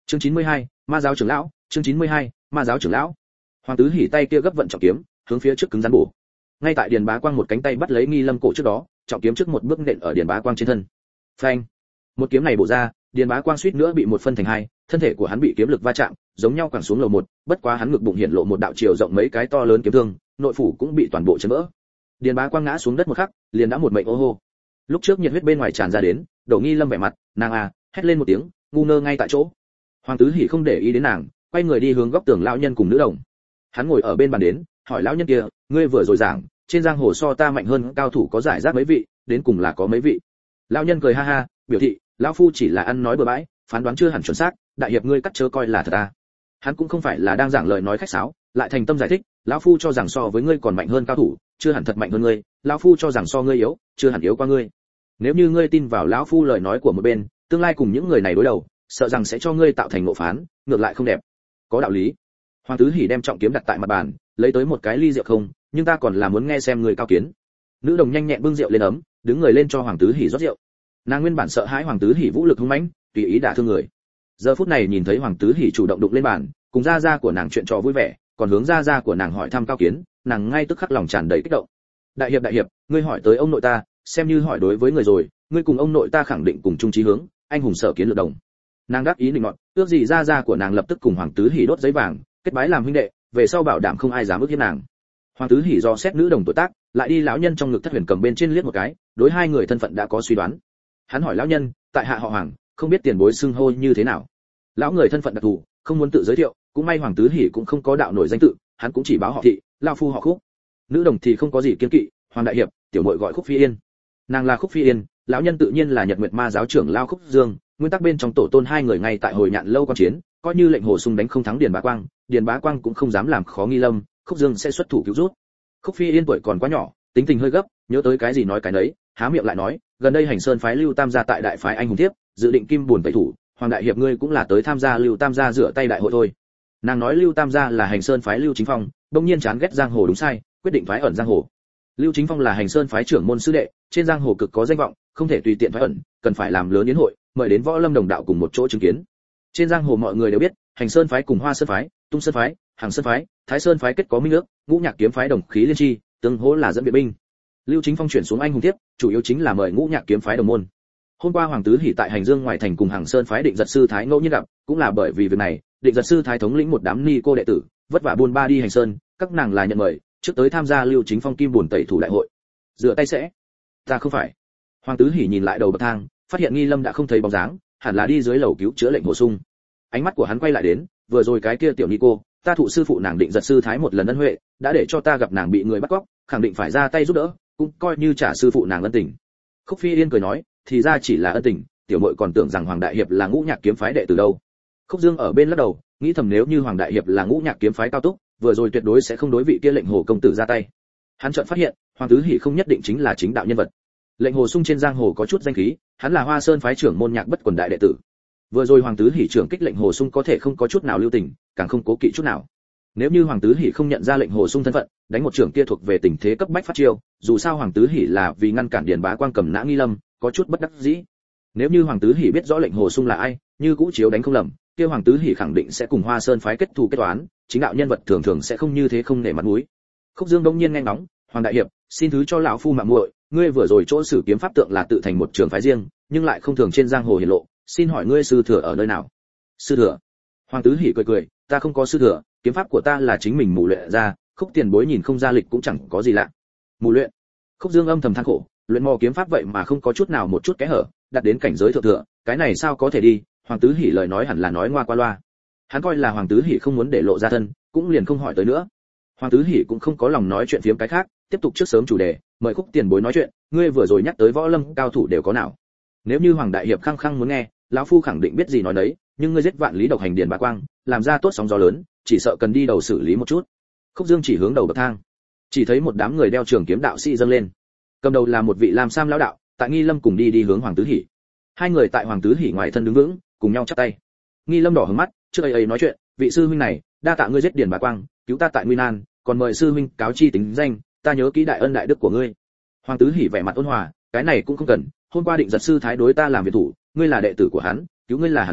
Chương 92, ma giáo trưởng lão, chương 92, ma giáo trưởng lão. Hoàng tứ hỉ tay kia gấp vận trọng kiếm, hướng phía trước cứng rắn bổ. Ngay tại Điền Bá Quang một cánh tay bắt lấy Nghi Lâm cổ trước đó, trọng kiếm trước một bước nện ở Điền Bá Quang trên thân. Phanh! Một kiếm này bổ ra, Điền Bá Quang suýt nữa bị một phân thành hai, thân thể của hắn bị kiếm lực va chạm, giống nhau quẳng xuống lầu một, bất quá hắn ngực bụng hiện lộ một đạo chiều rộng mấy cái to lớn kiếm thương, nội phủ cũng bị toàn bộ chấn vỡ. Điền Bá Quang ngã xuống đất một khắc, liền đã một mệnh ô hô. Lúc trước nhiệt huyết bên ngoài tràn ra đến, Đỗ Nghi Lâm vẻ mặt, nàng hét lên một tiếng, ngu ngơ ngay tại chỗ. Hoàng tứ hỉ không để ý đến nàng, quay người đi hướng góc tường lão nhân cùng nữ đồng. Hắn ngồi ở bên bàn đến, hỏi lão nhân kia, ngươi vừa rồi giảng, trên giang hồ so ta mạnh hơn cao thủ có giải rác mấy vị, đến cùng là có mấy vị? Lão nhân cười ha ha, biểu thị, lão phu chỉ là ăn nói bừa bãi, phán đoán chưa hẳn chuẩn xác, đại hiệp ngươi cắt chớ coi là thật à? Hắn cũng không phải là đang giảng lời nói khách sáo, lại thành tâm giải thích, lão phu cho rằng so với ngươi còn mạnh hơn cao thủ, chưa hẳn thật mạnh hơn ngươi, lão phu cho rằng so ngươi yếu, chưa hẳn yếu qua ngươi. Nếu như ngươi tin vào lão phu lời nói của một bên, tương lai cùng những người này đối đầu, sợ rằng sẽ cho ngươi tạo thành ngộ phán, ngược lại không đẹp. Có đạo lý. Hoàng tứ hỉ đem trọng kiếm đặt tại mặt bàn, lấy tới một cái ly rượu không, nhưng ta còn là muốn nghe xem người cao kiến. Nữ đồng nhanh nhẹn bưng rượu lên ấm, đứng người lên cho Hoàng tứ hỉ rót rượu. Nàng nguyên bản sợ hãi Hoàng tứ hỉ vũ lực hung mãnh, tùy ý đả thương người. Giờ phút này nhìn thấy Hoàng tứ hỉ chủ động đụng lên bàn, cùng gia gia của nàng chuyện trò vui vẻ, còn hướng gia gia của nàng hỏi thăm cao kiến, nàng ngay tức khắc lòng tràn đầy kích động. Đại hiệp, ngươi hỏi tới ông nội ta, xem như hỏi đối với người rồi, ngươi cùng ông nội ta khẳng định cùng chung chí hướng, anh hùng sở kiến lược đồng. Nàng đáp ý định nọt, ước gì gia gia của nàng lập tức cùng Hoàng tứ hỉ đốt giấy vàng, kết bái làm huynh đệ, về sau bảo đảm không ai dám ức hiếp nàng. Hoàng tứ hỉ do xét nữ đồng tuổi tác, lại đi lão nhân trong ngực thất huyền cầm bên trên liếc một cái, đối hai người thân phận đã có suy đoán. Hắn hỏi lão nhân, tại hạ họ Hoàng, không biết tiền bối xưng hô như thế nào. Lão người thân phận đặc thù, không muốn tự giới thiệu, cũng may Hoàng tứ hỉ cũng không có đạo nổi danh tự, hắn cũng chỉ báo họ thị, lão phu họ Khúc. Nữ đồng thì không có gì kiêng kỵ, Hoàng đại hiệp, tiểu muội gọi Khúc Phi Yên. Nàng là Khúc Phi Yên, lão nhân tự nhiên là Nhật Nguyệt Ma giáo trưởng lão Khúc Dương, nguyên tắc bên trong tổ tôn hai người ngay tại hồi nhạn lâu quan chiến, coi như lệnh hồ sung đánh không thắng Điền Bá Quang cũng không dám làm khó Nghi Lâm, Khúc Dương sẽ xuất thủ cứu rút. Khúc Phi Yên tuổi còn quá nhỏ, tính tình hơi gấp, nhớ tới cái gì nói cái nấy, há miệng lại nói, gần đây Hành Sơn phái Lưu Tam gia tại đại phái anh hùng thiếp, dự định kim buồn tẩy thủ, Hoàng đại hiệp ngươi cũng là tới tham gia Lưu Tam gia rửa tay đại hội thôi. Nàng nói Lưu Tam gia là Hành Sơn phái Lưu Chính Phong, bỗng nhiên chán ghét giang hồ đúng sai, quyết định phái ẩn giang hồ. Lưu Chính Phong là Hành Sơn phái trưởng môn sư đệ, trên giang hồ cực có danh vọng, không thể tùy tiện phái ẩn, cần phải làm lớn yến hội, mời đến Võ Lâm đồng đạo cùng một chỗ chứng kiến. Trên giang hồ mọi người đều biết, Hành Sơn phái cùng Hoa Sơn phái, Tung Sơn phái, Hàng Sơn phái, Thái Sơn phái kết có minh ước, Ngũ Nhạc kiếm phái đồng khí liên chi, tương hỗ là dẫn viện binh. Lưu Chính Phong chuyển xuống anh hùng tiếp, chủ yếu chính là mời Ngũ Nhạc kiếm phái đồng môn. Hôm qua Hoàng tứ hỉ tại Hành Dương ngoài thành cùng Hàng Sơn phái Định Giật sư thái ngẫu nhiên gặp, cũng là bởi vì việc này, Định Giật sư thái thống lĩnh một đám ni cô đệ tử, vất vả buôn ba đi Hành Sơn, các nàng là nhận mời, trước tới tham gia Lưu Chính Phong kim buồn tẩy thủ đại hội. Rửa tay sẽ? Ta không phải. Hoàng tứ hỉ nhìn lại đầu bậc thang, phát hiện Nghi Lâm đã không thấy bóng dáng, hẳn là đi dưới lầu cứu chữa lệnh bổ sung. Ánh mắt của hắn quay lại đến, vừa rồi cái kia tiểu ni cô, ta thụ sư phụ nàng Định Giật sư thái một lần ân huệ, đã để cho ta gặp nàng bị người bắt cóc, khẳng định phải ra tay giúp đỡ, cũng coi như trả sư phụ nàng ân tình. Khúc Phi Yên cười nói, thì ra chỉ là ân tình, tiểu muội còn tưởng rằng Hoàng đại hiệp là Ngũ Nhạc kiếm phái đệ tử đâu. Khúc Dương ở bên lắc đầu, nghĩ thầm nếu như Hoàng đại hiệp là Ngũ Nhạc kiếm phái cao túc, vừa rồi tuyệt đối sẽ không đối vị kia lệnh hồ công tử ra tay. Hắn chợt phát hiện, Hoàng tứ hỉ không nhất định chính là chính đạo nhân vật. Lệnh hồ sung trên giang hồ có chút danh khí, hắn là Hoa Sơn phái trưởng môn Nhạc Bất Quần đại đệ tử. Vừa rồi Hoàng tứ hỉ trưởng kích lệnh hồ sung có thể không có chút nào lưu tình, càng không cố kỵ chút nào. Nếu như Hoàng tứ hỉ không nhận ra lệnh hồ sung thân phận, đánh một trưởng kia thuộc về tình thế cấp bách phát chiêu, dù sao Hoàng tứ hỉ là vì ngăn cản Điền Bá Quang cầm nã Nghi Lâm, có chút bất đắc dĩ. Nếu như Hoàng tứ hỉ biết rõ lệnh hồ sung là ai, như cũ chiếu đánh không lầm, kia Hoàng tứ hỉ khẳng định sẽ cùng Hoa Sơn phái kết thù kết toán, chính đạo nhân vật thường thường sẽ không như thế không nể mặt mũi. Khúc Dương đông nhiên nghe ngóng, Hoàng đại hiệp, xin thứ cho lão phu mạo muội, ngươi vừa rồi chỗ sử kiếm pháp tượng là tự thành một trường phái riêng, nhưng lại không thường trên giang hồ hiển lộ, xin hỏi ngươi sư thừa ở nơi nào? Sư thừa? Hoàng tứ hỉ cười cười, ta không có sư thừa, kiếm pháp của ta là chính mình mù luyện ra, Khúc tiền bối nhìn không ra lịch cũng chẳng có gì lạ. Mù luyện? Khúc Dương âm thầm than khổ, luyện mò kiếm pháp vậy mà không có chút nào một chút kẽ hở, đạt đến cảnh giới thượng thừa, cái này sao có thể đi? Hoàng tứ hỉ lời nói hẳn là nói ngoa qua loa. Hắn coi là Hoàng tứ hỉ không muốn để lộ ra thân, cũng liền không hỏi tới nữa. Hoàng tứ hỉ cũng không có lòng nói chuyện phiếm cái khác, tiếp tục trước sớm chủ đề, mời Khúc tiền bối nói chuyện, ngươi vừa rồi nhắc tới võ lâm cao thủ đều có nào? Nếu như Hoàng đại hiệp khăng khăng muốn nghe, lão phu khẳng định biết gì nói đấy, nhưng ngươi giết vạn lý độc hành Điền Bá Quang, làm ra tốt sóng gió lớn, chỉ sợ cần đi đầu xử lý một chút. Khúc Dương chỉ hướng đầu bậc thang, chỉ thấy một đám người đeo trường kiếm đạo sĩ dâng lên. Cầm đầu là một vị lam sam lão đạo, tại Nghi Lâm cùng đi hướng Hoàng tứ hỉ. Hai người tại Hoàng tứ hỉ ngoài thân đứng vững, cùng nhau chắp tay. Nghi Lâm đỏ hứng mắt, trước ấy nói chuyện, vị sư huynh này, đa tạ ngươi giết Điền Bá Quang, cứu ta tại nguy nan, còn mời sư huynh cáo chi tính danh, ta nhớ kỹ đại ân đại đức của ngươi. Hoàng tứ hỉ vẻ mặt ôn hòa, cái này cũng không cần, hôm qua Định Giật sư thái đối ta làm việc thủ, ngươi là đệ tử của hắn, cứu ngươi là hẳn là,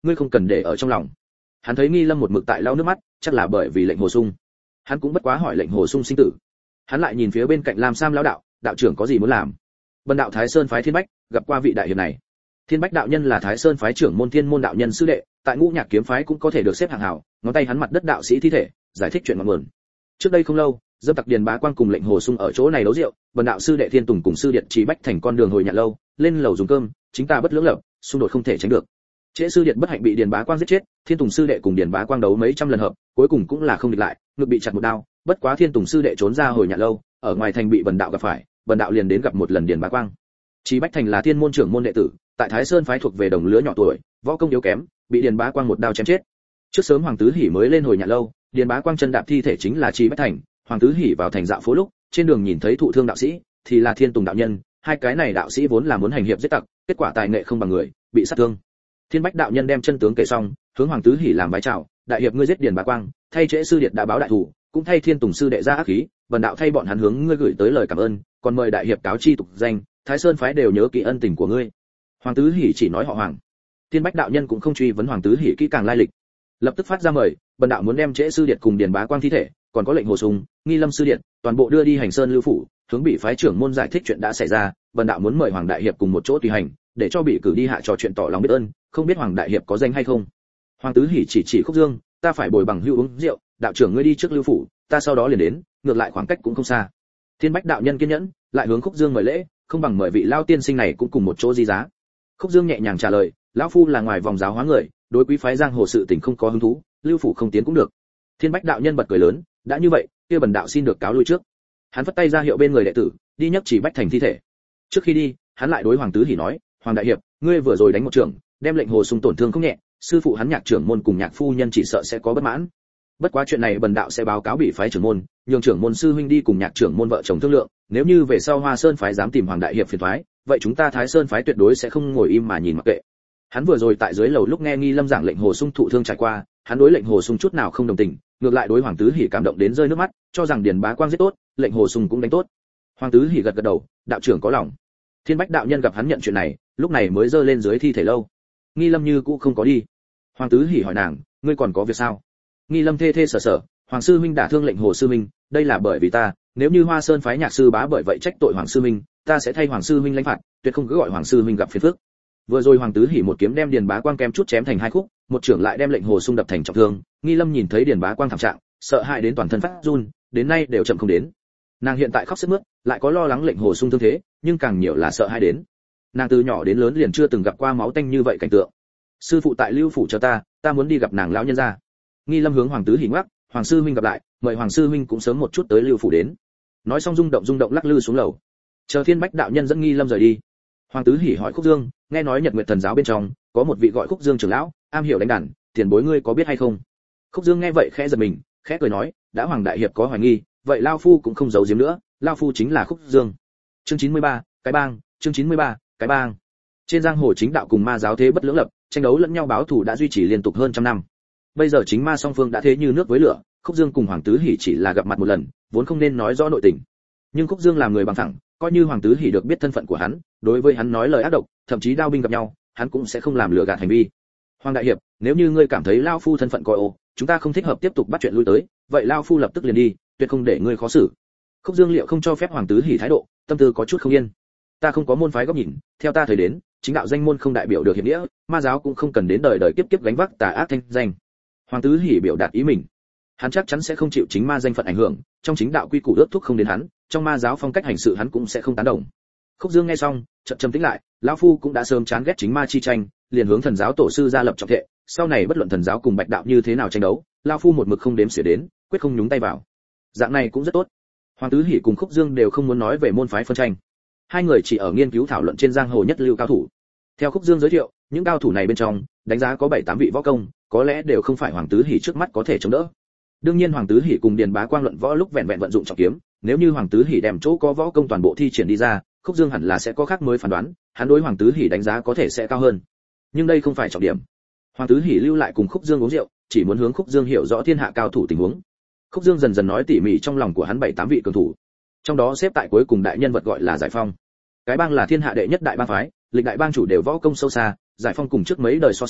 ngươi không cần để ở trong lòng. Hắn thấy Nghi Lâm một mực tại lau nước mắt, chắc là bởi vì lệnh Hồ Sung. Hắn cũng bất quá hỏi lệnh Hồ Sung sinh tử. Hắn lại nhìn phía bên cạnh Lam Sam lão đạo, đạo trưởng có gì muốn làm? Bần đạo Thái Sơn phái Thiên Bách, gặp qua vị đại hiệp này. Thiên Bách đạo nhân là Thái Sơn phái trưởng môn Thiên môn đạo nhân sư đệ, tại Ngũ Nhạc kiếm phái cũng có thể được xếp hạng hảo, ngón tay hắn mặt đất đạo sĩ thi thể, giải thích chuyện ngọn nguồn. Trước đây không lâu, dâm tặc Điền Bá Quang cùng lệnh Hồ Sung ở chỗ này đấu rượu, bần đạo sư đệ Thiên Tùng cùng sư điện Trì Bách thành con đường hồi nhạn lâu, lên lầu dùng cơm, chính ta bất lưỡng lập, xung đột không thể tránh được. Trễ sư điện bất hạnh bị Điền Bá Quang giết chết, Thiên Tùng sư đệ cùng Điền Bá Quang đấu mấy trăm lần hợp, cuối cùng cũng là không địch lại, ngực bị chặt một đao, bất quá Thiên Tùng sư đệ trốn ra hồi nhạn lâu, ở ngoài thành bị bần đạo gặp phải, bần đạo liền đến gặp một lần Điền Bá Quang. Trì Bách thành là Thiên môn trưởng môn đệ tử, tại Thái Sơn phái thuộc về đồng lứa nhỏ tuổi, võ công yếu kém, bị Điền Bá Quang một đao chém chết. Trước sớm Hoàng Tứ Hỉ mới lên hồi nhạn lâu, Điền Bá Quang chân đạp thi thể chính là Trì Bách thành, Hoàng Tứ Hỉ vào thành dạo phố lúc, trên đường nhìn thấy thụ thương đạo sĩ, thì là Thiên Tùng đạo nhân, hai cái này đạo sĩ vốn là muốn hành hiệp giết tặc, kết quả tài nghệ không bằng người, bị sát thương. Thiên Bách đạo nhân đem chân tướng kể xong, hướng Hoàng Tứ Hỉ làm vái chào, đại hiệp ngươi giết Điền Bá Quang, thay Trễ sư điệt đã báo đại thủ, cũng thay Thiên Tùng sư đệ ra ác khí, bần đạo thay bọn hắn hướng ngươi gửi tới lời cảm ơn, còn mời đại hiệp cáo chi tục danh, Thái Sơn phái đều nhớ kỹ ân tình của ngươi. Hoàng Tứ Hỉ chỉ nói họ Hoàng. Thiên Bách đạo nhân cũng không truy vấn Hoàng Tứ Hỉ kỹ càng lai lịch, lập tức phát ra mời, bần đạo muốn đem Trễ sư điệt cùng Điền Bá Quang thi thể, còn có lệnh Hồ Sung, Nghi Lâm sư điện, toàn bộ đưa đi Hành Sơn lưu phủ, hướng bị phái trưởng môn giải thích chuyện đã xảy ra, bần đạo muốn mời Hoàng đại hiệp cùng một chỗ tùy hành, để cho bị cử đi hạ trò chuyện tỏ lòng biết ơn, không biết Hoàng đại hiệp có danh hay không. Hoàng Tứ Hỉ chỉ Khúc Dương, ta phải bồi bằng hữu uống rượu, đạo trưởng ngươi đi trước lưu phủ, ta sau đó liền đến, ngược lại khoảng cách cũng không xa. Thiên Bách đạo nhân kiên nhẫn, lại hướng Khúc Dương mời lễ, không bằng mời vị lao tiên sinh này cũng cùng một chỗ di giá. Khúc Dương nhẹ nhàng trả lời, lão phu là ngoài vòng giáo hóa người, đối quý phái giang hồ sự tình không có hứng thú, lưu phủ không tiến cũng được. Thiên Bách đạo nhân bật cười lớn, đã như vậy, kia bần đạo xin được cáo lui trước. Hắn phất tay ra hiệu bên người đệ tử, đi nhấc Chỉ Bách thành thi thể. Trước khi đi, hắn lại đối Hoàng Tứ Hỉ nói, Hoàng đại hiệp, ngươi vừa rồi đánh một trưởng, đem lệnh Hồ Sung tổn thương không nhẹ, sư phụ hắn Nhạc trưởng môn cùng Nhạc phu nhân chỉ sợ sẽ có bất mãn. Bất quá chuyện này bần đạo sẽ báo cáo bị phái trưởng môn, nhường trưởng môn sư huynh đi cùng Nhạc trưởng môn vợ chồng thương lượng, nếu như về sau Hoa Sơn phái dám tìm Hoàng đại hiệp phiền toái, vậy chúng ta Thái Sơn phái tuyệt đối sẽ không ngồi im mà nhìn mặc kệ. Hắn vừa rồi tại dưới lầu lúc nghe Nghi Lâm giảng lệnh Hồ Sung thụ thương trải qua, hắn đối lệnh Hồ Sung chút nào không đồng tình, ngược lại đối Hoàng Tứ Hỉ cảm động đến rơi nước mắt, cho rằng Điền Bá Quang giết tốt, lệnh Hồ Sung cũng đánh tốt. Hoàng Tứ Hỉ gật gật đầu, đạo trưởng có lòng. Thiên Bách đạo nhân gặp hắn nhận chuyện này, lúc này mới giơ lên dưới thi thể lâu. Nghi Lâm như cũ không có đi. Hoàng Tứ Hỉ hỏi nàng, ngươi còn có việc sao? Nghi Lâm thê thê sở sở, Hoàng sư huynh đả thương lệnh Hồ sư huynh, đây là bởi vì ta, nếu như Hoa Sơn phái Nhạc sư bá bởi vậy trách tội Hoàng sư huynh, ta sẽ thay Hoàng sư huynh lãnh phạt, tuyệt không cứ gọi Hoàng sư huynh gặp phiền phức. Vừa rồi Hoàng Tứ Hỉ một kiếm đem Điền Bá Quang kém chút chém thành hai khúc, một trưởng lại đem lệnh Hồ Sung đập thành trọng thương. Nghi Lâm nhìn thấy Điền Bá Quang thảm trạng, sợ hãi đến toàn thân phát run, đến nay đều chậm không đến. Nàng hiện tại khóc sướt mướt, lại có lo lắng lệnh Hồ Sung thương thế, nhưng càng nhiều là sợ hãi đến. Nàng từ nhỏ đến lớn liền chưa từng gặp qua máu tanh như vậy cảnh tượng. Sư phụ tại lưu phủ cho ta muốn đi gặp nàng lão nhân gia. Nghi Lâm hướng Hoàng Tứ Hỉ ngoắc, Hoàng sư huynh gặp lại, mời Hoàng sư huynh cũng sớm một chút tới lưu phủ đến. Nói xong rung động lắc lư xuống lầu. Chờ Thiên Bách đạo nhân dẫn Nghi Lâm rời đi. Hoàng Tứ Hỉ hỏi Khúc Dương, nghe nói Nhật Nguyệt thần giáo bên trong có một vị gọi Khúc Dương trưởng lão, am hiểu đánh đàn, tiền bối ngươi có biết hay không? Khúc Dương nghe vậy khẽ giật mình, khẽ cười nói, đã Hoàng đại hiệp có hoài nghi, vậy lão phu cũng không giấu giếm nữa, lão phu chính là Khúc Dương. Chương 93, cái bang, chương 93, cái bang. Trên giang hồ chính đạo cùng ma giáo thế bất lưỡng lập, tranh đấu lẫn nhau báo thù đã duy trì liên tục hơn trăm năm. Bây giờ chính ma song phương đã thế như nước với lửa, Khúc Dương cùng Hoàng Tứ Hỉ chỉ là gặp mặt một lần, vốn không nên nói rõ nội tình. Nhưng Khúc Dương làm người bằng phẳng, coi như Hoàng Tứ Hỉ được biết thân phận của hắn, đối với hắn nói lời ác độc, thậm chí đao binh gặp nhau, hắn cũng sẽ không làm lừa gạt hành vi. Hoàng đại hiệp, nếu như ngươi cảm thấy lão phu thân phận coi ô, chúng ta không thích hợp tiếp tục bắt chuyện lui tới, vậy lão phu lập tức liền đi, tuyệt không để ngươi khó xử. Khúc Dương liệu không cho phép Hoàng Tứ Hỉ thái độ, tâm tư có chút không yên. Ta không có môn phái góc nhìn, theo ta thời đến, chính đạo danh môn không đại biểu được hiệp nghĩa, ma giáo cũng không cần đến đời đời kiếp kiếp gánh vác tà ác thanh danh. Hoàng Tứ Hỉ biểu đạt ý mình. Hắn chắc chắn sẽ không chịu chính ma danh phận ảnh hưởng, trong chính đạo quy củ ước thúc không đến hắn, trong ma giáo phong cách hành sự hắn cũng sẽ không tán đồng. Khúc Dương nghe xong, chậm trầm tĩnh lại, lão phu cũng đã sớm chán ghét chính ma chi tranh, liền hướng thần giáo tổ sư ra lập trọng thệ, sau này bất luận thần giáo cùng bạch đạo như thế nào tranh đấu, lão phu một mực không đếm xỉa đến, quyết không nhúng tay vào. Dạng này cũng rất tốt. Hoàng Tứ Hỉ cùng Khúc Dương đều không muốn nói về môn phái phân tranh. Hai người chỉ ở nghiên cứu thảo luận trên giang hồ nhất lưu cao thủ. Theo Khúc Dương giới thiệu, những cao thủ này bên trong, đánh giá có 7-8 vị võ công, có lẽ đều không phải Hoàng Tứ Hỉ trước mắt có thể chống đỡ. Đương nhiên Hoàng Tứ Hỉ cùng Điền Bá Quang luận võ lúc vẹn vẹn vận dụng trọng kiếm, nếu như Hoàng Tứ Hỉ đem chỗ có võ công toàn bộ thi triển đi ra, Khúc Dương hẳn là sẽ có khác mới phán đoán, hắn đối Hoàng Tứ Hỉ đánh giá có thể sẽ cao hơn. Nhưng đây không phải trọng điểm. Hoàng Tứ Hỉ lưu lại cùng Khúc Dương uống rượu, chỉ muốn hướng Khúc Dương hiểu rõ thiên hạ cao thủ tình huống. Khúc Dương dần dần nói tỉ mỉ trong lòng của hắn 7-8 vị cường thủ. Trong đó xếp tại cuối cùng đại nhân vật gọi là Giải Phong. Cái bang là thiên hạ đệ nhất đại bang phái, lịch đại bang chủ đều võ công sâu xa, Giải Phong cùng trước mấy đời so sánh,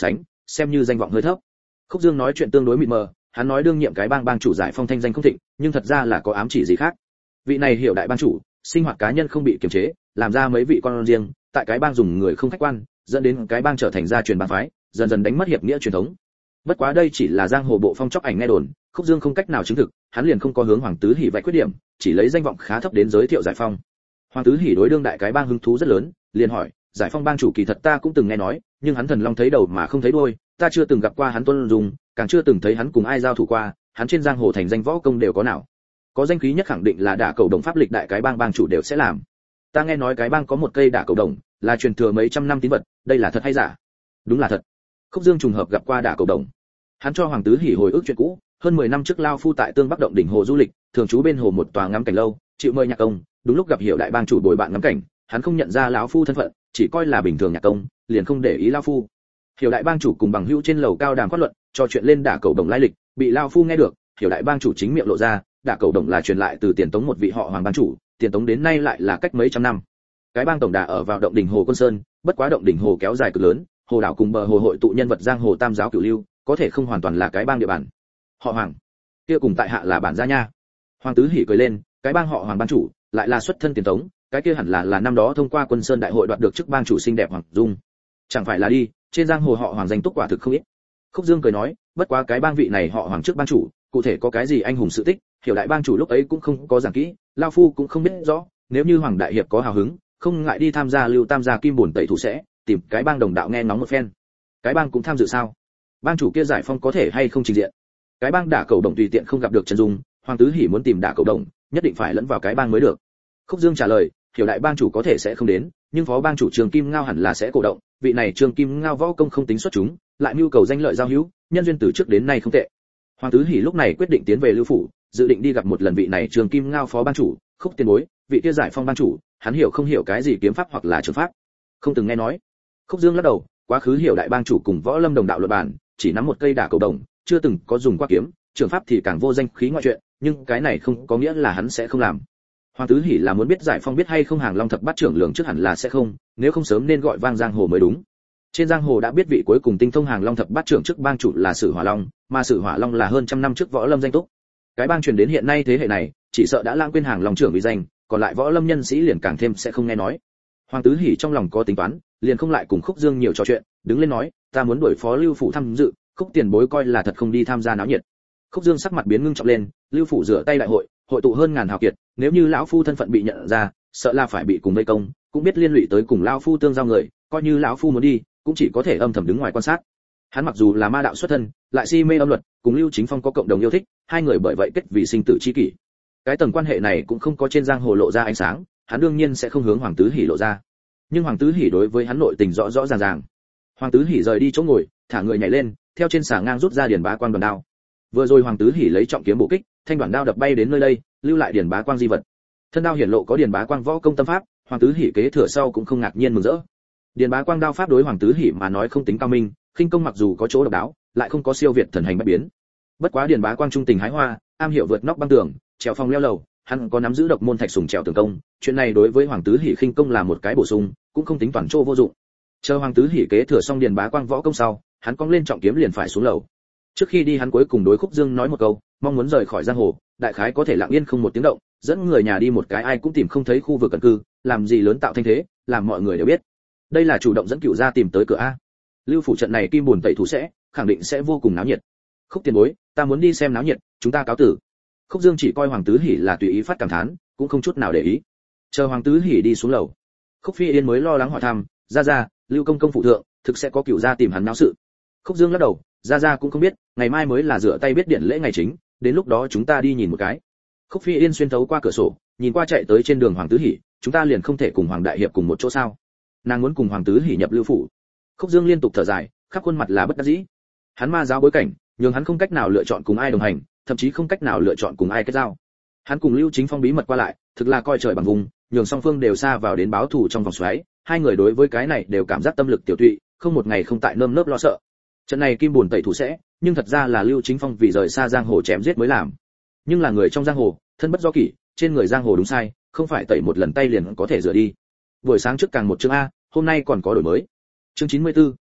xem như danh vọng hơi thấp. Khúc Dương nói chuyện tương đối mịt mờ, hắn nói đương nhiệm cái bang bang chủ giải phong thanh danh không thịnh, nhưng thật ra là có ám chỉ gì khác. Vị này hiểu đại bang chủ, sinh hoạt cá nhân không bị kiềm chế, làm ra mấy vị con riêng, tại cái bang dùng người không khách quan, dẫn đến cái bang trở thành gia truyền bang phái, dần dần đánh mất hiệp nghĩa truyền thống. Bất quá đây chỉ là giang hồ bộ phong chóc ảnh nghe đồn, Khúc Dương không cách nào chứng thực, hắn liền không có hướng Hoàng Tứ Hỉ vạch khuyết điểm, chỉ lấy danh vọng khá thấp đến giới thiệu giải phong. Hoàng Tứ Hỉ đối đương đại cái bang hứng thú rất lớn, liền hỏi, giải phong bang chủ kỳ thật ta cũng từng nghe nói, nhưng hắn thần long thấy đầu mà không thấy đuôi, ta chưa từng gặp qua hắn tuân dùng, càng chưa từng thấy hắn cùng ai giao thủ qua, hắn trên giang hồ thành danh võ công đều có nào. Có danh khí nhất khẳng định là đả cầu đồng pháp lịch đại cái bang bang chủ đều sẽ làm. Ta nghe nói cái bang có một cây đả cầu đồng, là truyền thừa mấy trăm năm tín vật, đây là thật hay giả? Đúng là thật. Khúc Dương trùng hợp gặp qua đả cầu đồng. Hắn cho Hoàng Tứ Hỉ hồi ức chuyện cũ, hơn 10 năm trước lao phu tại Tương Bắc động đỉnh hồ du lịch, thường trú bên hồ một tòa ngắm cảnh lâu, chịu mời nhạc công, đúng lúc gặp hiểu đại bang chủ bồi bạn ngắm cảnh, hắn không nhận ra lão phu thân phận, chỉ coi là bình thường nhạc công, liền không để ý lão phu. Hiểu đại bang chủ cùng bằng hữu trên lầu cao đàm phát luận, trò chuyện lên đả cầu đồng lai lịch, bị lão phu nghe được, hiểu đại bang chủ chính miệng lộ ra, đả cầu đồng là truyền lại từ Tiền Tống một vị họ Hoàng bang chủ, Tiền Tống đến nay lại là cách mấy trăm năm. Cái bang tổng đà ở vào động đỉnh hồ Quân Sơn, bất quá động đỉnh hồ kéo dài cực lớn, hồ đảo cùng bờ hồ hội tụ nhân vật giang hồ tam giáo cửu lưu, có thể không hoàn toàn là cái bang địa bàn. Họ Hoàng, kia cùng tại hạ là bản gia nha. Hoàng Tứ Hỉ cười lên, cái bang họ Hoàng bang chủ, lại là xuất thân Tiền Tống, cái kia hẳn là năm đó thông qua Quân Sơn đại hội đoạt được chức bang chủ xinh đẹp Hoàng Dung. Chẳng phải là đi, trên giang hồ họ Hoàng danh túc quả thực không ít. Khúc Dương cười nói, bất quá cái bang vị này họ Hoàng trước bang chủ, cụ thể có cái gì anh hùng sự tích, hiểu đại bang chủ lúc ấy cũng không có giảng kỹ, lão phu cũng không biết rõ, nếu như Hoàng đại hiệp có hào hứng, không ngại đi tham gia Lưu Tam gia kim bổn tẩy thủ sẽ, tìm cái bang đồng đạo nghe ngóng một phen. Cái bang cũng tham dự sao? Bang chủ kia giải phong có thể hay không trình diện? Cái bang đả cầu đồng tùy tiện không gặp được Trần Dung, Hoàng Tứ Hỉ muốn tìm đả cầu đồng, nhất định phải lẫn vào cái bang mới được. Khúc Dương trả lời, hiểu đại bang chủ có thể sẽ không đến, nhưng phó bang chủ Trường Kim Ngao hẳn là sẽ cổ động, vị này Trường Kim Ngao võ công không tính xuất chúng, lại nhu cầu danh lợi giao hữu, nhân duyên từ trước đến nay không tệ. Hoàng Tứ Hỉ lúc này quyết định tiến về Lưu phủ, dự định đi gặp một lần vị này Trường Kim Ngao phó bang chủ, Khúc tiền bối, vị kia giải phong bang chủ, hắn hiểu không hiểu cái gì kiếm pháp hoặc là trường pháp? Không từng nghe nói. Khúc Dương lắc đầu, quá khứ hiểu đại bang chủ cùng võ lâm đồng đạo luận bàn, chỉ nắm một cây đả cầu đồng, chưa từng có dùng qua kiếm, trường pháp thì càng vô danh khí ngoại chuyện, nhưng cái này không có nghĩa là hắn sẽ không làm. Hoàng Tứ Hỉ là muốn biết giải phong biết hay không Hàng Long thập bát trưởng lường trước hẳn là sẽ không, nếu không sớm nên gọi vang giang hồ mới đúng. Trên giang hồ đã biết vị cuối cùng tinh thông Hàng Long thập bát trưởng trước bang chủ là Sử Hỏa Long, mà Sử Hỏa Long là hơn trăm năm trước võ lâm danh túc. Cái bang truyền đến hiện nay thế hệ này, chỉ sợ đã lãng quên Hàng Long trưởng vì danh, còn lại võ lâm nhân sĩ liền càng thêm sẽ không nghe nói. Hoàng Tứ Hỉ trong lòng có tính toán, liền không lại cùng Khúc Dương nhiều trò chuyện, đứng lên nói, ta muốn đuổi phó Lưu phủ tham dự, Khúc tiền bối coi là thật không đi tham gia náo nhiệt. Khúc Dương sắc mặt biến ngưng trọng lên, Lưu phủ rửa tay đại hội, hội tụ hơn ngàn hào kiệt, nếu như lão phu thân phận bị nhận ra, sợ là phải bị cùng vây công, cũng biết liên lụy tới cùng lão phu tương giao người, coi như lão phu muốn đi, cũng chỉ có thể âm thầm đứng ngoài quan sát. Hắn mặc dù là ma đạo xuất thân, lại si mê âm luật, cùng Lưu Chính Phong có cộng đồng yêu thích, hai người bởi vậy kết vì sinh tử chi kỷ. Cái tầng quan hệ này cũng không có trên giang hồ lộ ra ánh sáng, hắn đương nhiên sẽ không hướng Hoàng Tứ Hỉ lộ ra. Nhưng Hoàng Tứ Hỉ đối với hắn nội tình rõ rõ ràng ràng. Hoàng Tứ Hỉ rời đi chỗ ngồi, thả người nhảy lên, theo trên xà ngang rút ra điển bá quang đoàn đao. Vừa rồi Hoàng Tứ Hỉ lấy trọng kiếm bổ kích, thanh đoàn đao đập bay đến nơi đây, lưu lại điển bá quang di vật. Thân đao hiển lộ có điển bá quang võ công tâm pháp, Hoàng Tứ Hỉ kế thừa sau cũng không ngạc nhiên mừng rỡ. Điển bá quang đao pháp đối Hoàng Tứ Hỉ mà nói không tính cao minh, khinh công mặc dù có chỗ độc đáo, lại không có siêu việt thần hành bách biến. Bất quá điển bá quang trung tình hái hoa, am hiểu vượt nóc băng tường, trèo phòng leo lầu, hắn có nắm giữ độc môn thạch sùng trèo tường công, chuyện này đối với Hoàng Tứ Hỉ khinh công là một cái bổ sung, cũng không tính toàn chỗ vô dụng. Chờ Hoàng Tứ Hỉ kế thừa xong điển bá quang võ công sau, hắn cong lên trọng kiếm liền phải xuống lầu. Trước khi đi hắn cuối cùng đối Khúc Dương nói một câu, mong muốn rời khỏi giang hồ, đại khái có thể lặng yên không một tiếng động, dẫn người nhà đi một cái ai cũng tìm không thấy khu vực cận cư, làm gì lớn tạo thanh thế, làm mọi người đều biết. Đây là chủ động dẫn cửu gia tìm tới cửa a. Lưu phủ trận này kim buồn tẩy thủ sẽ, khẳng định sẽ vô cùng náo nhiệt. Khúc tiền bối, ta muốn đi xem náo nhiệt, chúng ta cáo tử. Khúc Dương chỉ coi Hoàng Tứ Hỉ là tùy ý phát cảm thán, cũng không chút nào để ý. Chờ Hoàng Tứ Hỉ đi xuống lầu, Khúc Phi Yên mới lo lắng hỏi thăm, gia, Lưu công công phụ thượng, thực sẽ có cửu gia tìm hắn náo sự. Khúc Dương lắc đầu, gia cũng không biết, ngày mai mới là rửa tay biết điện lễ ngày chính, đến lúc đó chúng ta đi nhìn một cái. Khúc Phi Yên xuyên thấu qua cửa sổ, nhìn qua chạy tới trên đường Hoàng Tứ Hỉ, chúng ta liền không thể cùng Hoàng đại hiệp cùng một chỗ sao? Nàng muốn cùng Hoàng Tứ Hỉ nhập Lưu phủ. Khúc Dương liên tục thở dài, khắp khuôn mặt là bất đắc dĩ. Hắn ma giáo bối cảnh, nhưng hắn không cách nào lựa chọn cùng ai đồng hành, thậm chí không cách nào lựa chọn cùng ai kết giao. Hắn cùng Lưu Chính Phong bí mật qua lại, thực là coi trời bằng vùng, nhường song phương đều xa vào đến báo thù trong vòng xoáy, hai người đối với cái này đều cảm giác tâm lực tiểu tụy, không một ngày không tại nơm nớp lo sợ. Trận này kim buồn tẩy thủ sẽ, nhưng thật ra là Lưu Chính Phong vì rời xa giang hồ chém giết mới làm. Nhưng là người trong giang hồ, thân bất do kỷ, trên người giang hồ đúng sai, không phải tẩy một lần tay liền có thể rửa đi. Buổi sáng trước càng một chương a, hôm nay còn có đổi mới. Chương 94,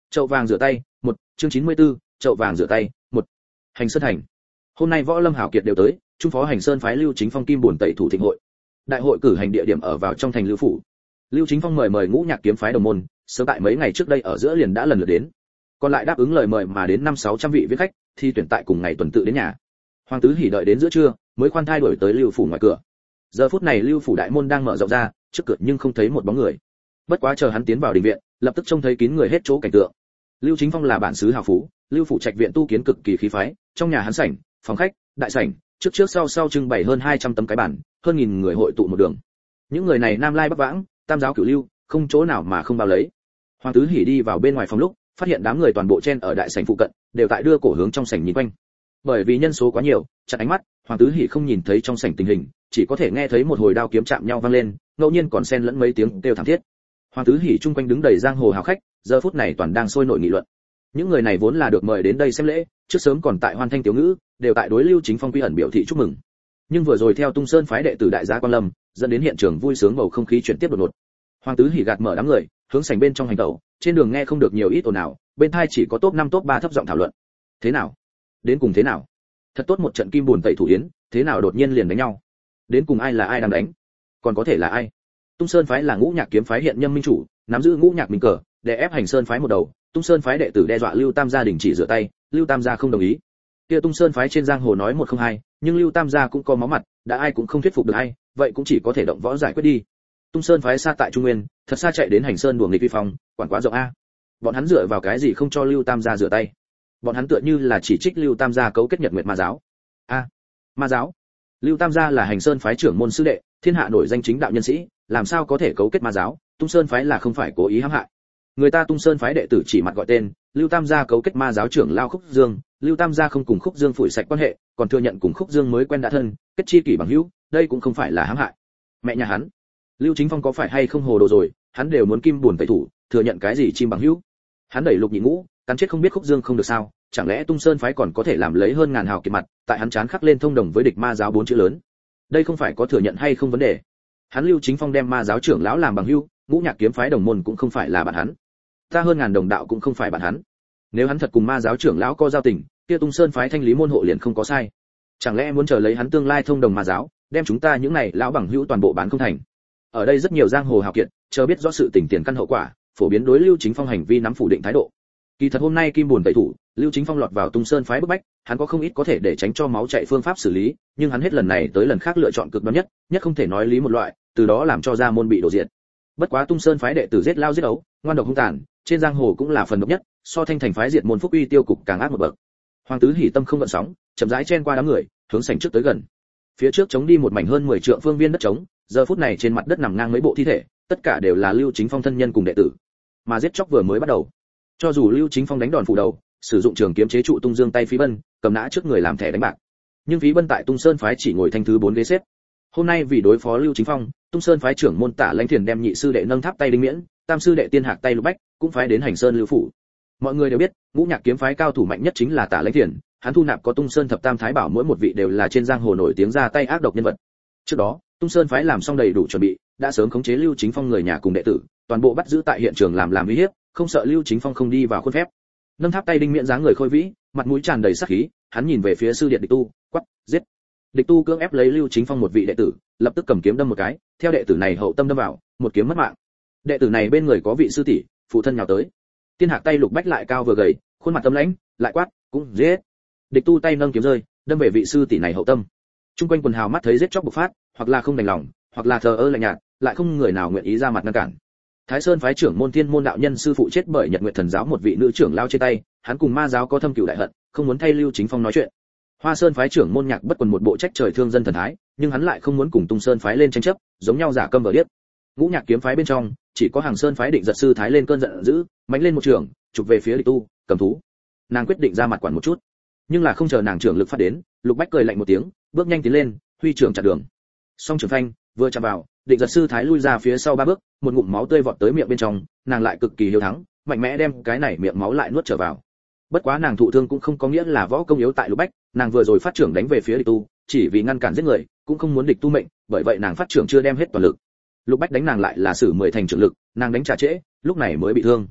chậu vàng rửa tay, một chương 94, chậu vàng rửa tay, một Hành Sơn thành. Hôm nay võ lâm hảo kiệt đều tới, trung phó Hành Sơn phái Lưu Chính Phong kim bổn tẩy thủ thịnh hội. Đại hội cử hành địa điểm ở vào trong thành Lưu phủ. Lưu Chính Phong mời Ngũ Nhạc kiếm phái đồng môn, sớm tại mấy ngày trước đây ở giữa liền đã lần lượt đến. Còn lại đáp ứng lời mời mà đến 500-600 vị viết khách, thi tuyển tại cùng ngày tuần tự đến nhà. Hoàng Tứ Hỉ đợi đến giữa trưa, mới khoan thai đổi tới Lưu phủ ngoài cửa. Giờ phút này Lưu phủ đại môn đang mở rộng ra, trước cửa nhưng không thấy một bóng người. Bất quá chờ hắn tiến vào đình viện, lập tức trông thấy kín người hết chỗ cảnh tượng. Lưu Chính Phong là bản xứ hào phú, Lưu phủ trạch viện tu kiến cực kỳ khí phái, trong nhà hắn sảnh, phòng khách, đại sảnh, trước sau trưng bày hơn 200 tấm cái bàn, hơn 1000 người hội tụ một đường. Những người này nam lai bắc vãng, tam giáo cửu lưu, không chỗ nào mà không bao lấy. Hoàng Tứ Hỉ đi vào bên ngoài phòng lúc, phát hiện đám người toàn bộ chen ở đại sảnh phụ cận, đều tại đưa cổ hướng trong sảnh nhìn quanh. Bởi vì nhân số quá nhiều, chặn ánh mắt, Hoàng Tứ Hỉ không nhìn thấy trong sảnh tình hình, chỉ có thể nghe thấy một hồi đao kiếm chạm nhau vang lên, ngẫu nhiên còn xen lẫn mấy tiếng kêu thảm thiết. Hoàng Tứ Hỉ chung quanh đứng đầy giang hồ hào khách, giờ phút này toàn đang sôi nổi nghị luận. Những người này vốn là được mời đến đây xem lễ, trước sớm còn tại hoan thanh tiểu ngữ, đều tại đối Lưu Chính Phong quy ẩn biểu thị chúc mừng. Nhưng vừa rồi theo Tung Sơn phái đệ tử đại gia Quan Lâm, dẫn đến hiện trường vui sướng bầu không khí chuyển tiếp đột ngột. Hoàng Tứ Hỉ gạt mở đám người, hướng sảnh bên trong hành tẩu, trên đường nghe không được nhiều ít ồn ào, bên tai chỉ có top 5 top 3 thấp giọng thảo luận. Thế nào? Đến cùng thế nào? Thật tốt một trận kim buồn tẩy thủ yến, thế nào đột nhiên liền đánh nhau? Đến cùng ai là ai đang đánh? Còn có thể là ai? Tung Sơn phái là Ngũ Nhạc kiếm phái hiện nhâm minh chủ, nắm giữ Ngũ Nhạc minh cờ, để ép Hành Sơn phái một đầu. Tung Sơn phái đệ tử đe dọa Lưu Tam gia đình chỉ rửa tay, Lưu Tam gia không đồng ý. Kia Tung Sơn phái trên giang hồ nói một không hai, nhưng Lưu Tam gia cũng có máu mặt, đã ai cũng không thuyết phục được ai, vậy cũng chỉ có thể động võ giải quyết đi. Tung Sơn phái xa tại Trung Nguyên, thật xa chạy đến Hành Sơn đùa nghịch vi phong, quản quá rộng a. Bọn hắn dựa vào cái gì không cho Lưu Tam gia rửa tay? Bọn hắn tựa như là chỉ trích Lưu Tam gia cấu kết Nhật Nguyệt Ma giáo. A, Ma giáo? Lưu Tam gia là Hành Sơn phái trưởng môn sư đệ, thiên hạ nổi danh chính đạo nhân sĩ, làm sao có thể cấu kết Ma giáo? Tung Sơn phái là không phải cố ý hãm hại. Người ta Tung Sơn phái đệ tử chỉ mặt gọi tên, Lưu Tam gia cấu kết Ma giáo trưởng lao Khúc Dương, Lưu Tam gia không cùng Khúc Dương phủi sạch quan hệ, còn thừa nhận cùng Khúc Dương mới quen đã thân, kết chi kỷ bằng hữu, đây cũng không phải là hãm hại. Mẹ nhà hắn, Lưu Chính Phong có phải hay không hồ đồ rồi, hắn đều muốn kim buồn tẩy thủ, thừa nhận cái gì chim bằng hữu? Hắn đẩy Lục Nhị Ngũ, cắn chết không biết Khúc Dương không được sao, chẳng lẽ Tung Sơn phái còn có thể làm lấy hơn ngàn hào kiệt mặt, tại hắn chán khắc lên thông đồng với địch Ma giáo 4 chữ lớn. Đây không phải có thừa nhận hay không vấn đề. Hắn Lưu Chính Phong đem Ma giáo trưởng lão làm bằng hữu, Ngũ Nhạc kiếm phái đồng môn cũng không phải là bạn hắn. Ta hơn ngàn đồng đạo cũng không phải bạn hắn. Nếu hắn thật cùng Ma giáo trưởng lão có giao tình, kia Tung Sơn phái thanh lý môn hộ liền không có sai. Chẳng lẽ muốn chờ lấy hắn tương lai thông đồng Ma giáo, đem chúng ta những này lão bằng hữu toàn bộ bán không thành? Ở đây rất nhiều giang hồ hào kiệt, chờ biết rõ sự tình tiền căn hậu quả, phổ biến đối Lưu Chính Phong hành vi nắm phủ định thái độ. Kỳ thật hôm nay kim buồn tẩy thủ, Lưu Chính Phong lọt vào Tung Sơn phái bức bách, hắn có không ít có thể để tránh cho máu chảy phương pháp xử lý, nhưng hắn hết lần này tới lần khác lựa chọn cực đoan nhất không thể nói lý một loại, từ đó làm cho gia môn bị đổ diệt. Bất quá Tung Sơn phái đệ tử giết lao giết ấu, ngoan độc hung tàn, trên giang hồ cũng là phần độc nhất, so Thanh Thành phái diệt môn Phúc Uy tiêu cục càng ác một bậc. Hoàng Tứ Hỉ tâm không gợn sóng, chậm rãi chen qua đám người, hướng sảnh trước tới gần. Phía trước chống đi một mảnh hơn 10 trượng phương viên đất trống, giờ phút này trên mặt đất nằm ngang mấy bộ thi thể, tất cả đều là Lưu Chính Phong thân nhân cùng đệ tử. Mà giết chóc vừa mới bắt đầu. Cho dù Lưu Chính Phong đánh đòn phủ đầu, sử dụng trường kiếm chế trụ Tung Dương tay Phí Bân, cầm nã trước người làm thẻ đánh bạc. Nhưng Phí Bân tại Tung Sơn phái chỉ ngồi thanh thứ 4 ghế xếp. Hôm nay vì đối phó Lưu Chính Phong, Tung Sơn phái trưởng môn Tả Lãnh Thiền đem nhị sư đệ Nâng Tháp tay Đinh Miễn, tam sư đệ Tiên Hạc tay Lục Bách, cũng phái đến Hành Sơn Lưu phủ. Mọi người đều biết, Ngũ Nhạc kiếm phái cao thủ mạnh nhất chính là Tả Lãnh Thiền, hắn thu nạp có Tung Sơn thập tam thái bảo mỗi một vị đều là trên giang hồ nổi tiếng ra tay ác độc nhân vật. Trước đó, Tung Sơn phái làm xong đầy đủ chuẩn bị, đã sớm khống chế Lưu Chính Phong người nhà cùng đệ tử, toàn bộ bắt giữ tại hiện trường làm uy hiếp, không sợ Lưu Chính Phong không đi vào khuôn phép. Nâng Tháp tay Đinh Miễn dáng người khôi vĩ, mặt mũi tràn đầy sát khí, hắn nhìn về phía sư điện Địch Tu, quát, giết. Địch Tu cưỡng ép lấy Lưu Chính Phong một vị đệ tử, lập tức cầm kiếm đâm một cái, theo đệ tử này hậu tâm đâm vào, một kiếm mất mạng. Đệ tử này bên người có vị sư tỷ, phụ thân nhào tới. Tiên Hạc tay Lục Bách lại cao vừa gầy, khuôn mặt tâm lãnh, lại quát, cũng giết. Địch Tu tay nâng kiếm rơi, đâm về vị sư tỷ này hậu tâm. Trung quanh quần hào mắt thấy giết chóc bộc phát, hoặc là không đành lòng, hoặc là thờ ơ lạnh nhạt, lại không người nào nguyện ý ra mặt ngăn cản. Thái Sơn phái trưởng môn Thiên môn đạo nhân sư phụ chết bởi Nhật Nguyệt thần giáo một vị nữ trưởng lao trên tay, hắn cùng Ma giáo có thâm cừu đại hận, không muốn thay Lưu Chính Phong nói chuyện. Hoa Sơn phái trưởng môn Nhạc Bất Quần một bộ trách trời thương dân thần thái, nhưng hắn lại không muốn cùng Tung Sơn phái lên tranh chấp, giống nhau giả câm vờ điếc. Ngũ Nhạc kiếm phái bên trong, chỉ có Hàng Sơn phái Định Giật sư thái lên cơn giận dữ, mạnh lên một trường, chụp về phía Địch Tu, cầm thú. Nàng quyết định ra mặt quản một chút, nhưng là không chờ nàng trưởng lực phát đến, Lục Bách cười lạnh một tiếng, bước nhanh tiến lên, huy trưởng chặn đường. Song trường phanh, vừa chạm vào, Định Giật sư thái lui ra phía sau 3 bước, một ngụm máu tươi vọt tới miệng bên trong, nàng lại cực kỳ hiếu thắng, mạnh mẽ đem cái này miệng máu lại nuốt trở vào. Bất quá nàng thụ thương cũng không có nghĩa là võ công yếu tại Lục Bách, nàng vừa rồi phát trưởng đánh về phía Địch Tu, chỉ vì ngăn cản giết người, cũng không muốn Địch Tu mệnh, bởi vậy nàng phát trưởng chưa đem hết toàn lực. Lục Bách đánh nàng lại là sử 10 thành trưởng lực, nàng đánh trả trễ, lúc này mới bị thương.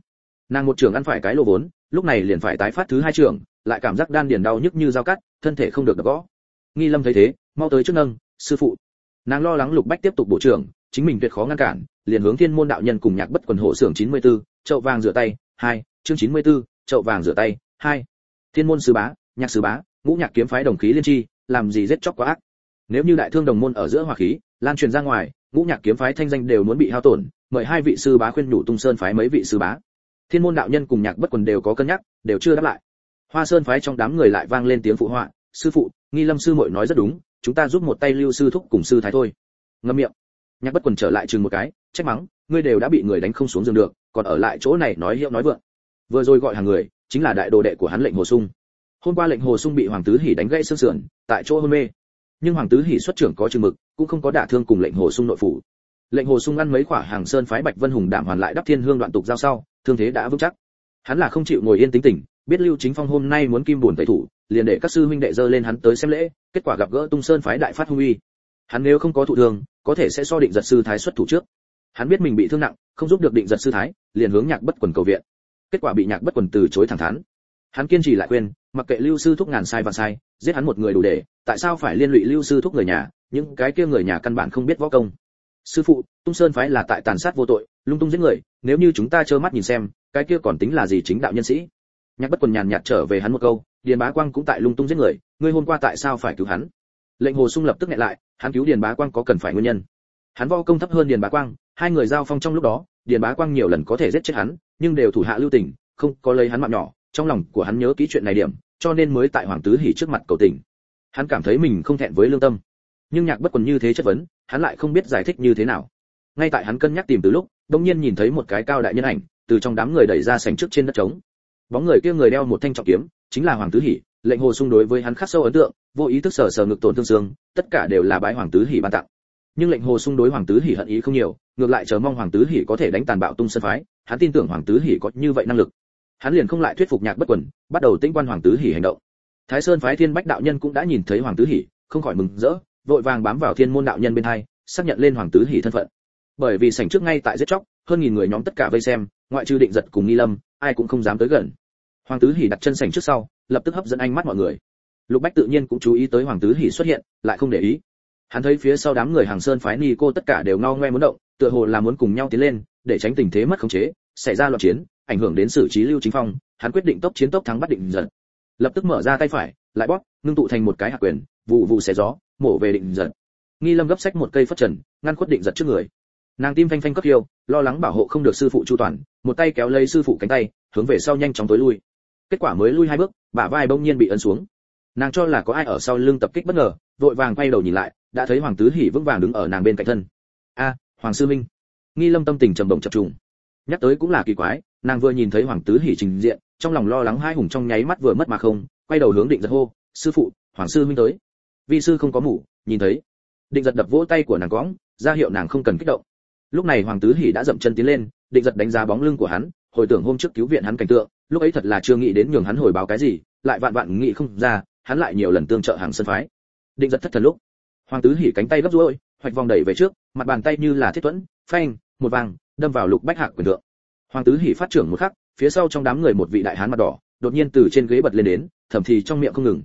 Nàng một trường ăn phải cái lô vốn, lúc này liền phải tái phát thứ hai trường, lại cảm giác đan điền đau nhức như dao cắt, thân thể không được gõ. Nghi Lâm thấy thế, mau tới trước nâng, sư phụ. Nàng lo lắng Lục Bách tiếp tục bổ trưởng, chính mình tuyệt khó ngăn cản, liền hướng Thiên Môn đạo nhân cùng Nhạc Bất Quần hộ xưởng 94, chậu vàng rửa tay, 2, chương 94, chậu vàng rửa tay, 2. Thiên Môn sư bá, Nhạc sư bá, Ngũ Nhạc kiếm phái đồng khí liên chi, làm gì giết chóc quá ác. Nếu như đại thương đồng môn ở giữa hòa khí, lan truyền ra ngoài, Ngũ Nhạc kiếm phái thanh danh đều muốn bị hao tổn, mời hai vị sư bá khuyên nhủ Tung Sơn phái mấy vị sư bá. Thiên Môn đạo nhân cùng Nhạc Bất Quần đều có cân nhắc, đều chưa đáp lại. Hoa Sơn phái trong đám người lại vang lên tiếng phụ họa, sư phụ, Nghi Lâm sư muội nói rất đúng, chúng ta giúp một tay Lưu sư thúc cùng sư thái thôi. Ngậm miệng. Nhạc Bất Quần trở lại chừng một cái, trách mắng, ngươi đều đã bị người đánh không xuống giường được, còn ở lại chỗ này nói hiệu nói vượng. Vừa rồi gọi hàng người, chính là đại đồ đệ của hắn Lệnh Hồ Sung. Hôm qua Lệnh Hồ Sung bị Hoàng Tứ Hỉ đánh gãy xương sườn, tại chỗ hôn mê. Nhưng Hoàng Tứ Hỉ xuất trưởng có chừng mực, cũng không có đả thương cùng Lệnh Hồ Sung nội phủ. Lệnh Hồ Sung ăn mấy quả Hàng Sơn phái Bạch Vân Hùng đạm hoàn lại đắp thiên hương đoạn tục giao sau, thương thế đã vững chắc. Hắn là không chịu ngồi yên tính tình, biết Lưu Chính Phong hôm nay muốn kim buồn tẩy thủ, liền để các sư huynh đệ dơ lên hắn tới xem lễ, kết quả gặp gỡ Tung Sơn phái đại phát hung uy. Hắn nếu không có thụ thương, có thể sẽ so Định Giật sư thái xuất thủ trước. Hắn biết mình bị thương nặng, không giúp được Định Giật sư thái, liền hướng Nhạc Bất Quần cầu viện. Kết quả bị Nhạc Bất Quần từ chối thẳng thắn. Hắn kiên trì lại khuyên, mặc kệ Lưu sư thúc ngàn sai vạn sai, giết hắn một người đủ để, tại sao phải liên lụy Lưu sư thúc người nhà, những cái kia người nhà căn bản không biết võ công. Sư phụ, Tung Sơn phái là tại tàn sát vô tội, lung tung giết người, nếu như chúng ta trơ mắt nhìn xem, cái kia còn tính là gì chính đạo nhân sĩ. Nhạc Bất Quần nhàn nhạt trở về hắn một câu, Điền Bá Quang cũng tại lung tung giết người, ngươi hôm qua tại sao phải cứu hắn? Lệnh Hồ Sung lập tức nghẹn lại, hắn cứu Điền Bá Quang có cần phải nguyên nhân. Hắn võ công thấp hơn Điền Bá Quang, hai người giao phong trong lúc đó, Điền Bá Quang nhiều lần có thể giết chết hắn, nhưng đều thủ hạ lưu tình, không có lấy hắn mạng nhỏ, trong lòng của hắn nhớ kỹ chuyện này điểm, cho nên mới tại Hoàng Tứ Hỉ trước mặt cầu tình. Hắn cảm thấy mình không thẹn với lương tâm. Nhưng Nhạc Bất Quần như thế chất vấn, hắn lại không biết giải thích như thế nào. Ngay tại hắn cân nhắc tìm từ lúc, đột nhiên nhìn thấy một cái cao đại nhân ảnh, từ trong đám người đẩy ra sảnh trước trên đất trống. Bóng người kia người đeo một thanh trọng kiếm, chính là Hoàng Tứ Hỉ. Lệnh Hồ Sung đối với hắn khắc sâu ấn tượng, vô ý thức sờ sờ ngực tổn thương xương, tất cả đều là bái Hoàng Tứ Hỉ ban tặng. Nhưng Lệnh Hồ Sung đối Hoàng Tứ Hỉ hận ý không nhiều, ngược lại chờ mong Hoàng Tứ Hỉ có thể đánh tàn bạo Tung Sơn phái, hắn tin tưởng Hoàng Tứ Hỉ có như vậy năng lực. Hắn liền không lại thuyết phục Nhạc Bất Quần, bắt đầu tĩnh quan Hoàng Tứ Hỉ hành động. Thái Sơn phái Thiên Bách đạo nhân cũng đã nhìn thấy Hoàng Tứ Hỉ, không khỏi mừng rỡ, vội vàng bám vào Thiên Môn đạo nhân bên hai, xác nhận lên Hoàng Tứ Hỉ thân phận. Bởi vì sảnh trước ngay tại giết chóc, hơn nghìn người nhóm tất cả vây xem, ngoại trừ Định Giật cùng Nghi Lâm, ai cũng không dám tới gần. Hoàng Tứ Hỉ đặt chân sảnh trước sau, lập tức hấp dẫn ánh mắt mọi người. Lục Bách tự nhiên cũng chú ý tới Hoàng Tứ Hỉ xuất hiện, lại không để ý. Hắn thấy phía sau đám người Hàng Sơn phái Ni cô tất cả đều ngao ngoe muốn động, tựa hồ là muốn cùng nhau tiến lên, để tránh tình thế mất khống chế, xảy ra loạn chiến, ảnh hưởng đến xử trí Lưu Chính Phong. Hắn quyết định tốc chiến tốc thắng bắt Định Giật. Lập tức mở ra tay phải, lại bóp, ngưng tụ thành một cái hạt quyền, vụ vụ xé gió, mổ về Định Giật. Nghi Lâm gấp xách một cây phất trần, ngăn khuất Định Giật trước người. Nàng tim phanh phanh cấp hiêu, lo lắng bảo hộ không được sư phụ chu toàn, một tay kéo lấy sư phụ cánh tay, hướng về sau nhanh chóng tối lui. Kết quả mới lui hai bước, bả vai bỗng nhiên bị ấn xuống. Nàng cho là có ai ở sau lưng tập kích bất ngờ, vội vàng quay đầu nhìn lại, đã thấy Hoàng Tứ Hỉ vững vàng đứng ở nàng bên cạnh thân. A, Hoàng sư minh. Nghi Lâm tâm tình trầm bổng chập trùng. Nhắc tới cũng là kỳ quái, nàng vừa nhìn thấy Hoàng Tứ Hỉ trình diện, trong lòng lo lắng hai hùng trong nháy mắt vừa mất mà không, quay đầu hướng Định Giật hô, sư phụ, Hoàng sư minh tới. Vi sư không có mủ, nhìn thấy. Định Giật đập vỗ tay của nàng cõng, ra hiệu nàng không cần kích động. Lúc này Hoàng Tứ Hỉ đã dậm chân tiến lên, Định Giật đánh giá bóng lưng của hắn, hồi tưởng hôm trước cứu viện hắn cảnh tượng, lúc ấy thật là chưa nghĩ đến nhường hắn hồi báo cái gì, lại vạn vạn nghĩ không ra, hắn lại nhiều lần tương trợ Hàng Sơn phái. Định Giật thất thần lúc, Hoàng Tứ Hỉ cánh tay gấp duỗi, hoạch vòng đẩy về trước, mặt bàn tay như là thiết thuẫn, phanh, một vàng, đâm vào Lục Bách Hạc quyền thượng. Hoàng Tứ Hỉ phát trưởng một khắc, phía sau trong đám người một vị đại hán mặt đỏ, đột nhiên từ trên ghế bật lên đến, thầm thì trong miệng không ngừng,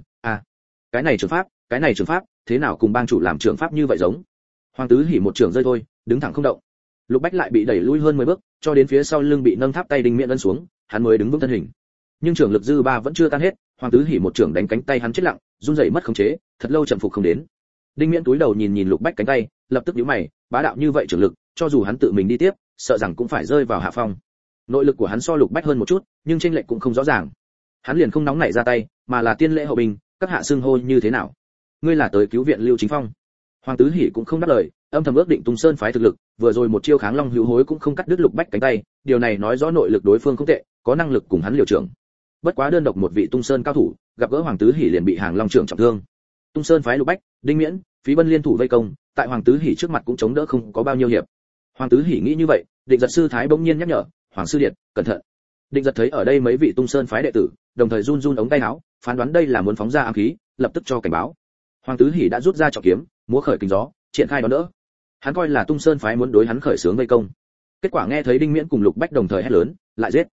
cái này trường pháp, thế nào cùng bang chủ làm trường pháp như vậy giống. Hoàng Tứ Hỉ một trường rơi thôi, đứng thẳng không động. Lục Bách lại bị đẩy lui hơn 10 bước, cho đến phía sau lưng bị nâng tháp tay Đinh Miễn ấn xuống, hắn mới đứng vững thân hình. Nhưng trường lực dư ba vẫn chưa tan hết, Hoàng Tứ Hỉ một trường đánh cánh tay hắn chết lặng, run rẩy mất khống chế, thật lâu chậm phục không đến. Đinh Miễn túi đầu nhìn nhìn Lục Bách cánh tay, lập tức nhíu mày, bá đạo như vậy trường lực, cho dù hắn tự mình đi tiếp, sợ rằng cũng phải rơi vào hạ phong. Nội lực của hắn so Lục Bách hơn một chút, nhưng chênh lệch cũng không rõ ràng. Hắn liền không nóng nảy ra tay, mà là tiên lễ hậu binh, các hạ xưng hô như thế nào? Ngươi là tới cứu viện Lưu Chính Phong? Hoàng Tứ Hỉ cũng không đáp lời, âm thầm ước định Tung Sơn phái thực lực, vừa rồi một chiêu kháng long hữu hối cũng không cắt đứt Lục Bách cánh tay, điều này nói rõ nội lực đối phương không tệ, có năng lực cùng hắn liều trưởng. Bất quá đơn độc một vị Tung Sơn cao thủ, gặp gỡ Hoàng Tứ Hỉ liền bị Hàng Long trưởng trọng thương. Tung Sơn phái Lục Bách, Đinh Miễn, Phí Bân liên thủ vây công, tại Hoàng Tứ Hỉ trước mặt cũng chống đỡ không có bao nhiêu hiệp. Hoàng Tứ Hỉ nghĩ như vậy, Định Giật sư thái bỗng nhiên nhắc nhở, Hoàng sư điện, cẩn thận. Định Giật thấy ở đây mấy vị Tung Sơn phái đệ tử, đồng thời run run ống tay áo, phán đoán đây là muốn phóng ra ám khí, lập tức cho cảnh báo. Hoàng Tứ Hỉ đã rút ra trọng kiếm, múa khởi kình gió, triển khai đón đỡ. Hắn coi là Tung Sơn phái muốn đối hắn khởi xướng vây công. Kết quả nghe thấy Đinh Miễn cùng Lục Bách đồng thời hét lớn, lại giết.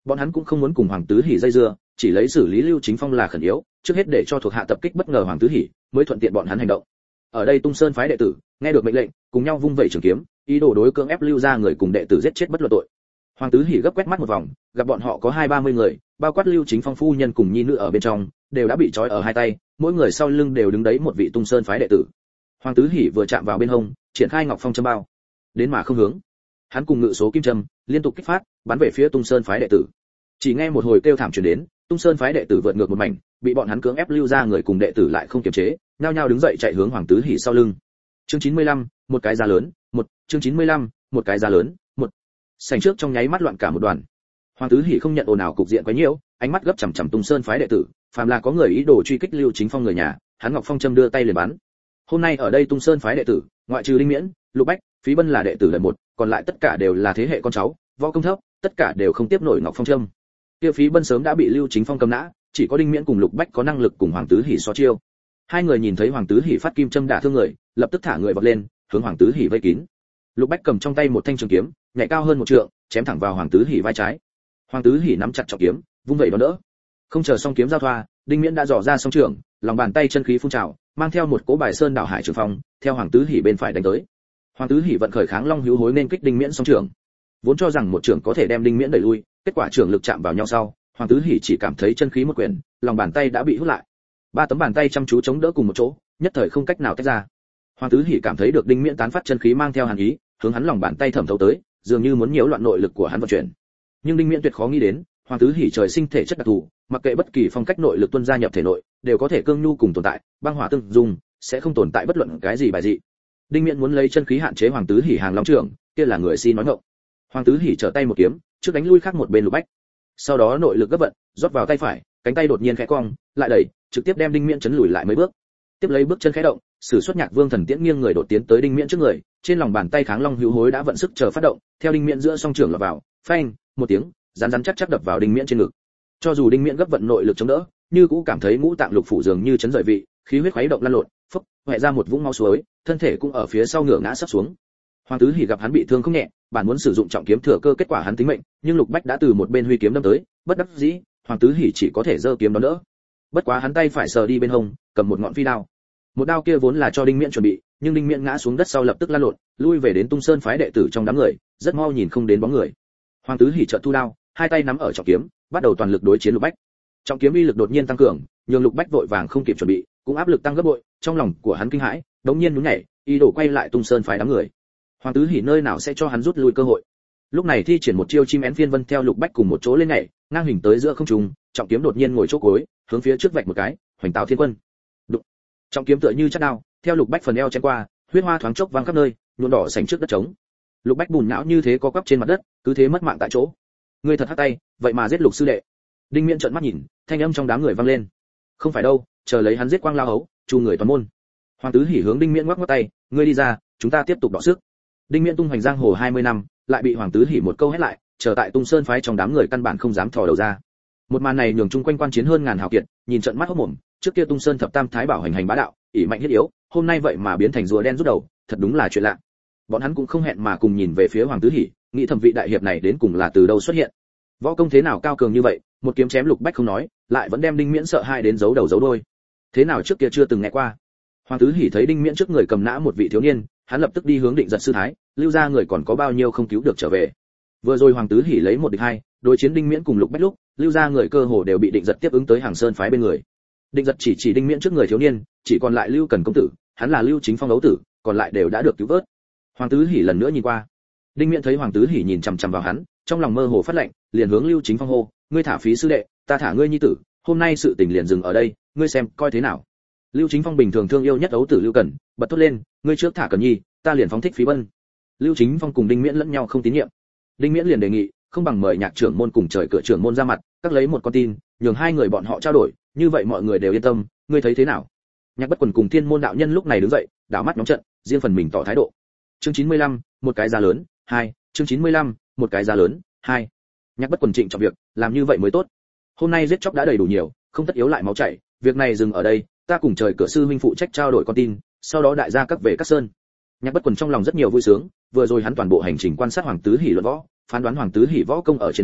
Bọn hắn cũng không muốn cùng Hoàng Tứ Hỉ dây dưa, chỉ lấy xử lý Lưu Chính Phong là khẩn yếu, trước hết để cho thuộc hạ tập kích bất ngờ Hoàng Tứ Hỉ, mới thuận tiện bọn hắn hành động. Ở đây Tung Sơn phái đệ tử, nghe được mệnh lệnh, cùng nhau vung vẩy trường kiếm, ý đồ đối cưỡng ép Lưu ra người cùng đệ tử giết chết bất luận tội. Hoàng Tứ Hỉ gấp quét mắt một vòng, gặp bọn họ có 20-30 người, bao quát Lưu Chính Phong phu nhân cùng nhi nữ ở bên trong, đều đã bị trói ở hai tay, mỗi người sau lưng đều đứng đấy một vị Tung Sơn phái đệ tử. Hoàng Tứ Hỉ vừa chạm vào bên hông, triển khai Ngọc Phong châm bao, đến mà không hướng. Hắn cùng ngự số kim châm, liên tục kích phát, bắn về phía Tung Sơn phái đệ tử. Chỉ nghe một hồi kêu thảm truyền đến, Tung Sơn phái đệ tử vượt ngược một mảnh, bị bọn hắn cưỡng ép Lưu ra người cùng đệ tử lại không kiềm chế, nhao nhao đứng dậy chạy hướng Hoàng Tứ Hỉ sau lưng. Chương 95, một cái giá lớn, chương 95, một cái giá lớn, Sảnh trước trong nháy mắt loạn cả một đoàn. Hoàng Tứ Hỉ không nhận ồn ào cục diện quá nhiễu, ánh mắt gấp chằm chằm Tung Sơn phái đệ tử, phàm là có người ý đồ truy kích Lưu Chính Phong người nhà, hắn Ngọc Phong châm đưa tay liền bắn. Hôm nay ở đây Tung Sơn phái đệ tử, ngoại trừ Đinh Miễn, Lục Bách, Phí Bân là đệ tử đời một, còn lại tất cả đều là thế hệ con cháu, võ công thấp, tất cả đều không tiếp nổi Ngọc Phong châm. Kia Phí Bân sớm đã bị Lưu Chính Phong cầm nã, chỉ có Đinh Miễn cùng Lục Bách có năng lực cùng Hoàng Tứ Hỉ so chiêu. Hai người nhìn thấy Hoàng Tứ Hỉ phát kim châm đả thương người, lập tức thả người vọt lên, hướng Hoàng Tứ Hỉ vây kín. Lục Bách cầm trong tay một thanh trường kiếm, nhảy cao hơn một trượng, chém thẳng vào Hoàng Tứ Hỉ vai trái. Hoàng Tứ Hỉ nắm chặt trọng kiếm, vung vẩy đón đỡ. Không chờ song kiếm giao thoa, Đinh Miễn đã dò ra song trường, lòng bàn tay chân khí phun trào, mang theo một cỗ bài sơn đảo hải trường phong, theo Hoàng Tứ Hỉ bên phải đánh tới. Hoàng Tứ Hỉ vận khởi Kháng Long hữu hối nên kích Đinh Miễn song trường. Vốn cho rằng một trường có thể đem Đinh Miễn đẩy lui, kết quả trường lực chạm vào nhau sau, Hoàng Tứ Hỉ chỉ cảm thấy chân khí một quyển, lòng bàn tay đã bị hút lại. Ba tấm bàn tay chăm chú chống đỡ cùng một chỗ, nhất thời không cách nào tách ra. Hoàng Tứ Hỉ cảm thấy được Đinh Miễn tán phát chân khí mang theo hàn ý, hướng hắn lòng bàn tay thẩm thấu tới, dường như muốn nhiễu loạn nội lực của hắn vận chuyển. Nhưng Đinh Miễn tuyệt khó nghĩ đến, Hoàng Tứ Hỉ trời sinh thể chất đặc thù, mặc kệ bất kỳ phong cách nội lực tuôn ra nhập thể nội, đều có thể cương nhu cùng tồn tại, băng hỏa tương dung, sẽ không tồn tại bất luận cái gì bài dị. Đinh Miễn muốn lấy chân khí hạn chế Hoàng Tứ Hỉ hàng long trưởng, kia là người si nói ngọng. Hoàng Tứ Hỉ trở tay một kiếm, trước đánh lui khác một bên Lục Bách. Sau đó nội lực gấp vận, rót vào tay phải, cánh tay đột nhiên khẽ cong, lại đẩy, trực tiếp đem Đinh Miễn chấn lùi lại mấy bước. Tiếp lấy bước chân khẽ động, sử xuất Nhạc Vương Thần Tiễn nghiêng người đột tiến tới Đinh Miễn trước người, trên lòng bàn tay Kháng Long hữu hối đã vận sức chờ phát động, theo Đinh Miễn giữa song trưởng lọt vào, phanh, một tiếng, rắn rắn chắc chắc đập vào Đinh Miễn trên ngực. Cho dù Đinh Miễn gấp vận nội lực chống đỡ, như cũ cảm thấy ngũ tạng lục phủ dường như chấn rời vị, khí huyết khuấy động lăn lộn, phốc, hoẹ ra một vũng máu suối, thân thể cũng ở phía sau ngửa ngã sắp xuống. Hoàng Tứ Hỉ gặp hắn bị thương không nhẹ, bản muốn sử dụng trọng kiếm thừa cơ kết quả hắn tính mệnh, nhưng Lục Bách đã từ một bên huy kiếm đâm tới, bất đắc dĩ, Hoàng Tứ Hỉ chỉ có thể giơ kiếm đón đỡ. Bất quá hắn tay phải sờ đi bên hông, cầm một ngọn phi đao. Một đao kia vốn là cho Đinh Miễn chuẩn bị, nhưng Đinh Miễn ngã xuống đất sau lập tức lăn lộn, lui về đến Tung Sơn phái đệ tử trong đám người, rất mau nhìn không đến bóng người. Hoàng Tứ Hỉ chợt thu đao, hai tay nắm ở trọng kiếm, bắt đầu toàn lực đối chiến Lục Bách. Trọng kiếm uy lực đột nhiên tăng cường, nhường Lục Bách vội vàng không kịp chuẩn bị, cũng áp lực tăng gấp bội, trong lòng của hắn kinh hãi, đống nhiên nhún nhảy, ý đồ quay lại Tung Sơn phái đám người. Hoàng Tứ Hỉ nơi nào sẽ cho hắn rút lui cơ hội. Lúc này thi triển một chiêu chim én phiên vân theo Lục Bách cùng một chỗ lên nhảy, ngang hình tới giữa không trung, trọng kiếm đột nhiên ngồi chỗ cuối, hướng phía trước vạch một cái, hoành táo thiên quân. Đụng. Trọng kiếm tựa như chát đao, theo Lục Bách phần eo chém qua, huyết hoa thoáng chốc vang khắp nơi, nhuộm đỏ sành trước đất trống. Lục Bách bùn não như thế co quắp trên mặt đất, cứ thế mất mạng tại chỗ. Ngươi thật hắc tay, vậy mà giết Lục sư đệ. Đinh Miễn trợn mắt nhìn, thanh âm trong đám người vang lên. Không phải đâu, chờ lấy hắn giết Quang Lao hấu, chu người toàn môn. Hoàng Tứ Hỉ hướng Đinh Miễn ngoắc ngoắc tay, ngươi đi ra, chúng ta tiếp tục đọ sức. Đinh Miễn tung hoành giang hồ 20 năm, lại bị Hoàng Tứ Hỉ một câu hét lại, chờ tại Tung Sơn phái trong đám người căn bản không dám thò đầu ra. Một màn này nhường chung quanh quan chiến hơn ngàn hào kiệt, nhìn trận mắt hốt mồm, trước kia Tung Sơn thập tam thái bảo hành hành bá đạo, ỷ mạnh hiết yếu, hôm nay vậy mà biến thành rùa đen rút đầu, thật đúng là chuyện lạ. Bọn hắn cũng không hẹn mà cùng nhìn về phía Hoàng Tứ Hỉ, nghĩ thẩm vị đại hiệp này đến cùng là từ đâu xuất hiện. Võ công thế nào cao cường như vậy, một kiếm chém Lục Bách không nói, lại vẫn đem Đinh Miễn sợ hai đến giấu đầu giấu đuôi. Thế nào trước kia chưa từng nghe qua. Hoàng Tứ Hỉ thấy Đinh Miễn trước người cầm nã một vị thiếu niên, hắn lập tức đi hướng Định Giật sư thái, Lưu ra người còn có bao nhiêu không cứu được trở về. Vừa rồi Hoàng Tứ Hỉ lấy một địch hai, đối chiến Đinh Miễn cùng Lục Bách lúc, Lưu ra người cơ hồ đều bị Định Giật tiếp ứng tới Hàng Sơn phái bên người. Định Giật chỉ Đinh Miễn trước người thiếu niên, chỉ còn lại Lưu Cần công tử, hắn là Lưu Chính Phong ấu tử, còn lại đều đã được cứu vớt. Hoàng Tứ Hỉ lần nữa nhìn qua. Đinh Miễn thấy Hoàng Tứ Hỉ nhìn chằm chằm vào hắn, trong lòng mơ hồ phát lệnh, liền hướng Lưu Chính Phong hô, ngươi thả Phí sư đệ, ta thả ngươi nhi tử, hôm nay sự tình liền dừng ở đây, ngươi xem coi thế nào. Lưu Chính Phong bình thường thương yêu nhất ấu tử Lưu Cần, bật thốt lên, ngươi trước thả Cần nhi, ta liền phóng thích Phí Bân. Lưu Chính Phong cùng Đinh Miễn lẫn nhau không tín nhiệm. Đinh Miễn liền đề nghị, không bằng mời Nhạc trưởng môn cùng Trời Cửa trưởng môn ra mặt, các lấy một con tin, nhường hai người bọn họ trao đổi, như vậy mọi người đều yên tâm, ngươi thấy thế nào? Nhạc Bất Quần cùng Thiên Môn đạo nhân lúc này đứng dậy, đảo mắt nhóm trận, riêng phần mình tỏ thái độ. Chương 95, một cái giá lớn, 2, chương 95, một cái giá lớn, 2. Nhạc Bất Quần trịnh trọng việc, làm như vậy mới tốt. Hôm nay giết chóc đã đầy đủ nhiều, không tất yếu lại máu chảy, việc này dừng ở đây, ta cùng Trời Cửa sư huynh phụ trách trao đổi con tin, sau đó đại gia các về các sơn. Nhạc Bất Quần trong lòng rất nhiều vui sướng, vừa rồi hắn toàn bộ hành trình quan sát Hoàng Tứ Hỉ luận võ, phán đoán Hoàng Tứ Hỉ võ công ở trên hắn,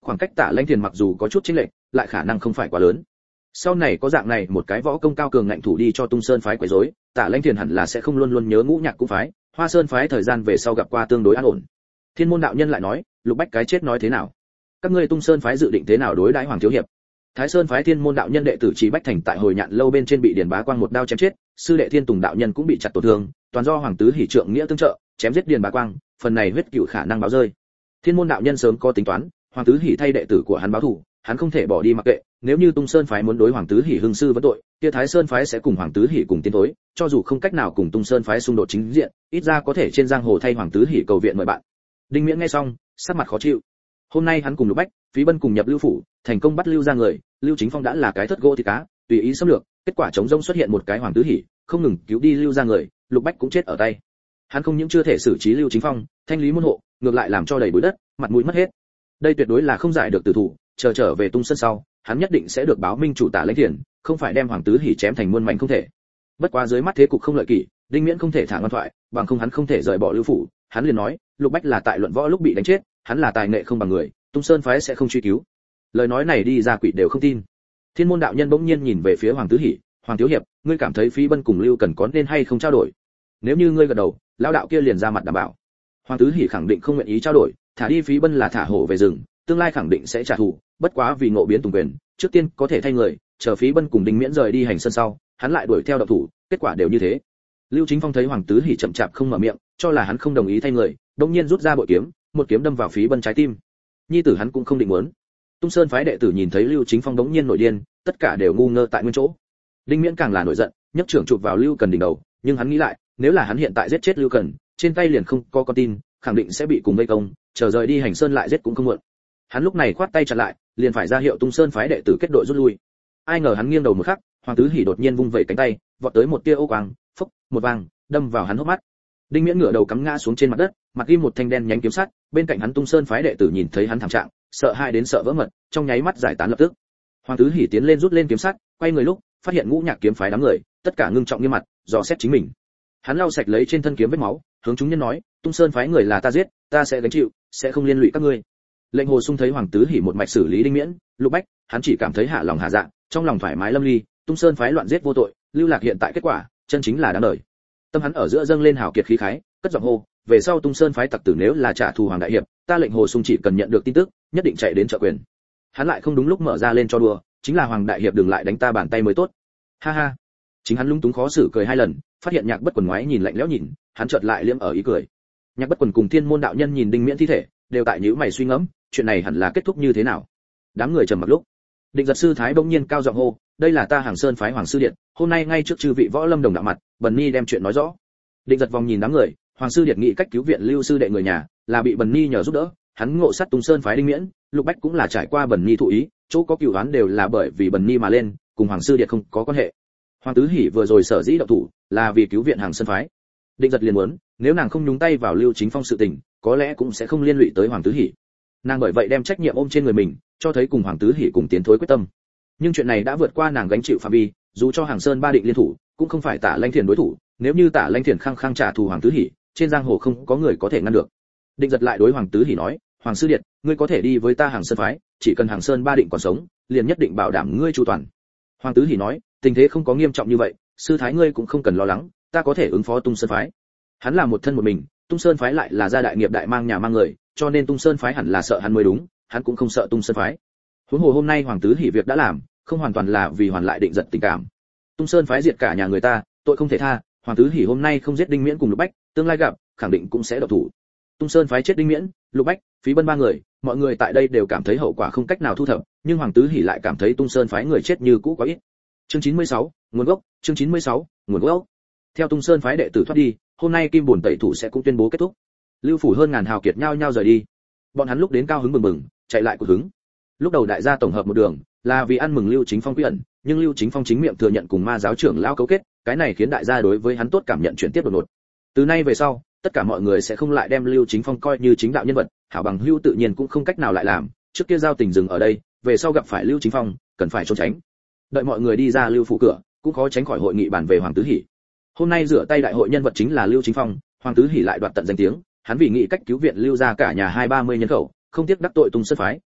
khoảng cách Tạ Lãnh Thiền mặc dù có chút chênh lệch, lại khả năng không phải quá lớn. Sau này có dạng này một cái võ công cao cường ngạnh thủ đi cho Tung Sơn phái quấy rối, Tạ Lãnh Thiền hẳn là sẽ không luôn luôn nhớ Ngũ Nhạc cũng phái, Hoa Sơn phái thời gian về sau gặp qua tương đối an ổn. Thiên Môn đạo nhân lại nói, Lục Bách cái chết nói thế nào? Các ngươi Tung Sơn phái dự định thế nào đối đãi Hoàng thiếu hiệp? Thái Sơn phái Thiên Môn đạo nhân đệ tử Trí Bách Thành tại Hồi Nhạn lâu bên trên bị Điền Bá Quang một đao chém chết, sư đệ Thiên Tùng đạo nhân cũng bị chặt tổn thương, toàn do Hoàng tứ hỉ trượng nghĩa tương trợ, chém giết Điền Bá Quang, phần này huyết cựu khả năng báo rơi. Thiên Môn đạo nhân sớm có tính toán, Hoàng tứ hỉ thay đệ tử của hắn báo thù, hắn không thể bỏ đi mặc kệ, nếu như Tung Sơn phái muốn đối Hoàng tứ hỉ hưng sư vấn tội, kia Thái Sơn phái sẽ cùng Hoàng tứ hỉ cùng tiến thối, cho dù không cách nào cùng Tung Sơn phái xung đột chính diện, ít ra có thể trên giang hồ thay Hoàng tứ hỉ cầu viện mời bạn. Đinh Miễn nghe xong, sắc mặt khó chịu. Hôm nay hắn cùng Lục Bách, Phí Bân cùng nhập Lưu phủ, thành công bắt Lưu ra người, Lưu Chính Phong đã là cái thất gỗ thì cá, tùy ý xâm lược, kết quả chống rông xuất hiện một cái Hoàng tứ hỉ, không ngừng cứu đi Lưu ra người, Lục Bách cũng chết ở tay. Hắn không những chưa thể xử trí Lưu Chính Phong, thanh lý môn hộ, ngược lại làm cho đầy bụi đất, mặt mũi mất hết. Đây tuyệt đối là không giải được tử thủ, trở về Tung Sơn sau, hắn nhất định sẽ được báo minh chủ Tạ Lãnh Thiền, không phải đem Hoàng tứ hỉ chém thành muôn mảnh không thể. Bất quá dưới mắt thế cục không lợi kỷ, Đinh Miễn không thể thả ngoan thoại, bằng không hắn không thể rời bỏ Lưu phủ, hắn liền nói, Lục Bách là tại luận võ lúc bị đánh chết, hắn là tài nghệ không bằng người, Tung Sơn phái sẽ không truy cứu. Lời nói này đi ra quỷ đều không tin. Thiên Môn đạo nhân bỗng nhiên nhìn về phía Hoàng tứ hỉ, Hoàng thiếu hiệp, ngươi cảm thấy Phí Bân cùng Lưu Cần có nên hay không trao đổi? Nếu như ngươi gật đầu, lão đạo kia liền ra mặt đảm bảo. Hoàng tứ hỉ khẳng định không nguyện ý trao đổi, thả đi Phí Bân là thả hổ về rừng, tương lai khẳng định sẽ trả thù, bất quá vì ngộ biến tùng quyền, trước tiên có thể thay người, chờ Phí Bân cùng Đinh Miễn rời đi hành sơn sau, hắn lại đuổi theo độc thủ, kết quả đều như thế. Lưu Chính Phong thấy Hoàng tứ hỉ chậm chạp không mở miệng, cho là hắn không đồng ý thay người, đột nhiên rút ra bội kiếm, một kiếm đâm vào Phí Bân trái tim. Nhi tử hắn cũng không định muốn. Tung Sơn phái đệ tử nhìn thấy Lưu Chính Phong đống nhiên nổi điên, tất cả đều ngu ngơ tại nguyên chỗ. Đinh Miễn càng là nổi giận, nhấc trưởng chụp vào Lưu Cần đỉnh đầu, nhưng hắn nghĩ lại, nếu là hắn hiện tại giết chết Lưu Cần, trên tay liền không có con tin, khẳng định sẽ bị cùng vây công, chờ rời đi hành sơn lại giết cũng không muộn. Hắn lúc này khoát tay chặn lại, liền phải ra hiệu Tung Sơn phái đệ tử kết đội rút lui. Ai ngờ hắn nghiêng đầu một khắc, Hoàng tứ hỉ đột nhiên vung vẩy cánh tay, vọt tới một tia ô quang, phốc, một vang, đâm vào hắn hốc mắt. Đinh Miễn ngửa đầu cắm ngã xuống trên mặt đất, mặt ghim một thanh đen nhánh kiếm sắt, bên cạnh hắn Tung Sơn phái đệ tử nhìn thấy hắn thảm trạng, sợ hãi đến sợ vỡ mật, trong nháy mắt giải tán lập tức. Hoàng tứ hỉ tiến lên rút lên kiếm sắt, quay người lúc, phát hiện Ngũ Nhạc kiếm phái đám người, tất cả ngưng trọng nghiêm mặt, dò xét chính mình. Hắn lau sạch lấy trên thân kiếm vết máu, hướng chúng nhân nói, Tung Sơn phái người là ta giết, ta sẽ gánh chịu, sẽ không liên lụy các ngươi. Lệnh Hồ Sung thấy Hoàng tứ hỉ một mạch xử lý Đinh Miễn, Lục Bách, hắn chỉ cảm thấy hạ lòng hạ dạ, trong lòng thoải mái lâm ly, Tung Sơn phái loạn giết vô tội, lưu lạc hiện tại kết quả, chân chính là đáng đời. Tâm hắn ở giữa dâng lên hào kiệt khí khái, cất giọng hô, về sau Tung Sơn phái tặc tử nếu là trả thù Hoàng đại hiệp, ta Lệnh Hồ Sung chỉ cần nhận được tin tức, nhất định chạy đến trợ quyền. Hắn lại không đúng lúc mở ra lên cho đùa, chính là Hoàng đại hiệp đừng lại đánh ta bàn tay mới tốt. Ha ha. Chính hắn lúng túng khó xử cười hai lần, phát hiện Nhạc Bất Quần ngoái nhìn lạnh lẽo nhìn, hắn chợt lại liếm ở ý cười. Nhạc Bất Quần cùng Thiên Môn đạo nhân nhìn Đinh Miễn thi thể, đều tại nhíu mày suy ngẫm, chuyện này hẳn là kết thúc như thế nào. Đám người trầm mặc lúc, Định Giật sư thái bỗng nhiên cao giọng hô, đây là ta Hàng Sơn phái Hoàng sư điện, hôm nay ngay trước chư vị võ lâm đồng đạo mặt, Bần Ni đem chuyện nói rõ. Định Giật vòng nhìn đám người, Hoàng sư điện nghĩ cách cứu viện Lưu sư đệ người nhà, là bị Bần Ni nhờ giúp đỡ, hắn ngộ sát Tung Sơn phái Đinh Miễn, Lục Bách cũng là trải qua Bần Ni thụ ý, chỗ có cửu oán đều là bởi vì Bần Ni mà lên, cùng Hoàng sư điện không có quan hệ. Hoàng tứ hỉ vừa rồi sở dĩ động thủ, là vì cứu viện Hàng Sơn phái. Định Giật liền muốn, nếu nàng không nhúng tay vào Lưu Chính Phong sự tình, có lẽ cũng sẽ không liên lụy tới Hoàng tứ hỉ. Nàng bởi vậy đem trách nhiệm ôm trên người mình, cho thấy cùng Hoàng tứ hỉ cùng tiến thối quyết tâm. Nhưng chuyện này đã vượt qua nàng gánh chịu phạm vi, dù cho Hàng Sơn ba định liên thủ, cũng không phải Tạ Lãnh Thiền đối thủ, nếu như Tạ Lãnh Thiền khăng khăng trả thù Hoàng tứ hỉ, trên giang hồ không có người có thể ngăn được. Định Giật lại đối Hoàng tứ hỉ nói, Hoàng sư điện, ngươi có thể đi với ta Hàng Sơn phái, chỉ cần Hàng Sơn ba định còn sống, liền nhất định bảo đảm ngươi chu toàn. Hoàng tứ hỉ nói, tình thế không có nghiêm trọng như vậy, sư thái ngươi cũng không cần lo lắng, ta có thể ứng phó Tung Sơn phái. Hắn là một thân một mình, Tung Sơn phái lại là gia đại nghiệp đại mang nhà mang người, cho nên Tung Sơn phái hẳn là sợ hắn mới đúng, hắn cũng không sợ Tung Sơn phái. Huống hồ hôm nay Hoàng tứ hỉ việc đã làm, không hoàn toàn là vì hoàn lại Định Giật tình cảm. Tung Sơn phái diệt cả nhà người ta, tội không thể tha, Hoàng tứ hỉ hôm nay không giết Đinh Miễn cùng Lục Bách, tương lai gặp, khẳng định cũng sẽ động thủ. Tung Sơn phái chết Đinh Miễn, Lục Bách, Phí Bân ba người, mọi người tại đây đều cảm thấy hậu quả không cách nào thu thập, nhưng Hoàng tứ hỉ lại cảm thấy Tung Sơn phái người chết như cũ quá ít. Chương 96, nguồn gốc, chương 96, nguồn gốc. Theo Tung Sơn phái đệ tử thoát đi, hôm nay Kim Bổn tẩy thủ sẽ cũng tuyên bố kết thúc. Lưu phủ hơn ngàn hào kiệt nhao nhao rời đi. Bọn hắn lúc đến cao hứng bừng bừng, chạy lại của hứng. Lúc đầu đại gia tổng hợp một đường, là vì ăn mừng Lưu Chính Phong quy ẩn, nhưng Lưu Chính Phong chính miệng thừa nhận cùng ma giáo trưởng lão cấu kết, cái này khiến đại gia đối với hắn tốt cảm nhận chuyển tiếp đột ngột. Từ nay về sau, tất cả mọi người sẽ không lại đem Lưu Chính Phong coi như chính đạo nhân vật, hảo bằng hữu tự nhiên cũng không cách nào lại làm, trước kia giao tình dừng ở đây, về sau gặp phải Lưu Chính Phong, cần phải trốn tránh. Đợi mọi người đi ra Lưu phủ cửa, cũng khó tránh khỏi hội nghị bàn về Hoàng tứ hỉ. Hôm nay rửa tay đại hội nhân vật chính là Lưu Chính Phong, Hoàng tứ hỉ lại đoạt tận danh tiếng, hắn vì nghị cách cứu viện Lưu gia cả nhà 230 nhân khẩu, không tiếc đắc tội Tung Sơn phái,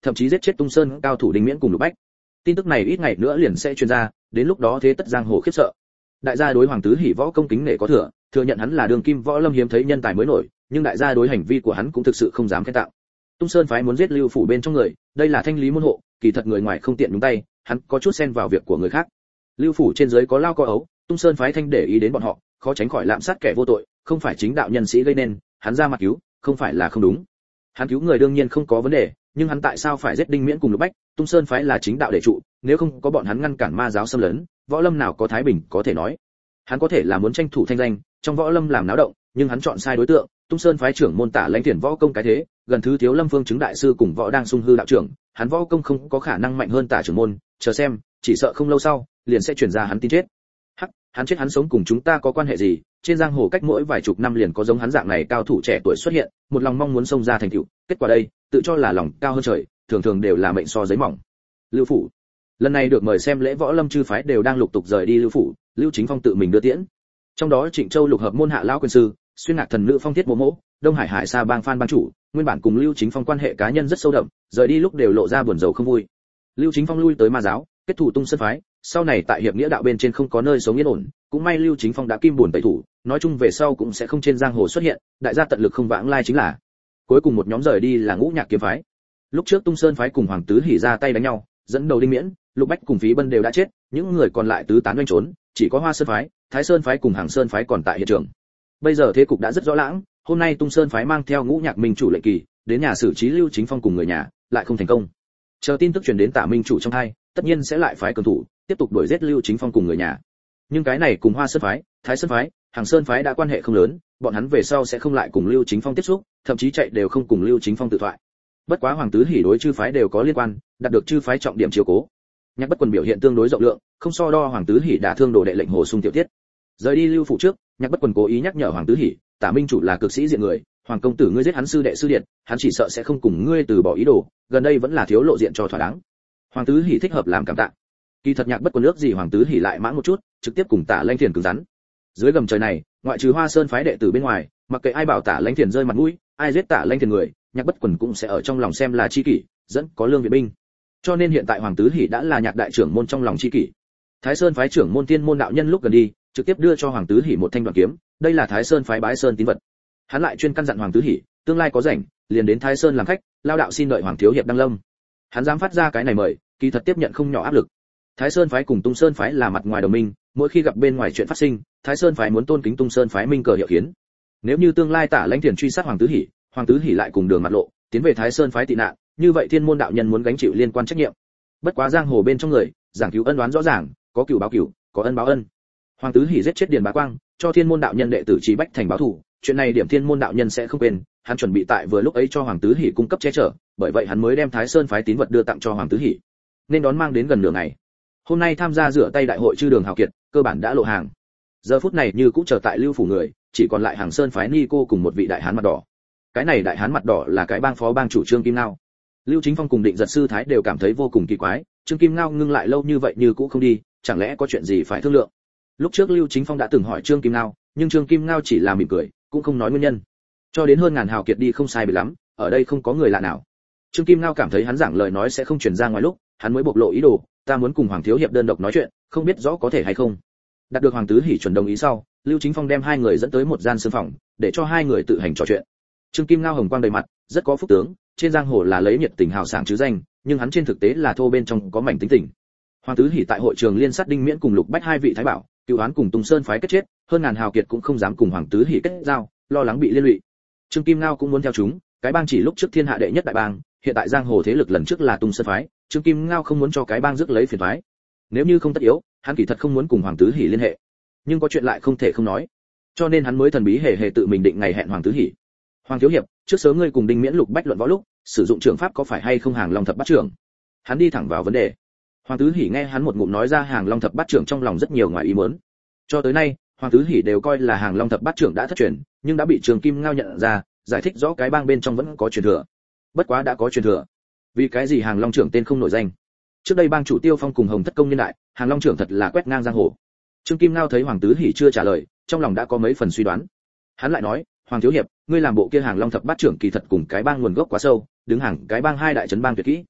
thậm chí giết chết Tung Sơn cao thủ Đinh Miễn cùng Lục Bách. Tin tức này ít ngày nữa liền sẽ truyền ra, đến lúc đó thế tất giang hồ khiếp sợ. Đại gia đối Hoàng Tứ Hỉ võ công kính nể có thừa, thừa nhận hắn là đường kim võ lâm hiếm thấy nhân tài mới nổi, nhưng đại gia đối hành vi của hắn cũng thực sự không dám khen tặng. Tung Sơn phái muốn giết Lưu phủ bên trong người, đây là thanh lý môn hộ, kỳ thật người ngoài không tiện nhúng tay, hắn có chút xen vào việc của người khác. Lưu phủ trên dưới có lao có ấu, Tung Sơn phái thanh để ý đến bọn họ, khó tránh khỏi lạm sát kẻ vô tội, không phải chính đạo nhân sĩ gây nên, hắn ra mặt cứu, không phải là không đúng. Hắn cứu người đương nhiên không có vấn đề, nhưng hắn tại sao phải giết Đinh Miễn cùng Lục Bách? Tung Sơn phái là chính đạo đệ trụ, nếu không có bọn hắn ngăn cản ma giáo xâm lấn, võ lâm nào có thái bình có thể nói. Hắn có thể là muốn tranh thủ thanh danh, trong võ lâm làm náo động, nhưng hắn chọn sai đối tượng. Tung Sơn phái trưởng môn Tả Lãnh Thiền võ công cái thế, gần thứ thiếu Lâm Phương chứng đại sư cùng võ đang sung hư đạo trưởng, hắn võ công không có khả năng mạnh hơn Tả trưởng môn, chờ xem, chỉ sợ không lâu sau, liền sẽ truyền ra hắn tin chết. Hắc, hắn chết hắn sống cùng chúng ta có quan hệ gì? Trên giang hồ cách mỗi vài chục năm liền có giống hắn dạng này cao thủ trẻ tuổi xuất hiện, một lòng mong muốn xông ra thành tựu, kết quả đây, tự cho là lòng cao hơn trời, thường thường đều là mệnh so giấy mỏng. Lưu phủ, lần này được mời xem lễ võ lâm chư phái đều đang lục tục rời đi Lưu phủ, Lưu Chính Phong tự mình đưa tiễn. Trong đó Trịnh Châu lục hợp môn hạ lão quyền sư, xuyên ngạc thần nữ Phong Thiết Mộ Mộ, Đông Hải Hải Sa bang Phan bang chủ, nguyên bản cùng Lưu Chính Phong quan hệ cá nhân rất sâu đậm, rời đi lúc đều lộ ra buồn rầu không vui. Lưu Chính Phong lui tới ma giáo, kết thủ Tung Sơn phái, sau này tại hiệp nghĩa đạo bên trên không có nơi sống yên ổn, cũng may Lưu Chính Phong đã kim buồn tẩy thủ, nói chung về sau cũng sẽ không trên giang hồ xuất hiện, đại gia tận lực không vãng lai chính là. Cuối cùng một nhóm rời đi là Ngũ Nhạc kiếm phái. Lúc trước Tung Sơn phái cùng Hoàng Tứ Hỉ ra tay đánh nhau, dẫn đầu Đinh Miễn, Lục Bách cùng Phí Bân đều đã chết, những người còn lại tứ tán doanh trốn, chỉ có Hoa Sơn phái, Thái Sơn phái cùng Hàng Sơn phái còn tại hiện trường. Bây giờ thế cục đã rất rõ lãng, hôm nay Tung Sơn phái mang theo Ngũ Nhạc Minh chủ Lệnh Kỳ, đến nhà xử trí Lưu Chính Phong cùng người nhà, lại không thành công. Chờ tin tức truyền đến Tả Minh chủ trong hai, tất nhiên sẽ lại phái cường thủ, tiếp tục đuổi giết Lưu Chính Phong cùng người nhà. Nhưng cái này cùng Hoa Sơn phái, Thái Sơn phái, Hàng Sơn phái đã quan hệ không lớn, bọn hắn về sau sẽ không lại cùng Lưu Chính Phong tiếp xúc, thậm chí chạy đều không cùng Lưu Chính Phong tự thoại. Bất quá Hoàng Tứ Hỉ đối chư phái đều có liên quan, đạt được chư phái trọng điểm chiếu cố. Nhạc Bất Quần biểu hiện tương đối rộng lượng, không so đo Hoàng Tứ Hỉ đả thương đồ đệ lệnh Hồ Sung tiểu tiết. Rời đi Lưu phủ trước, Nhạc Bất Quần cố ý nhắc nhở Hoàng Tứ Hỉ, Tả Minh chủ là cực sĩ diện người, Hoàng công tử ngươi giết hắn sư đệ sư điện, hắn chỉ sợ sẽ không cùng ngươi từ bỏ ý đồ, gần đây vẫn là thiếu lộ diện cho thỏa đáng. Hoàng Tứ Hỉ thích hợp làm cảm tạ. Kỳ thật Nhạc Bất Quần nước gì Hoàng Tứ Hỉ lại mãn một chút, trực tiếp cùng Tả Lãnh Thiền cứng rắn. Dưới gầm trời này, ngoại trừ Hoa Sơn phái đệ tử bên ngoài, mặc kệ ai bảo Tả Lãnh Thiền rơi mặt mũi, ai giết Tả Lãnh Thiền người, Nhạc Bất Quần cũng sẽ ở trong lòng xem là chi kỷ, dẫn có lương viện binh. Cho nên hiện tại Hoàng Tứ Hỉ đã là Nhạc đại trưởng môn trong lòng chi kỷ. Thái Sơn phái trưởng môn Tiên môn đạo nhân lúc gần đi, trực tiếp đưa cho Hoàng Tứ Hỉ một thanh đoạn kiếm, đây là Thái Sơn phái bái sơn tín vật. Hắn lại chuyên căn dặn Hoàng Tứ Hỉ, tương lai có rảnh, liền đến Thái Sơn làm khách, lao đạo xin đợi Hoàng thiếu hiệp đăng lâm. Hắn dám phát ra cái này mời, kỳ thật tiếp nhận không nhỏ áp lực. Thái Sơn phái cùng Tung Sơn phái là mặt ngoài đồng minh, mỗi khi gặp bên ngoài chuyện phát sinh, Thái Sơn phái muốn tôn kính Tung Sơn phái minh cờ hiệu kiến. Nếu như tương lai Tả Lãnh Thiền truy sát Hoàng Tứ Hỉ lại cùng đường mặt lộ, tiến về Thái Sơn phái tị nạn, như vậy Thiên môn đạo nhân muốn gánh chịu liên quan trách nhiệm. Bất quá giang hồ bên trong người, giảng cứu ân oán rõ ràng, có cửu báo cửu, có ân báo ân. Hoàng Tứ Hỉ giết chết Điền Bá Quang, cho Thiên môn đạo nhân đệ tử Trí Bách Thành báo thù, chuyện này điểm Thiên môn đạo nhân sẽ không quên, hắn chuẩn bị tại vừa lúc ấy cho Hoàng Tứ Hỉ cung cấp che chở, bởi vậy hắn mới đem Thái Sơn phái tín vật đưa tặng cho Hoàng Tứ Hỉ. Nên đón mang đến gần nửa ngày. Hôm nay tham gia rửa tay đại hội chư đường hào kiệt, cơ bản đã lộ hàng. Giờ phút này như cũ chờ tại Lưu phủ người, chỉ còn lại Hàng Sơn phái Ni cô cùng một vị đại hán mặt đỏ. Cái này đại hán mặt đỏ là cái bang phó bang chủ Trương Kim Ngao. Lưu Chính Phong cùng Định Giật sư thái đều cảm thấy vô cùng kỳ quái, Trương Kim Ngao ngưng lại lâu như vậy như cũ không đi, chẳng lẽ có chuyện gì phải thương lượng? Lúc trước Lưu Chính Phong đã từng hỏi Trương Kim Ngao, nhưng Trương Kim Ngao chỉ là mỉm cười, cũng không nói nguyên nhân. Cho đến hơn ngàn hào kiệt đi không sai biệt lắm, ở đây không có người lạ nào. Trương Kim Ngao cảm thấy hắn giảng lời nói sẽ không truyền ra ngoài lúc, hắn mới bộc lộ ý đồ, ta muốn cùng Hoàng thiếu hiệp đơn độc nói chuyện, không biết rõ có thể hay không. Đạt được Hoàng Tứ Hỉ chuẩn đồng ý sau, Lưu Chính Phong đem hai người dẫn tới một gian sương phòng, để cho hai người tự hành trò chuyện. Trương Kim Ngao hồng quang đầy mặt, rất có phúc tướng, trên giang hồ là lấy nhiệt tình hào sảng chứ danh, nhưng hắn trên thực tế là thô bên trong có mảnh tính tình. Hoàng Tứ Hỉ tại hội trường liên sát Đinh Miễn cùng Lục Bách hai vị thái bảo, cựu án cùng Tùng Sơn phái kết chết, hơn ngàn hào kiệt cũng không dám cùng Hoàng Tứ Hỉ kết giao, lo lắng bị liên lụy. Trương Kim Ngao cũng muốn theo chúng, cái bang chỉ lúc trước thiên hạ đệ nhất đại bang, hiện tại giang hồ thế lực lần trước là Tùng Sơn phái, Trương Kim Ngao không muốn cho cái bang rước lấy phiền toái. Nếu như không tất yếu, hắn kỳ thật không muốn cùng Hoàng Tứ Hỉ liên hệ, nhưng có chuyện lại không thể không nói, cho nên hắn mới thần bí hề hề tự mình định ngày hẹn Hoàng Tứ Hỉ. Hoàng thiếu hiệp, trước sớm ngươi cùng Đinh Miễn Lục Bách luận võ lúc, sử dụng trường pháp có phải hay không Hàng Long thập bát trưởng? Hắn đi thẳng vào vấn đề. Hoàng Tứ Hỉ nghe hắn một ngụm nói ra Hàng Long thập bát trưởng trong lòng rất nhiều ngoài ý muốn. Cho tới nay, Hoàng Tứ Hỉ đều coi là Hàng Long thập bát trưởng đã thất truyền, nhưng đã bị Trường Kim Ngao nhận ra, giải thích rõ cái bang bên trong vẫn có truyền thừa. Bất quá đã có truyền thừa, vì cái gì Hàng Long trưởng tên không nổi danh? Trước đây bang chủ Tiêu Phong cùng Hồng Thất công nhân đại, Hàng Long trưởng thật là quét ngang giang hồ. Trương Kim Ngao thấy Hoàng Tứ Hỉ chưa trả lời, trong lòng đã có mấy phần suy đoán. Hắn lại nói, Hoàng thiếu hiệp, ngươi làm bộ kia Hàng Long thập bát trưởng kỳ thật cùng cái bang nguồn gốc quá sâu, đứng hàng cái bang hai đại trấn bang tuyệt kỹ,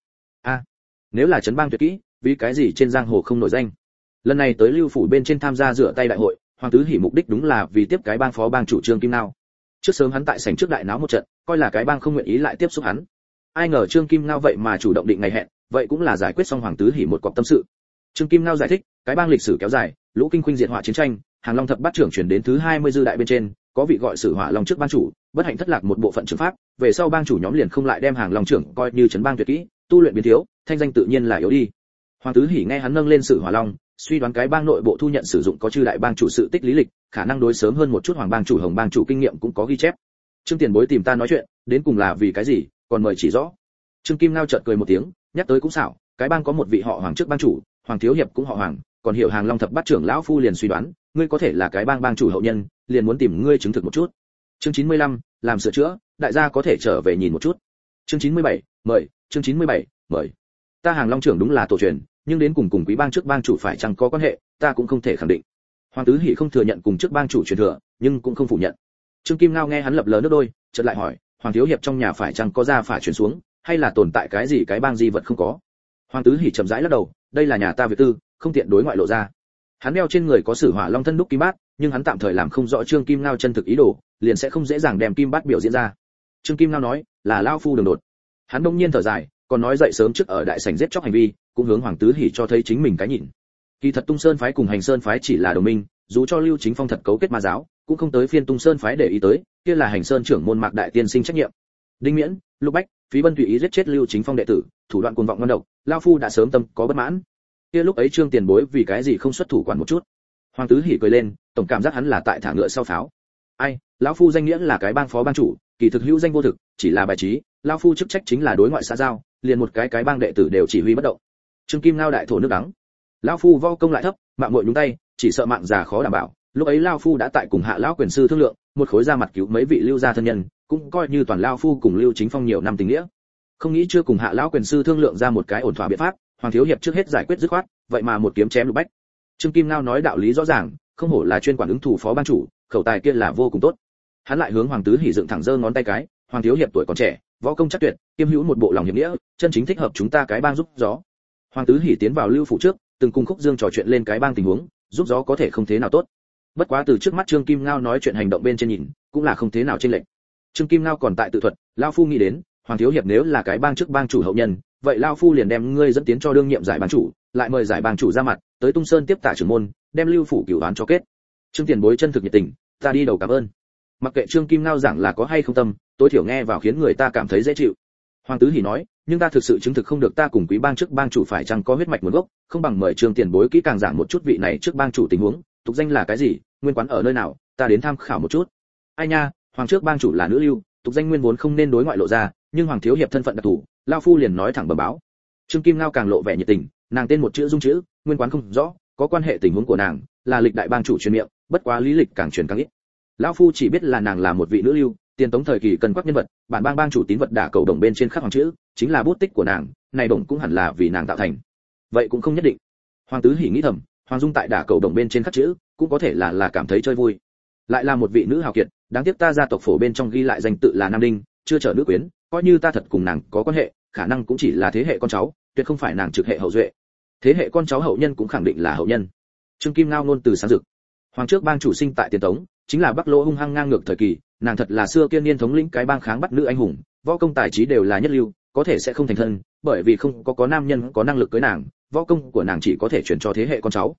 Nếu là trấn bang tuyệt kỹ, vì cái gì trên giang hồ không nổi danh? Lần này tới Lưu phủ bên trên tham gia rửa tay đại hội, Hoàng Tứ Hỉ mục đích đúng là vì tiếp cái bang phó bang chủ Trương Kim Nao. Trước sớm hắn tại sảnh trước đại náo một trận, coi là cái bang không nguyện ý lại tiếp xúc hắn. Ai ngờ Trương Kim Nao vậy mà chủ động định ngày hẹn, vậy cũng là giải quyết xong Hoàng Tứ Hỉ một cọc tâm sự. Trương Kim Nao giải thích, cái bang lịch sử kéo dài, lũ kinh khuynh diệt họa chiến tranh, Hàng Long thập bát trưởng chuyển đến thứ 20 dư đại bên trên, có vị gọi Sử Hỏa Long trước bang chủ, bất hạnh thất lạc một bộ phận trường pháp, về sau bang chủ nhóm liền không lại đem Hàng Long trưởng coi như trấn bang tuyệt kỹ, tu luyện biến thiếu, thanh danh tự nhiên là yếu đi. Hoàng Tứ Hỉ nghe hắn nâng lên Sử Hỏa Long, suy đoán cái bang nội bộ thu nhận sử dụng có chư đại bang chủ sự tích lý lịch, khả năng đối sớm hơn một chút Hoàng bang chủ Hồng bang chủ kinh nghiệm cũng có ghi chép. Trương Tiền Bối tìm ta nói chuyện, đến cùng là vì cái gì, còn mời chỉ rõ. Trương Kim Nao chợt cười một tiếng, nhắc tới cũng xảo, cái bang có một vị họ Hoàng trước bang chủ, Hoàng thiếu hiệp cũng họ Hoàng, còn hiểu Hàng Long thập bát trưởng lão phu liền suy đoán, ngươi có thể là cái bang bang chủ hậu nhân, liền muốn tìm ngươi chứng thực một chút. Chương 95, làm sửa chữa, đại gia có thể trở về nhìn một chút. Chương 97, mời, chương 97, mời. Ta Hàng Long trưởng đúng là tổ truyền, nhưng đến cùng quý bang trước bang chủ phải chăng có quan hệ, ta cũng không thể khẳng định. Hoàng Tứ Hỉ không thừa nhận cùng trước bang chủ truyền thừa, nhưng cũng không phủ nhận. Trương Kim Ngao nghe hắn lập lờ nước đôi, chợt lại hỏi, Hoàng thiếu hiệp trong nhà phải chăng có gia phả truyền xuống, hay là tồn tại cái gì cái bang di vật không có? Hoàng Tứ Hỉ chậm rãi lắc đầu, đây là nhà ta việc tư, không tiện đối ngoại lộ ra. Hắn đeo trên người có Sử Hỏa Long thân đúc kim bát, nhưng hắn tạm thời làm không rõ Trương Kim Ngao chân thực ý đồ, liền sẽ không dễ dàng đem kim bát biểu diễn ra. Trương Kim Ngao nói, là lão phu đường đột. Hắn đông nhiên thở dài, còn nói dậy sớm trước ở đại sảnh giết chóc hành vi, cũng hướng Hoàng Tứ Hỉ cho thấy chính mình cái nhìn. Kỳ thật Tung Sơn phái cùng Hành Sơn phái chỉ là đồng minh, dù cho Lưu Chính Phong thật cấu kết ma giáo, cũng không tới phiên Tung Sơn phái để ý tới, kia là Hành Sơn trưởng môn Mạc đại tiên sinh trách nhiệm. Đinh Miễn, Lục Bách, Phí Bân tùy ý giết chết Lưu Chính Phong đệ tử, thủ đoạn cuồng vọng ngon độc, lão phu đã sớm tâm có bất mãn. Kia lúc ấy Trương Tiền Bối vì cái gì không xuất thủ quản một chút? Hoàng Tứ Hỉ cười lên, tổng cảm giác hắn là tại thả ngựa sau pháo. Ai, lão phu danh nghĩa là cái bang phó bang chủ, kỳ thực hữu danh vô thực, chỉ là bài trí, lão phu chức trách chính là đối ngoại xã giao, liền một cái bang đệ tử đều chỉ huy bất động. Trương Kim Ngao đại thổ nước đắng. Lão phu võ công lại thấp, mạng muội nhúng tay, chỉ sợ mạng già khó đảm bảo. Lúc ấy lão phu đã tại cùng Hạ lão quyền sư thương lượng, một khối ra mặt cứu mấy vị Lưu gia thân nhân, cũng coi như toàn lão phu cùng Lưu Chính Phong nhiều năm tình nghĩa. Không nghĩ chưa cùng Hạ lão quyền sư thương lượng ra một cái ổn thỏa biện pháp, Hoàng thiếu hiệp trước hết giải quyết dứt khoát, vậy mà một kiếm chém Lục Bách. Trương Kim Ngao nói đạo lý rõ ràng, không hổ là chuyên quản ứng thủ phó ban chủ, khẩu tài kia là vô cùng tốt. Hắn lại hướng Hoàng Tứ Hỉ dựng thẳng giơ ngón tay cái, Hoàng thiếu hiệp tuổi còn trẻ, võ công chắc tuyệt, kiêm hữu một bộ lòng hiệp nghĩa, chân chính thích hợp chúng ta cái bang giúp gió. Hoàng Tứ Hỉ tiến vào Lưu phủ trước, từng cùng Khúc Dương trò chuyện lên cái bang tình huống, giúp gió có thể không thế nào tốt. Bất quá từ trước mắt Trương Kim Ngao nói chuyện hành động bên trên nhìn, cũng là không thế nào chênh lệch. Trương Kim Ngao còn tại tự thuật, lão phu nghĩ đến, Hoàng thiếu hiệp nếu là cái bang trước bang chủ hậu nhân, vậy lão phu liền đem ngươi dẫn tiến cho đương nhiệm giải bang chủ, lại mời giải bang chủ ra mặt, tới Tung Sơn tiếp tả trưởng môn, đem Lưu phủ cửu đoán cho kết. Trương Tiền Bối chân thực nhiệt tình, ta đi đầu cảm ơn. Mặc kệ Trương Kim Ngao giảng là có hay không tâm, tối thiểu nghe vào khiến người ta cảm thấy dễ chịu. Hoàng Tứ Hỉ nói, nhưng ta thực sự chứng thực không được ta cùng quý bang trước bang chủ phải chăng có huyết mạch nguồn gốc, không bằng mời Trương Tiền Bối kỹ càng giảng một chút vị này trước bang chủ tình huống, tục danh là cái gì, nguyên quán ở nơi nào, ta đến tham khảo một chút. Ai nha, Hoàng trước bang chủ là nữ lưu, tục danh nguyên vốn không nên đối ngoại lộ ra, nhưng Hoàng thiếu hiệp thân phận đặc thù, lão phu liền nói thẳng bẩm báo. Trương Kim Ngao càng lộ vẻ nhiệt tình, nàng tên một chữ dung chữ, nguyên quán không rõ, có quan hệ tình huống của nàng, là lịch đại bang chủ truyền miệng, bất quá lý lịch càng truyền càng ít. Lão phu chỉ biết là nàng là một vị nữ lưu, tiền tống thời kỳ cần quắc nhân vật, bản bang bang chủ tín vật đả cầu đồng bên trên khắc hoàng chữ, chính là bút tích của nàng, này đồng cũng hẳn là vì nàng tạo thành. Vậy cũng không nhất định. Hoàng Tứ Hỉ nghĩ thầm, Hoàng Dung tại đả cầu đồng bên trên khắc chữ, cũng có thể là cảm thấy chơi vui. Lại là một vị nữ hào kiệt, đáng tiếc ta gia tộc phổ bên trong ghi lại danh tự là Nam Đinh, chưa trở nữ quyến, coi như ta thật cùng nàng có quan hệ, khả năng cũng chỉ là thế hệ con cháu, tuyệt không phải nàng trực hệ hậu duệ. Thế hệ con cháu hậu nhân cũng khẳng định là hậu nhân. Trương Kim Ngao ngôn từ sáng rực. Hoàng trước bang chủ sinh tại tiền tống, chính là Bắc Lỗ hung hăng ngang ngược thời kỳ, nàng thật là xưa kia niên thống lĩnh cái bang kháng bắt nữ anh hùng, võ công tài trí đều là nhất lưu, có thể sẽ không thành thân, bởi vì không có nam nhân có năng lực cưới nàng, võ công của nàng chỉ có thể truyền cho thế hệ con cháu.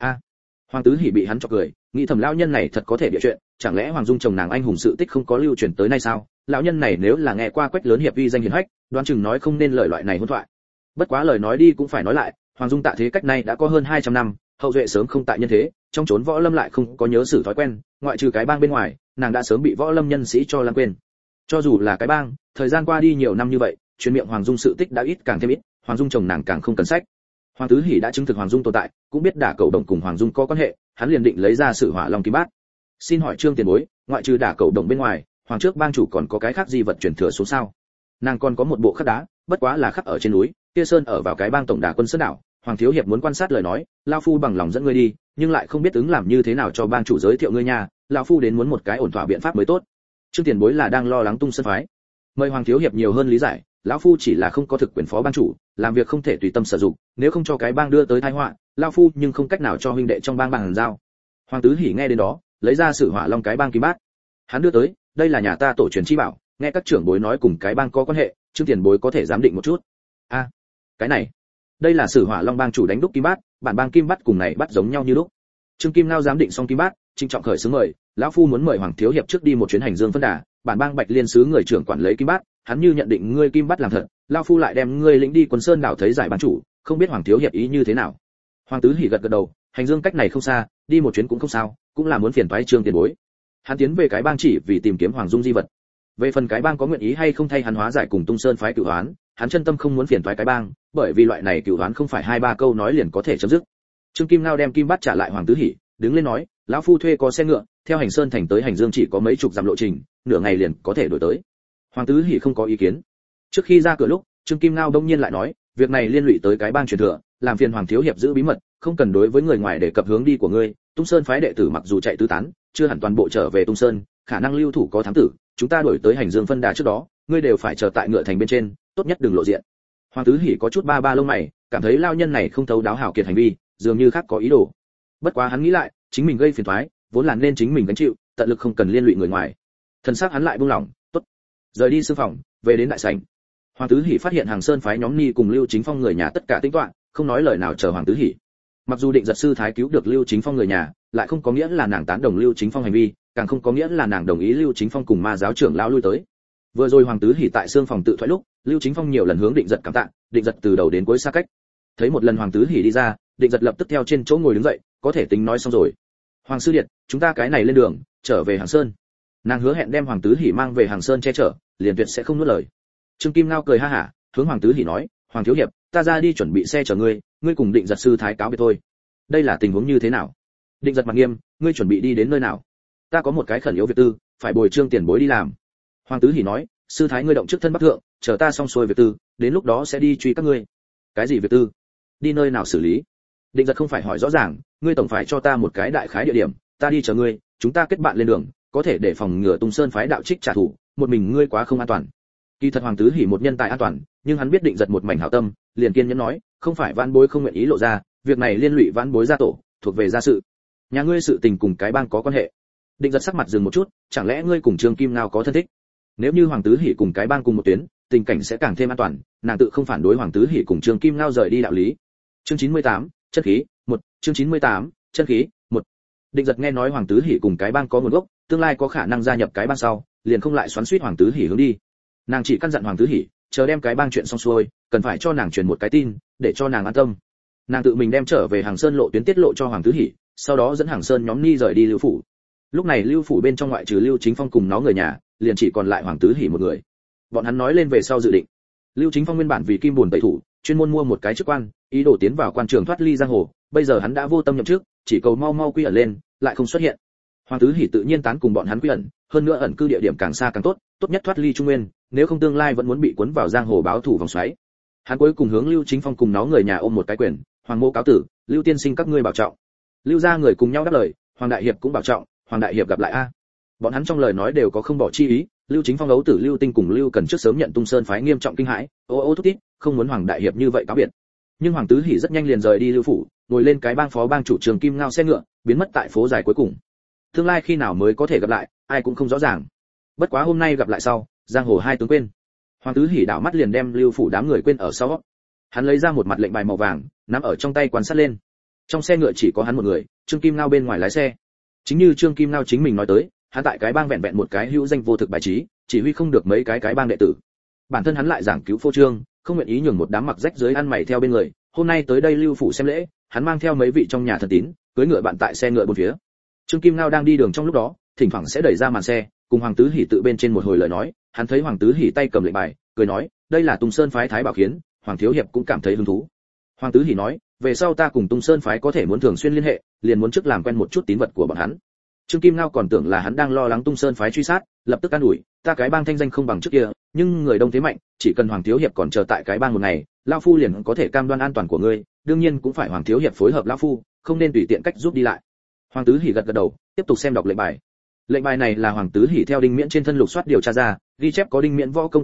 Hoàng Tứ Hỉ bị hắn chọc cười, nghĩ thầm lão nhân này thật có thể bịa chuyện, chẳng lẽ Hoàng Dung chồng nàng anh hùng sự tích không có lưu truyền tới nay sao? Lão nhân này nếu là nghe qua Quách lớn hiệp uy danh hiển hách, đoán chừng nói không nên lời loại này hỗn thoại. Bất quá lời nói đi cũng phải nói lại, Hoàng Dung tạ thế cách này đã có hơn 200 năm, hậu duệ sớm không tại nhân thế, trong chốn võ lâm lại không có nhớ xử thói quen, ngoại trừ cái bang bên ngoài, nàng đã sớm bị võ lâm nhân sĩ cho lãng quên. Cho dù là cái bang, thời gian qua đi nhiều năm như vậy, truyền miệng Hoàng Dung sự tích đã ít càng thêm ít, Hoàng Dung chồng nàng càng không cần sách. Hoàng Tứ Hỉ đã chứng thực Hoàng Dung tồn tại, cũng biết đả cầu đồng cùng Hoàng Dung có quan hệ, hắn liền định lấy ra Sử Hỏa Long kim bát. Xin hỏi Trương Tiền Bối, ngoại trừ đả cầu đồng bên ngoài, Hoàng trước bang chủ còn có cái khác gì vật truyền thừa số sao? Nàng còn có một bộ khắc đá, bất quá là khắc ở trên núi, kia sơn ở vào cái bang tổng đà quân sơn đảo. Hoàng thiếu hiệp muốn quan sát lời nói, lão phu bằng lòng dẫn ngươi đi, nhưng lại không biết ứng làm như thế nào cho bang chủ giới thiệu ngươi nha, lão phu đến muốn một cái ổn thỏa biện pháp mới tốt. Trương Tiền Bối là đang lo lắng Tung Sơn phái. Mời Hoàng thiếu hiệp nhiều hơn lý giải, lão phu chỉ là không có thực quyền phó bang chủ, làm việc không thể tùy tâm sử dụng, nếu không cho cái bang đưa tới tai họa, lão phu nhưng không cách nào cho huynh đệ trong bang bàn giao. Hoàng Tứ Hỉ nghe đến đó, lấy ra Sử Hỏa Long cái bang kim bát. Hắn đưa tới, đây là nhà ta tổ truyền chi bảo, nghe các trưởng bối nói cùng cái bang có quan hệ, Trương tiền bối có thể giám định một chút. A, cái này, đây là Sử Hỏa Long bang chủ đánh đúc kim bát, bản bang kim bát cùng này bắt giống nhau như lúc. Trương Kim Ngao giám định xong kim bát, trinh trọng khởi xướng mời, lão phu muốn mời Hoàng thiếu hiệp trước đi một chuyến hành dương phân đà, bản bang Bạch Liên sứ người trưởng quản lấy kim bát, hắn như nhận định ngươi kim bát làm thật, lão phu lại đem ngươi lĩnh đi Quân Sơn đảo thấy giải ban chủ, không biết Hoàng thiếu hiệp ý như thế nào. Hoàng Tứ Hỉ gật gật đầu, hành dương cách này không xa, đi một chuyến cũng không sao, cũng là muốn phiền toái Trương tiền bối. Hắn tiến về cái bang chỉ vì tìm kiếm Hoàng Dung di vật. Về phần cái bang có nguyện ý hay không thay hắn hóa giải cùng Tung Sơn phái cửu oán, hắn chân tâm không muốn phiền toái cái bang, bởi vì loại này cửu oán không phải hai ba câu nói liền có thể chấm dứt. Trương Kim Ngao đem kim bát trả lại Hoàng Tứ Hỉ, đứng lên nói, lão phu thuê có xe ngựa, theo Hành Sơn thành tới Hành Dương chỉ có mấy chục dặm lộ trình, nửa ngày liền có thể đổi tới. Hoàng Tứ Hỉ không có ý kiến. Trước khi ra cửa lúc, Trương Kim Ngao đông nhiên lại nói, việc này liên lụy tới cái bang truyền thừa, làm phiền Hoàng thiếu hiệp giữ bí mật, không cần đối với người ngoài đề cập hướng đi của ngươi. Tung Sơn phái đệ tử mặc dù chạy tứ tán, chưa hẳn toàn bộ trở về Tung Sơn, khả năng lưu thủ có thám tử, chúng ta đổi tới Hành Dương phân đà trước đó, ngươi đều phải chờ tại ngựa thành bên trên, tốt nhất đừng lộ diện. Hoàng Tứ Hỉ có chút ba ba lông mày, cảm thấy lao nhân này không thấu đáo hảo kiệt hành vi, dường như khác có ý đồ. Bất quá hắn nghĩ lại, chính mình gây phiền toái, vốn là nên chính mình gánh chịu, tận lực không cần liên lụy người ngoài. Thần sắc hắn lại buông lỏng, tốt. Rời đi sư phòng, về đến đại sảnh. Hoàng Tứ Hỉ phát hiện Hàng Sơn phái nhóm ni cùng Lưu Chính Phong người nhà tất cả tĩnh tọa, không nói lời nào chờ Hoàng Tứ Hỉ. Mặc dù Định Giật sư thái cứu được Lưu Chính Phong người nhà, lại không có nghĩa là nàng tán đồng Lưu Chính Phong hành vi, càng không có nghĩa là nàng đồng ý Lưu Chính Phong cùng ma giáo trưởng lão lui tới. Vừa rồi Hoàng Tứ Hỉ tại xương phòng tự thoại lúc, Lưu Chính Phong nhiều lần hướng Định Giật cảm tạ, Định Giật từ đầu đến cuối xa cách. Thấy một lần Hoàng Tứ Hỉ đi ra, Định Giật lập tức theo trên chỗ ngồi đứng dậy, có thể tính nói xong rồi. Hoàng sư điện, chúng ta cái này lên đường, trở về Hàng Sơn. Nàng hứa hẹn đem Hoàng Tứ Hỉ mang về Hàng Sơn che chở, liền tuyệt sẽ không nuốt lời. Trương Kim Ngao cười ha hả, hướng Hoàng Tứ Hỉ nói, Hoàng thiếu hiệp, ta ra đi chuẩn bị xe chở ngươi, ngươi cùng Định Giật sư thái cáo biệt thôi. Đây là tình huống như thế nào? Định Giật mặt nghiêm, ngươi chuẩn bị đi đến nơi nào? Ta có một cái khẩn yếu việc tư, phải bồi Trương tiền bối đi làm. Hoàng Tứ Hỉ nói, sư thái ngươi động trước thân bắc thượng, chờ ta xong xuôi việc tư, đến lúc đó sẽ đi truy các ngươi. Cái gì việc tư? Đi nơi nào xử lý? Định Giật không phải hỏi rõ ràng, ngươi tổng phải cho ta một cái đại khái địa điểm, ta đi chờ ngươi, chúng ta kết bạn lên đường, có thể để phòng ngừa Tung Sơn phái đạo trích trả thù, một mình ngươi quá không an toàn. Kỳ thật Hoàng Tứ Hỉ một nhân tài an toàn, nhưng hắn biết Định Giật một mảnh hảo tâm, liền kiên nhẫn nói, không phải vãn bối không nguyện ý lộ ra, việc này liên lụy vãn bối gia tổ, thuộc về gia sự. Nhà ngươi sự tình cùng cái bang có quan hệ. Định Giật sắc mặt dừng một chút, chẳng lẽ ngươi cùng Trương Kim Ngao có thân thích? Nếu như Hoàng Tứ Hỉ cùng cái bang cùng một tuyến, tình cảnh sẽ càng thêm an toàn, nàng tự không phản đối Hoàng Tứ Hỉ cùng Trương Kim Ngao rời đi đạo lý. Chương 98, chân khí, 1, chương 98, chân khí, 1. Định Giật nghe nói Hoàng Tứ Hỉ cùng cái bang có nguồn gốc, tương lai có khả năng gia nhập cái bang sau, liền không lại xoắn xuýt Hoàng Tứ Hỉ hướng đi. Nàng chỉ căn dặn Hoàng Tứ Hỉ, chờ đem cái bang chuyện xong xuôi, cần phải cho nàng truyền một cái tin, để cho nàng an tâm. Nàng tự mình đem trở về Hàng Sơn lộ tuyến tiết lộ cho Hoàng Tứ Hỉ, sau đó dẫn Hàng Sơn nhóm ni rời đi Lưu phủ. Lúc này Lưu phủ bên trong ngoại trừ Lưu Chính Phong cùng nó người nhà, liền chỉ còn lại Hoàng Tứ Hỉ một người. Bọn hắn nói lên về sau dự định. Lưu Chính Phong nguyên bản vì kim buồn tẩy thủ, chuyên môn mua một cái chức quan, ý đồ tiến vào quan trường thoát ly giang hồ, bây giờ hắn đã vô tâm nhậm chức, chỉ cầu mau mau quy ẩn lên, lại không xuất hiện. Hoàng Tứ Hỉ tự nhiên tán cùng bọn hắn quy ẩn, hơn nữa ẩn cư địa điểm càng xa càng tốt, tốt nhất thoát ly Trung Nguyên, nếu không tương lai vẫn muốn bị cuốn vào giang hồ báo thù vòng xoáy. Hắn cuối cùng hướng Lưu Chính Phong cùng nó người nhà ôm một cái quyền, Hoàng mô cáo tử, Lưu tiên sinh các ngươi bảo trọng. Lưu gia người cùng nhau đáp lời, Hoàng đại hiệp cũng bảo trọng, Hoàng đại hiệp gặp lại a. Bọn hắn trong lời nói đều có không bỏ chi ý, Lưu Chính Phong ấu tử Lưu Tinh cùng Lưu Cần trước sớm nhận Tung Sơn phái nghiêm trọng kinh hãi, ô thúc tít, không muốn Hoàng đại hiệp như vậy cáo biệt. Nhưng Hoàng Tứ Hỉ rất nhanh liền rời đi Lưu phủ, ngồi lên cái bang phó bang chủ Trường Kim Ngao xe ngựa, biến mất tại phố dài cuối cùng. Tương lai khi nào mới có thể gặp lại, ai cũng không rõ ràng. Bất quá hôm nay gặp lại sau, giang hồ hai tướng quên. Hoàng Tứ Hỉ đảo mắt liền đem Lưu phủ đám người quên ở sau. Hắn lấy ra một mặt lệnh bài màu vàng, nắm ở trong tay quan sát lên. Trong xe ngựa chỉ có hắn một người, Trương Kim Ngao bên ngoài lái xe. Chính như Trương Kim Ngao chính mình nói tới, hắn tại cái bang vẹn vẹn một cái hữu danh vô thực bài trí, chỉ huy không được mấy cái bang đệ tử. Bản thân hắn lại giảng cứu phô trương, không nguyện ý nhường một đám mặc rách dưới ăn mày theo bên người. Hôm nay tới đây Lưu phủ xem lễ, hắn mang theo mấy vị trong nhà thân tín, cưỡi ngựa bạn tại xe ngựa bốn phía. Trương Kim Ngao đang đi đường trong lúc đó, thỉnh thoảng sẽ đẩy ra màn xe, cùng Hoàng Tứ Hỉ tự bên trên một hồi lời nói. Hắn thấy Hoàng Tứ Hỉ tay cầm lệnh bài, cười nói, đây là Tung Sơn phái Thái Bảo Khiến, Hoàng thiếu hiệp cũng cảm thấy hứng thú. Hoàng Tứ Hỉ nói, về sau ta cùng Tung Sơn phái có thể muốn thường xuyên liên hệ, liền muốn trước làm quen một chút tín vật của bọn hắn. Trương Kim Ngao còn tưởng là hắn đang lo lắng Tung Sơn phái truy sát, lập tức an ủi, ta cái bang thanh danh không bằng trước kia, nhưng người đông thế mạnh, chỉ cần Hoàng thiếu hiệp còn chờ tại cái bang một ngày, lão phu liền có thể cam đoan an toàn của ngươi, đương nhiên cũng phải Hoàng thiếu hiệp phối hợp lão phu, không nên tùy tiện cách giúp đi lại. Hoàng Tứ Hỉ gật gật đầu, tiếp tục xem đọc lệnh bài. Lệnh bài này là Hoàng Tứ Hỉ theo Đinh Miễn trên thân lục soát điều tra ra, ghi chép có Đinh Miễn võ công tâm pháp,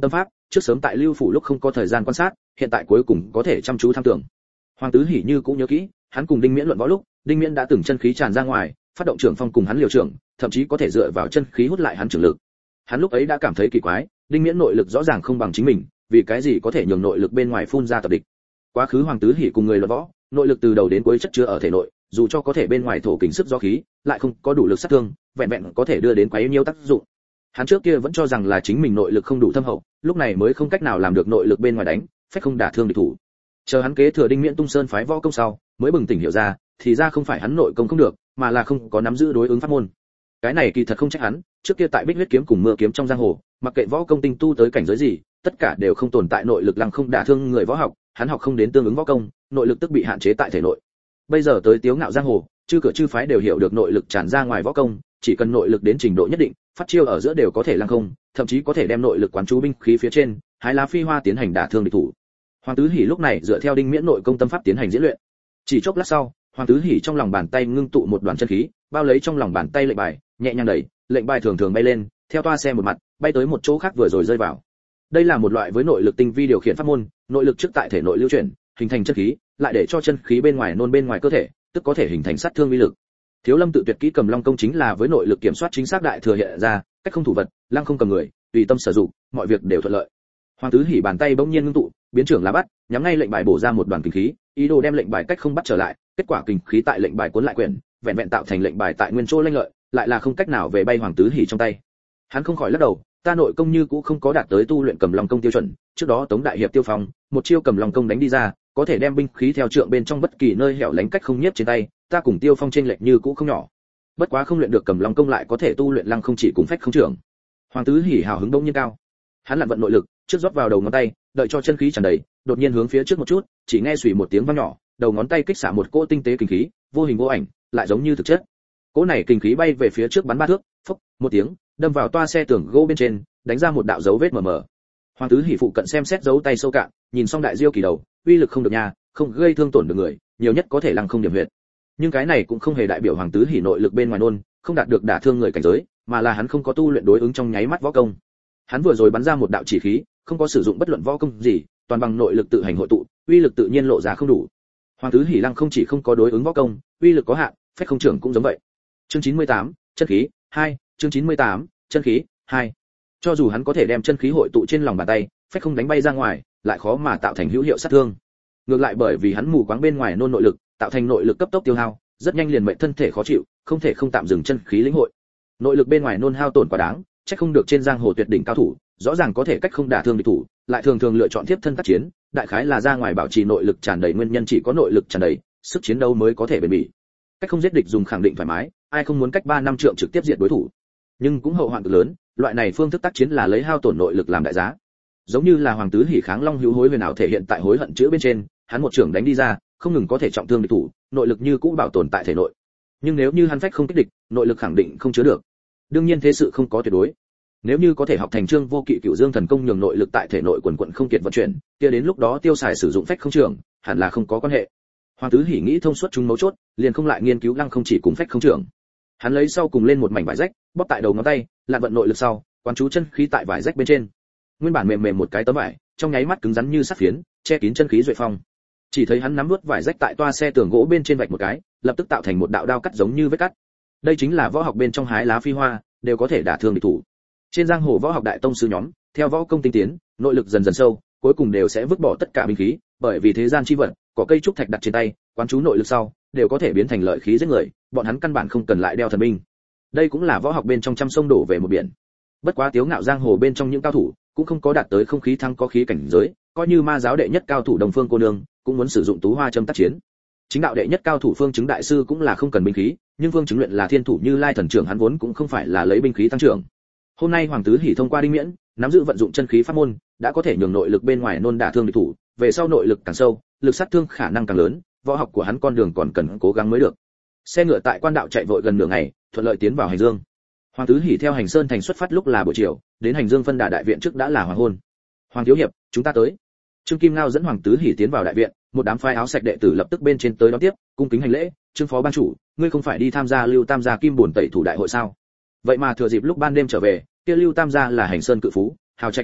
trước sớm tại Lưu phủ lúc không có thời gian quan sát, hiện tại cuối cùng có thể chăm chú tham tưởng. Hoàng Tứ Hỉ như cũng nhớ kỹ, hắn cùng Đinh Miễn luận võ lúc, Đinh Miễn đã từng chân khí tràn ra ngoài, phát động trưởng phong cùng hắn liều trưởng, thậm chí có thể dựa vào chân khí hút lại hắn trưởng lực. Hắn lúc ấy đã cảm thấy kỳ quái, Đinh Miễn nội lực rõ ràng không bằng chính mình, vì cái gì có thể nhường nội lực bên ngoài phun ra tập địch. Quá khứ Hoàng Tứ Hỉ cùng người luận võ, nội lực từ đầu đến cuối chất chứa ở thể nội, dù cho có thể bên ngoài thổ kình sức do khí, lại không có đủ lực sát thương, vẹn vẹn có thể đưa đến quá nhiều tác dụng. Hắn trước kia vẫn cho rằng là chính mình nội lực không đủ thâm hậu, lúc này mới không cách nào làm được nội lực bên ngoài đánh, phách không đả thương địch thủ. Chờ hắn kế thừa Đinh Miễn Tung Sơn phái võ công sau, mới bừng tỉnh hiểu ra, thì ra không phải hắn nội công không được, mà là không có nắm giữ đối ứng pháp môn. Cái này kỳ thật không trách hắn, trước kia tại Bích Huyết kiếm cùng Mưa kiếm trong giang hồ, mặc kệ võ công tinh tu tới cảnh giới gì, tất cả đều không tồn tại nội lực lăng không đả thương người võ học, hắn học không đến tương ứng võ công, nội lực tức bị hạn chế tại thể nội. Bây giờ tới Tiếu Ngạo giang hồ, chư cửa chư phái đều hiểu được nội lực tràn ra ngoài võ công, chỉ cần nội lực đến trình độ nhất định, phát chiêu ở giữa đều có thể lăng không, thậm chí có thể đem nội lực quán chú binh khí phía trên, hái lá phi hoa tiến hành đả thương địch thủ. Hoàng Tứ Hỉ lúc này dựa theo Đinh Miễn nội công tâm pháp tiến hành diễn luyện. Chỉ chốc lát sau, Hoàng Tứ Hỉ trong lòng bàn tay ngưng tụ một đoàn chân khí, bao lấy trong lòng bàn tay lệnh bài, nhẹ nhàng đẩy, lệnh bài thường thường bay lên, theo toa xe một mặt, bay tới một chỗ khác vừa rồi rơi vào. Đây là một loại với nội lực tinh vi điều khiển pháp môn, nội lực trước tại thể nội lưu chuyển, hình thành chân khí, lại để cho chân khí bên ngoài nôn bên ngoài cơ thể, tức có thể hình thành sát thương uy lực. Thiếu Lâm tự tuyệt kỹ Cầm Long công chính là với nội lực kiểm soát chính xác đại thừa hiện ra, cách không thủ vật, lăng không cầm người, tùy tâm sử dụng, mọi việc đều thuận lợi. Hoàng Tứ Hỉ bàn tay bỗng nhiên ngưng tụ, biến trưởng lá bắt, nhắm ngay lệnh bài bổ ra một đoàn kình khí, ý đồ đem lệnh bài cách không bắt trở lại, kết quả kình khí tại lệnh bài cuốn lại quyển, vẹn vẹn tạo thành lệnh bài tại nguyên chỗ lênh lợi, lại là không cách nào về bay Hoàng Tứ Hỉ trong tay. Hắn không khỏi lắc đầu, ta nội công như cũ không có đạt tới tu luyện Cầm Long công tiêu chuẩn, trước đó Tống đại hiệp Tiêu Phong, một chiêu Cầm Long công đánh đi ra, có thể đem binh khí theo trượng bên trong bất kỳ nơi hẻo lánh cách không nhiếp trên tay, ta cùng Tiêu Phong chênh lệch như cũ không nhỏ. Bất quá không luyện được Cầm Long công lại có thể tu luyện lăng không chỉ cùng phách không trưởng. Hoàng Tứ Hỉ hào hứng đông nhiên cao. Hắn lặn vận nội lực, trước rót vào đầu ngón tay, đợi cho chân khí tràn đầy, đột nhiên hướng phía trước một chút, chỉ nghe xùy một tiếng vang nhỏ, đầu ngón tay kích xạ một cỗ tinh tế kình khí, vô hình vô ảnh, lại giống như thực chất. Cỗ này kình khí bay về phía trước bắn 3 thước, phốc, một tiếng, đâm vào toa xe tường gỗ bên trên, đánh ra một đạo dấu vết mờ mờ. Hoàng Tứ Hỉ phụ cận xem xét dấu tay sâu cạn, nhìn xong đại diêu kỳ đầu, uy lực không được nha, không gây thương tổn được người, nhiều nhất có thể lăng không điểm huyệt. Nhưng cái này cũng không hề đại biểu Hoàng Tứ Hỉ nội lực bên ngoài nôn, không đạt được đả thương người cảnh giới, mà là hắn không có tu luyện đối ứng trong nháy mắt võ công. Hắn vừa rồi bắn ra một đạo chỉ khí, không có sử dụng bất luận võ công gì, toàn bằng nội lực tự hành hội tụ, uy lực tự nhiên lộ ra không đủ. Hoàng Tứ Hỉ lăng không chỉ không có đối ứng võ công, uy lực có hạn, phách không trưởng cũng giống vậy. Chương 98, chân khí 2, chương 98, chân khí 2. Cho dù hắn có thể đem chân khí hội tụ trên lòng bàn tay, phách không đánh bay ra ngoài, lại khó mà tạo thành hữu hiệu sát thương. Ngược lại bởi vì hắn mù quáng bên ngoài nôn nội lực, tạo thành nội lực cấp tốc tiêu hao, rất nhanh liền mệnh thân thể khó chịu, không thể không tạm dừng chân khí lĩnh hội. Nội lực bên ngoài nôn hao tổn quá đáng, chắc không được trên giang hồ tuyệt đỉnh cao thủ, rõ ràng có thể cách không đả thương địch thủ, lại thường thường lựa chọn tiếp thân tác chiến, đại khái là ra ngoài bảo trì nội lực tràn đầy nguyên nhân chỉ có nội lực tràn đầy, sức chiến đấu mới có thể bền bỉ. Cách không giết địch dùng khẳng định thoải mái, ai không muốn cách 3 năm trượng trực tiếp diệt đối thủ. Nhưng cũng hậu hoạn cực lớn, loại này phương thức tác chiến là lấy hao tổn nội lực làm đại giá. Giống như là Hoàng Tứ Hỉ kháng Long hữu hối huyền ảo thể hiện tại hối hận chữ bên trên, hắn một trưởng đánh đi ra, không ngừng có thể trọng thương địch thủ, nội lực như cũ bảo tồn tại thể nội. Nhưng nếu như hắn phách không kích địch, nội lực khẳng định không chứa được. Đương nhiên thế sự không có tuyệt đối. Nếu như có thể học thành Trương Vô Kỵ Cửu Dương thần công nhường nội lực tại thể nội quần quần không kiệt vận chuyển, kia đến lúc đó tiêu xài sử dụng phách không trưởng, hẳn là không có quan hệ. Hoàng Tứ Hỉ nghĩ thông suốt chúng mấu chốt, liền không lại nghiên cứu lăng không chỉ cùng phách không trưởng. Hắn lấy sau cùng lên một mảnh vải rách, bóp tại đầu ngón tay, lặn vận nội lực sau, quán chú chân khí tại vải rách bên trên. Nguyên bản mềm mềm một cái tấm vải, trong nháy mắt cứng rắn như sắt phiến, che kín chân khí duệ phong. Chỉ thấy hắn nắm nuốt vải rách tại toa xe tường gỗ bên trên vạch một cái, lập tức tạo thành một đạo đao cắt giống như vết cắt. Đây chính là võ học bên trong hái lá phi hoa, đều có thể đả thương địch thủ. Trên giang hồ võ học đại tông sư nhóm, theo võ công tinh tiến, nội lực dần dần sâu, cuối cùng đều sẽ vứt bỏ tất cả binh khí, bởi vì thế gian chi vật, có cây trúc thạch đặt trên tay, quán chú nội lực sau, đều có thể biến thành lợi khí giết người, bọn hắn căn bản không cần lại đeo thần binh. Đây cũng là võ học bên trong trăm sông đổ về một biển. Bất quá Tiếu Ngạo giang hồ bên trong những cao thủ, cũng không có đạt tới không khí thăng có khí cảnh giới, coi như ma giáo đệ nhất cao thủ Đồng Phương cô nương, cũng muốn sử dụng tú hoa châm tác chiến. Chính đạo đệ nhất cao thủ Phương Chứng đại sư cũng là không cần binh khí, nhưng Phương Chứng luyện là thiên thủ Như Lai thần trưởng hắn vốn cũng không phải là lấy binh khí tăng trưởng. Hôm nay Hoàng Tứ Hỉ thông qua Đinh Miễn, nắm giữ vận dụng chân khí pháp môn, đã có thể nhường nội lực bên ngoài nôn đả thương địch thủ, về sau nội lực càng sâu, lực sát thương khả năng càng lớn, võ học của hắn con đường còn cần cố gắng mới được. Xe ngựa tại quan đạo chạy vội gần nửa ngày, thuận lợi tiến vào Hành Dương. Hoàng Tứ Hỉ theo Hành Sơn thành xuất phát lúc là buổi chiều, đến Hành Dương phân đà đại viện trước đã là hoàng hôn. Hoàng thiếu hiệp, chúng ta tới. Trương Kim Ngao dẫn Hoàng Tứ Hỉ tiến vào đại viện, một đám phái áo sạch đệ tử lập tức bên trên tới đón tiếp, cung kính hành lễ. Trương phó ban chủ, ngươi không phải đi tham gia Lưu Tam gia Kim Bổn tẩy thủ đại hội sao? Vậy mà thừa dịp lúc ban đêm trở về, kia Lưu Tam gia là Hành Sơn cự phú, hào trạch không ít,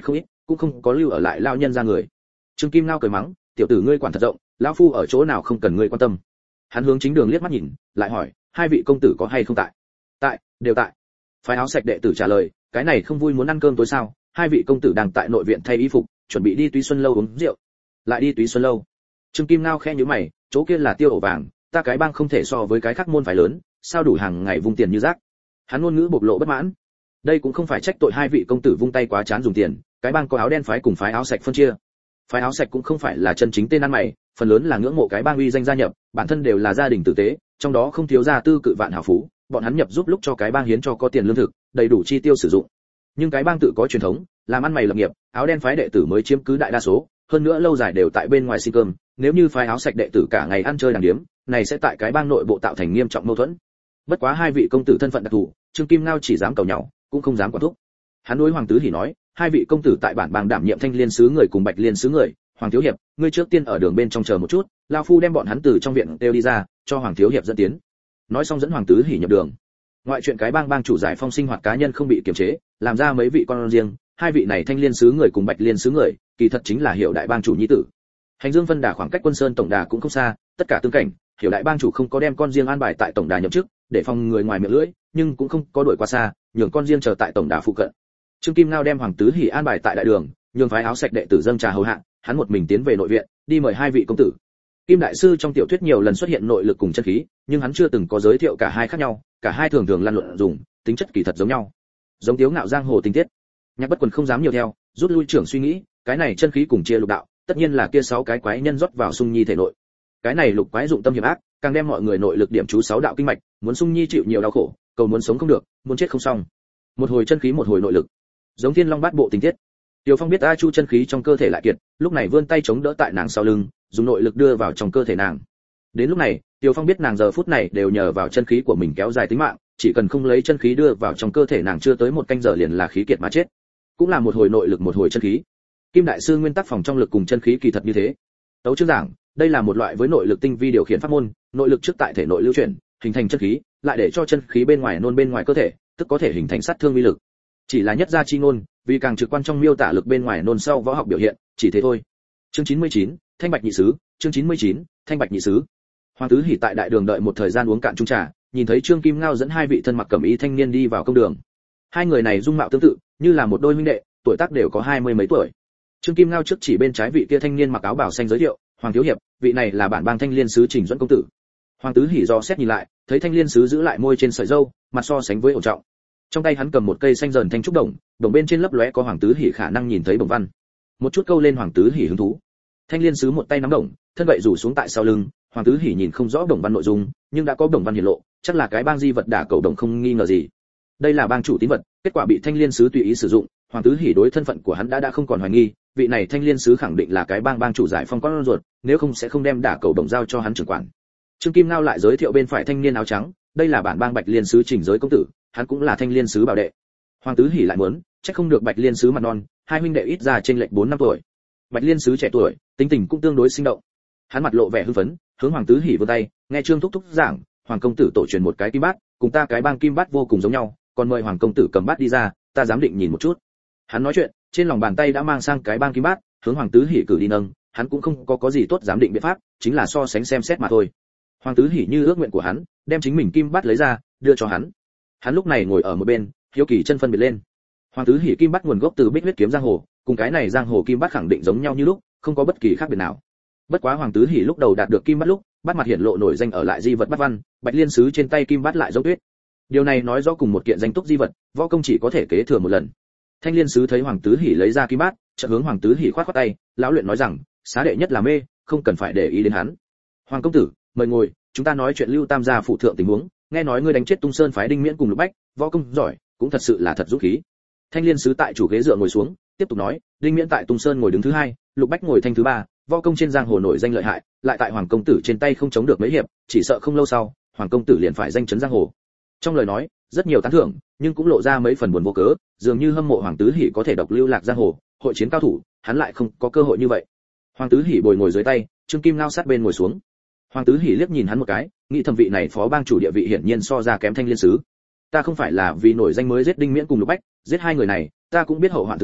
cũng không có lưu ở lại lao nhân ra người. Trương Kim Ngao cười mắng, tiểu tử ngươi quản thật rộng, lão phu ở chỗ nào không cần ngươi quan tâm. Hắn hướng chính đường liếc mắt nhìn, lại hỏi, hai vị công tử có hay không tại? Tại, đều tại. Phái áo sạch đệ tử trả lời, cái này không vui muốn ăn cơm tối sao? Hai vị công tử đang tại nội viện thay y phục, chuẩn bị đi Túy Xuân lâu uống rượu. Lại đi Túy Xuân lâu? Trương Kim Ngao khẽ nhíu mày, chỗ kia là Tiêu ổ vàng, ta cái bang không thể so với cái khác môn phái lớn, sao đủ hàng ngày vung tiền như rác. Hắn ngôn ngữ bộc lộ bất mãn. Đây cũng không phải trách tội hai vị công tử vung tay quá chán dùng tiền, cái bang có áo đen phái cùng phái áo sạch phân chia. Phái áo sạch cũng không phải là chân chính tên ăn mày, phần lớn là ngưỡng mộ cái bang uy danh gia nhập, bản thân đều là gia đình tử tế, trong đó không thiếu gia tư cự vạn hào phú, bọn hắn nhập giúp lúc cho cái bang hiến cho có tiền lương thực, đầy đủ chi tiêu sử dụng. Nhưng cái bang tự có truyền thống, làm ăn mày lập nghiệp, áo đen phái đệ tử mới chiếm cứ đại đa số, hơn nữa lâu dài đều tại bên ngoài xin cơm, nếu như phái áo sạch đệ tử cả ngày ăn chơi đàng điếm, này sẽ tại cái bang nội bộ tạo thành nghiêm trọng mâu thuẫn. Bất quá hai vị công tử thân phận đặc thù, Trương Kim Ngao chỉ dám cầu nhau, cũng không dám quản thúc. Hắn đối Hoàng Tứ Hỉ nói, hai vị công tử tại bản bang đảm nhiệm Thanh Liên sứ người cùng Bạch Liên sứ người, Hoàng thiếu hiệp, ngươi trước tiên ở đường bên trong chờ một chút, lão phu đem bọn hắn từ trong viện đều đi ra, cho Hoàng thiếu hiệp dẫn tiến. Nói xong dẫn Hoàng Tứ Hỉ nhập đường. Ngoại chuyện cái bang bang chủ giải phong sinh hoạt cá nhân không bị kiềm chế, làm ra mấy vị con riêng, hai vị này Thanh Liên sứ người cùng Bạch Liên sứ người, kỳ thật chính là Hiểu đại bang chủ nhi tử. Hành Dương phân đà khoảng cách Quân Sơn tổng đà cũng không xa, tất cả tương cảnh, Hiểu đại bang chủ không có đem con riêng an bài tại tổng đà nhậm chức, để phòng người ngoài miệng lưỡi, nhưng cũng không có đuổi quá xa, nhường con riêng chờ tại tổng đà phụ cận. Trương Kim Ngao đem Hoàng Tứ Hỉ an bài tại đại đường, nhường phái áo sạch đệ tử dâng trà hầu hạ, hắn một mình tiến về nội viện, đi mời hai vị công tử. Kim đại sư trong tiểu thuyết nhiều lần xuất hiện nội lực cùng chân khí, nhưng hắn chưa từng có giới thiệu cả hai khác nhau, cả hai thường thường lan luận dùng, tính chất kỳ thật giống nhau. Giống Tiếu Ngạo giang hồ tình tiết. Nhạc Bất Quần không dám nhiều theo, rút lui trưởng suy nghĩ, cái này chân khí cùng chia lục đạo, tất nhiên là kia sáu cái quái nhân rót vào Sung Nhi thể nội. Cái này lục quái dụng tâm hiểm ác, càng đem mọi người nội lực điểm chú sáu đạo kinh mạch, muốn Sung Nhi chịu nhiều đau khổ, cầu muốn sống không được, muốn chết không xong. Một hồi chân khí một hồi nội lực. Giống Thiên Long Bát Bộ tình tiết. Tiêu Phong biết A Chu chân khí trong cơ thể lại kiệt, lúc này vươn tay chống đỡ tại nàng sau lưng, dùng nội lực đưa vào trong cơ thể nàng. Đến lúc này, Tiêu Phong biết nàng giờ phút này đều nhờ vào chân khí của mình kéo dài tính mạng, chỉ cần không lấy chân khí đưa vào trong cơ thể nàng chưa tới một canh giờ liền là khí kiệt mà chết. Cũng là một hồi nội lực một hồi chân khí. Kim đại sư nguyên tắc phòng trong lực cùng chân khí kỳ thật như thế. Tấu chương giảng, đây là một loại với nội lực tinh vi điều khiển pháp môn, nội lực trước tại thể nội lưu chuyển, hình thành chân khí, lại để cho chân khí bên ngoài nôn bên ngoài cơ thể, tức có thể hình thành sát thương uy lực. Chỉ là nhất gia chi ngôn, vì càng trực quan trong miêu tả lực bên ngoài nôn sau võ học biểu hiện, chỉ thế thôi. Chương 99, Thanh Bạch nhị sứ, chương 99, Thanh Bạch nhị sứ. Hoàng Tứ Hỉ tại đại đường đợi một thời gian uống cạn chung trà, nhìn thấy Trương Kim Ngao dẫn hai vị thân mặc cẩm y thanh niên đi vào công đường. Hai người này dung mạo tương tự, như là một đôi huynh đệ, tuổi tác đều có 20 mấy tuổi. Trương Kim Ngao trước chỉ bên trái vị kia thanh niên mặc áo bảo xanh giới thiệu, Hoàng thiếu hiệp, vị này là bản bang Thanh Liên sứ Trình Duẫn công tử. Hoàng Tứ Hỉ do xét nhìn lại, thấy Thanh Liên sứ giữ lại môi trên sợi râu, mặt so sánh với ổn trọng. Trong tay hắn cầm một cây xanh dần thanh trúc đồng, đồng bên trên lấp lóe có Hoàng Tứ Hỉ khả năng nhìn thấy bổng văn. Một chút câu lên Hoàng Tứ Hỉ hứng thú. Thanh Liên sứ một tay nắm đồng, thân gậy rủ xuống tại sau lưng, Hoàng Tứ Hỉ nhìn không rõ đồng văn nội dung, nhưng đã có đồng văn hiển lộ, chắc là cái bang di vật đả cầu đồng không nghi ngờ gì. Đây là bang chủ tín vật, kết quả bị Thanh Liên sứ tùy ý sử dụng, Hoàng Tứ Hỉ đối thân phận của hắn đã không còn hoài nghi, vị này Thanh Liên sứ khẳng định là cái bang chủ giải phong con ruột, nếu không sẽ không đem đả cầu đồng giao cho hắn trưởng quản. Trương Kim Ngao lại giới thiệu bên phải thanh niên áo trắng, đây là bản bang Bạch Liên sứ Trình Giới công tử, hắn cũng là Thanh Liên sứ bảo đệ. Hoàng Tứ Hỉ lại muốn, chắc không được Bạch Liên sứ mặt non, hai huynh đệ ít ra trên lệch 4 năm tuổi. Bạch Liên sứ trẻ tuổi, tính tình cũng tương đối sinh động. Hắn mặt lộ vẻ hưng phấn, hướng Hoàng Tứ Hỉ vươn tay, nghe Trương thúc thúc giảng, Hoàng công tử tổ truyền một cái kim bát, cùng ta cái bang kim bát vô cùng giống nhau, còn mời Hoàng công tử cầm bát đi ra, ta giám định nhìn một chút. Hắn nói chuyện, trên lòng bàn tay đã mang sang cái bang kim bát, hướng Hoàng Tứ Hỉ cử đi nâng, hắn cũng không có gì tốt giám định biện pháp, chính là so sánh xem xét mà thôi. Hoàng Tứ Hỉ như ước nguyện của hắn, đem chính mình kim bát lấy ra, đưa cho hắn. Hắn lúc này ngồi ở một bên, hiếu kỳ chân phân biệt lên. Hoàng Tứ Hỉ kim bát nguồn gốc từ Bích huyết kiếm giang hồ, cùng cái này giang hồ kim bát khẳng định giống nhau như lúc, không có bất kỳ khác biệt nào. Bất quá Hoàng Tứ Hỉ lúc đầu đạt được kim bát lúc, bát mặt hiển lộ nổi danh ở lại di vật bát văn, Bạch Liên sứ trên tay kim bát lại dấu tuyết. Điều này nói rõ cùng một kiện danh túc di vật, võ công chỉ có thể kế thừa một lần. Thanh Liên sứ thấy Hoàng Tứ Hỉ lấy ra kim bát, chợt hướng Hoàng Tứ Hỉ khoát khoát tay, lão luyện nói rằng, xá đệ nhất là mê, không cần phải để ý đến hắn. Hoàng công tử, mời ngồi, chúng ta nói chuyện Lưu Tam gia phụ thượng tình huống, nghe nói ngươi đánh chết Tung Sơn phái Đinh Miễn cùng Lục Bách, võ công giỏi, cũng thật sự là thật dũng khí. Thanh Liên sứ tại chủ ghế dựa ngồi xuống, tiếp tục nói, Đinh Miễn tại Tung Sơn ngồi đứng thứ hai, Lục Bách ngồi thanh thứ ba, võ công trên giang hồ nổi danh lợi hại, lại tại Hoàng công tử trên tay không chống được mấy hiệp, chỉ sợ không lâu sau, Hoàng công tử liền phải danh chấn giang hồ. Trong lời nói, rất nhiều tán thưởng, nhưng cũng lộ ra mấy phần buồn vô cớ, dường như hâm mộ Hoàng Tứ Hỉ có thể độc lưu lạc giang hồ, hội chiến cao thủ, hắn lại không có cơ hội như vậy. Hoàng Tứ Hỉ bồi ngồi dưới tay, Trương Kim Ngao sát bên ngồi xuống. Hoàng Tứ Hỉ liếc nhìn hắn một cái, nghĩ thẩm vị này phó bang chủ địa vị hiển nhiên so ra kém Thanh Liên sứ. Ta không phải là vì nổi danh mới giết Đinh Miễn cùng Lục Bách, giết hai người này, ta cũng biết hậu hoạn thực nhiều,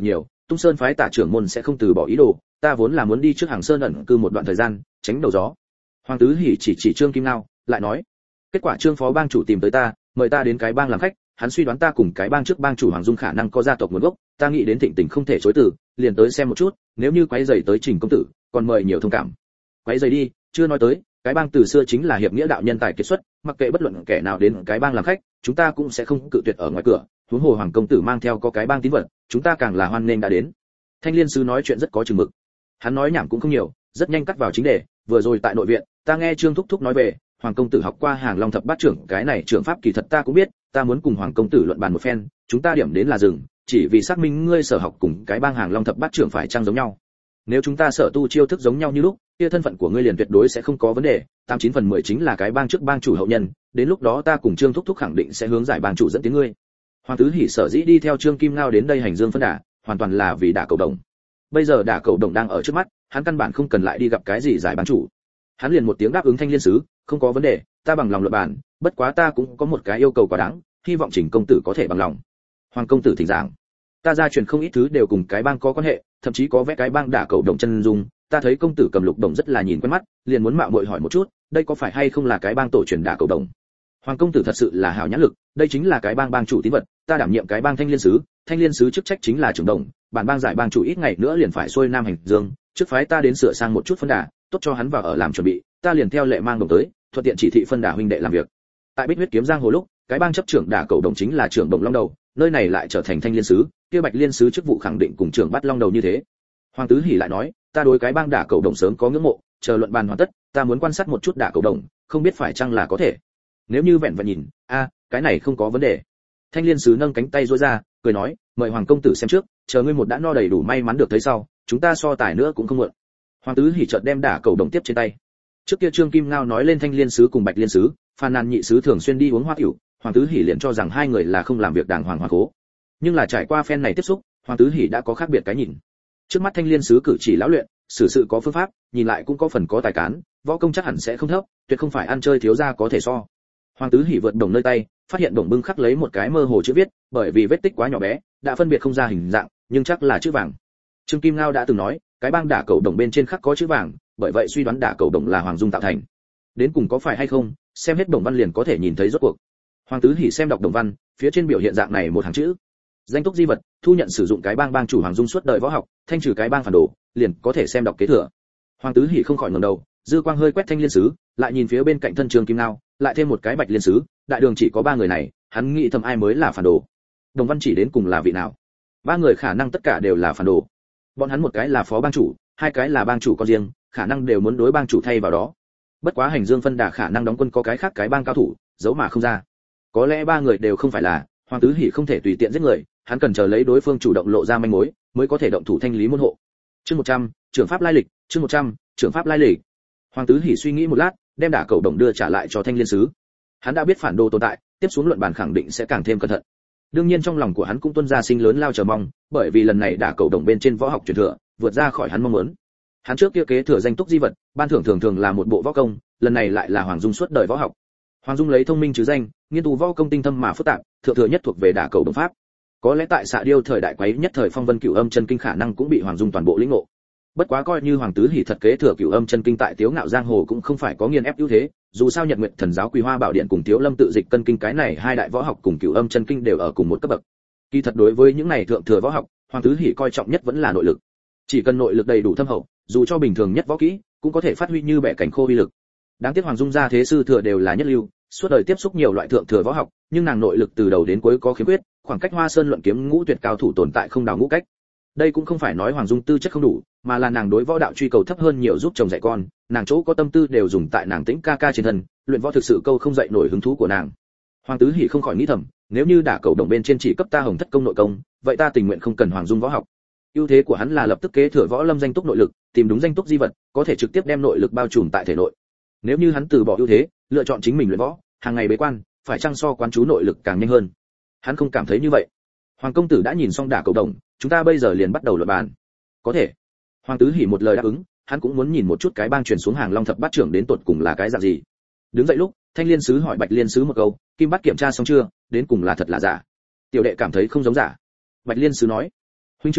Tung Sơn phái Tả trưởng môn sẽ không từ bỏ ý đồ, ta vốn là muốn đi trước Hàng Sơn ẩn cư một đoạn thời gian, tránh đầu gió. Hoàng Tứ Hỉ chỉ Trương Kim Ngao, lại nói, kết quả Trương phó bang chủ tìm tới ta, mời ta đến cái bang làm khách, hắn suy đoán ta cùng cái bang trước bang chủ Hoàng Dung khả năng có gia tộc nguồn gốc, ta nghĩ đến Thịnh Tình không thể chối từ, liền tới xem một chút, nếu như quấy rầy tới Trình công tử, còn mời nhiều thông cảm. Quấy rầy đi, chưa nói tới, cái bang từ xưa chính là hiệp nghĩa đạo nhân tài kiệt xuất, mặc kệ bất luận kẻ nào đến cái bang làm khách, chúng ta cũng sẽ không cự tuyệt ở ngoài cửa, huống hồ Hoàng công tử mang theo có cái bang tín vật, chúng ta càng là hoan nghênh đã đến. Thanh Liên sứ nói chuyện rất có chừng mực. Hắn nói nhảm cũng không nhiều, rất nhanh cắt vào chính đề, vừa rồi tại nội viện, ta nghe Trương thúc thúc nói về, Hoàng công tử học qua Hàng Long thập bát trưởng, cái này trưởng pháp kỳ thật ta cũng biết, ta muốn cùng Hoàng công tử luận bàn một phen, chúng ta điểm đến là dừng, chỉ vì xác minh ngươi sở học cùng cái bang Hàng Long thập bát trưởng phải chăng giống nhau. Nếu chúng ta sở tu chiêu thức giống nhau như lúc, kia thân phận của ngươi liền tuyệt đối sẽ không có vấn đề, 89/10 chính là cái bang trước bang chủ hậu nhân, đến lúc đó ta cùng Trương thúc thúc khẳng định sẽ hướng giải bang chủ dẫn tiếng ngươi. Hoàng Tứ Hỉ sở dĩ đi theo Trương Kim Ngao đến đây hành dương phân đả, hoàn toàn là vì đả cầu đồng. Bây giờ đả cầu đồng đang ở trước mắt, hắn căn bản không cần lại đi gặp cái gì giải bang chủ. Hắn liền một tiếng đáp ứng Thanh Liên sứ, không có vấn đề, ta bằng lòng luận bàn, bất quá ta cũng có một cái yêu cầu quá đáng, hy vọng Trình công tử có thể bằng lòng. Hoàng công tử thỉnh giảng. Ta gia truyền không ít thứ đều cùng cái bang có quan hệ, thậm chí có vẽ cái bang đả cầu đồng chân dung, ta thấy công tử cầm lục đồng rất là nhìn quen mắt, liền muốn mạo muội hỏi một chút, đây có phải hay không là cái bang tổ truyền đả cầu đồng. Hoàng công tử thật sự là hảo nhãn lực, đây chính là cái bang bang chủ tín vật, ta đảm nhiệm cái bang Thanh Liên sứ chức trách chính là trưởng đồng, bản bang giải bang chủ ít ngày nữa liền phải xuôi nam hành dương, trước phái ta đến sửa sang một chút phân đà, tốt cho hắn vào ở làm chuẩn bị, ta liền theo lệ mang đồng tới, thuận tiện chỉ thị phân đà huynh đệ làm việc. Tại Bích Huyết kiếm giang hồ lúc, cái bang chấp trưởng đả cầu đồng chính là trưởng đồng long đầu, nơi này lại trở thành Thanh Liên sứ, kia Bạch Liên sứ chức vụ khẳng định cùng trưởng bắt long đầu như thế. Hoàng Tứ Hỉ lại nói, ta đối cái bang đả cầu đồng sớm có ngưỡng mộ, chờ luận bàn hoàn tất, ta muốn quan sát một chút đả cầu đồng, không biết phải chăng là có thể. Nếu như vẹn vẹn nhìn, cái này không có vấn đề. Thanh Liên sứ nâng cánh tay duỗi ra, cười nói, mời Hoàng công tử xem trước, chờ ngươi một đã no đầy đủ may mắn được thấy sau, chúng ta so tài nữa cũng không muộn. Hoàng Tứ Hỉ chợt đem đả cầu đồng tiếp trên tay. Trước kia Trương Kim Ngao nói lên Thanh Liên sứ cùng Bạch Liên sứ, Phan Nan nhị sứ thường xuyên đi uống hoa tiểu, Hoàng Tứ Hỉ liền cho rằng hai người là không làm việc đàng hoàng hòa cố. Nhưng là trải qua phen này tiếp xúc, Hoàng Tứ Hỉ đã có khác biệt cái nhìn. Trước mắt Thanh Liên sứ cử chỉ lão luyện, xử sự có phương pháp, nhìn lại cũng có phần có tài cán, võ công chắc hẳn sẽ không thấp, tuyệt không phải ăn chơi thiếu gia có thể so. Hoàng Tứ Hỉ vượt đồng nơi tay, phát hiện đồng bưng khắc lấy một cái mơ hồ chữ viết, bởi vì vết tích quá nhỏ bé, đã phân biệt không ra hình dạng, nhưng chắc là chữ vàng. Trương Kim Ngao đã từng nói, cái bang đả cầu đồng bên trên khắc có chữ vàng, bởi vậy suy đoán đả cầu đồng là Hoàng Dung tạo thành. Đến cùng có phải hay không, xem hết đồng văn liền có thể nhìn thấy rốt cuộc. Hoàng Tứ Hỉ xem đọc đồng văn, phía trên biểu hiện dạng này một hàng chữ: danh túc di vật, thu nhận sử dụng cái bang bang chủ Hoàng Dung suốt đời võ học, thanh trừ cái bang phản đồ, liền có thể xem đọc kế thừa. Hoàng Tứ Hỉ không khỏi ngẩng đầu, dư quang hơi quét Thanh Liên sứ, lại nhìn phía bên cạnh thân Trương Kim Ngao, lại thêm một cái Bạch Liên sứ, đại đường chỉ có ba người này, hắn nghĩ thầm ai mới là phản đồ. Đồng văn chỉ đến cùng là vị nào? Ba người khả năng tất cả đều là phản đồ. Bọn hắn một cái là phó bang chủ, hai cái là bang chủ con riêng, khả năng đều muốn đối bang chủ thay vào đó. Bất quá hành dương phân đà khả năng đóng quân có cái khác cái bang cao thủ, giấu mà không ra. Có lẽ ba người đều không phải là, Hoàng Tứ Hỉ không thể tùy tiện giết người, hắn cần chờ lấy đối phương chủ động lộ ra manh mối, mới có thể động thủ thanh lý môn hộ. Chương 100, trưởng pháp lai lịch, chương 100, trưởng pháp lai lịch. Hoàng Tứ Hỉ suy nghĩ một lát, đem đả cầu đồng đưa trả lại cho Thanh Liên sứ. Hắn đã biết phản đồ tồn tại, tiếp xuống luận bàn khẳng định sẽ càng thêm cẩn thận. Đương nhiên trong lòng của hắn cũng tuôn ra sinh lớn lao chờ mong, bởi vì lần này đả cầu đồng bên trên võ học truyền thừa, vượt ra khỏi hắn mong muốn. Hắn trước kia kế thừa danh túc di vật, ban thưởng thường là một bộ võ công, lần này lại là Hoàng Dung suốt đời võ học. Hoàng Dung lấy thông minh trừ danh, nghiên cứu võ công tinh thâm mà phức tạp, thừa nhất thuộc về đả cầu đồng pháp. Có lẽ tại Xạ Điêu thời đại quấy nhất thời phong vân cửu âm chân kinh khả năng cũng bị Hoàng Dung toàn bộ lĩnh ngộ. Bất quá coi như Hoàng Tứ Hỉ thật kế thừa cửu âm chân kinh tại Tiếu Ngạo giang hồ cũng không phải có nghiền ép ưu thế, dù sao Nhật Nguyệt Thần giáo Quỳ Hoa Bảo Điện cùng Tiếu Lâm tự dịch cân kinh cái này hai đại võ học cùng cửu âm chân kinh đều ở cùng một cấp bậc. Kỳ thật đối với những này thượng thừa võ học, Hoàng Tứ Hỉ coi trọng nhất vẫn là nội lực. Chỉ cần nội lực đầy đủ thâm hậu, dù cho bình thường nhất võ kỹ, cũng có thể phát huy như bẻ cảnh khô uy lực. Đáng tiếc Hoàng Dung gia thế sư thừa đều là nhất lưu, suốt đời tiếp xúc nhiều loại thượng thừa võ học, nhưng nàng nội lực từ đầu đến cuối có khiếm khuyết, khoảng cách Hoa Sơn luận kiếm ngũ tuyệt cao thủ tồn tại không đào ngũ cách. Đây cũng không phải nói Hoàng Dung tư chất không đủ, mà là nàng đối võ đạo truy cầu thấp hơn nhiều giúp chồng dạy con, nàng chỗ có tâm tư đều dùng tại nàng Tĩnh ca ca trên thân, luyện võ thực sự câu không dậy nổi hứng thú của nàng. Hoàng Tứ Hỉ không khỏi nghĩ thầm, nếu như đả cầu đồng bên trên chỉ cấp ta Hồng Thất công nội công, vậy ta tình nguyện không cần Hoàng Dung võ học. Ưu thế của hắn là lập tức kế thừa võ lâm danh túc nội lực, tìm đúng danh túc di vật, có thể trực tiếp đem nội lực bao trùm tại thể nội. Nếu như hắn từ bỏ ưu thế, lựa chọn chính mình luyện võ, hàng ngày bế quan, phải chăng so quán chú nội lực càng nhanh hơn? Hắn không cảm thấy như vậy. Hoàng công tử đã nhìn xong đả cầu đồng, chúng ta bây giờ liền bắt đầu luận bàn. Có thể. Hoàng Tứ Hỉ một lời đáp ứng, hắn cũng muốn nhìn một chút cái bang truyền xuống Hàng Long thập bát trưởng đến tột cùng là cái dạng gì. Đứng dậy lúc, Thanh Liên sứ hỏi Bạch Liên sứ một câu, Kim Bát kiểm tra xong chưa, đến cùng là thật là giả? Tiểu đệ cảm thấy không giống giả. Bạch Liên sứ nói, huynh trưởng,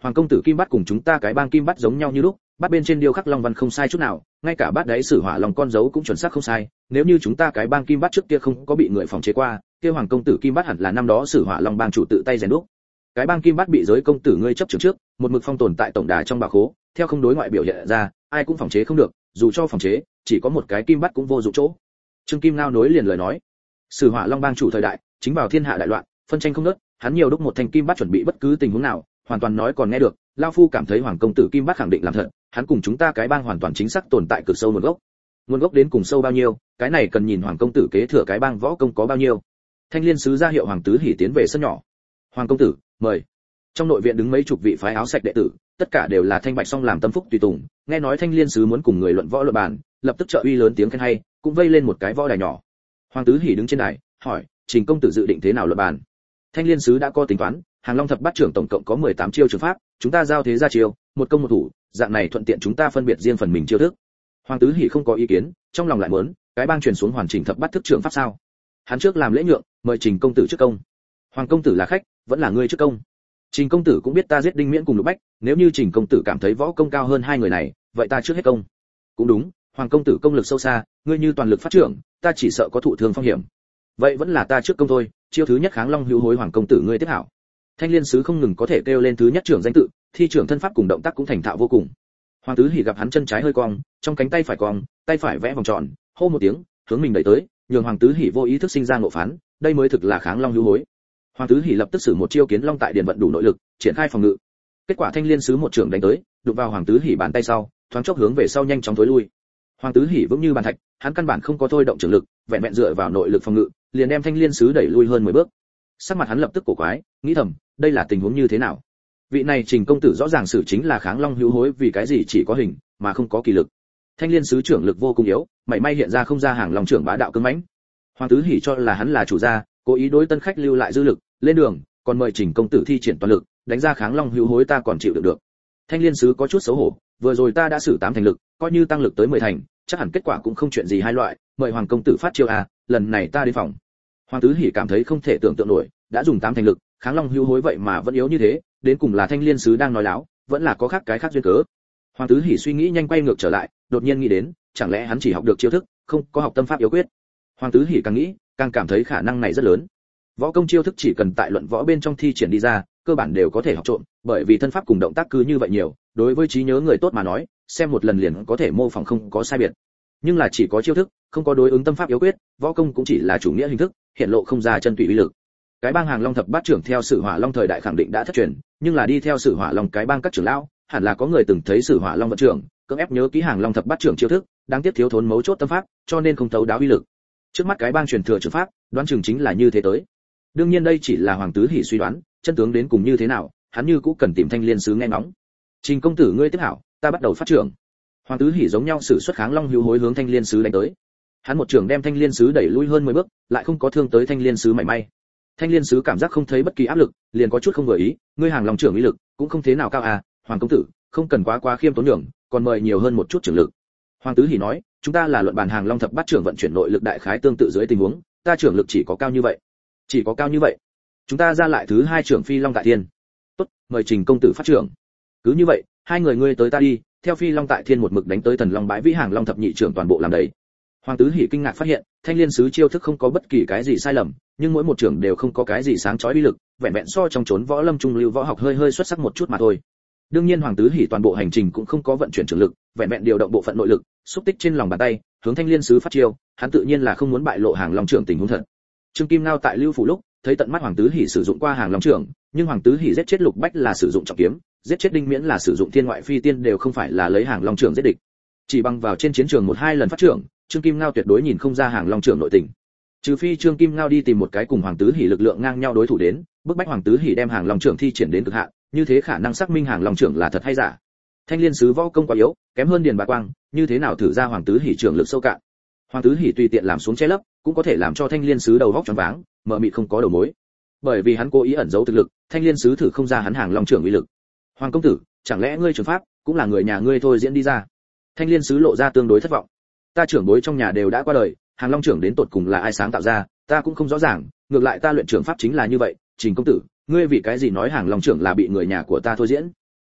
Hoàng công tử kim bát cùng chúng ta cái bang kim bát giống nhau như lúc, bát bên trên điêu khắc long văn không sai chút nào, ngay cả bát đáy sử hỏa long con dấu cũng chuẩn xác không sai, nếu như chúng ta cái bang kim bát trước kia không có bị người phòng chế qua, kia hoàng công tử kim bát hẳn là năm đó sử hỏa long bang chủ tự tay rèn đúc. Cái bang kim bát bị giới công tử ngươi chấp trưởng trước, một mực phong tồn tại tổng đà trong bảo khố, theo không đối ngoại biểu hiện ra, ai cũng phòng chế không được, dù cho phòng chế, chỉ có một cái kim bát cũng vô dụng chỗ. Trương Kim Ngao nối liền lời nói, sử hỏa long bang chủ thời đại, chính vào thiên hạ đại loạn, phân tranh không ngớt, hắn nhiều đúc một thanh kim bát chuẩn bị bất cứ tình huống nào, hoàn toàn nói còn nghe được, lão phu cảm thấy hoàng công tử kim bát khẳng định làm thật, hắn cùng chúng ta cái bang hoàn toàn chính xác tồn tại cực sâu nguồn gốc đến cùng sâu bao nhiêu, cái này cần nhìn hoàng công tử kế thừa cái bang võ công có bao nhiêu. Thanh Liên sứ ra hiệu hoàng tứ hỉ tiến về sân nhỏ. Hoàng công tử, mời. Trong nội viện đứng mấy chục vị phái áo sạch đệ tử, tất cả đều là thanh bạch song làm tâm phúc tùy tùng, nghe nói Thanh Liên sứ muốn cùng người luận võ luận bàn, lập tức trợ uy lớn tiếng khen hay, cũng vây lên một cái võ đài nhỏ. Hoàng tứ hỉ đứng trên đài, hỏi, Trình công tử dự định thế nào luận bàn? Thanh Liên sứ đã có tính toán, Hàng Long thập bát trưởng tổng cộng có 18 chiêu trường pháp, chúng ta giao thế ra chiêu, một công một thủ, dạng này thuận tiện chúng ta phân biệt riêng phần mình chiêu thức. Hoàng tứ hỉ không có ý kiến, trong lòng lại muốn, cái bang truyền xuống hoàn chỉnh thập bát thức trưởng pháp sao? Hắn trước làm lễ nhượng, mời Trình công tử trước công. Hoàng công tử là khách, vẫn là ngươi trước công. Trình công tử cũng biết ta giết Đinh Miễn cùng Lục Bách, nếu như Trình công tử cảm thấy võ công cao hơn hai người này, vậy ta trước hết công. Cũng đúng, Hoàng công tử công lực sâu xa, ngươi như toàn lực phát trưởng, ta chỉ sợ có thụ thương phong hiểm. Vậy vẫn là ta trước công thôi, chiêu thứ nhất Kháng Long hữu hối Hoàng công tử ngươi tiếp hảo. Thanh Liên sứ không ngừng có thể kêu lên thứ nhất trưởng danh tự, thi trưởng thân pháp cùng động tác cũng thành thạo vô cùng. Hoàng tứ hỉ gặp hắn chân trái hơi cong, trong cánh tay phải cong, tay phải vẽ vòng tròn, hô một tiếng, hướng mình đẩy tới, nhường Hoàng tứ hỉ vô ý thức sinh ra ngộ phán, đây mới thực là Kháng Long hữu hối. Hoàng tứ hỉ lập tức sử một chiêu Kiến Long tại điền vận đủ nội lực, triển khai phòng ngự. Kết quả Thanh Liên sứ một trưởng đánh tới, đụng vào Hoàng tứ hỉ bàn tay sau, thoáng chốc hướng về sau nhanh chóng tối lui. Hoàng tứ hỉ vững như bàn thạch, hắn căn bản không có thôi động trưởng lực, vẹn vẹn dựa vào nội lực phòng ngự, liền đem Thanh Liên sứ đẩy lui hơn 10 bước. Sắc mặt hắn lập tức cổ quái, nghĩ thầm, đây là tình huống như thế nào? Vị này Trình công tử rõ ràng xử chính là Kháng Long hữu hối, vì cái gì chỉ có hình mà không có kỳ lực? Thanh Liên sứ trưởng lực vô cùng yếu, mảy may hiện ra không ra Hàng Long trưởng bá đạo cứng mãnh. Hoàng tứ hỉ cho là hắn là chủ gia, cố ý đối tân khách lưu lại dư lực, lên đường, còn mời Trình công tử thi triển toàn lực, đánh ra Kháng Long hữu hối ta còn chịu được. Thanh Liên sứ có chút xấu hổ, vừa rồi ta đã sử 8 thành lực, coi như tăng lực tới 10 thành, chắc hẳn kết quả cũng không chuyện gì hai loại, mời Hoàng công tử phát chiêu à, lần này ta đến phòng. Hoàng tứ hỉ cảm thấy không thể tưởng tượng nổi, đã dùng 8 thành lực, Kháng Long hữu hối vậy mà vẫn yếu như thế, đến cùng là Thanh Liên sứ đang nói láo, vẫn là có khác cái khác duyên cớ. Hoàng tứ hỉ suy nghĩ nhanh quay ngược trở lại, đột nhiên nghĩ đến, chẳng lẽ hắn chỉ học được chiêu thức, không có học tâm pháp yếu quyết. Hoàng tứ hỉ càng nghĩ, càng cảm thấy khả năng này rất lớn. Võ công chiêu thức chỉ cần tại luận võ bên trong thi triển đi ra, cơ bản đều có thể học trộm, bởi vì thân pháp cùng động tác cứ như vậy nhiều, đối với trí nhớ người tốt mà nói, xem một lần liền có thể mô phỏng không có sai biệt. Nhưng là chỉ có chiêu thức, không có đối ứng tâm pháp yếu quyết, võ công cũng chỉ là chủ nghĩa hình thức, hiện lộ không ra chân tùy uy lực. Cái bang Hàng Long thập bát trưởng theo Sử Hỏa Long thời đại khẳng định đã thất truyền, nhưng là đi theo Sử Hỏa Long cái bang các trưởng lão, hẳn là có người từng thấy Sử Hỏa Long vận trưởng, cưỡng ép nhớ kỹ Hàng Long thập bát trưởng chiêu thức, đáng tiếc thiếu thốn mấu chốt tâm pháp, cho nên không thấu đáo uy lực. Trước mắt cái bang truyền thừa trưởng pháp, đoán chừng chính là như thế tới. Đương nhiên đây chỉ là Hoàng tứ hỉ suy đoán, chân tướng đến cùng như thế nào, hắn như cũ cần tìm Thanh Liên sứ nghe ngóng. Trình công tử ngươi tiếp hảo, ta bắt đầu phát trưởng. Hoàng tứ hỉ giống nhau sử xuất Kháng Long hữu hối hướng Thanh Liên sứ đánh tới. Hắn một trưởng đem Thanh Liên sứ đẩy lui hơn 10 bước, lại không có thương tới Thanh Liên sứ mảy may. Thanh Liên sứ cảm giác không thấy bất kỳ áp lực, liền có chút không vừa ý, ngươi Hàng Long trưởng uy lực cũng không thế nào cao à, Hoàng công tử, không cần quá khiêm tốn nhường, còn mời nhiều hơn một chút trưởng lực. Hoàng tứ hỉ nói, chúng ta là luận bàn Hàng Long thập bát trưởng vận chuyển nội lực đại khái tương tự dưới tình huống, ta trưởng lực chỉ có cao như vậy. Chỉ có cao như vậy. Chúng ta ra lại thứ hai trưởng Phi Long tại Thiên. Tốt, mời Trình công tử phát trưởng. Cứ như vậy, hai người ngươi tới ta đi, theo Phi Long tại Thiên một mực đánh tới Thần Long bãi vĩ Hàng Long thập nhị trưởng toàn bộ làm đấy. Hoàng tứ hỉ kinh ngạc phát hiện, Thanh Liên sứ chiêu thức không có bất kỳ cái gì sai lầm, nhưng mỗi một trưởng đều không có cái gì sáng chói uy lực, vẹn vẹn so trong chốn võ lâm trung lưu võ học hơi xuất sắc một chút mà thôi. Đương nhiên Hoàng tứ hỉ toàn bộ hành trình cũng không có vận chuyển trưởng lực, vẹn vẹn điều động bộ phận nội lực, xúc tích trên lòng bàn tay, hướng Thanh Liên sứ phát chiêu, hắn tự nhiên là không muốn bại lộ Hàng Long trưởng tình huống thật. Trương Kim Ngao tại Lưu phủ lúc, thấy tận mắt Hoàng tứ hỉ sử dụng qua Hàng Long trưởng, nhưng Hoàng tứ hỉ giết chết Lục Bách là sử dụng trọng kiếm, giết chết Đinh Miễn là sử dụng thiên ngoại phi tiên đều không phải là lấy Hàng Long trưởng giết địch. Chỉ bằng vào trên chiến trường 1-2 lần phát trưởng, Trương Kim Ngao tuyệt đối nhìn không ra Hàng Long trưởng nội tình. Trừ phi Trương Kim Ngao đi tìm một cái cùng Hoàng tứ hỉ lực lượng ngang nhau đối thủ đến, bức bách Hoàng tứ hỉ đem Hàng Long trưởng thi triển đến cực hạn, như thế khả năng xác minh Hàng Long trưởng là thật hay giả. Thanh Liên sứ võ công quá yếu, kém hơn Điền Bá Quang, như thế nào thử ra Hoàng tứ hỉ trưởng lực sâu cạn. Hoàng tứ hỉ tùy tiện làm xuống che lấp, cũng có thể làm cho Thanh Liên sứ đầu óc choáng váng, mờ mịt không có đầu mối. Bởi vì hắn cố ý ẩn giấu thực lực, Thanh Liên sứ thử không ra hắn Hàng Long trưởng uy lực. Hoàng công tử, chẳng lẽ ngươi trưởng pháp cũng là người nhà ngươi thôi diễn đi ra? Thanh Liên sứ lộ ra tương đối thất vọng. Ta trưởng bối trong nhà đều đã qua đời, Hàng Long trưởng đến tột cùng là ai sáng tạo ra, ta cũng không rõ ràng, ngược lại ta luyện trưởng pháp chính là như vậy. Trình công tử, ngươi vì cái gì nói Hàng Long trưởng là bị người nhà của ta thôi diễn?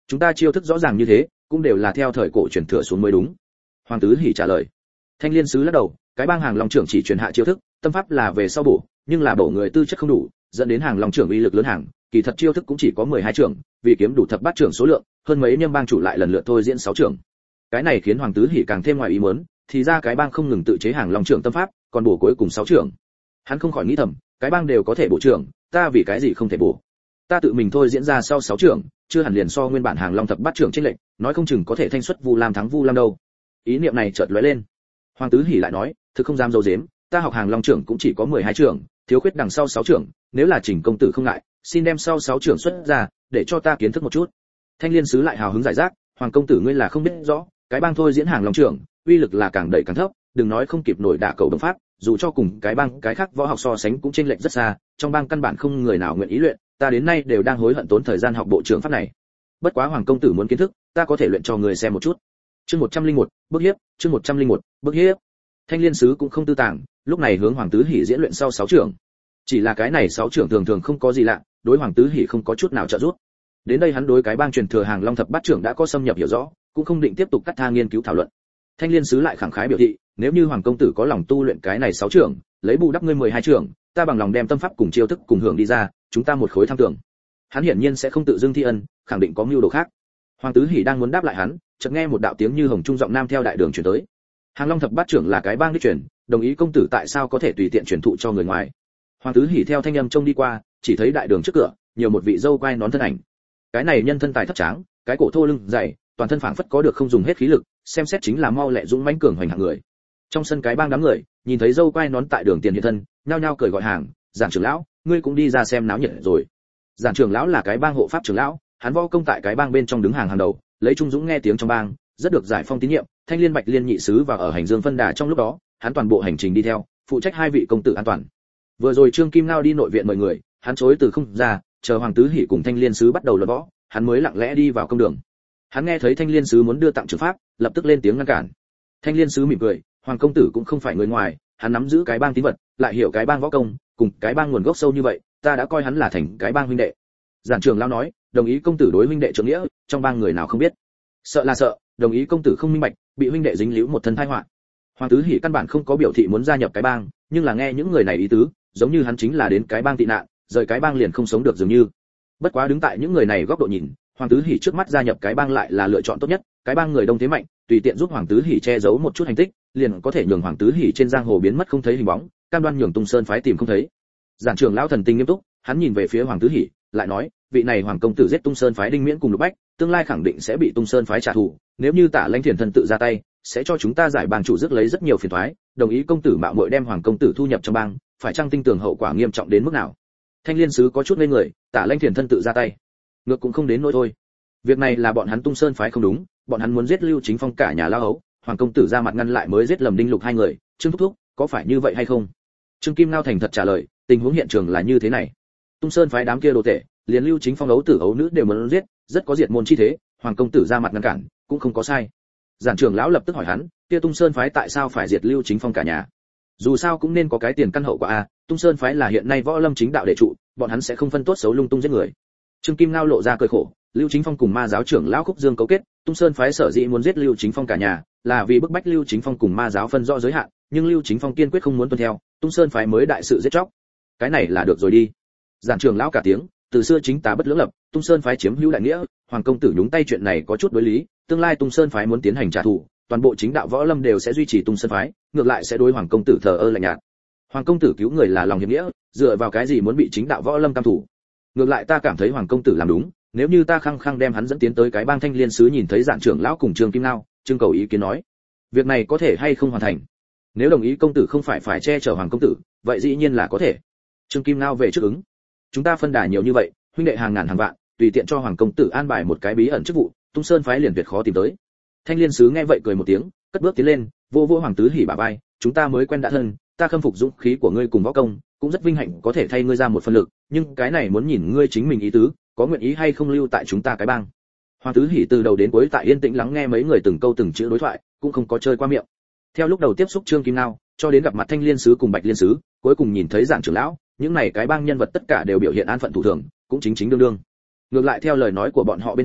Chúng ta chiêu thức rõ ràng như thế, cũng đều là theo thời cổ truyền thừa xuống mới đúng. Hoàng Tứ Hỉ trả lời. Thanh Liên sứ lắc đầu, cái bang Hàng Long trưởng chỉ truyền hạ chiêu thức, tâm pháp là về sau bổ, nhưng là bổ người tư chất không đủ, dẫn đến Hàng Long trưởng uy lực lớn hàng, kỳ thật chiêu thức cũng chỉ có 12 trưởng, vì kiếm đủ thập bát trưởng số lượng, hơn mấy nhâm bang chủ lại lần lượt thôi diễn 6 trưởng. Cái này khiến Hoàng Tứ Hỉ càng thêm ngoài ý muốn, thì ra cái bang không ngừng tự chế Hàng Long trưởng tâm pháp, còn bổ cuối cùng 6 trưởng. Hắn không khỏi nghĩ thầm, cái bang đều có thể bổ trưởng, ta vì cái gì không thể bổ? Ta tự mình thôi diễn ra sau 6 trưởng, chưa hẳn liền so nguyên bản Hàng Long thập bát trưởng trên lệnh, nói không chừng có thể thanh xuất Vu Lam thắng Vu Lam đâu. Ý niệm này chợt lóe lên. Hoàng Tứ Hỉ lại nói, thực không dám giấu giếm, ta học Hàng Long trưởng cũng chỉ có 12 trưởng, thiếu khuyết đằng sau 6 trưởng, nếu là Trình công tử không ngại, xin đem sau 6 trưởng xuất ra, để cho ta kiến thức một chút. Thanh Liên sứ lại hào hứng giải rác, Hoàng công tử ngươi là không biết rõ, cái bang thôi diễn Hàng Long trưởng, uy lực là càng đẩy càng thấp, đừng nói không kịp nổi đả cầu đồng pháp, dù cho cùng cái bang cái khác võ học so sánh cũng chênh lệch rất xa, trong bang căn bản không người nào nguyện ý luyện, ta đến nay đều đang hối hận tốn thời gian học bộ trưởng pháp này. Bất quá Hoàng công tử muốn kiến thức, ta có thể luyện cho người xem một chút. Chương 101, bước hiếp, chương 101, bước hiếp. Thanh Liên sứ cũng không tư tàng, lúc này hướng Hoàng Tứ Hỉ diễn luyện sau 6 trưởng. Chỉ là cái này 6 trưởng thường thường không có gì lạ, đối Hoàng Tứ Hỉ không có chút nào trợ giúp. Đến đây hắn đối cái bang truyền thừa Hàng Long thập bát trưởng đã có xâm nhập hiểu rõ, cũng không định tiếp tục cắt tha nghiên cứu thảo luận. Thanh Liên sứ lại khẳng khái biểu thị, nếu như Hoàng công tử có lòng tu luyện cái này 6 trưởng, lấy bù đắp ngươi 12 trưởng, ta bằng lòng đem tâm pháp cùng chiêu thức cùng hưởng đi ra, chúng ta một khối tham tưởng. Hắn hiển nhiên sẽ không tự dưng thi ân, khẳng định có mưu đồ khác. Hoàng Tứ Hỉ đang muốn đáp lại hắn, chợt nghe một đạo tiếng như hồng trung giọng nam theo đại đường truyền tới. Hàng Long thập bát trưởng là cái bang đích truyền, đồng ý công tử tại sao có thể tùy tiện truyền thụ cho người ngoài. Hoàng Tứ Hỉ theo thanh âm trông đi qua, chỉ thấy đại đường trước cửa, nhiều một vị dâu quai nón thân ảnh. Cái này nhân thân tài thấp tráng, cái cổ thô lưng dày, toàn thân phảng phất có được không dùng hết khí lực, xem xét chính là mau lẹ dũng mãnh cường hoành hạng người. Trong sân cái bang đám người, nhìn thấy dâu quai nón tại đường tiền hiện thân, nhao nhao cười gọi hàng, "Giản trưởng lão, ngươi cũng đi ra xem náo nhiệt rồi." Giản trưởng lão là cái bang hộ pháp trưởng lão, hắn võ công tại cái bang bên trong đứng hàng đầu, lấy trung dũng nghe tiếng trong bang, rất được giải phong tín nhiệm. Thanh Liên Bạch Liên nhị sứ và ở hành dương phân đà trong lúc đó, hắn toàn bộ hành trình đi theo, phụ trách 2 vị công tử an toàn. Vừa rồi Trương Kim Ngao đi nội viện mời người, hắn chối từ không ra, chờ Hoàng Tứ Hỉ cùng Thanh Liên sứ bắt đầu luận võ, hắn mới lặng lẽ đi vào công đường. Hắn nghe thấy Thanh Liên sứ muốn đưa tặng trường pháp, lập tức lên tiếng ngăn cản. Thanh Liên sứ mỉm cười, Hoàng công tử cũng không phải người ngoài, hắn nắm giữ cái bang tín vật, lại hiểu cái bang võ công, cùng cái bang nguồn gốc sâu như vậy, ta đã coi hắn là thành cái bang huynh đệ. Giản trưởng lão nói, đồng ý công tử đối huynh đệ trưởng nghĩa, trong bang người nào không biết. Sợ là sợ, đồng ý công tử không minh bạch, bị huynh đệ dính líu một thân tai họa. Hoàng Tứ Hỉ căn bản không có biểu thị muốn gia nhập cái bang, nhưng là nghe những người này ý tứ, giống như hắn chính là đến cái bang tị nạn, rời cái bang liền không sống được dường như. Bất quá đứng tại những người này góc độ nhìn, Hoàng Tứ Hỉ trước mắt gia nhập cái bang lại là lựa chọn tốt nhất, cái bang người đông thế mạnh, tùy tiện giúp Hoàng Tứ Hỉ che giấu một chút hành tích, liền có thể nhường Hoàng Tứ Hỉ trên giang hồ biến mất không thấy hình bóng, cam đoan nhường Tung Sơn phái tìm không thấy. Giản trưởng lão thần tình nghiêm túc, hắn nhìn về phía Hoàng Tứ Hỉ, lại nói, vị này Hoàng công tử giết Tung Sơn phái Đinh Miễn cùng Lục Bách, tương lai khẳng định sẽ bị Tung Sơn phái trả thù, nếu như Tạ Lãnh Thiền thân tự ra tay, sẽ cho chúng ta giải bang chủ rước lấy rất nhiều phiền toái, đồng ý công tử mạo muội đem Hoàng công tử thu nhập trong bang, phải chăng tin tưởng hậu quả nghiêm trọng đến mức nào? Thanh Liên sứ có chút ngây người, Tạ Lãnh Thiền thân tự ra tay, ngược cũng không đến nỗi thôi. Việc này là bọn hắn Tung Sơn phái không đúng, bọn hắn muốn giết Lưu Chính Phong cả nhà lao hấu, Hoàng công tử ra mặt ngăn lại mới giết Lầm Đinh Lục 2 người, Trương thúc thúc, có phải như vậy hay không? Trương Kim Ngao thành thật trả lời, tình huống hiện trường là như thế này. Tung Sơn phái đám kia đồ tể, liền Lưu Chính Phong ấu tử ấu nữ đều muốn giết, rất có diệt môn chi thế, Hoàng công tử ra mặt ngăn cản, cũng không có sai. Giản trưởng lão lập tức hỏi hắn, kia Tung Sơn phái tại sao phải diệt Lưu Chính Phong cả nhà? Dù sao cũng nên có cái tiền căn hậu quả a, Tung Sơn phái là hiện nay võ lâm chính đạo đệ trụ, bọn hắn sẽ không phân tốt xấu lung tung giết người. Trương Kim Ngao lộ ra cười khổ, Lưu Chính Phong cùng ma giáo trưởng lão Khúc Dương cấu kết, Tung Sơn phái sở dĩ muốn giết Lưu Chính Phong cả nhà, là vì bức bách Lưu Chính Phong cùng ma giáo phân rõ giới hạn, nhưng Lưu Chính Phong kiên quyết không muốn tuân theo, Tung Sơn phái mới đại sự giết chóc. Cái này là được rồi đi. Giản trưởng lão cả tiếng, từ xưa chính tà bất lưỡng lập, Tung Sơn phái chiếm hữu đại nghĩa, Hoàng công tử nhúng tay chuyện này có chút đối lý, tương lai Tung Sơn phái muốn tiến hành trả thù, toàn bộ chính đạo võ lâm đều sẽ duy trì Tung Sơn phái, ngược lại sẽ đối Hoàng công tử thờ ơ lạnh nhạt. Hoàng công tử cứu người là lòng hiệp nghĩa, dựa vào cái gì muốn bị chính đạo võ lâm cam thủ? Ngược lại ta cảm thấy Hoàng công tử làm đúng, nếu như ta khăng khăng đem hắn dẫn tiến tới cái bang Thanh Liên sứ nhìn thấy Giản trưởng lão cùng Trương Kim Ngao, trưng cầu ý kiến nói, việc này có thể hay không hoàn thành? Nếu đồng ý công tử không phải che chở Hoàng công tử, vậy dĩ nhiên là có thể. Trương Kim Ngao về trước ứng. Chúng ta phân đà nhiều như vậy, huynh đệ hàng ngàn hàng vạn, tùy tiện cho Hoàng công tử an bài một cái bí ẩn chức vụ, Tung Sơn phái liền tuyệt khó tìm tới. Thanh Liên sứ nghe vậy cười một tiếng, cất bước tiến lên, vô Hoàng Tứ Hỉ bả vai, chúng ta mới quen đã thân, ta khâm phục dũng khí của ngươi cùng võ công, cũng rất vinh hạnh có thể thay ngươi ra một phần lực, nhưng cái này muốn nhìn ngươi chính mình ý tứ, có nguyện ý hay không lưu tại chúng ta cái bang. Hoàng Tứ Hỉ từ đầu đến cuối tại yên tĩnh lắng nghe mấy người từng câu từng chữ đối thoại, cũng không có chơi qua miệng. Theo lúc đầu tiếp xúc Trương Kim Ngao, cho đến gặp mặt Thanh Liên sứ cùng Bạch Liên sứ, cuối cùng nhìn thấy Giản trưởng lão, những này cái bang nhân vật tất cả đều biểu hiện an phận thủ thường, cũng chính đương đương. Ngược lại theo lời nói của bọn họ bên trên,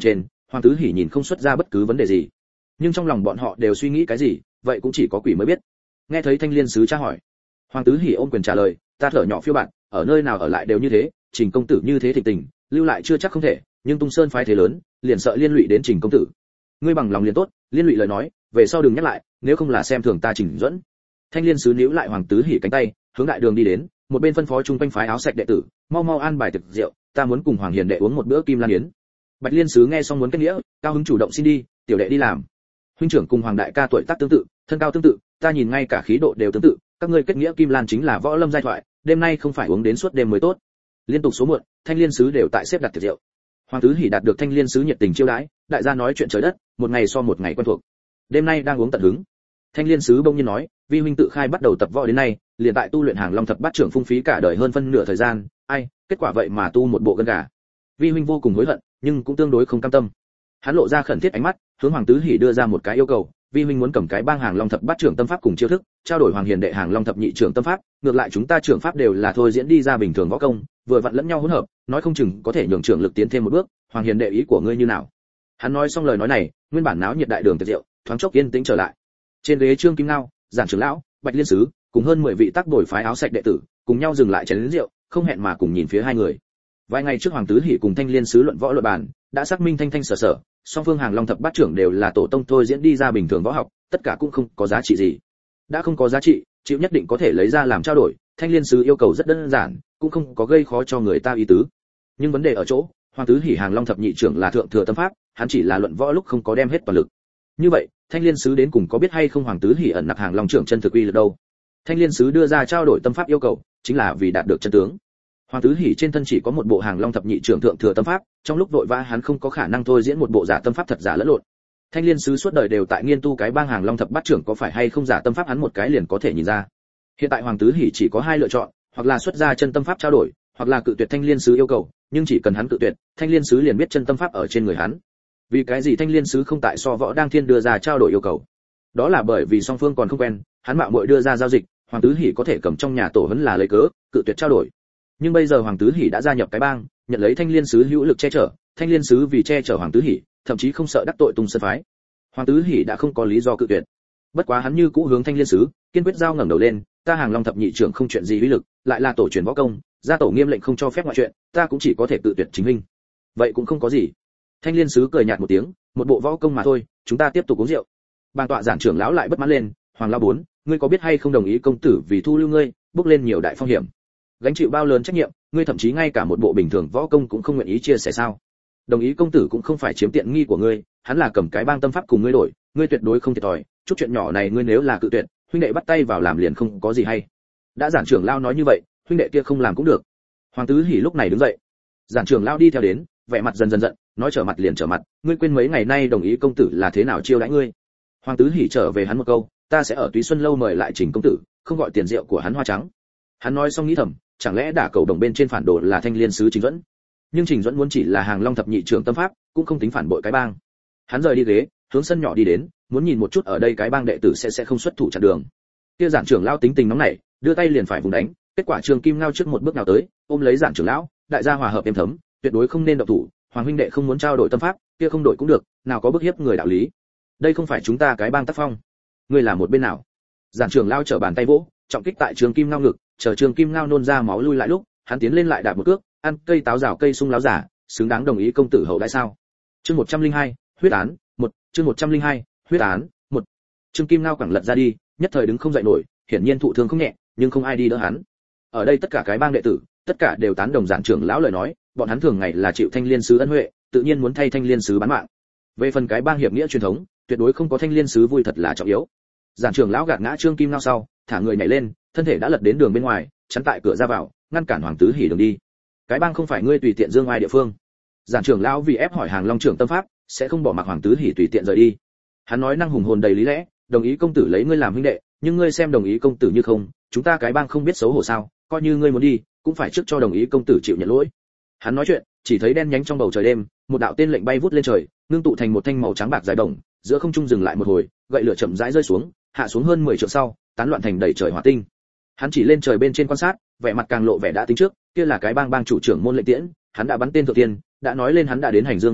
Hoàng Tứ Hỉ nhìn không xuất ra bất cứ vấn đề gì, nhưng trong lòng bọn họ đều suy nghĩ cái gì, vậy cũng chỉ có quỷ mới biết. Nghe thấy Thanh Liên sứ tra hỏi, Hoàng Tứ Hỉ ôm quyền trả lời, ta thở nhỏ phiêu bạn, ở nơi nào ở lại đều như thế, Trình công tử như thế thịnh tình, lưu lại chưa chắc không thể, nhưng Tung Sơn phái thế lớn, liền sợ liên lụy đến Trình công tử. Ngươi bằng lòng liền tốt, liên lụy lời nói, về sau đừng nhắc lại, nếu không là xem thường ta Trình Duẫn. Thanh Liên sứ níu lại Hoàng Tứ Hỉ cánh tay, hướng đại đường đi đến, một bên phân phó chung quanh phái áo sạch đệ tử, mau mau an bài thực rượu, ta muốn cùng Hoàng Hiền đệ uống một bữa kim lan yến. Bạch Liên sứ nghe xong muốn kết nghĩa, cao hứng chủ động xin đi, tiểu đệ đi làm. Huynh trưởng cùng Hoàng đại ca tuổi tác tương tự, thân cao tương tự, ta nhìn ngay cả khí độ đều tương tự, các ngươi kết nghĩa kim lan chính là võ lâm giai thoại, đêm nay không phải uống đến suốt đêm mới tốt. Liên tục số muộn, Thanh Liên sứ đều tại xếp đặt tiệc rượu. Hoàng Tứ Hỉ đạt được Thanh Liên sứ nhiệt tình chiêu đãi, đại gia nói chuyện trời đất, một ngày so một ngày quen thuộc. Đêm nay đang uống tận hứng. Thanh Liên sứ bỗng nhiên nói, vi huynh tự khai bắt đầu tập võ đến nay, liền tại tu luyện Hàng Long thập bát trưởng phung phí cả đời hơn phân nửa thời gian, ai, kết quả vậy mà tu một bộ gân gà. Vi huynh vô cùng hối hận, nhưng cũng tương đối không cam tâm. Hắn lộ ra khẩn thiết ánh mắt, hướng Hoàng Tứ Hỉ đưa ra một cái yêu cầu, vi huynh muốn cầm cái bang Hàng Long thập bát trưởng tâm pháp cùng chiêu thức, trao đổi Hoàng Hiền đệ Hàng Long thập nhị trưởng tâm pháp, ngược lại chúng ta trưởng pháp đều là thôi diễn đi ra bình thường võ công, vừa vặn lẫn nhau hỗn hợp, nói không chừng có thể nhường trưởng lực tiến thêm một bước, Hoàng Hiền đệ ý của ngươi như nào? Hắn nói xong lời nói này, nguyên bản náo nhiệt đại đường tiệc rượu, thoáng chốc yên tĩnh trở lại. Trên ghế Trương Kim Ngao, Giản trưởng lão, Bạch Liên sứ, cùng hơn 10 vị tác đổi phái áo sạch đệ tử, cùng nhau dừng lại chén rượu, không hẹn mà cùng nhìn phía hai người. Vài ngày trước Hoàng Tứ Hỉ cùng Thanh Liên sứ luận võ luận bàn, đã xác minh thanh thanh sở sở, song phương Hàng Long thập bát trưởng đều là tổ tông thôi diễn đi ra bình thường võ học, tất cả cũng không có giá trị gì. Đã không có giá trị, chịu nhất định có thể lấy ra làm trao đổi, Thanh Liên sứ yêu cầu rất đơn giản, cũng không có gây khó cho người ta ý tứ. Nhưng vấn đề ở chỗ, Hoàng Tứ Hỉ Hàng Long thập nhị trưởng là thượng thừa tâm pháp, hắn chỉ là luận võ lúc không có đem hết toàn lực. Như vậy, Thanh Liên sứ đến cùng có biết hay không Hoàng Tứ Hỉ ẩn nặc Hàng Long trưởng chân thực uy lực đâu? Thanh Liên sứ đưa ra trao đổi tâm pháp yêu cầu, chính là vì đạt được chân tướng. Hoàng Tứ Hỉ trên thân chỉ có một bộ Hàng Long thập nhị trưởng thượng thừa tâm pháp, trong lúc vội vã hắn không có khả năng thôi diễn một bộ giả tâm pháp thật giả lẫn lộn. Thanh Liên sứ suốt đời đều tại nghiên tu cái bang Hàng Long thập bát trưởng có phải hay không giả tâm pháp hắn một cái liền có thể nhìn ra. Hiện tại Hoàng Tứ Hỉ chỉ có hai lựa chọn, hoặc là xuất ra chân tâm pháp trao đổi, hoặc là cự tuyệt Thanh Liên sứ yêu cầu, nhưng chỉ cần hắn cự tuyệt, Thanh Liên sứ liền biết chân tâm pháp ở trên người hắn. Vì cái gì Thanh Liên sứ không tại So Võ Đang Thiên đưa ra trao đổi yêu cầu? Đó là bởi vì song phương còn không quen, hắn mạo muội đưa ra giao dịch, Hoàng Tứ Hỉ có thể cầm trong nhà tổ huấn là lấy cớ, cự tuyệt trao đổi. Nhưng bây giờ Hoàng Tứ Hỉ đã gia nhập cái bang, nhận lấy Thanh Liên sứ hữu lực che chở, Thanh Liên sứ vì che chở Hoàng Tứ Hỉ, thậm chí không sợ đắc tội Tung Sơn phái. Hoàng Tứ Hỉ đã không có lý do cự tuyệt. Bất quá hắn như cũ hướng Thanh Liên sứ, kiên quyết giao ngẩng đầu lên, ta Hàng Long thập nhị trưởng không chuyện gì uy lực, lại là tổ truyền võ công, gia tổ nghiêm lệnh không cho phép ngoại chuyện, ta cũng chỉ có thể cự tuyệt chính minh. Vậy cũng không có gì. Thanh Liên sứ cười nhạt một tiếng, một bộ võ công mà thôi, chúng ta tiếp tục uống rượu. Bang tọa Giản trưởng lão lại bất mãn lên, Hoàng lão bốn, ngươi có biết hay không đồng ý công tử vì thu lưu ngươi, bước lên nhiều đại phong hiểm, gánh chịu bao lớn trách nhiệm, ngươi thậm chí ngay cả một bộ bình thường võ công cũng không nguyện ý chia sẻ sao? Đồng ý công tử cũng không phải chiếm tiện nghi của ngươi, hắn là cầm cái bang tâm pháp cùng ngươi đổi, ngươi tuyệt đối không thiệt thòi, chút chuyện nhỏ này ngươi nếu là cự tuyệt, huynh đệ bắt tay vào làm liền không có gì hay. Đã Giản trưởng lão nói như vậy, huynh đệ kia không làm cũng được. Hoàng Tứ Hỉ lúc này đứng dậy. Giản trưởng lão đi theo đến, vẻ mặt dần dần giận, nói trở mặt liền trở mặt, ngươi quên mấy ngày nay đồng ý công tử là thế nào chiêu đãi ngươi? Hoàng Tứ Hỉ trở về hắn một câu, ta sẽ ở Túy Xuân lâu mời lại Trình công tử, không gọi tiền rượu của hắn hoa trắng. Hắn nói xong nghĩ thầm, chẳng lẽ đả cầu đồng bên trên phản đồ là Thanh Liên sứ Trình Duẫn? Nhưng Trình Duẫn muốn chỉ là Hàng Long thập nhị trưởng tâm pháp, cũng không tính phản bội cái bang. Hắn rời đi ghế, hướng sân nhỏ đi đến, muốn nhìn một chút ở đây cái bang đệ tử sẽ không xuất thủ chặn đường. Kia Giản trưởng lão tính tình nóng nảy, đưa tay liền phải vùng đánh, kết quả Trường Kim Ngao trước một bước nào tới, ôm lấy Giản trưởng lão, đại gia hòa hợp êm thấm, tuyệt đối không nên động thủ, Hoàng huynh đệ không muốn trao đổi tâm pháp, kia không đổi cũng được, nào có bức hiếp người đạo lý. Đây không phải chúng ta cái bang tác phong. Ngươi là một bên nào? Giản trưởng lão trở bàn tay vỗ, trọng kích tại Trường Kim Ngao ngực, chờ Trường Kim Ngao nôn ra máu lui lại lúc, hắn tiến lên lại đạp một cước, ăn cây táo rào cây sung láo giả, xứng đáng đồng ý công tử hậu đãi sao? Chương 102, huyết án, 1, chương 102, huyết án, 1. Trương Kim Ngao quẳng lật ra đi, nhất thời đứng không dậy nổi, hiển nhiên thụ thương không nhẹ, nhưng không ai đi đỡ hắn. Ở đây tất cả cái bang đệ tử, tất cả đều tán đồng Giản trưởng lão lời nói, bọn hắn thường ngày là chịu Thanh Liên sứ ân huệ, tự nhiên muốn thay Thanh Liên sứ bán mạng. Về phần cái bang hiệp nghĩa truyền thống, tuyệt đối không có Thanh Liên sứ vui thật là trọng yếu. Giản trưởng lão gạt ngã Trương Kim Ngao sau, thả người nhảy lên, thân thể đã lật đến đường bên ngoài, chắn tại cửa ra vào, ngăn cản Hoàng Tứ Hỉ đường đi. Cái bang không phải ngươi tùy tiện dương ai địa phương. Giản trưởng lão vì ép hỏi Hàng Long trưởng tâm pháp, sẽ không bỏ mặc Hoàng Tứ Hỉ tùy tiện rời đi. Hắn nói năng hùng hồn đầy lý lẽ, đồng ý công tử lấy ngươi làm huynh đệ, nhưng ngươi xem đồng ý công tử như không, chúng ta cái bang không biết xấu hổ sao? Coi như ngươi muốn đi, cũng phải trước cho đồng ý công tử chịu nhận lỗi. Hắn nói chuyện, chỉ thấy đen nhánh trong bầu trời đêm, một đạo tên lệnh bay vút lên trời, ngưng tụ thành một thanh màu trắng bạc dài đồng, giữa không trung dừng lại một hồi, gậy lửa chậm rãi rơi xuống, hạ xuống hơn 10 trượng sau, tán loạn thành đầy trời hỏa tinh. Hắn chỉ lên trời bên trên quan sát, vẻ mặt càng lộ vẻ đã tính trước, kia là cái bang chủ trưởng môn lệnh tiễn, hắn đã bắn tên thượng tiên, đã nói lên hắn đã đến hành dương ngoài thành,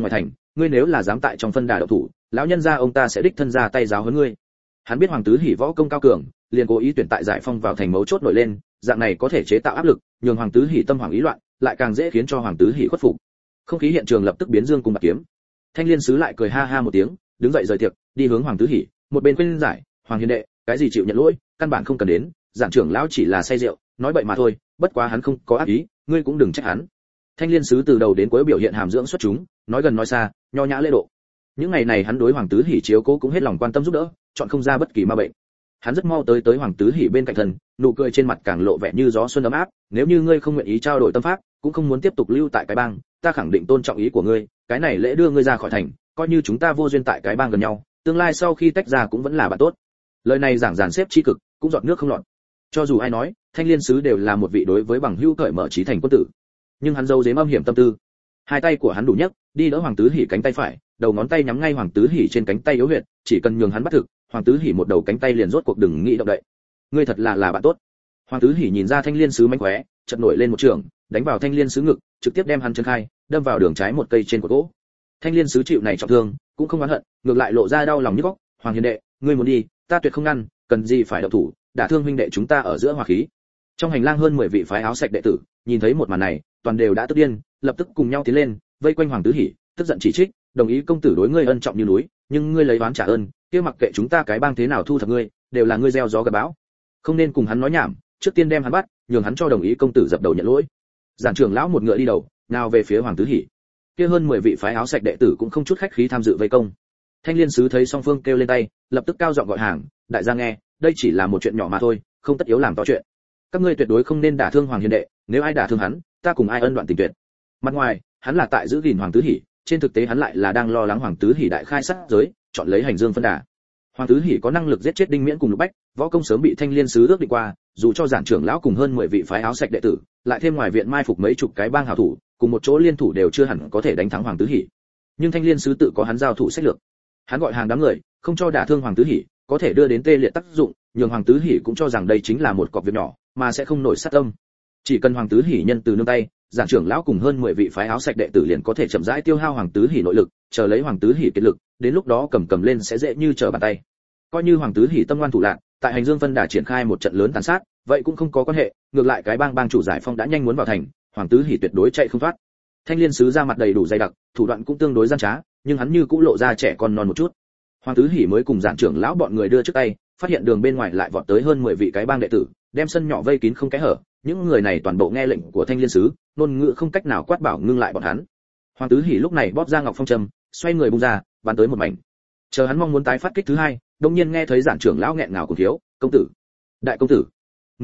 ngươi nếu là dám tại trong phân đà động thủ, lão nhân gia ông ta sẽ đích thân ra tay giáo huấn ngươi. Hắn biết Hoàng Tứ Hỉ võ công cao cường, liền cố ý tuyển tại Giải Phong vào thành mấu chốt nổi lên, dạng này có thể chế tạo áp lực, nhường Hoàng Tứ Hỉ tâm hoảng ý loạn, lại càng dễ khiến cho Hoàng Tứ Hỉ khuất phục. Không khí hiện trường lập tức biến dương cùng bạc kiếm. Thanh Liên sứ lại cười ha ha một tiếng, đứng dậy rời tiệc, đi hướng Hoàng Tứ Hỉ, một bên khuyên giải, "Hoàng hiền đệ, cái gì chịu nhận lỗi, căn bản không cần đến, giản trưởng lão chỉ là say rượu, nói bậy mà thôi, bất quá hắn không có ác ý, ngươi cũng đừng trách hắn." Thanh Liên sứ từ đầu đến cuối biểu hiện hàm dưỡng xuất chúng, nói gần nói xa, nho nhã lễ độ. Những ngày này hắn đối Hoàng Tứ Hỉ chiếu cố cũng hết lòng quan tâm giúp đỡ, chọn không ra bất kỳ ma bệnh. Hắn rất mau tới Hoàng Tứ Hỉ bên cạnh thần, nụ cười trên mặt càng lộ vẻ như gió xuân ấm áp, "Nếu như ngươi không nguyện ý trao đổi tâm pháp, cũng không muốn tiếp tục lưu tại cái bang, ta khẳng định tôn trọng ý của ngươi, cái này lễ đưa ngươi ra khỏi thành, coi như chúng ta vô duyên tại cái bang gần nhau, tương lai sau khi tách ra cũng vẫn là bạn tốt." Lời này giảng dàn xếp chi cực, cũng giọt nước không lọt. Cho dù ai nói, Thanh Liên sứ đều là một vị đối với bằng hữu cởi mở trí thành quân tử, nhưng hắn giấu giếm âm hiểm tâm tư. Hai tay của hắn đủ nhấc, đi đỡ Hoàng Tứ Hỉ cánh tay phải, đầu ngón tay nhắm ngay Hoàng Tứ Hỉ trên cánh tay yếu huyệt, chỉ cần nhường hắn bắt thực, Hoàng Tứ Hỉ một đầu cánh tay liền rốt cuộc đừng nghĩ động đậy. Ngươi thật là bạn tốt. Hoàng Tứ Hỉ nhìn ra Thanh Liên sứ mánh khóe, chợt nổi lên một trường, đánh vào Thanh Liên sứ ngực, trực tiếp đem hắn chân khai, đâm vào đường trái một cây trên cột gỗ. Thanh Liên sứ chịu này trọng thương, cũng không oán hận, ngược lại lộ ra đau lòng nhức óc. "Hoàng hiền đệ, ngươi muốn đi, ta tuyệt không ngăn, cần gì phải động thủ, đả thương huynh đệ chúng ta ở giữa hòa khí." Trong hành lang hơn 10 vị phái áo sạch đệ tử, nhìn thấy một màn này, toàn đều đã tức điên, lập tức cùng nhau tiến lên, vây quanh Hoàng Tứ Hỉ, tức giận chỉ trích, "Đồng ý công tử đối ngươi ân trọng như núi, nhưng ngươi lấy oán trả ơn, kia mặc kệ chúng ta cái bang thế nào thu thập ngươi, đều là ngươi gieo gió gặt bão. Không nên cùng hắn nói nhảm, trước tiên đem hắn bắt, nhường hắn cho đồng ý công tử dập đầu nhận lỗi." Giản trưởng lão một ngựa đi đầu, nào về phía Hoàng Tứ Hỉ. Kia hơn 10 vị phái áo sạch đệ tử cũng không chút khách khí tham dự vây công. Thanh Liên sứ thấy song phương kêu lên tay, lập tức cao giọng gọi hàng, "Đại gia nghe, đây chỉ là một chuyện nhỏ mà thôi, không tất yếu làm to chuyện. Các ngươi tuyệt đối không nên đả thương Hoàng hiền đệ, nếu ai đả thương hắn, ta cùng ai ân đoạn tình tuyệt." Mặt ngoài, hắn là tại giữ gìn Hoàng Tứ Hỉ, trên thực tế hắn lại là đang lo lắng Hoàng Tứ Hỉ đại khai sát giới, chọn lấy hành dương phân đà. Hoàng Tứ Hỉ có năng lực giết chết Đinh Miễn cùng Lục Bách, võ công sớm bị Thanh Liên sứ ước định qua, dù cho giản trưởng lão cùng hơn 10 vị phái áo sạch đệ tử, lại thêm ngoài viện mai phục mấy chục cái bang hảo thủ, cùng một chỗ liên thủ đều chưa hẳn có thể đánh thắng Hoàng Tứ Hỉ. Nhưng Thanh Liên sứ tự có hắn giao thủ sách lược. Hắn gọi hàng đám người, không cho đả thương Hoàng Tứ Hỉ, có thể đưa đến tê liệt tác dụng, nhường Hoàng Tứ Hỉ cũng cho rằng đây chính là một cọc việc nhỏ, mà sẽ không nổi sát tâm. Chỉ cần Hoàng Tứ Hỉ nhân từ nương tay, giản trưởng lão cùng hơn 10 vị phái áo sạch đệ tử liền có thể chậm rãi tiêu hao Hoàng Tứ Hỉ nội lực, chờ lấy Hoàng Tứ Hỉ kiệt lực, đến lúc đó cầm lên sẽ dễ như trở bàn tay. Coi như Hoàng Tứ Hỉ tâm ngoan thủ lạn, tại hành dương phân đà triển khai một trận lớn tàn sát, vậy cũng không có quan hệ, ngược lại cái bang chủ Giải Phong đã nhanh muốn vào thành, Hoàng Tứ Hỉ tuyệt đối chạy không thoát. Thanh Liên sứ ra mặt đầy đủ dày đặc, thủ đoạn cũng tương đối gian trá, nhưng hắn như cũng lộ ra trẻ con non một chút. Hoàng Tứ Hỉ mới cùng giản trưởng lão bọn người đưa trước tay, phát hiện đường bên ngoài lại vọt tới hơn 10 vị cái bang đệ tử, đem sân nhỏ vây kín không kẽ hở, những người này toàn bộ nghe lệnh của Thanh Liên sứ, ngôn ngữ không cách nào quát bảo ngưng lại bọn hắn. Hoàng Tứ Hỉ lúc này bóp ra ngọc phong trầm, xoay người bung ra, bắn tới một mảnh. Chờ hắn mong muốn tái phát kích thứ hai, đột nhiên nghe thấy giản trưởng lão nghẹn ngào cùng thiếu, "Công tử, đại công tử,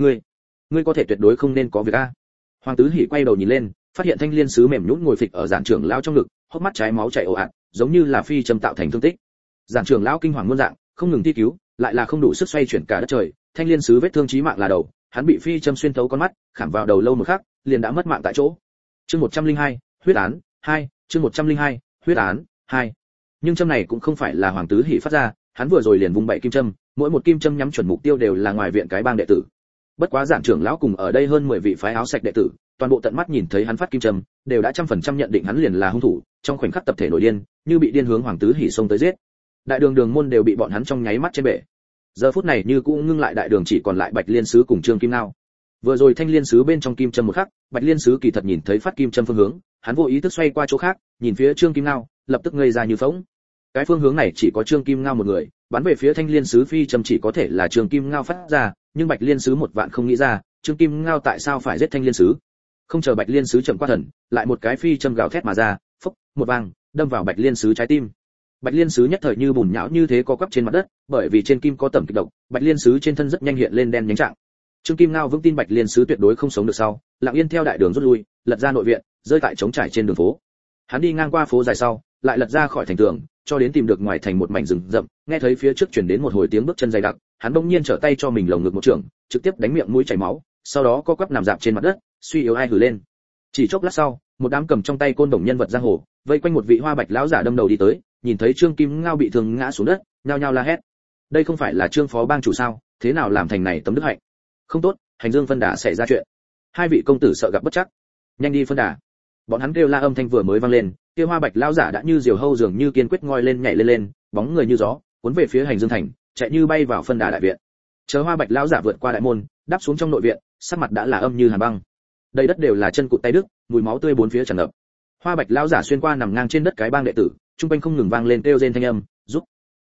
ngươi có thể tuyệt đối không nên có việc a." Hoàng Tứ Hỉ quay đầu nhìn lên, phát hiện Thanh Liên sứ mềm nhũn ngồi phịch ở giản trưởng lão trong ngực, hốc mắt trái máu chảy ồ ạt, giống như là phi châm tạo thành thương tích. Giản trưởng lão kinh hoàng muôn dạng, không ngừng thi cứu, lại là không đủ sức xoay chuyển cả đất trời. Thanh Liên sứ vết thương chí mạng là đầu, hắn bị phi châm xuyên thấu con mắt, khảm vào đầu lâu một khắc, liền đã mất mạng tại chỗ. Chương 102, huyết án 2, chương 102, huyết án 2. Nhưng châm này cũng không phải là Hoàng Tứ Hỉ phát ra, hắn vừa rồi liền vung 7 kim châm, mỗi một kim châm nhắm chuẩn mục tiêu đều là ngoài viện cái bang đệ tử. Bất quá giản trưởng lão cùng ở đây hơn 10 vị phái áo sạch đệ tử, toàn bộ tận mắt nhìn thấy hắn phát kim châm, đều đã 100% nhận định hắn liền là hung thủ, trong khoảnh khắc tập thể nổi điên, như bị điên hướng Hoàng Tứ Hỉ xông tới giết. Đại đường môn đều bị bọn hắn trong nháy mắt trên bể. Giờ phút này như cũng ngưng lại đại đường chỉ còn lại Bạch Liên sứ cùng Trương Kim Ngao. Vừa rồi Thanh Liên sứ bên trong kim châm một khắc, Bạch Liên sứ kỳ thật nhìn thấy phát kim châm phương hướng, hắn vô ý thức xoay qua chỗ khác, nhìn phía Trương Kim Ngao, lập tức ngây ra như phỗng. Cái phương hướng này chỉ có Trương Kim Ngao một người, bắn về phía Thanh Liên sứ phi châm chỉ có thể là Trương Kim Ngao phát ra, nhưng Bạch Liên sứ một vạn không nghĩ ra, Trương Kim Ngao tại sao phải giết Thanh Liên sứ. Không chờ Bạch Liên sứ chậm qua thần, lại một cái phi châm gào thét mà ra, phốc, một vang, đâm vào Bạch Liên sứ trái tim. Bạch Liên sứ nhất thời như bùn nhão như thế co quắp trên mặt đất, bởi vì trên kim có tẩm kịch độc, Bạch Liên sứ trên thân rất nhanh hiện lên đen nhánh trạng. Trương Kim Ngao vững tin Bạch Liên sứ tuyệt đối không sống được sau, lặng yên theo đại đường rút lui, lật ra nội viện, rơi tại trống trải trên đường phố. Hắn đi ngang qua phố dài sau, lại lật ra khỏi thành tường, cho đến tìm được ngoài thành một mảnh rừng rậm, nghe thấy phía trước truyền đến một hồi tiếng bước chân dày đặc, hắn bỗng nhiên trở tay cho mình lồng ngực một trường, trực tiếp đánh miệng mũi chảy máu, sau đó co quắp nằm rạp trên mặt đất, suy yếu ai hừ lên. Chỉ chốc lát sau, một đám cầm trong tay côn đồng nhân vật giang hồ, vây quanh một vị hoa bạch lão giả đâm đầu đi tới, nhìn thấy Trương Kim Ngao bị thương ngã xuống đất, nhao nhao la hét. Đây không phải là Trương phó bang chủ sao, thế nào làm thành này tấm đức hạnh? Không tốt, hành dương phân đà xảy ra chuyện. Hai vị công tử sợ gặp bất chắc, nhanh đi phân đà. Bọn hắn kêu la âm thanh vừa mới vang lên, kia Hoa Bạch lão giả đã như diều hâu dường như kiên quyết ngoi lên nhảy lên, bóng người như gió, cuốn về phía Hành Dương thành, chạy như bay vào phân đà đại viện. Chờ Hoa Bạch lão giả vượt qua đại môn, đáp xuống trong nội viện, sắc mặt đã là âm như hàn băng. Đầy đất đều là chân cụt tay đứt, mùi máu tươi bốn phía tràn ngập. Hoa Bạch lão giả xuyên qua nằm ngang trên đất cái bang đệ tử, trung quanh không ngừng vang lên kêu rên thanh âm, giúp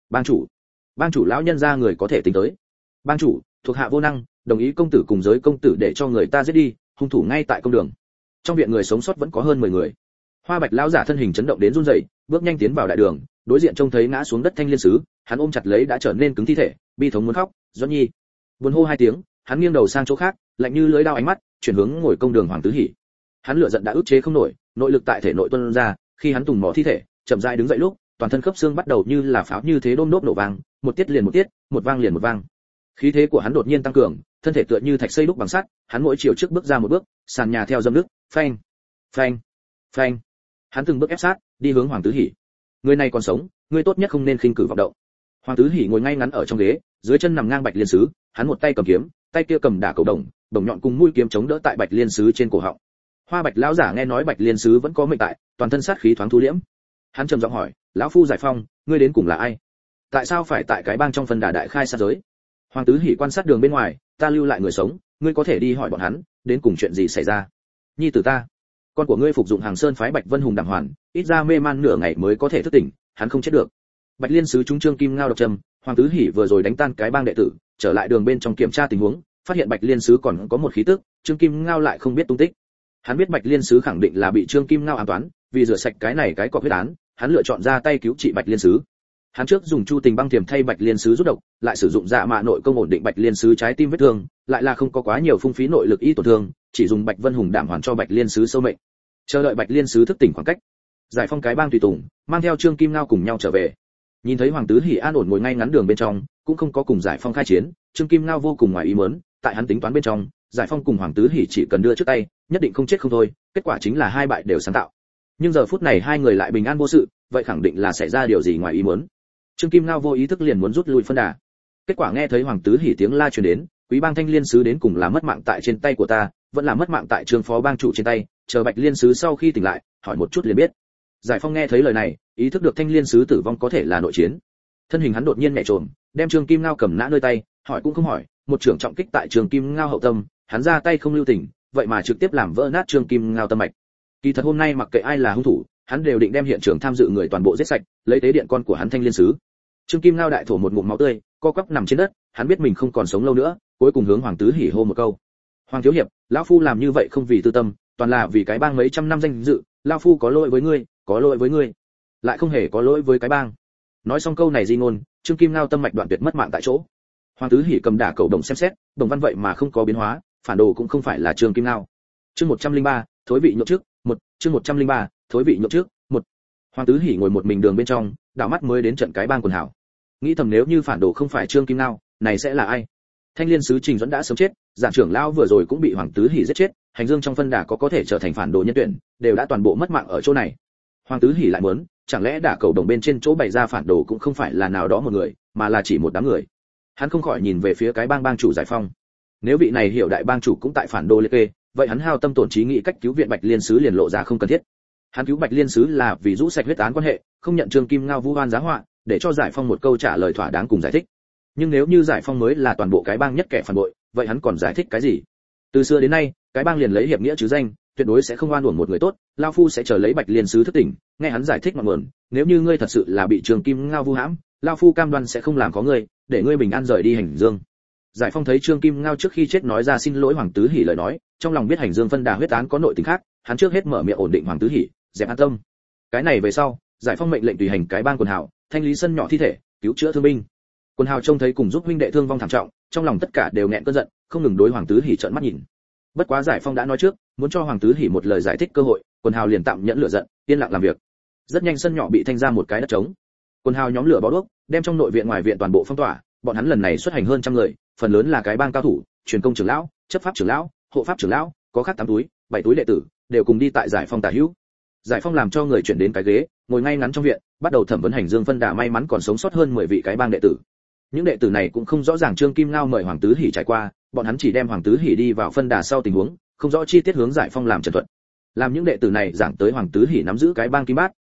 bang chủ lão nhân ra người có thể tính tới. Bang chủ, thuộc hạ vô năng, đồng ý công tử cùng giới công tử để cho người ta giết đi, hung thủ ngay tại công đường. Trong viện người sống sót vẫn có hơn 10 người. Hoa Bạch lão giả thân hình chấn động đến run rẩy, bước nhanh tiến vào đại đường, đối diện trông thấy ngã xuống đất Thanh Liên sứ, hắn ôm chặt lấy đã trở nên cứng thi thể, bi thống muốn khóc. Doãn Nhi, buồn hô hai tiếng, hắn nghiêng đầu sang chỗ khác, lạnh như lưỡi dao ánh mắt chuyển hướng ngồi công đường Hoàng Tứ Hỉ. Hắn lửa giận đã ức chế không nổi, nội lực tại thể nội tuôn ra, khi hắn tùng mò thi thể, chậm rãi đứng dậy lúc, toàn thân khớp xương bắt đầu như là pháo như thế đôm đốp nổ vang, một tiết liền một tiết, một vang liền một vang. Khí thế của hắn đột nhiên tăng cường, thân thể tựa như thạch xây đúc bằng sắt, hắn mỗi chiều trước bước ra một bước, sàn nhà theo dâm nước, phanh, phanh, phanh. Hắn từng bước ép sát, đi hướng Hoàng Tứ Hỉ. Người này còn sống, ngươi tốt nhất không nên khinh cử vọng động. Hoàng Tứ Hỉ ngồi ngay ngắn ở trong ghế, dưới chân nằm ngang Bạch Liên sứ, hắn một tay cầm kiếm, tay kia cầm đả cầu đồng, đồng nhọn cùng mũi kiếm chống đỡ tại Bạch Liên sứ trên cổ họng. Hoa Bạch lão giả nghe nói Bạch Liên sứ vẫn có mệnh tại, toàn thân sát khí thoáng thu liễm. Hắn trầm giọng hỏi, lão phu Giải Phong, ngươi đến cùng là ai? Tại sao phải tại cái bang trong phân đà đại khai sát giới? Hoàng Tứ Hỉ quan sát đường bên ngoài, ta lưu lại người sống, ngươi có thể đi hỏi bọn hắn, đến cùng chuyện gì xảy ra? Nhi tử ta, con của ngươi phục dụng Hàng Sơn phái Bạch Vân Hùng đàm hoàn, ít ra mê man nửa ngày mới có thể thức tỉnh, hắn không chết được. Bạch Liên sứ trung trương kim ngao độc trầm, Hoàng Tứ Hỉ vừa rồi đánh tan cái bang đệ tử, trở lại đường bên trong kiểm tra tình huống, phát hiện Bạch Liên sứ còn có một khí tức, trương kim ngao lại không biết tung tích. Hắn biết Bạch Liên sứ khẳng định là bị trương kim ngao ám toán, vì rửa sạch cái này cái cọc huyết án, hắn lựa chọn ra tay cứu trị Bạch Liên sứ. Hắn trước dùng Chu Tình băng tiềm thay Bạch Liên sứ rút độc, lại sử dụng dạ mạ nội công ổn định Bạch Liên sứ trái tim vết thương, lại là không có quá nhiều phung phí nội lực y tổn thương, chỉ dùng Bạch Vân Hùng đảm hoàn cho Bạch Liên sứ sâu mệnh. Chờ đợi Bạch Liên sứ thức tỉnh khoảng cách, Giải Phong cái bang tùy tùng, mang theo Trương Kim Ngao cùng nhau trở về. Nhìn thấy Hoàng Tứ Hỉ an ổn ngồi ngay ngắn đường bên trong, cũng không có cùng Giải Phong khai chiến, Trương Kim Ngao vô cùng ngoài ý muốn, tại hắn tính toán bên trong, Giải Phong cùng Hoàng Tứ Hỉ chỉ cần đưa trước tay, nhất định không chết không thôi, kết quả chính là hai bại đều sáng tạo. Nhưng giờ phút này hai người lại bình an vô sự, vậy khẳng định là xảy ra điều gì ngoài ý muốn. Trương Kim Ngao vô ý thức liền muốn rút lui phân đà. Kết quả nghe thấy Hoàng Tứ Hỉ tiếng la truyền đến, Quý bang Thanh Liên sứ đến cùng là mất mạng tại trên tay của ta, vẫn là mất mạng tại Trương phó bang chủ trên tay, chờ Bạch Liên sứ sau khi tỉnh lại, hỏi một chút liền biết. Giải Phong nghe thấy lời này, ý thức được Thanh Liên sứ tử vong có thể là nội chiến. Thân hình hắn đột nhiên nhẹ trồm, đem Trương Kim Ngao cầm nã nơi tay, hỏi cũng không hỏi, một trưởng trọng kích tại Trương Kim Ngao hậu tâm, hắn ra tay không lưu tình, vậy mà trực tiếp làm vỡ nát Trương Kim Ngao tâm mạch. Kỳ thật hôm nay mặc kệ ai là hung thủ, hắn đều định đem hiện trường tham dự người toàn bộ giết sạch, lấy tế điện con của hắn Thanh Liên sứ. Trương Kim Ngao đại thổ một ngụm máu tươi, co quắp nằm trên đất, hắn biết mình không còn sống lâu nữa, cuối cùng hướng Hoàng Tứ Hỉ hô một câu: "Hoàng thiếu hiệp, lão phu làm như vậy không vì tư tâm, toàn là vì cái bang mấy trăm năm danh dự, lão phu có lỗi với ngươi, có lỗi với ngươi, lại không hề có lỗi với cái bang." Nói xong câu này di ngôn, Trương Kim Ngao tâm mạch đoạn tuyệt mất mạng tại chỗ. Hoàng Tứ Hỉ cầm đả cầu đồng xem xét, đồng văn vậy mà không có biến hóa, phản đồ cũng không phải là Trương Kim Ngao. Chương 103, thối vị nhượng trước, 1, chương 103, thối vị nhượng trước, 1. Hoàng Tứ Hỉ ngồi một mình đường bên trong, đảo mắt mới đến trận cái bang quần hảo. Nghĩ thầm nếu như phản đồ không phải Trương Kim Ngao, này sẽ là ai? Thanh Liên sứ Trình Duẫn đã sớm chết, Giản trưởng lão vừa rồi cũng bị Hoàng Tứ Hỉ giết chết, Hành Dương trong phân đà có thể trở thành phản đồ nhân tuyển, đều đã toàn bộ mất mạng ở chỗ này. Hoàng Tứ Hỉ lại muốn, chẳng lẽ đả cầu đồng bên trên chỗ bày ra phản đồ cũng không phải là nào đó một người, mà là chỉ một đám người. Hắn không khỏi nhìn về phía cái bang bang chủ Giải Phong. Nếu vị này hiểu đại bang chủ cũng tại phản đồ liệt kê, vậy hắn hao tâm tổn trí nghĩ cách cứu viện Bạch Liên sứ liền lộ ra không cần thiết. Hắn cứu Bạch Liên sứ là vì rũ sạch huyết án quan hệ, không nhận Trương Kim Ngao vu oan giá họa, để cho Giải Phong một câu trả lời thỏa đáng cùng giải thích. Nhưng nếu như Giải Phong mới là toàn bộ cái bang nhất kẻ phản bội, vậy hắn còn giải thích cái gì? Từ xưa đến nay, cái bang liền lấy hiệp nghĩa chứ danh, tuyệt đối sẽ không oan uổng một người tốt, lão phu sẽ chờ lấy Bạch Liên sứ thức tỉnh, nghe hắn giải thích ngọn nguồn, nếu như ngươi thật sự là bị Trương Kim Ngao vu hãm, lão phu cam đoan sẽ không làm có ngươi, để ngươi bình an rời đi Hành Dương. Giải Phong thấy Trương Kim Ngao trước khi chết nói ra xin lỗi Hoàng Tứ Hỉ lời nói, trong lòng biết Hành Dương phân đà huyết án có nội tình khác, hắn trước hết mở miệng ổn định Hoàng Tứ Hỉ, dẹp an tâm. Cái này về sau, Giải Phong mệnh lệnh tùy hành cái bang quần hào, thanh lý sân nhỏ thi thể, cứu chữa thương binh. Quần hào trông thấy cùng giúp huynh đệ thương vong thảm trọng, trong lòng tất cả đều nghẹn cơn giận, không ngừng đối Hoàng Tứ Hỉ trợn mắt nhìn. Bất quá Giải Phong đã nói trước, muốn cho Hoàng Tứ Hỉ một lời giải thích cơ hội, quần hào liền tạm nhẫn lửa giận, yên lặng làm việc. Rất nhanh sân nhỏ bị thanh ra một cái đất trống. Quần hào nhóm lửa bó đuốc, đem trong nội viện ngoài viện toàn bộ phong tỏa, bọn hắn lần này xuất hành hơn trăm người, phần lớn là cái bang cao thủ, truyền công trưởng lão, chấp pháp trưởng lão, hộ pháp trưởng lão, có khác 8 túi, 7 túi đệ tử, đều cùng đi tại Giải Phong tả hữu. Giải Phong làm cho người chuyển đến cái ghế, ngồi ngay ngắn trong viện, bắt đầu thẩm vấn Hành Dương phân đà may mắn còn sống sót hơn 10 vị cái bang đệ tử. Những đệ tử này cũng không rõ ràng Trương Kim Ngao mời Hoàng Tứ Hỉ trải qua, bọn hắn chỉ đem Hoàng Tứ Hỉ đi vào phân đà sau tình huống, không rõ chi tiết hướng Giải Phong làm trần thuật. Làm những đệ tử này giảng tới Hoàng Tứ Hỉ nắm giữ cái bang Kim Bát,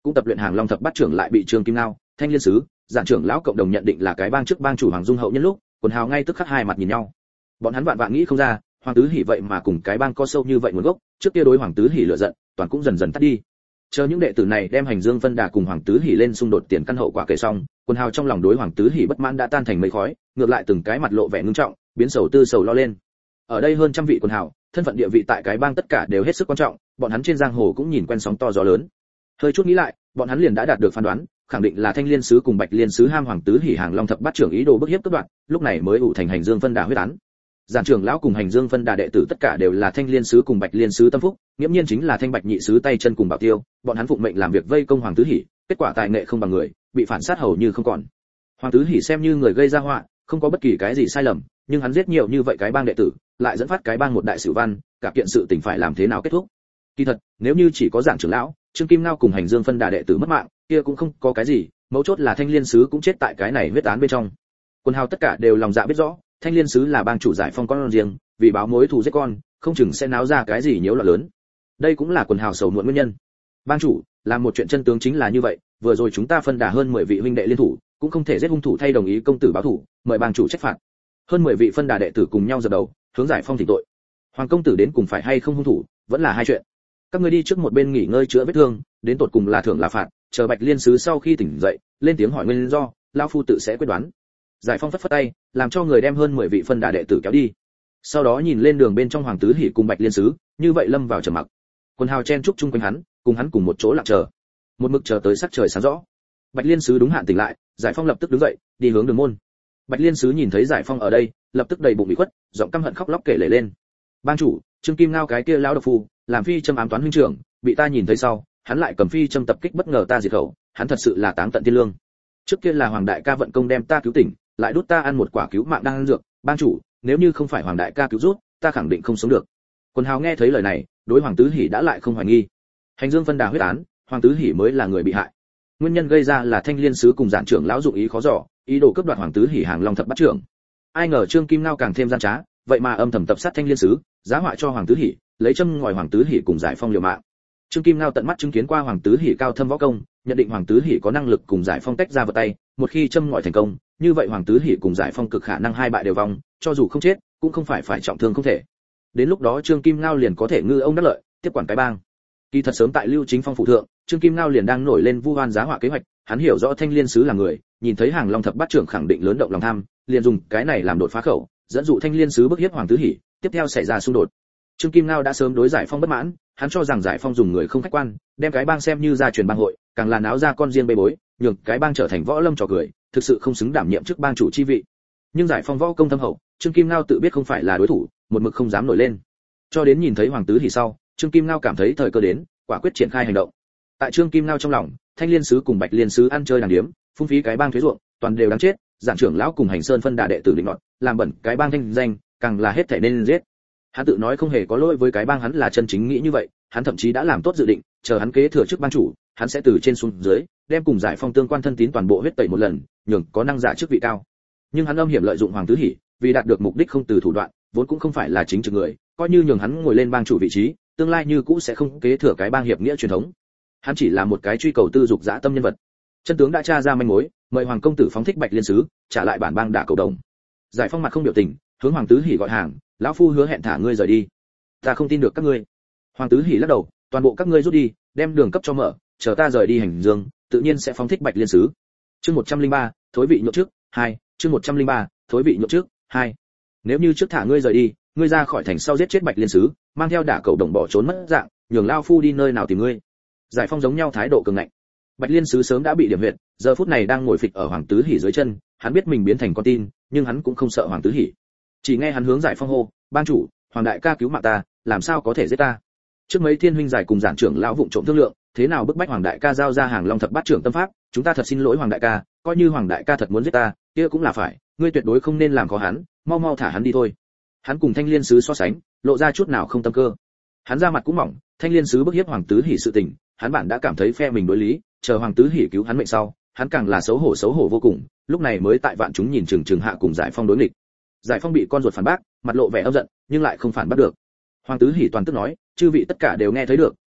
cũng tập luyện Hàng Long thập bát trưởng lại bị Trương Kim Ngao, Thanh Liên sứ, Giản trưởng lão cộng đồng nhận định là cái bang trước bang chủ Hoàng Dung hậu nhân lúc, quần hào ngay tức khắc hai mặt nhìn nhau. Bọn hắn vạn vạn nghĩ không ra, Hoàng Tứ Hỉ vậy mà cùng cái bang có sâu như vậy nguồn gốc, trước kia đối Hoàng Tứ Hỉ lửa giận, toàn cũng dần dần tắt đi. Chờ những đệ tử này đem Hành Dương phân đà cùng Hoàng Tứ Hỉ lên xung đột tiền căn hậu quả kể xong, quần hào trong lòng đối Hoàng Tứ Hỉ bất mãn đã tan thành mây khói, ngược lại từng cái mặt lộ vẻ ngưng trọng, biến sầu tư sầu lo lên. Ở đây hơn trăm vị quần hào, thân phận địa vị tại cái bang tất cả đều hết sức quan trọng, bọn hắn trên giang hồ cũng nhìn quen sóng to gió lớn. Hơi chút nghĩ lại, bọn hắn liền đã đạt được phán đoán, khẳng định là Thanh Liên sứ cùng Bạch Liên sứ ham Hoàng Tứ Hỉ Hàng Long thập bát trưởng ý đồ bức hiếp cướp đoạt, lúc này mới ủ thành Hành Dương phân đà huyết án. Giản trưởng lão cùng Hành Dương phân đà đệ tử tất cả đều là Thanh Liên sứ cùng Bạch Liên sứ tâm phúc, nghiễm nhiên chính là Thanh Bạch nhị sứ tay chân cùng bảo tiêu, bọn hắn phụng mệnh làm việc vây công Hoàng Tứ Hỉ, kết quả tài nghệ không bằng người, bị phản sát hầu như không còn. Hoàng Tứ Hỉ xem như người gây ra họa, không có bất kỳ cái gì sai lầm, nhưng hắn giết nhiều như vậy cái bang đệ tử, lại dẫn phát cái bang một đại sử văn, cả kiện sự tình phải làm thế nào kết thúc. Kỳ thật, nếu như chỉ có Giản trưởng lão, Trương Kim Ngao cùng Hành Dương phân đà đệ tử mất mạng, kia cũng không có cái gì, mấu chốt là Thanh Liên sứ cũng chết tại cái này huyết án bên trong. Quân hào tất cả đều lòng dạ biết rõ, Thanh Liên sứ là bang chủ giải phong con riêng, vì báo mối thù giết con, không chừng sẽ náo ra cái gì nhiễu loạn lớn. Đây cũng là quần hào sầu muộn nguyên nhân. Bang chủ, làm một chuyện chân tướng chính là như vậy, vừa rồi chúng ta phân đà hơn 10 vị huynh đệ liên thủ, cũng không thể giết hung thủ thay đồng ý công tử báo thủ, mời bang chủ trách phạt. Hơn 10 vị phân đà đệ tử cùng nhau dập đầu, hướng giải phong thỉnh tội. Hoàng công tử đến cùng phải hay không hung thủ, vẫn là hai chuyện. Các ngươi đi trước một bên nghỉ ngơi chữa vết thương, đến tột cùng là thưởng là phạt, chờ Bạch Liên sứ sau khi tỉnh dậy, lên tiếng hỏi nguyên do, lão phu tự sẽ quyết đoán. Giải phong phất phất tay, làm cho người đem hơn 10 vị phân đà đệ tử kéo đi. Sau đó nhìn lên đường bên trong Hoàng Tứ Hỉ cùng Bạch Liên sứ, như vậy lâm vào trầm mặc. Quân hào chen trúc chung quanh hắn cùng một chỗ lặng chờ. Một mực chờ tới sắc trời sáng rõ. Bạch Liên sứ đúng hạn tỉnh lại, Giải phong lập tức đứng dậy, đi hướng đường môn. Bạch Liên sứ nhìn thấy Giải phong ở đây, lập tức đầy bụng bị khuất, giọng căm hận khóc lóc kể lể lên. Bang chủ, Trương Kim Ngao cái kia lão độc phu, làm phi châm ám toán huynh trưởng, bị ta nhìn thấy sau, hắn lại cầm phi châm tập kích bất ngờ ta diệt khẩu, hắn thật sự là táng tận thiên lương. Trước kia là Hoàng đại ca vận công đem ta cứu tỉnh, lại đút ta ăn một quả cứu mạng đang ăn dược, bang chủ, nếu như không phải Hoàng đại ca cứu giúp, ta khẳng định không sống được. Quân hào nghe thấy lời này, đối Hoàng Tứ Hỉ đã lại không hoài nghi. Hành Dương phân đà huyết án, Hoàng Tứ Hỉ mới là người bị hại. Nguyên nhân gây ra là Thanh Liên sứ cùng Giản trưởng lão dụng ý khó dò, ý đồ cướp đoạt Hoàng Tứ Hỉ Hàng Long thập bát trưởng. Ai ngờ Trương Kim Ngao càng thêm gian trá, vậy mà âm thầm tập sát Thanh Liên sứ, giá họa cho Hoàng Tứ Hỉ, lấy châm ngòi Hoàng Tứ Hỉ cùng Giải phong liều mạng. Trương Kim Ngao tận mắt chứng kiến qua Hoàng Tứ Hỉ cao thâm võ công, nhận định Hoàng Tứ Hỉ có năng lực cùng Giải phong tách ra vật tay, một khi châm ngòi thành công, như vậy Hoàng Tứ Hỉ cùng Giải phong cực khả năng hai bại đều vong, cho dù không chết, cũng không phải trọng thương không thể. Đến lúc đó Trương Kim Ngao liền có thể ngư ông đắc lợi, tiếp quản cái bang. Kỳ thật sớm tại Lưu Chính Phong phụ thượng, Trương Kim Ngao liền đang nổi lên vu oan giá họa kế hoạch, hắn hiểu rõ Thanh Liên sứ là người, nhìn thấy Hàng Long thập bát trưởng khẳng định lớn động lòng tham, liền dùng cái này làm đột phá khẩu, dẫn dụ Thanh Liên sứ bức hiếp Hoàng Tứ Hỉ, tiếp theo xảy ra xung đột. Trương Kim Ngao đã sớm đối Giải phong bất mãn, hắn cho rằng Giải phong dùng người không khách quan, đem cái bang xem như gia truyền bang hội, càng là náo ra con riêng bê bối, nhường cái bang trở thành võ lâm trò cười, thực sự không xứng đảm nhiệm chức bang chủ chi vị. Nhưng Giải phong võ công thâm hậu, Trương Kim Ngao tự biết không phải là đối thủ, một mực không dám nổi lên. Cho đến nhìn thấy Hoàng Tứ Hỉ sau, Trương Kim Ngao cảm thấy thời cơ đến, quả quyết triển khai hành động. Tại Trương Kim Ngao trong lòng, Thanh Liên sứ cùng Bạch Liên sứ ăn chơi đàng điếm, phung phí cái bang thuế ruộng, toàn đều đáng chết, Giản trưởng lão cùng Hành Sơn phân đà đệ tử định nọt, làm bẩn cái bang thanh danh, càng là hết thảy nên giết. Hắn tự nói không hề có lỗi với cái bang, hắn là chân chính nghĩ như vậy, hắn thậm chí đã làm tốt dự định, chờ hắn kế thừa chức bang chủ, hắn sẽ từ trên xuống dưới, đem cùng Giải phong tương quan thân tín toàn bộ huyết tẩy một lần, nhường có năng giả chức vị cao. Nhưng hắn âm hiểm lợi dụng Hoàng Tứ Hỉ, vì đạt được mục đích không từ thủ đoạn, vốn cũng không phải là chính trực người, coi như nhường hắn ngồi lên bang chủ vị trí, tương lai như cũ sẽ không kế thừa cái bang hiệp nghĩa truyền thống. Hắn chỉ là một cái truy cầu tư dục dã tâm nhân vật. Chân tướng đã tra ra manh mối, mời Hoàng công tử phóng thích Bạch Liên sứ, trả lại bản bang đả cầu đồng. Giải phong mặt không biểu tình, hướng Hoàng Tứ Hỉ gọi hàng, lão phu hứa hẹn thả ngươi rời đi. Ta không tin được các ngươi. Hoàng Tứ Hỉ lắc đầu, toàn bộ các ngươi rút đi, đem đường cấp cho mở, chờ ta rời đi Hành Dương, tự nhiên sẽ phóng thích Bạch Liên sứ. Chương 103, thối vị nhượng trước, 2, chương 103, thối vị nhượng trước, 2. Nếu như trước thả ngươi rời đi, ngươi ra khỏi thành sau giết chết Bạch Liên sứ, mang theo đả cầu đồng bỏ trốn mất dạng, nhường lão phu đi nơi nào tìm ngươi. Giải phong giống nhau thái độ cường ngạnh. Bạch Liên sứ sớm đã bị điểm huyệt, giờ phút này đang ngồi phịch ở Hoàng Tứ Hỉ dưới chân, hắn biết mình biến thành con tin, nhưng hắn cũng không sợ Hoàng Tứ Hỉ. Chỉ nghe hắn hướng Giải phong hô, "Bang chủ, Hoàng đại ca cứu mạng ta, làm sao có thể giết ta?" Trước mấy thiên huynh giải cùng Giản trưởng lão vụng trộm thương lượng, thế nào bức bách Hoàng đại ca giao ra Hàng Long thập bát trưởng tâm pháp, chúng ta thật xin lỗi Hoàng đại ca, coi như Hoàng đại ca thật muốn giết ta, kia cũng là phải, ngươi tuyệt đối không nên làm khó hắn, mau mau thả hắn đi thôi. Hắn cùng Thanh Liên sứ so sánh, lộ ra chút nào không tâm cơ. Hắn ra mặt cũng mỏng, Thanh Liên sứ bức hiếp Hoàng Tứ Hỉ sự tình, hắn bản đã cảm thấy phe mình đối lý, chờ Hoàng Tứ Hỉ cứu hắn mệnh sau, hắn càng là xấu hổ vô cùng, lúc này mới tại vạn chúng nhìn chừng hạ cùng Giải phong đối nghịch. Giải phong bị con ruột phản bác, mặt lộ vẻ âm giận, nhưng lại không phản bác được. Hoàng Tứ Hỉ toàn tức nói, chư vị tất cả đều nghe thấy được,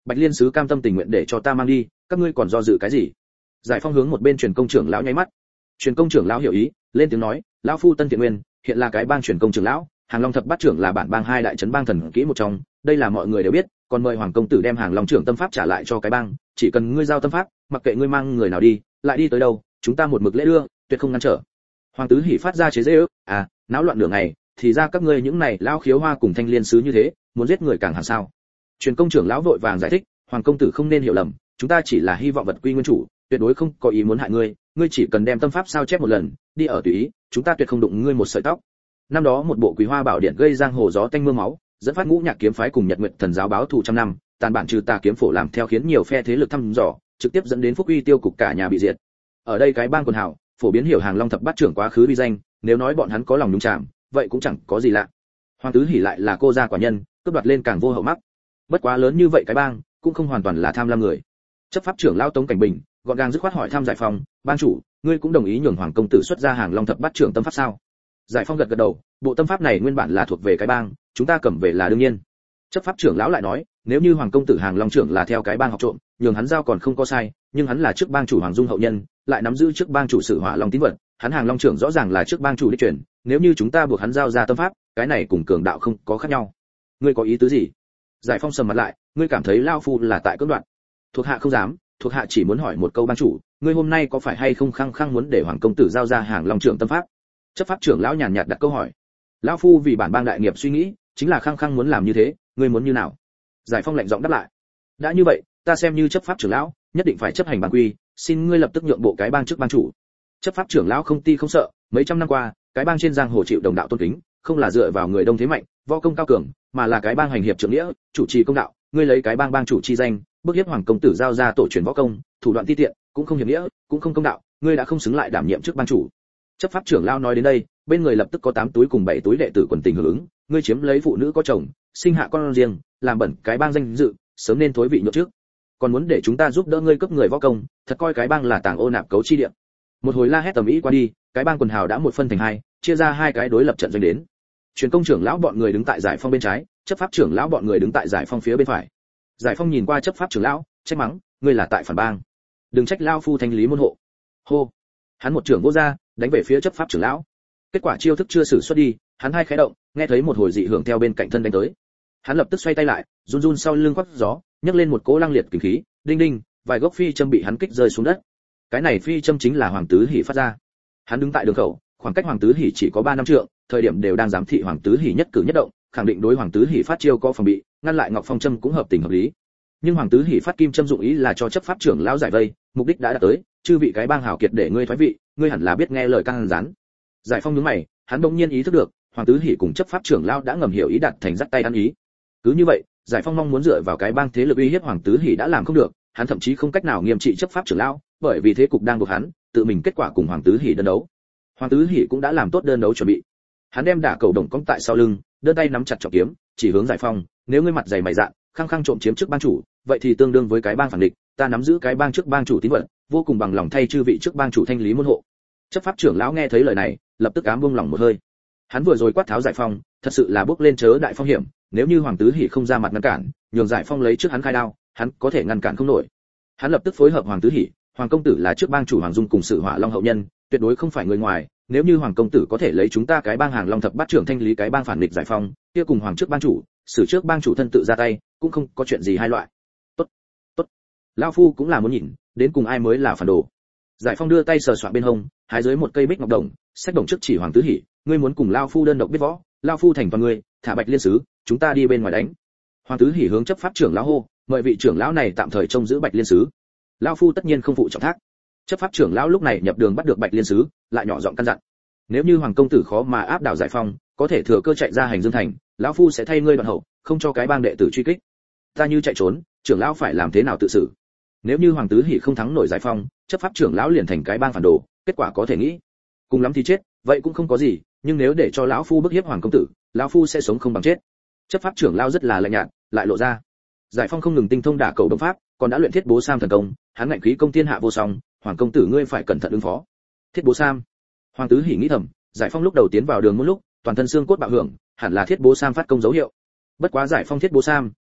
Bạch Liên sứ cam tâm tình nguyện để cho ta mang đi, các ngươi còn do dự cái gì? Giải Phong hướng một bên truyền công trưởng lão nháy mắt. Truyền công trưởng lão hiểu ý, lên tiếng nói, lão phu Tân Thiện Nguyên, hiện là cái bang truyền công trưởng lão, Hàng Long thập bát trưởng là bản bang hai đại trấn bang thần kỹ một trong, đây là mọi người đều biết, còn mời hoàng công tử đem Hàng Long trưởng tâm pháp trả lại cho cái bang, chỉ cần ngươi giao tâm pháp, mặc kệ ngươi mang người nào đi, lại đi tới đâu, chúng ta một mực lễ đưa, tuyệt không ngăn trở. Hoàng tứ hỉ phát ra chế giễu, náo loạn nửa ngày, thì ra các ngươi những này lão khiếu hoa cùng Thanh Liên sứ như thế, muốn giết người càng hẳn sao? Truyền công trưởng lão vội vàng giải thích, hoàng công tử không nên hiểu lầm, chúng ta chỉ là hy vọng vật quy nguyên chủ, tuyệt đối không có ý muốn hại ngươi, ngươi chỉ cần đem tâm pháp sao chép một lần, đi ở tùy ý, chúng ta tuyệt không đụng ngươi một sợi tóc. Năm đó một bộ Quý Hoa Bảo Điện gây giang hồ gió tanh mưa máu, dẫn phát Ngũ Nhạc kiếm phái cùng Nhật Nguyệt Thần giáo báo thù trăm năm, tàn bản trừ tà kiếm phổ làm theo khiến nhiều phe thế lực thăm dò, trực tiếp dẫn đến Phúc Uy tiêu cục cả nhà bị diệt. Ở đây cái bang quần hảo, phổ biến hiểu Hàng Long thập bát trưởng quá khứ uy danh, nếu nói bọn hắn có lòng nhúng chạm, vậy cũng chẳng có gì lạ. Hoàng tứ hỉ lại là cô gia quả nhân, cướp đoạt lên càng vô hậu mắc. Bất quá lớn như vậy cái bang, cũng không hoàn toàn là tham lam người. Chấp pháp trưởng lão Tống Cảnh Bình, gọn gàng dứt khoát hỏi thăm Giải Phong, bang chủ, ngươi cũng đồng ý nhường hoàng công tử xuất ra Hàng Long thập bát trưởng tâm pháp sao? Giải Phong gật gật đầu, bộ tâm pháp này nguyên bản là thuộc về cái bang, chúng ta cầm về là đương nhiên. Chấp pháp trưởng lão lại nói, nếu như hoàng công tử Hàng Long trưởng là theo cái bang học trộm, nhường hắn giao còn không có sai, nhưng hắn là trước bang chủ Hoàng Dung hậu nhân, lại nắm giữ trước bang chủ Sử Hỏa Long tín vật, hắn Hàng Long trưởng rõ ràng là trước bang chủ đích truyền, nếu như chúng ta buộc hắn giao ra tâm pháp, cái này cùng cường đạo không có khác nhau. Ngươi có ý tứ gì? Giải Phong sầm mặt lại, ngươi cảm thấy lao phu là tại cưỡng đoạt? Thuộc hạ không dám, thuộc hạ chỉ muốn hỏi một câu bang chủ, ngươi hôm nay có phải hay không khăng khăng muốn để hoàng công tử giao ra Hàng Long trưởng tâm pháp? Chấp pháp trưởng lão nhàn nhạt đặt câu hỏi. Lão phu vì bản bang đại nghiệp suy nghĩ, chính là khăng khăng muốn làm như thế, ngươi muốn như nào? Giải Phong lạnh giọng đáp lại. Đã như vậy, ta xem như chấp pháp trưởng lão, nhất định phải chấp hành bản quy, xin ngươi lập tức nhượng bộ cái bang trước bang chủ. Chấp pháp trưởng lão không ti không sợ, mấy trăm năm qua, cái bang trên giang hồ chịu đồng đạo tôn kính, không là dựa vào người đông thế mạnh, võ công cao cường, mà là cái bang hành hiệp trưởng nghĩa, chủ trì công đạo, ngươi lấy cái bang bang chủ chi danh, bức hiếp hoàng công tử giao ra tổ truyền võ công, thủ đoạn ti tiện, cũng không hiệp nghĩa, cũng không công đạo, ngươi đã không xứng lại đảm nhiệm trước bang chủ. Chấp pháp trưởng lão nói đến đây, bên người lập tức có 8 túi cùng 7 túi đệ tử quần tình hưởng ứng, ngươi chiếm lấy phụ nữ có chồng, sinh hạ con riêng, làm bẩn cái bang danh dự, sớm nên thối vị nhượng trước. Còn muốn để chúng ta giúp đỡ ngươi cấp người võ công, thật coi cái bang là tàng ô nạp cấu chi địa. Một hồi la hét tầm ý qua đi, cái bang quần hào đã một phân thành hai, chia ra hai cái đối lập trận doanh đến. Truyền công trưởng lão bọn người đứng tại Giải Phong bên trái, chấp pháp trưởng lão bọn người đứng tại Giải Phong phía bên phải. Giải Phong nhìn qua chấp pháp trưởng lão, trách mắng, ngươi là tại phản bang, đừng trách lão phu thanh lý môn hộ. Hô, hắn một trưởng vô ra, đánh về phía chấp pháp trưởng lão. Kết quả chiêu thức chưa sử xuất đi, hắn hai khẽ động, nghe thấy một hồi dị hưởng theo bên cạnh thân đánh tới. Hắn lập tức xoay tay lại, run run sau lưng quắc gió, nhấc lên một cỗ lăng liệt kình khí, đinh đinh, vài gốc phi châm bị hắn kích rơi xuống đất. Cái này phi châm chính là Hoàng Tứ Hỉ phát ra. Hắn đứng tại đường khẩu, khoảng cách Hoàng Tứ Hỉ chỉ có 3 năm trượng, thời điểm đều đang giám thị Hoàng Tứ Hỉ nhất cử nhất động, khẳng định đối Hoàng Tứ Hỉ phát chiêu có phòng bị, ngăn lại Ngọc Phong châm cũng hợp tình hợp lý. Nhưng Hoàng Tứ Hỉ phát kim châm dụng ý là cho chấp pháp trưởng lão giải vây, mục đích đã đạt tới, chư vị cái bang hảo kiệt để ngươi thoái vị, ngươi hẳn là biết nghe lời căng rán. Giải Phong nhướng mày, hắn đột nhiên ý thức được, Hoàng Tứ Hỉ cùng chấp pháp trưởng lão đã ngầm hiểu ý đặt thành dắt tay ăn ý. Cứ như vậy, Giải Phong mong muốn dựa vào cái bang thế lực uy hiếp Hoàng Tứ Hỉ đã làm không được, hắn thậm chí không cách nào nghiêm trị chấp pháp trưởng lão, bởi vì thế cục đang buộc hắn tự mình kết quả cùng Hoàng Tứ Hỉ đơn đấu. Hoàng Tứ Hỉ cũng đã làm tốt đơn đấu chuẩn bị. Hắn đem đả cầu đồng cong tại sau lưng, đơn tay nắm chặt trọng kiếm, chỉ hướng Giải Phong, nếu ngươi mặt dày mày dạn, khăng khăng trộm chiếm trước bang chủ, vậy thì tương đương với cái bang phản địch, ta nắm giữ cái bang trước bang chủ tín vật, vô cùng bằng lòng thay chư vị trước bang chủ thanh lý môn hộ. Chấp pháp trưởng lão nghe thấy lời này, lập tức ám buông lòng một hơi. Hắn vừa rồi quát tháo Giải Phong, thật sự là bước lên chớ đại phong hiểm, nếu như Hoàng Tứ Hỉ không ra mặt ngăn cản, nhường Giải Phong lấy trước hắn khai đao, hắn có thể ngăn cản không nổi. Hắn lập tức phối hợp Hoàng Tứ Hỉ, Hoàng công tử là trước bang chủ Hoàng Dung cùng Sử Hỏa Long hậu nhân, tuyệt đối không phải người ngoài, nếu như Hoàng công tử có thể lấy chúng ta cái bang Hàng Long thập bát trưởng thanh lý cái bang phản địch Giải Phong, kia cùng Hoàng trước bang chủ, Sử trước bang chủ thân tự ra tay, cũng không có chuyện gì hai loại. Tốt, tốt. Lão phu cũng là muốn nhìn, đến cùng ai mới là phản đồ. Giải Phong đưa tay sờ soạng bên hông, hái dưới một cây bích ngọc đồng, sách đồng trước chỉ Hoàng Tứ Hỉ, ngươi muốn cùng lão phu đơn độc biết võ, lão phu thành toàn ngươi, thả Bạch Liên sứ, chúng ta đi bên ngoài đánh. Hoàng Tứ Hỉ hướng chấp pháp trưởng lão hô, mời vị trưởng lão này tạm thời trông giữ Bạch Liên sứ. Lão phu tất nhiên không phụ trọng thác. Chấp pháp trưởng lão lúc này nhập đường bắt được Bạch Liên sứ, lại nhỏ giọng căn dặn, nếu như Hoàng công tử khó mà áp đảo Giải Phong, có thể thừa cơ chạy ra hành Dương thành, lão phu sẽ thay ngươi đoạn hậu, không cho cái bang đệ tử truy kích. Ta như chạy trốn, trưởng lão phải làm thế nào tự xử? Nếu như Hoàng Tứ Hỉ không thắng nổi Giải Phong, chấp pháp trưởng lão liền thành cái bang phản đồ, kết quả có thể nghĩ, cùng lắm thì chết, vậy cũng không có gì, nhưng nếu để cho lão phu bức hiếp Hoàng công tử, lão phu sẽ sống không bằng chết. Chấp pháp trưởng lão rất là lạnh nhạt, lại lộ ra. Giải Phong không ngừng tinh thông đả cầu đồng pháp, còn đã luyện Thiết Bố Sam thần công, hắn ngạnh khí công thiên hạ vô song, Hoàng công tử ngươi phải cẩn thận ứng phó. Thiết Bố Sam. Hoàng Tứ Hỉ nghĩ thầm, Giải Phong lúc đầu tiến vào đường một lúc, toàn thân xương cốt bạo hưởng, hẳn là Thiết Bố Sam phát công dấu hiệu. Bất quá Giải Phong Thiết Bố Sam,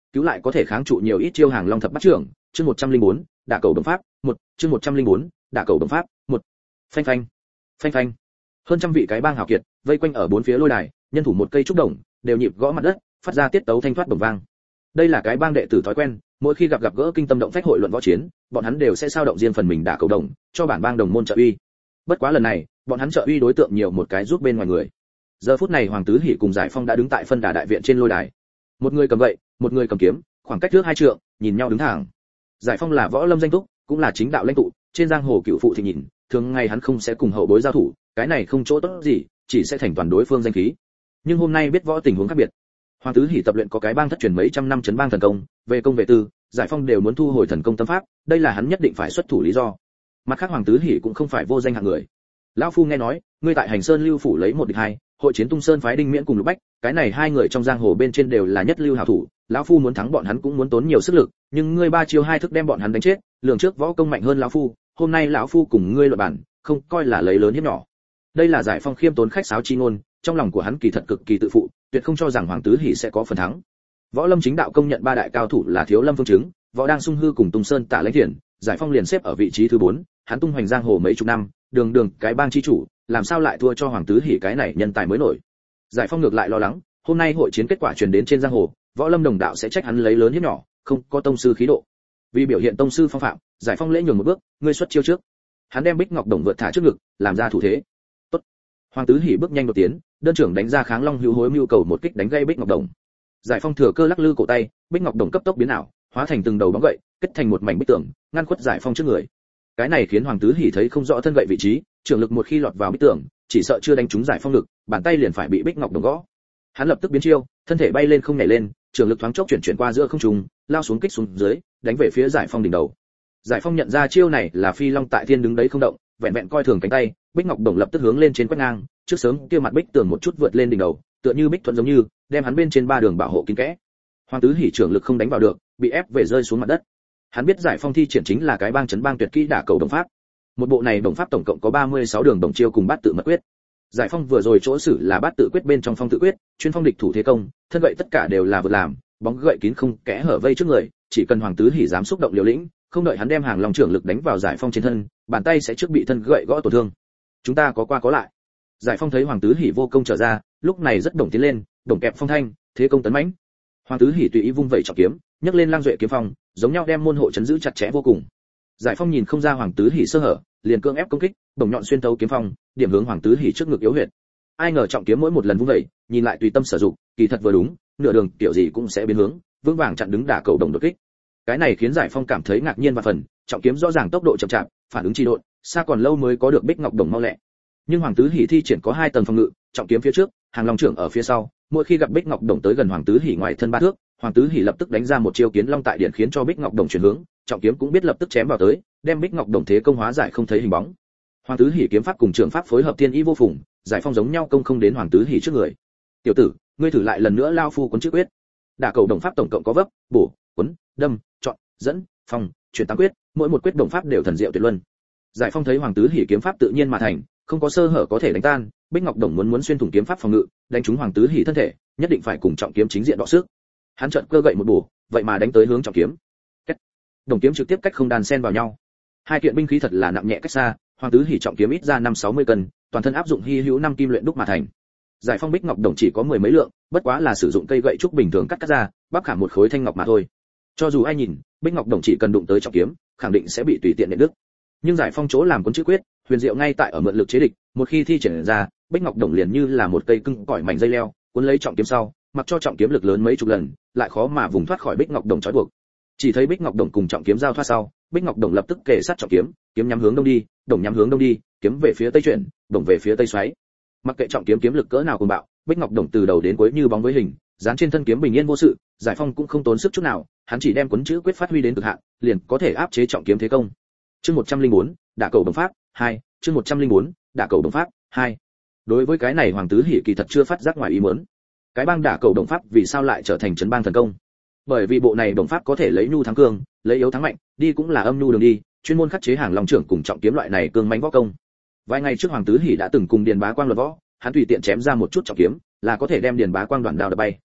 cứu lại có thể kháng trụ nhiều ít chiêu hàng long thập bát trưởng. Chương 104, đả cầu đồng pháp, 1, chương 104, đả cầu đồng pháp, 1. Phanh phanh, phanh phanh. Hơn trăm vị cái bang hào kiệt vây quanh ở bốn phía lôi đài, nhân thủ một cây trúc đồng, đều nhịp gõ mặt đất, phát ra tiết tấu thanh thoát đồng vang. Đây là cái bang đệ tử thói quen, mỗi khi gặp gỡ kinh tâm động phách hội luận võ chiến, bọn hắn đều sẽ sao động riêng phần mình đả cầu đồng, cho bản bang đồng môn trợ uy. Bất quá lần này, bọn hắn trợ uy đối tượng nhiều một cái giúp bên ngoài người. Giờ phút này Hoàng Tứ Hỷ cùng Giải Phong đã đứng tại phân đà đại viện trên lôi đài. Một người cầm gậy, một người cầm kiếm, khoảng cách trước 2 trượng, nhìn nhau đứng thẳng. Giải Phong là võ lâm danh túc, cũng là chính đạo lãnh tụ, trên giang hồ cựu phụ thì nhìn, thường ngày hắn không sẽ cùng hậu bối giao thủ, cái này không chỗ tốt gì, chỉ sẽ thành toàn đối phương danh khí. Nhưng hôm nay biết võ tình huống khác biệt. Hoàng Tứ Hỷ tập luyện có cái bang thất truyền mấy trăm năm trấn bang thần công, về công về tư, Giải Phong đều muốn thu hồi thần công tâm pháp, đây là hắn nhất định phải xuất thủ lý do. Mặt khác Hoàng Tứ Hỷ cũng không phải vô danh hạng người. Lão phu nghe nói, ngươi tại Hành Sơn Lưu phủ lấy 1 địch 2, hội chiến Tung Sơn phái Đinh Miễn cùng Lục Bách, cái này 2 người trong giang hồ bên trên đều là nhất lưu hảo thủ, lão phu muốn thắng bọn hắn cũng muốn tốn nhiều sức lực, nhưng ngươi 3 chiêu 2 thức đem bọn hắn đánh chết, lường trước võ công mạnh hơn lão phu, hôm nay lão phu cùng ngươi luận bản, không coi là lấy lớn hiếp nhỏ. Đây là Giải Phong khiêm tốn khách sáo chi ngôn, trong lòng của hắn kỳ thật cực kỳ tự phụ, tuyệt không cho rằng Hoàng Tứ Hỷ sẽ có phần thắng. Võ lâm chính đạo công nhận 3 đại cao thủ là Thiếu Lâm Phương Chứng, Võ Đang Sung Hư cùng Tung Sơn Tạ Lãnh Thiền, Giải Phong liền xếp ở vị trí thứ 4, hắn tung hoành giang hồ mấy chục năm, đường đường cái bang chi chủ, làm sao lại thua cho Hoàng Tứ Hỷ cái này nhân tài mới nổi. Giải Phong ngược lại lo lắng, hôm nay hội chiến kết quả truyền đến trên giang hồ, võ lâm đồng đạo sẽ trách hắn lấy lớn hiếp nhỏ, không có tông sư khí độ. Vì biểu hiện tông sư phong phạm, Giải Phong lễ nhường một bước, ngươi xuất chiêu trước. Hắn đem Bích Ngọc Đồng vượt thả trước ngực, làm ra thủ thế. Tốt. Hoàng Tứ Hỷ bước nhanh đột tiến, đơn trưởng đánh ra Kháng Long Hữu Hối mưu cầu một kích đánh gây Bích Ngọc Đồng. Giải Phong thừa cơ lắc lư cổ tay, Bích Ngọc Đồng cấp tốc biến ảo, hóa thành từng đầu bóng gậy, kết thành một mảnh bích tường, ngăn khuất Giải Phong trước người. Cái này khiến Hoàng Tứ Hỷ thấy không rõ thân gậy vị trí, trường lực một khi lọt vào bích tường, chỉ sợ chưa đánh trúng Giải Phong lực, bàn tay liền phải bị Bích Ngọc Đồng gõ. Hắn lập tức biến chiêu, thân thể bay lên không nhảy lên, trường lực thoáng chốc chuyển qua giữa không trung, lao xuống kích xuống dưới, đánh về phía Giải Phong đỉnh đầu. Giải Phong nhận ra chiêu này là Phi Long tại thiên đứng đấy không động, vẹn vẹn coi thường cánh tay, Bích Ngọc Đồng lập tức hướng lên trên quét ngang, trước sớm kia mặt bích tường một chút vượt lên đỉnh đầu, tựa như bích thuận giống như, đem hắn bên trên 3 đường bảo hộ kín kẽ. Hoàng Tứ Hỷ trưởng lực không đánh vào được, bị ép về rơi xuống mặt đất. Hắn biết Giải Phong thi triển chính là cái bang trấn bang tuyệt kỹ đả cầu đồng pháp. Một bộ này đồng pháp tổng cộng có 36 đường đồng chiêu cùng bát tự mật quyết. Giải Phong vừa rồi chỗ sử là bát tự quyết bên trong phong tự quyết, chuyên phong địch thủ thế công, thân gậy tất cả đều là vượt làm, bóng gậy kín không kẽ hở vây trước người, chỉ cần Hoàng Tứ Hỷ dám xúc động liều lĩnh, không đợi hắn đem hàng long trưởng lực đánh vào Giải Phong trên thân, bàn tay sẽ trước bị thân gậy gõ tổn thương. Chúng ta có qua có lại. Giải Phong thấy Hoàng Tứ Hỷ vô công trở ra, lúc này rất đồng tiến lên, đồng kẹp phong thanh, thế công tấn mãnh. Hoàng Tứ Hỷ tùy ý vung vẩy trọng kiếm, nhấc lên lang duệ kiếm phong, giống nhau đem môn hộ chấn giữ chặt chẽ vô cùng. Giải Phong nhìn không ra Hoàng Tứ Hỷ sơ hở, liền cưỡng ép công kích, bổng nhọn xuyên thấu kiếm phong, điểm hướng Hoàng Tứ Hỷ trước ngực yếu huyệt. Ai ngờ trọng kiếm mỗi một lần vung vẩy, nhìn lại tùy tâm sử dụng, kỳ thật vừa đúng, nửa đường kiểu gì cũng sẽ biến hướng, vững vàng chặn đứng đả cầu đồng đột kích. Cái này khiến Giải Phong cảm thấy ngạc nhiên và phần, trọng kiếm rõ ràng tốc độ chậm chạp, phản ứng trì độn, xa còn lâu mới có được Bích Ngọc Đồng mau lẹ. Nhưng Hoàng Tứ Hỷ thi triển có 2 tầng phòng ngự, trọng kiếm phía trước, hàng long trưởng ở phía sau, mỗi khi gặp Bích Ngọc Đồng tới gần Hoàng Tứ Hỷ ngoài thân 3 thước, Hoàng Tứ Hỷ lập tức đánh ra một chiêu kiến long tại điện khiến cho Bích Ngọc Đồng chuyển hướng, trọng kiếm cũng biết lập tức chém vào tới, đem Bích Ngọc Đồng thế công hóa giải không thấy hình bóng. Hoàng Tứ Hỷ kiếm pháp cùng trường pháp phối hợp thiên ý vô phùng, Giải Phong giống nhau công không đến Hoàng Tứ Hỷ trước người. Tiểu tử, ngươi thử lại lần nữa lao phu cuốn chữ quyết. Đả cầu đồng pháp tổng cộng có vấp, bổ, cuốn, đâm, chọn, dẫn, phong, chuyển 8 quyết, mỗi một quyết đồng pháp đều thần diệu tuyệt luân. Giải Phong thấy Hoàng Tứ Hỷ kiếm pháp tự nhiên mà thành, không có sơ hở có thể đánh tan, Bích Ngọc Đồng muốn xuyên thủng kiếm pháp phòng ngự, đánh trúng Hoàng Tứ Hỷ thân thể, nhất định phải cùng trọng kiếm chính diện đọ sức. Hắn chợt cơ gậy một bổ, vậy mà đánh tới hướng trọng kiếm. Cách. Đồng kiếm trực tiếp cách không đan xen vào nhau. 2 kiện binh khí thật là nặng nhẹ cách xa, Hoàng Tứ Hỷ trọng kiếm ít ra 5-60 cân, toàn thân áp dụng hy hữu 5 kim luyện đúc mà thành. Giải Phong Bích Ngọc Đồng chỉ có 10 mấy lượng, bất quá là sử dụng cây gậy trúc bình thường cắt ra, bắp khảm một khối thanh ngọc mà thôi. Cho dù ai nhìn, Bích Ngọc Đồng chỉ cần đụng tới trọng kiếm, khẳng định sẽ bị tùy tiện nện đứt. Nhưng Giải Phong chỗ làm cuốn chữ quyết, huyền diệu ngay tại ở mượn lực chế địch, một khi thi triển ra, Bích Ngọc Đồng liền như là một cây cưng cỏi mảnh dây leo, cuốn lấy trọng kiếm sau, mặc cho trọng kiếm lực lớn mấy chục lần, lại khó mà vùng thoát khỏi Bích Ngọc Đồng trói buộc. Chỉ thấy Bích Ngọc Đồng cùng trọng kiếm giao thoát sau, Bích Ngọc Đồng lập tức kề sát trọng kiếm, kiếm nhắm hướng đông đi, đồng nhắm hướng đông đi, kiếm về phía tây chuyển, đồng về phía tây xoáy. Mặc kệ trọng kiếm kiếm lực cỡ nào cuồng bạo, Bích Ngọc Đồng từ đầu đến cuối như bóng với hình, dán trên thân kiếm bình yên vô sự, Giải Phong cũng không tốn sức chút nào, hắn chỉ đem cuốn chữ quyết phát huy đến cực hạn, liền có thể áp chế trọng kiếm thế công. Chương 104, đả cầu đồng pháp 2, chương 104, đả cầu đồng pháp 2. Đối với cái này Hoàng Tứ Hỷ kỳ thật chưa phát giác ngoài ý muốn. Cái bang đả cầu đồng pháp vì sao lại trở thành trấn bang thần công? Bởi vì bộ này đồng pháp có thể lấy nhu thắng cương, lấy yếu thắng mạnh, đi cũng là âm nhu đường đi, chuyên môn khắc chế hàng long trưởng cùng trọng kiếm loại này cương mãnh võ công. Vài ngày trước Hoàng Tứ Hỷ đã từng cùng Điền Bá Quang luận võ, hắn tùy tiện chém ra một chút trọng kiếm, là có thể đem Điền Bá Quang đoạn đao đập bay.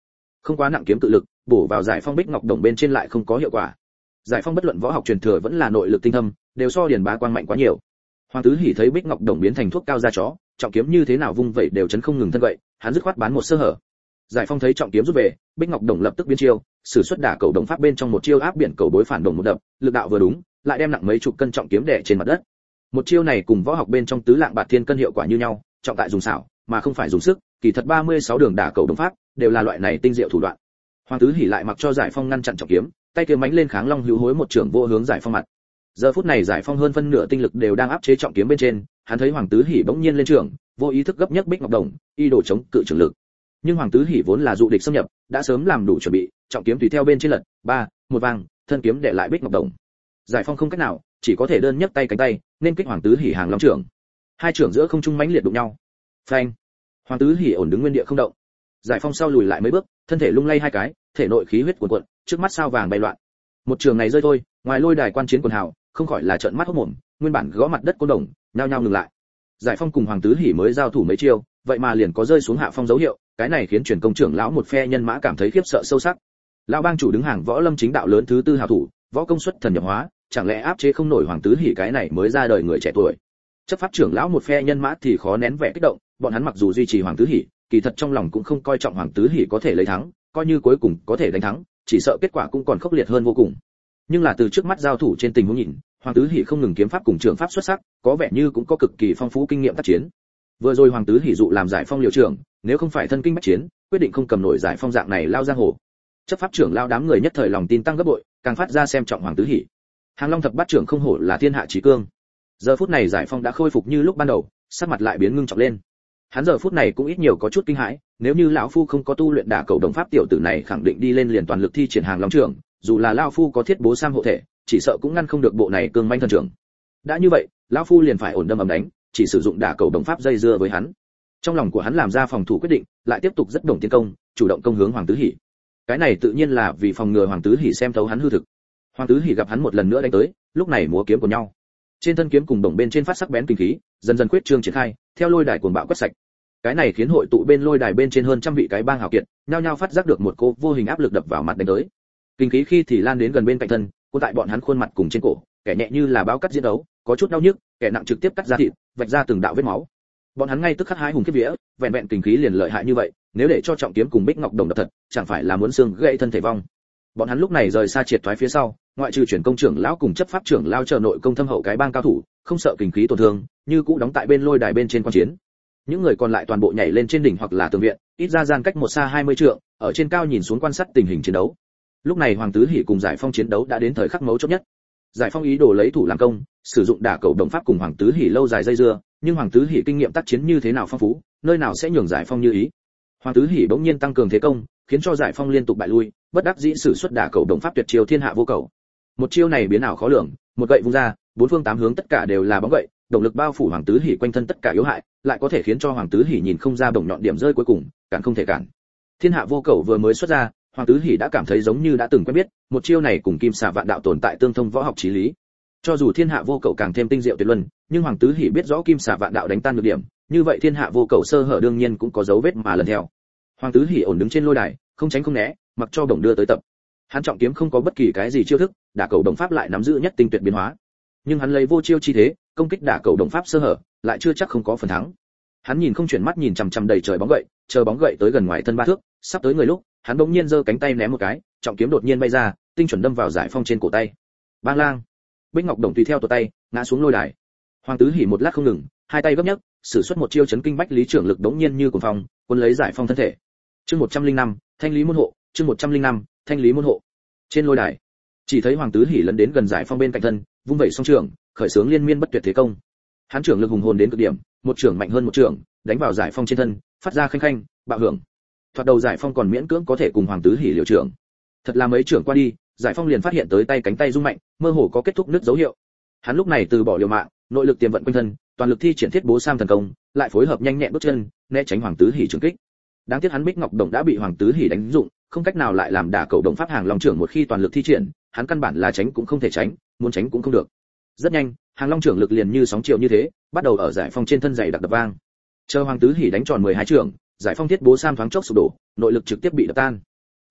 Không quá nặng kiếm cự lực, bổ vào Giải Phong Bích Ngọc Đồng bên trên lại không có hiệu quả. Giải Phong bất luận võ học truyền thừa vẫn là nội lực tinh thâm, đều so Điền Bá Quang mạnh quá nhiều. Hoàng Tứ Hỉ thấy Bích Ngọc Đồng biến thành thuốc cao da chó, trọng kiếm như thế nào vung vậy đều chấn không ngừng thân vậy, hắn dứt khoát bán một sơ hở. Giải Phong thấy trọng kiếm rút về, Bích Ngọc Đồng lập tức biến chiêu, sử xuất đả cầu đồng pháp bên trong một chiêu áp biển cầu bối phản đồng một đập, lực đạo vừa đúng, lại đem nặng mấy chục cân trọng kiếm đè trên mặt đất. Một chiêu này cùng võ học bên trong tứ lạng bạt thiên cân hiệu quả như nhau, trọng tại dùng xảo, mà không phải dùng sức, kỳ thật 36 đường đả cầu đồng pháp đều là loại này tinh diệu thủ đoạn. Hoàng Tứ Hỉ lại mặc cho Giải Phong ngăn chặn trọng kiếm, tay kia mánh lên kháng long hữu hối một trường vô hướng Giải Phong mặt. Giờ phút này Giải Phong hơn phân nửa tinh lực đều đang áp chế trọng kiếm bên trên, hắn thấy Hoàng Tứ Hỉ bỗng nhiên lên trường, vô ý thức gấp nhấc Bích Ngọc Đồng, y đồ chống cự trường lực. Nhưng Hoàng Tứ Hỉ vốn là dụ địch xâm nhập, đã sớm làm đủ chuẩn bị, trọng kiếm tùy theo bên trên lật, một vang, thân kiếm để lại Bích Ngọc Đồng. Giải Phong không cách nào, chỉ có thể đơn nhấc tay cánh tay, nên kích Hoàng Tứ Hỉ hàng long trưởng. Hai trưởng giữa không trung mãnh liệt đụng nhau. Phanh! Hoàng Tứ Hỉ ổn đứng nguyên địa không động. Giải Phong sau lùi lại mấy bước, thân thể lung lay hai cái, thể nội khí huyết cuồn cuộn, trước mắt sao vàng bay loạn. Một trường này rơi thôi, ngoài lôi đài quan chiến quần hào, không khỏi là trợn mắt hốt mồm, nguyên bản gõ mặt đất côn đồng, nhao nhao ngừng lại. Giải Phong cùng Hoàng Tứ Hỉ mới giao thủ mấy chiêu, vậy mà liền có rơi xuống hạ phong dấu hiệu, cái này khiến truyền công trưởng lão một phe nhân mã cảm thấy khiếp sợ sâu sắc. Lão bang chủ đứng hàng võ lâm chính đạo lớn thứ tư hảo thủ, võ công xuất thần nhập hóa, chẳng lẽ áp chế không nổi Hoàng Tứ Hỉ cái này mới ra đời người trẻ tuổi. Chấp pháp trưởng lão một phe nhân mã thì khó nén vẻ kích động, bọn hắn mặc dù duy trì Hoàng Tứ Hỉ, kỳ thật trong lòng cũng không coi trọng Hoàng Tứ Hỉ có thể lấy thắng, coi như cuối cùng có thể đánh thắng, chỉ sợ kết quả cũng còn khốc liệt hơn vô cùng. Nhưng là từ trước mắt giao thủ trên tình huống nhìn, Hoàng Tứ Hỉ không ngừng kiếm pháp cùng trường pháp xuất sắc, có vẻ như cũng có cực kỳ phong phú kinh nghiệm tác chiến. Vừa rồi Hoàng Tứ Hỉ dụ làm Giải Phong liều trưởng, nếu không phải thân kinh bách chiến, quyết định không cầm nổi Giải Phong dạng này lao giang hồ. Chấp pháp trưởng lao đám người nhất thời lòng tin tăng gấp bội, càng phát ra xem trọng Hoàng Tứ Hỉ. Hàng Long thập bát trưởng không hổ là thiên hạ chí cương. Giờ phút này Giải Phong đã khôi phục như lúc ban đầu, sắc mặt lại biến ngưng trọng lên. Hắn giờ phút này cũng ít nhiều có chút kinh hãi, nếu như lão phu không có tu luyện đả cầu đồng pháp tiểu tử này khẳng định đi lên liền toàn lực thi triển Hàng Long trưởng, dù là lão phu có thiết bố sam hộ thể, chỉ sợ cũng ngăn không được bộ này cương manh thần trưởng. Đã như vậy, lão phu liền phải ổn đâm ầm đánh, chỉ sử dụng đả cầu đồng pháp dây dưa với hắn. Trong lòng của hắn làm ra phòng thủ quyết định, lại tiếp tục rất đồng tiến công, chủ động công hướng Hoàng Tứ Hỉ. Cái này tự nhiên là vì phòng ngừa Hoàng Tứ Hỉ xem thấu hắn hư thực. Hoàng Tứ Hỉ gặp hắn một lần nữa đánh tới, lúc này múa kiếm của nhau. Trên thân kiếm cùng đồng bên trên phát sắc bén kinh khí, dần dần quyết trương triển khai, theo lôi đài cuồng bạo quét sạch. Cái này khiến hội tụ bên lôi đài bên trên hơn trăm vị cái bang hào kiệt, nhao nhao phát giác được một cô vô hình áp lực đập vào mặt đánh tới. Kinh khí khi thì lan đến gần bên cạnh thân, cuốn tại bọn hắn khuôn mặt cùng trên cổ, kẻ nhẹ như là báo cắt diễn đấu, có chút đau nhức, kẻ nặng trực tiếp cắt ra thịt, vạch ra từng đạo vết máu. Bọn hắn ngay tức khắc hái hùng kiếp vía, vẹn vẹn kinh khí liền lợi hại như vậy, nếu để cho trọng kiếm cùng Bích Ngọc Đồng đập thật, chẳng phải là muốn xương gãy thân thể vong. Bọn hắn lúc này rời xa triệt thoái phía sau, ngoại trừ chuyển công trưởng lão cùng chấp pháp trưởng lao chờ nội công thâm hậu cái bang cao thủ, không sợ kinh khí tổn thương, như cũ đóng tại bên lôi đài bên trên quan chiến. Những người còn lại toàn bộ nhảy lên trên đỉnh hoặc là tường viện, ít ra gian cách một xa 20 trượng, ở trên cao nhìn xuống quan sát tình hình chiến đấu. Lúc này Hoàng Tứ Hỉ cùng Giải Phong chiến đấu đã đến thời khắc mấu chốt nhất. Giải Phong ý đồ lấy thủ làm công, sử dụng đả cầu đồng pháp cùng Hoàng Tứ Hỉ lâu dài dây dưa, nhưng Hoàng Tứ Hỉ kinh nghiệm tác chiến như thế nào phong phú, nơi nào sẽ nhường Giải Phong như ý. Hoàng Tứ Hỉ bỗng nhiên tăng cường thế công, khiến cho Giải Phong liên tục bại lui, bất đắc dĩ sử xuất đả cầu đồng pháp tuyệt chiêu thiên hạ vô cầu. Một chiêu này biến ảo khó lường, một gậy vung ra, bốn phương tám hướng tất cả đều là bóng gậy, động lực bao phủ Hoàng Tứ Hỉ quanh thân tất cả yếu hại, lại có thể khiến cho Hoàng Tứ Hỉ nhìn không ra bổng nhọn điểm rơi cuối cùng, cản không thể cản. Thiên hạ vô cầu vừa mới xuất ra, Hoàng Tứ Hỉ đã cảm thấy giống như đã từng quen biết, một chiêu này cùng Kim Xà Vạn Đạo tồn tại tương thông võ học chí lý. Cho dù thiên hạ vô cầu càng thêm tinh diệu tuyệt luân, nhưng Hoàng Tứ Hỉ biết rõ Kim Xà Vạn Đạo đánh tan nhược điểm, như vậy thiên hạ vô cầu sơ hở đương nhiên cũng có dấu vết mà lần theo. Hoàng Tứ Hỉ ổn đứng trên lôi đài, không tránh không né, mặc cho bổng đưa tới tập. Hắn trọng kiếm không có bất kỳ cái gì chiêu thức, đả cầu đồng pháp lại nắm giữ nhất tinh tuyệt biến hóa. Nhưng hắn lấy vô chiêu chi thế, công kích đả cầu đồng pháp sơ hở, lại chưa chắc không có phần thắng. Hắn nhìn không chuyển mắt nhìn chằm chằm đầy trời bóng gậy, chờ bóng gậy tới gần ngoài thân 3 thước, sắp tới người lúc, hắn bỗng nhiên giơ cánh tay ném một cái, trọng kiếm đột nhiên bay ra, tinh chuẩn đâm vào Giải Phong trên cổ tay. Bang lang, Bích Ngọc Đồng tùy theo tuột tay, ngã xuống lôi đài. Hoàng Tứ Hỉ một lát không ngừng, hai tay gấp nhấc, sử xuất một chiêu chấn kinh bách lý trưởng lực đống nhiên như cuồng phong, cuốn lấy Giải Phong thân thể. Chương 105, Thanh lý môn hộ, chương 105, Thanh lý môn hộ. Trên lôi đài, chỉ thấy Hoàng Tứ Hỉ lấn đến gần Giải Phong bên cạnh thân, vung vẩy song trường, khởi xướng liên miên bất tuyệt thế công. Hắn trưởng lực hùng hồn đến cực điểm, một trưởng mạnh hơn một trưởng, đánh vào Giải Phong trên thân, phát ra khanh khanh, bạo hưởng. Thoạt đầu Giải Phong còn miễn cưỡng có thể cùng Hoàng Tứ Hỉ liều trưởng. Thật là mấy trưởng qua đi, Giải Phong liền phát hiện tới tay cánh tay rung mạnh, mơ hồ có kết thúc nứt dấu hiệu. Hắn lúc này từ bỏ liều mạng, nội lực tiềm vận quanh thân, toàn lực thi triển thiết bố sam thần công, lại phối hợp nhanh nhẹn bước chân, né tránh Hoàng Tứ Hỉ trường kích. Đáng tiếc hắn Bích Ngọc Đồng đã bị Hoàng Tứ Hỉ đánh dụng, không cách nào lại làm đả cầu đồng pháp Hàng Long trưởng một khi toàn lực thi triển, hắn căn bản là tránh cũng không thể tránh, muốn tránh cũng không được. Rất nhanh, Hàng Long trưởng lực liền như sóng chiều như thế, bắt đầu ở Giải Phong trên thân dày đặc đập vang. Chờ Hoàng Tứ Hỉ đánh tròn 12 trưởng, Giải Phong thiết bố sam thoáng chốc sụp đổ, nội lực trực tiếp bị đập tan.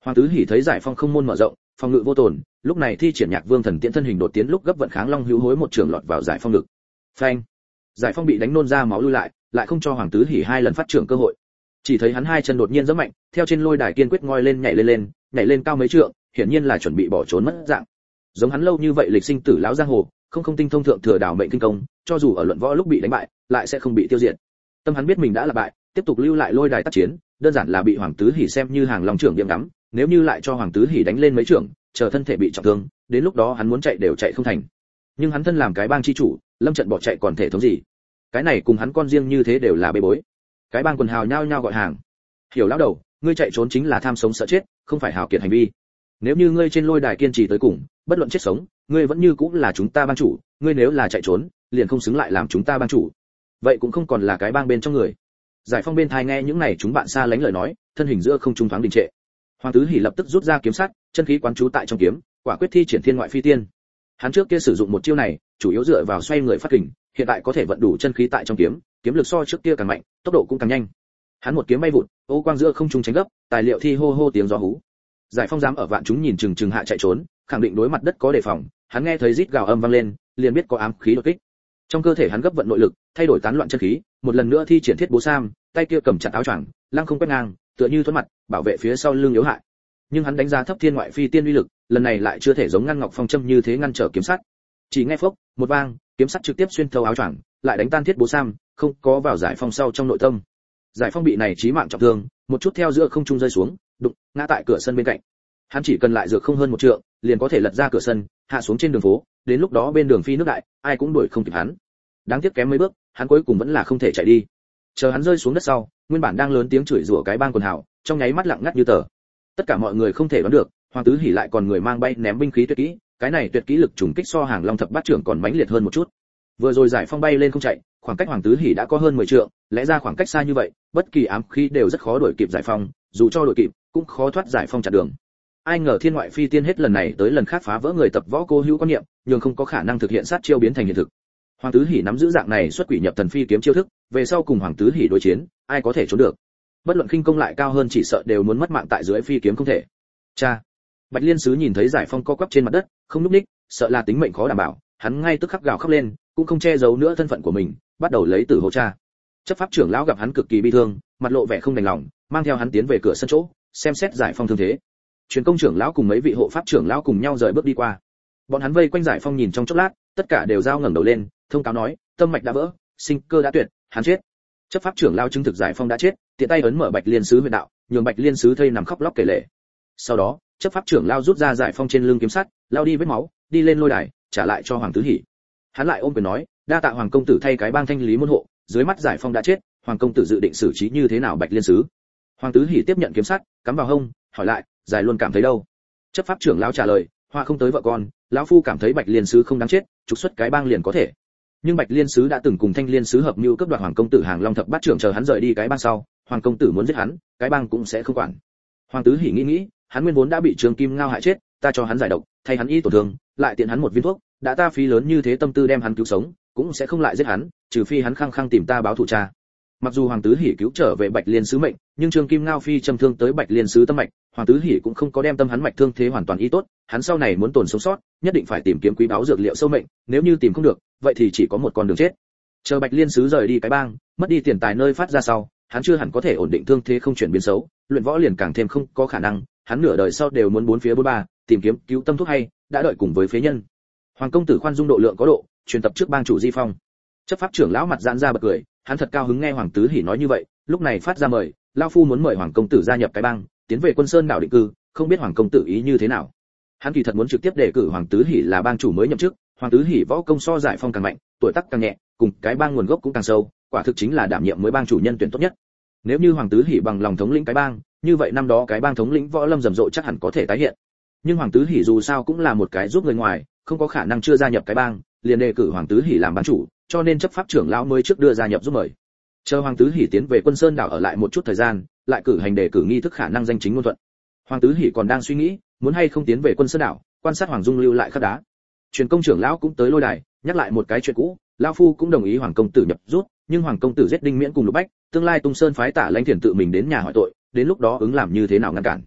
Hoàng Tứ Hỉ thấy Giải Phong không môn mở rộng, phòng ngự vô tổn, lúc này thi triển Nhạc Vương Thần Tiễn thân hình đột tiến lúc gấp vận kháng long hữu hối một trường lọt vào Giải Phong ngực. Phanh! Giải Phong bị đánh nôn ra máu lui lại không cho Hoàng Tứ Hỉ hai lần phát trưởng cơ hội. Chỉ thấy hắn hai chân đột nhiên giẫm mạnh, theo trên lôi đài kiên quyết ngoi lên nhảy lên cao mấy trượng, hiển nhiên là chuẩn bị bỏ trốn mất dạng. Giống hắn lâu như vậy lịch sinh tử lão giang hồ, không tinh thông thượng thừa đảo mệnh kinh công, cho dù ở luận võ lúc bị đánh bại, lại sẽ không bị tiêu diệt. Tâm hắn biết mình đã là bại, tiếp tục lưu lại lôi đài tác chiến, đơn giản là bị Hoàng Tứ Hỉ xem như hàng long trưởng điểm đắm, nếu như lại cho Hoàng Tứ Hỉ đánh lên mấy trưởng, chờ thân thể bị trọng thương, đến lúc đó hắn muốn chạy đều chạy không thành. Nhưng hắn thân làm cái bang chi chủ, lâm trận bỏ chạy còn thể thống gì? Cái này cùng hắn con riêng như thế đều là bê bối. Cái bang quần hào nhao nhao gọi hàng. Hiểu lão đầu, ngươi chạy trốn chính là tham sống sợ chết, không phải hào kiệt hành vi. Nếu như ngươi trên lôi đài kiên trì tới cùng, bất luận chết sống, ngươi vẫn như cũng là chúng ta bang chủ, ngươi nếu là chạy trốn, liền không xứng lại làm chúng ta bang chủ. Vậy cũng không còn là cái bang bên trong người. Giải Phong bên tai nghe những này chúng bạn xa lánh lời nói, thân hình giữa không trung thoáng đình trệ. Hoàng Tứ Hỉ lập tức rút ra kiếm sắt, chân khí quán trú tại trong kiếm, quả quyết thi triển thiên ngoại phi tiên. Hắn trước kia sử dụng một chiêu này, chủ yếu dựa vào xoay người phát kình, hiện tại có thể vận đủ chân khí tại trong kiếm, kiếm lực so trước kia càng mạnh, tốc độ cũng càng nhanh. Hắn một kiếm bay vụt, ô quang giữa không trung tránh gấp, tài liệu thi hô hô tiếng gió hú. Giải Phong dám ở vạn chúng nhìn chừng hạ chạy trốn, khẳng định đối mặt đất có đề phòng, hắn nghe thấy rít gào âm vang lên, liền biết có ám khí đột kích. Trong cơ thể hắn gấp vận nội lực, thay đổi tán loạn chân khí, một lần nữa thi triển thiết bố sam, tay kia cầm chặt áo choàng, lăng không quét ngang, tựa như thuẫn mặt, bảo vệ phía sau lưng yếu hại. Nhưng hắn đánh giá thấp thiên ngoại phi tiên uy lực, lần này lại chưa thể giống ngăn ngọc phong châm như thế ngăn trở kiếm sắt. Chỉ nghe phốc, một vang, kiếm sắt trực tiếp xuyên thấu áo choàng, lại đánh tan thiết bố sam, không có vào Giải Phong sau trong nội tâm. Giải Phong bị này chí mạng trọng thương, một chút theo giữa không trung rơi xuống, đụng ngã tại cửa sân bên cạnh. Hắn chỉ cần lại dược không hơn một trượng, liền có thể lật ra cửa sân, hạ xuống trên đường phố, đến lúc đó bên đường phi nước đại, ai cũng đuổi không kịp hắn. Đáng tiếc kém mấy bước, hắn cuối cùng vẫn là không thể chạy đi. Chờ hắn rơi xuống đất sau, nguyên bản đang lớn tiếng chửi rủa cái bang quần hào, trong nháy mắt lặng ngắt như tờ. Tất cả mọi người không thể đoán được, Hoàng Tứ Hỉ lại còn người mang bay ném binh khí tuyệt kỹ, cái này tuyệt kỹ lực trùng kích so hàng long thập bát trưởng còn mãnh liệt hơn một chút. Vừa rồi Giải Phong bay lên không chạy, khoảng cách Hoàng Tứ Hỉ đã có hơn 10 trượng, lẽ ra khoảng cách xa như vậy, bất kỳ ám khí đều rất khó đuổi kịp Giải Phong, dù cho đuổi kịp, cũng khó thoát Giải Phong chặn đường. Ai ngờ thiên ngoại phi tiên hết lần này tới lần khác phá vỡ người tập võ cố hữu quan niệm, nhưng không có khả năng thực hiện sát chiêu biến thành hiện thực. Hoàng Tứ Hỉ nắm giữ dạng này xuất quỷ nhập thần phi kiếm chiêu thức, về sau cùng Hoàng Tứ Hỉ đối chiến, ai có thể trốn được? Bất luận khinh công lại cao hơn chỉ sợ đều muốn mất mạng tại dưới phi kiếm không thể. Cha. Bạch Liên sứ nhìn thấy Giải Phong co quắp trên mặt đất, không lúc ních, sợ là tính mệnh khó đảm bảo, hắn ngay tức khắc gào khóc lên, cũng không che giấu nữa thân phận của mình, bắt đầu lấy tử hộ cha. Chấp pháp trưởng lão gặp hắn cực kỳ bi thương, mặt lộ vẻ không đành lòng, mang theo hắn tiến về cửa sân chỗ, xem xét Giải Phong thương thế. Truyền công trưởng lão cùng mấy vị hộ pháp trưởng lão cùng nhau rời bước đi qua. Bọn hắn vây quanh Giải Phong nhìn trong chốc lát, tất cả đều giao ngẩng đầu lên, thông cáo nói, tâm mạch đã vỡ, sinh cơ đã tuyệt, hắn chết. Chấp pháp trưởng lão chứng thực Giải Phong đã chết, tiện tay ấn mở Bạch Liên sứ huyệt đạo, nhường Bạch Liên sứ thây nằm khóc lóc kể lể. Sau đó, chấp pháp trưởng lão rút ra Giải Phong trên lưng kiếm sắt, lao đi vết máu, đi lên lôi đài, trả lại cho Hoàng Tứ Hỉ. Hắn lại ôm quyền nói, đa tạ Hoàng công tử thay cái bang thanh lý môn hộ, dưới mắt Giải Phong đã chết, Hoàng công tử dự định xử trí như thế nào Bạch Liên sứ? Hoàng Tứ Hỉ tiếp nhận kiếm sắt, cắm vào hông, hỏi lại, giải luôn cảm thấy đâu? Chấp pháp trưởng lão trả lời, hoa không tới vợ con, lão phu cảm thấy Bạch Liên sứ không đáng chết, trục xuất cái bang liền có thể. Nhưng Bạch Liên sứ đã từng cùng Thanh Liên sứ hợp mưu cướp đoạt Hoàng công tử hàng long thập bát trưởng, chờ hắn rời đi cái bang sau, Hoàng công tử muốn giết hắn, cái bang cũng sẽ không quản. Hoàng Tứ Hỉ nghĩ, hắn nguyên vốn đã bị Trường Kim Ngao hại chết, ta cho hắn giải độc, thay hắn y tổn thương, lại tiện hắn một viên thuốc, đã ta phí lớn như thế tâm tư đem hắn cứu sống, cũng sẽ không lại giết hắn, trừ phi hắn khăng khăng tìm ta báo thù cha. Mặc dù Hoàng Tứ Hỉ cứu trở về Bạch Liên sứ mệnh, nhưng Trường Kim Ngao phi châm thương tới Bạch Liên sứ tâm mạch, Hoàng Tứ Hỉ cũng không có đem tâm hắn mạch thương thế hoàn toàn y tốt, hắn sau này muốn tồn sống sót, nhất định phải tìm kiếm quý báu dược liệu sâu mệnh, nếu như tìm không được, vậy thì chỉ có một con đường chết. Chờ Bạch Liên sứ rời đi cái bang, mất đi tiền tài nơi phát ra sau, hắn chưa hẳn có thể ổn định thương thế không chuyển biến xấu, luyện võ liền càng thêm không có khả năng, hắn nửa đời sau đều muốn bốn phía bốn ba, tìm kiếm cứu tâm thuốc hay, đã đợi cùng với phế nhân. Hoàng công tử khoan dung độ lượng có độ, truyền tập trước bang chủ Di Phong. Chấp pháp trưởng lão mặt giãn ra bật cười, hắn thật cao hứng nghe Hoàng Tứ Hỉ nói như vậy, lúc này phát ra mời, lão phu muốn mời Hoàng công tử gia nhập cái bang, tiến về Quân Sơn đảo định cư, không biết Hoàng công tử ý như thế nào. Hắn kỳ thật muốn trực tiếp đề cử Hoàng Tứ Hỉ là bang chủ mới nhậm chức, Hoàng Tứ Hỉ võ công so Giải Phong càng mạnh, tuổi tác càng nhẹ, cùng cái bang nguồn gốc cũng càng sâu, quả thực chính là đảm nhiệm mới bang chủ nhân tuyển tốt nhất. Nếu như Hoàng Tứ Hỉ bằng lòng thống lĩnh cái bang, như vậy năm đó cái bang thống lĩnh võ lâm rầm rộ chắc hẳn có thể tái hiện. Nhưng Hoàng Tứ Hỉ dù sao cũng là một cái giúp người ngoài, không có khả năng chưa gia nhập cái bang, liền đề cử Hoàng Tứ Hỉ làm bang chủ, cho nên chấp pháp trưởng lão mới trước đưa gia nhập giúp mời. Chờ Hoàng Tứ Hỉ tiến về Quân Sơn đảo ở lại một chút thời gian, lại cử hành đề cử nghi thức khả năng danh chính ngôn thuận. Hoàng Tứ Hỉ còn đang suy nghĩ, muốn hay không tiến về Quân Sơn đảo, quan sát Hoàng Dung lưu lại khắc đá. Truyền công trưởng lão cũng tới lôi đài, nhắc lại một cái chuyện cũ, lão phu cũng đồng ý Hoàng công tử nhập rút, nhưng Hoàng công tử giết Đinh Miễn cùng Lục Bách, tương lai Tung Sơn phái Tả Lãnh Thiền tự mình đến nhà hỏi tội, đến lúc đó ứng làm như thế nào ngăn cản.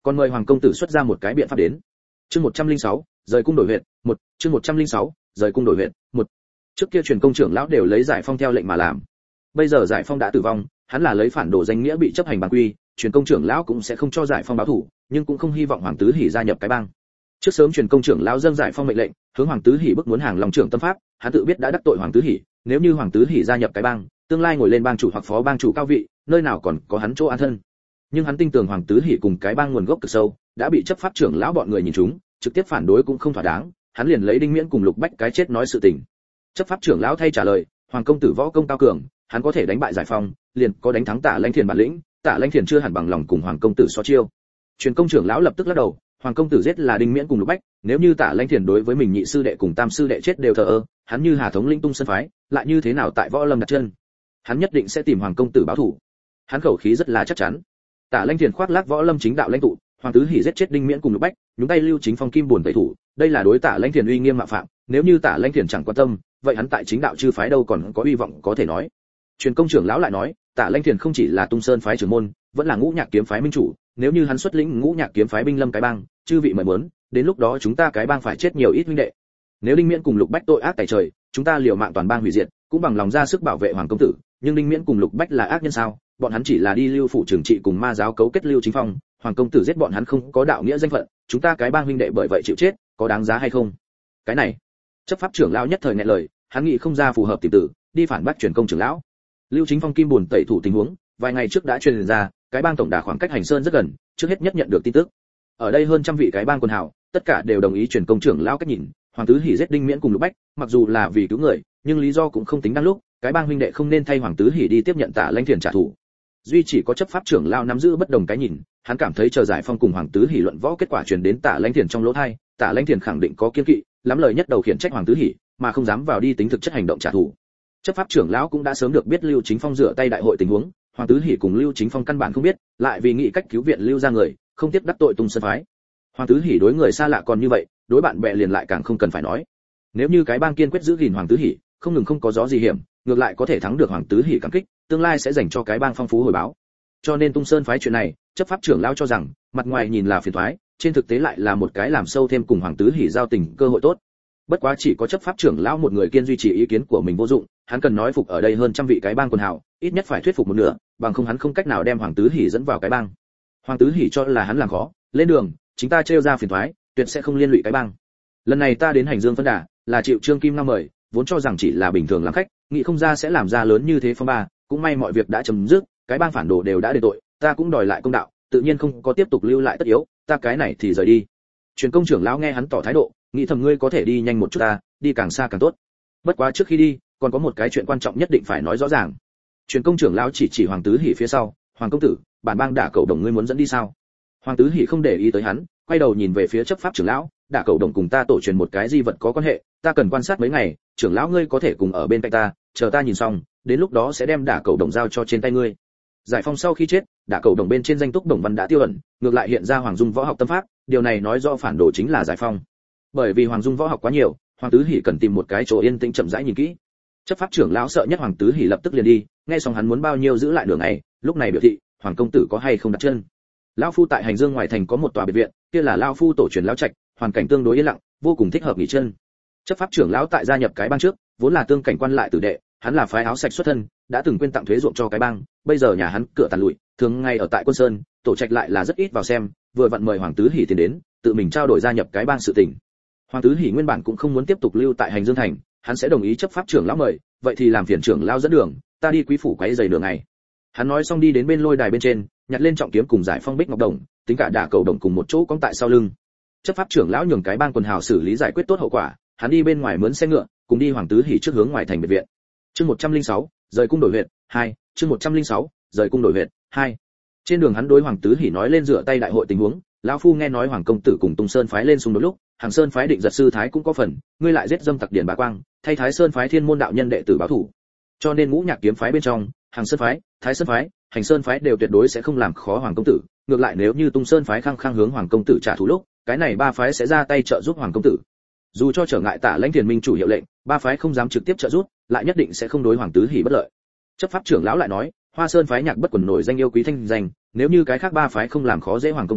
còn mời hoàng công tử xuất ra một cái biện pháp đến. Chương 106, rời cung đổi huyện, 1, chương 106, rời cung đổi huyện, 1. Trước kia truyền công trưởng lão đều lấy Giải Phong theo lệnh mà làm. Bây giờ Giải Phong đã tử vong, hắn là lấy phản đồ danh nghĩa bị chấp hành bản quy, truyền công trưởng lão cũng sẽ không cho Giải Phong báo thù, nhưng cũng không hy vọng Hoàng Tứ Hỉ gia nhập cái bang. Trước sớm truyền công trưởng lão dâng Giải Phong mệnh lệnh, hướng Hoàng Tứ Hỉ bức muốn hàng Long trưởng tâm pháp, hắn tự biết đã đắc tội Hoàng Tứ Hỉ, nếu như Hoàng Tứ Hỉ gia nhập cái bang, tương lai ngồi lên bang chủ hoặc phó bang chủ cao vị, nơi nào còn có hắn chỗ an thân. Nhưng hắn tin tưởng Hoàng Tứ Hỉ cùng cái bang nguồn gốc cực sâu, đã bị chấp pháp trưởng lão bọn người nhìn trúng, trực tiếp phản đối cũng không thỏa đáng, hắn liền lấy Đinh Miễn cùng Lục Bách cái chết nói sự tình. Chấp pháp trưởng lão thay trả lời, Hoàng công tử võ công cao cường, hắn có thể đánh bại Giải Phong, liền có đánh thắng Tạ Lãnh Thiền bản lĩnh, Tạ Lãnh Thiền chưa hẳn bằng lòng cùng Hoàng công tử so chiêu. Truyền công trưởng lão lập tức lắc đầu, Hoàng công tử giết là Đinh Miễn cùng Lục Bách, nếu như Tạ Lãnh Thiền đối với mình nhị sư đệ cùng tam sư đệ chết đều thờ ơ, hắn như Hà thống lĩnh Tung Sơn phái, lại như thế nào tại Võ Lâm đặt chân? Hắn nhất định sẽ tìm Hoàng công tử báo thù. Hắn khẩu khí rất là chắc chắn. Tạ Lãnh Thiền khoác lác Võ Lâm chính đạo lãnh tụ, Hoàng Tứ Hỉ giết chết Đinh Miễn cùng Lục Bách, nhúng tay Lưu Chính Phong kim buồn tẩy thủ, đây là đối Tạ Lãnh Thiền uy nghiêm mạo phạm, nếu như Tạ Lãnh Thiền chẳng quan tâm, vậy hắn tại chính đạo chư phái đâu còn có hy vọng có thể nói. Truyền công trưởng lão lại nói, Tạ Lãnh Thiền không chỉ là Tung Sơn phái trưởng môn, vẫn là Ngũ Nhạc kiếm phái minh chủ, nếu như hắn xuất lĩnh Ngũ Nhạc kiếm phái binh lâm cái bang, chư vị mời muốn, đến lúc đó chúng ta cái bang phải chết nhiều ít huynh đệ. Nếu Đinh Miễn cùng Lục Bách tội ác tày trời, chúng ta liều mạng toàn bang hủy diệt, cũng bằng lòng ra sức bảo vệ Hoàng công tử, nhưng Đinh Miễn cùng Lục Bách là ác nhân sao? Bọn hắn chỉ là đi Lưu phủ trừng trị cùng ma giáo cấu kết Lưu Chính Phong, Hoàng công tử giết bọn hắn không có đạo nghĩa danh phận, chúng ta cái bang huynh đệ bởi vậy chịu chết, có đáng giá hay không? Cái này, chấp pháp trưởng lão nhất thời nghẹn lời, hắn nghĩ không ra phù hợp tìm tử, đi phản bác truyền công trưởng lão. Lưu Chính Phong kim buồn tẩy thủ tình huống, vài ngày trước đã truyền ra, cái bang tổng đà khoảng cách Hành Sơn rất gần, trước hết nhất nhận được tin tức. Ở đây hơn trăm vị cái bang quân hào, tất cả đều đồng ý truyền công trưởng lão cách nhìn, Hoàng Tứ Hỉ giết Đinh Miễn cùng Lục Bách, mặc dù là vì cứu người, nhưng lý do cũng không tính đáng lúc, cái bang huynh đệ không nên thay Hoàng Tứ Hỉ đi tiếp nhận Tạ Lãnh Thiền trả thù. Duy chỉ có chấp pháp trưởng lão nắm giữ bất đồng cái nhìn, hắn cảm thấy chờ Giải Phong cùng Hoàng Tứ Hỉ luận võ kết quả truyền đến Tạ Lãnh Thiền trong lỗ tai, Tạ Lãnh Thiền khẳng định có kiên kỵ, lắm lời nhất đầu khiển trách Hoàng Tứ Hỉ, mà không dám vào đi tính thực chất hành động trả thù. Chấp pháp trưởng lão cũng đã sớm được biết Lưu Chính Phong rửa tay đại hội tình huống, Hoàng Tứ Hỉ cùng Lưu Chính Phong căn bản không biết, lại vì nghĩ cách cứu viện Lưu ra người, không tiếp đắc tội Tung Sơn phái. Hoàng Tứ Hỉ đối người xa lạ còn như vậy, đối bạn bè liền lại càng không cần phải nói. Nếu như cái bang kiên quyết giữ gìn Hoàng Tứ Hỉ, không ngừng không có gió gì hiểm, ngược lại có thể thắng được Hoàng Tứ Hỉ cảm kích, tương lai sẽ dành cho cái bang phong phú hồi báo. Cho nên Tung Sơn phái chuyện này, chấp pháp trưởng lão cho rằng, mặt ngoài nhìn là phiền toái, trên thực tế lại là một cái làm sâu thêm cùng Hoàng Tứ Hỉ giao tình cơ hội tốt. Bất quá chỉ có chấp pháp trưởng lão một người kiên duy trì ý kiến của mình vô dụng, hắn cần nói phục ở đây hơn trăm vị cái bang quần hào, ít nhất phải thuyết phục một nửa, bằng không hắn không cách nào đem Hoàng Tứ Hỉ dẫn vào cái bang. Hoàng Tứ Hỉ cho là hắn làm khó, lên đường, chính ta trêu ra phiền toái, tuyệt sẽ không liên lụy cái bang. Lần này ta đến Hành Dương phân đà, là chịu Trương Kim Nam mời, vốn cho rằng chỉ là bình thường làm khách, nghĩ không ra sẽ làm ra lớn như thế phong ba, cũng may mọi việc đã chấm dứt, cái bang phản đồ đều đã đền tội, ta cũng đòi lại công đạo, tự nhiên không có tiếp tục lưu lại tất yếu, ta cái này thì rời đi. Truyền công trưởng lão nghe hắn tỏ thái độ, nghĩ thầm ngươi có thể đi nhanh một chút ta, đi càng xa càng tốt. Bất quá trước khi đi, còn có một cái chuyện quan trọng nhất định phải nói rõ ràng. Truyền công trưởng lão chỉ Hoàng Tứ Hỉ phía sau, Hoàng công tử, bản bang Đả Cẩu Đồng ngươi muốn dẫn đi sao? Hoàng Tứ Hỉ không để ý tới hắn, quay đầu nhìn về phía chấp pháp trưởng lão, Đả Cẩu Đồng cùng ta tổ truyền một cái di vật có quan hệ, ta cần quan sát mấy ngày, trưởng lão ngươi có thể cùng ở bên cạnh ta, chờ ta nhìn xong, đến lúc đó sẽ đem Đả Cẩu Đồng giao cho trên tay ngươi. Giải Phong sau khi chết, Đả Cẩu Đồng bên trên danh túc Đồng Văn đã tiêu ẩn, ngược lại hiện ra Hoàng Dung võ học tâm pháp, điều này nói rõ phản đồ chính là Giải Phong. Bởi vì Hoàng Dung võ học quá nhiều, Hoàng Tứ Hỉ cần tìm một cái chỗ yên tĩnh chậm rãi nhìn kỹ. Chấp pháp trưởng lão sợ nhất Hoàng Tứ Hỉ lập tức liền đi, nghe xong hắn muốn bao nhiêu giữ lại đường ngày, lúc này biểu thị, Hoàng công tử có hay không đặt chân. Lão phu tại Hành Dương ngoài thành có một tòa biệt viện, kia là lão phu tổ truyền lão trạch, hoàn cảnh tương đối yên lặng, vô cùng thích hợp nghỉ chân. Chấp pháp trưởng lão tại gia nhập cái bang trước, vốn là tương cảnh quan lại tử đệ, hắn là phái áo sạch xuất thân, đã từng quên tặng thuế ruộng cho cái bang, bây giờ nhà hắn cửa tàn lụi, thường ngày ở tại Quân Sơn, tổ trạch lại là rất ít vào xem, vừa vặn mời Hoàng Tứ Hỉ tiền đến, tự mình trao đổi gia nhập cái bang sự tình. Hoàng Tứ Hỉ nguyên bản cũng không muốn tiếp tục lưu tại Hành Dương thành, hắn sẽ đồng ý chấp pháp trưởng lão mời, vậy thì làm phiền trưởng lão dẫn đường, ta đi quý phủ quấy giày đường ngày. Hắn nói xong đi đến bên lôi đài bên trên, nhặt lên trọng kiếm cùng Giải Phong bích ngọc đồng, tính cả Đả Cẩu Đồng cùng một chỗ cong tại sau lưng. Chấp pháp trưởng lão nhường cái bang quần hào xử lý giải quyết tốt hậu quả, hắn đi bên ngoài mướn xe ngựa, cùng đi Hoàng Tứ Hỉ trước hướng ngoài thành biệt viện. Chương 106, rời cung đổi huyện, 2, chương 106, rời cung đổi huyện, 2. Trên đường hắn đối Hoàng Tứ Hỉ nói lên rửa tay đại hội tình huống, lão phu nghe nói Hoàng công tử cùng Tung Sơn phái lên xung đột lúc, Hàng Sơn phái định giật sư thái cũng có phần, ngươi lại giết dâm tặc Điền Bá Quang, thay Thái Sơn phái Thiên môn đạo nhân đệ tử báo thủ. Cho nên Ngũ Nhạc kiếm phái bên trong, Hàng Sơn phái, Thái Sơn phái, Hành Sơn phái đều tuyệt đối sẽ không làm khó Hoàng công tử, ngược lại nếu như Tung Sơn phái khăng khăng hướng Hoàng công tử trả thù lúc, cái này ba phái sẽ ra tay trợ giúp Hoàng công tử. Dù cho trở ngại Tạ Lãnh Thiền minh chủ hiệu lệnh, ba phái không dám trực tiếp trợ giúp, lại nhất định sẽ không đối Hoàng Tứ Hỉ bất lợi. Chấp pháp trưởng lão lại nói, Hoa Sơn phái Nhạc Bất Quần nổi danh yêu quý thanh danh, nếu như cái khác ba phái không làm khó dễ Hoàng công tử,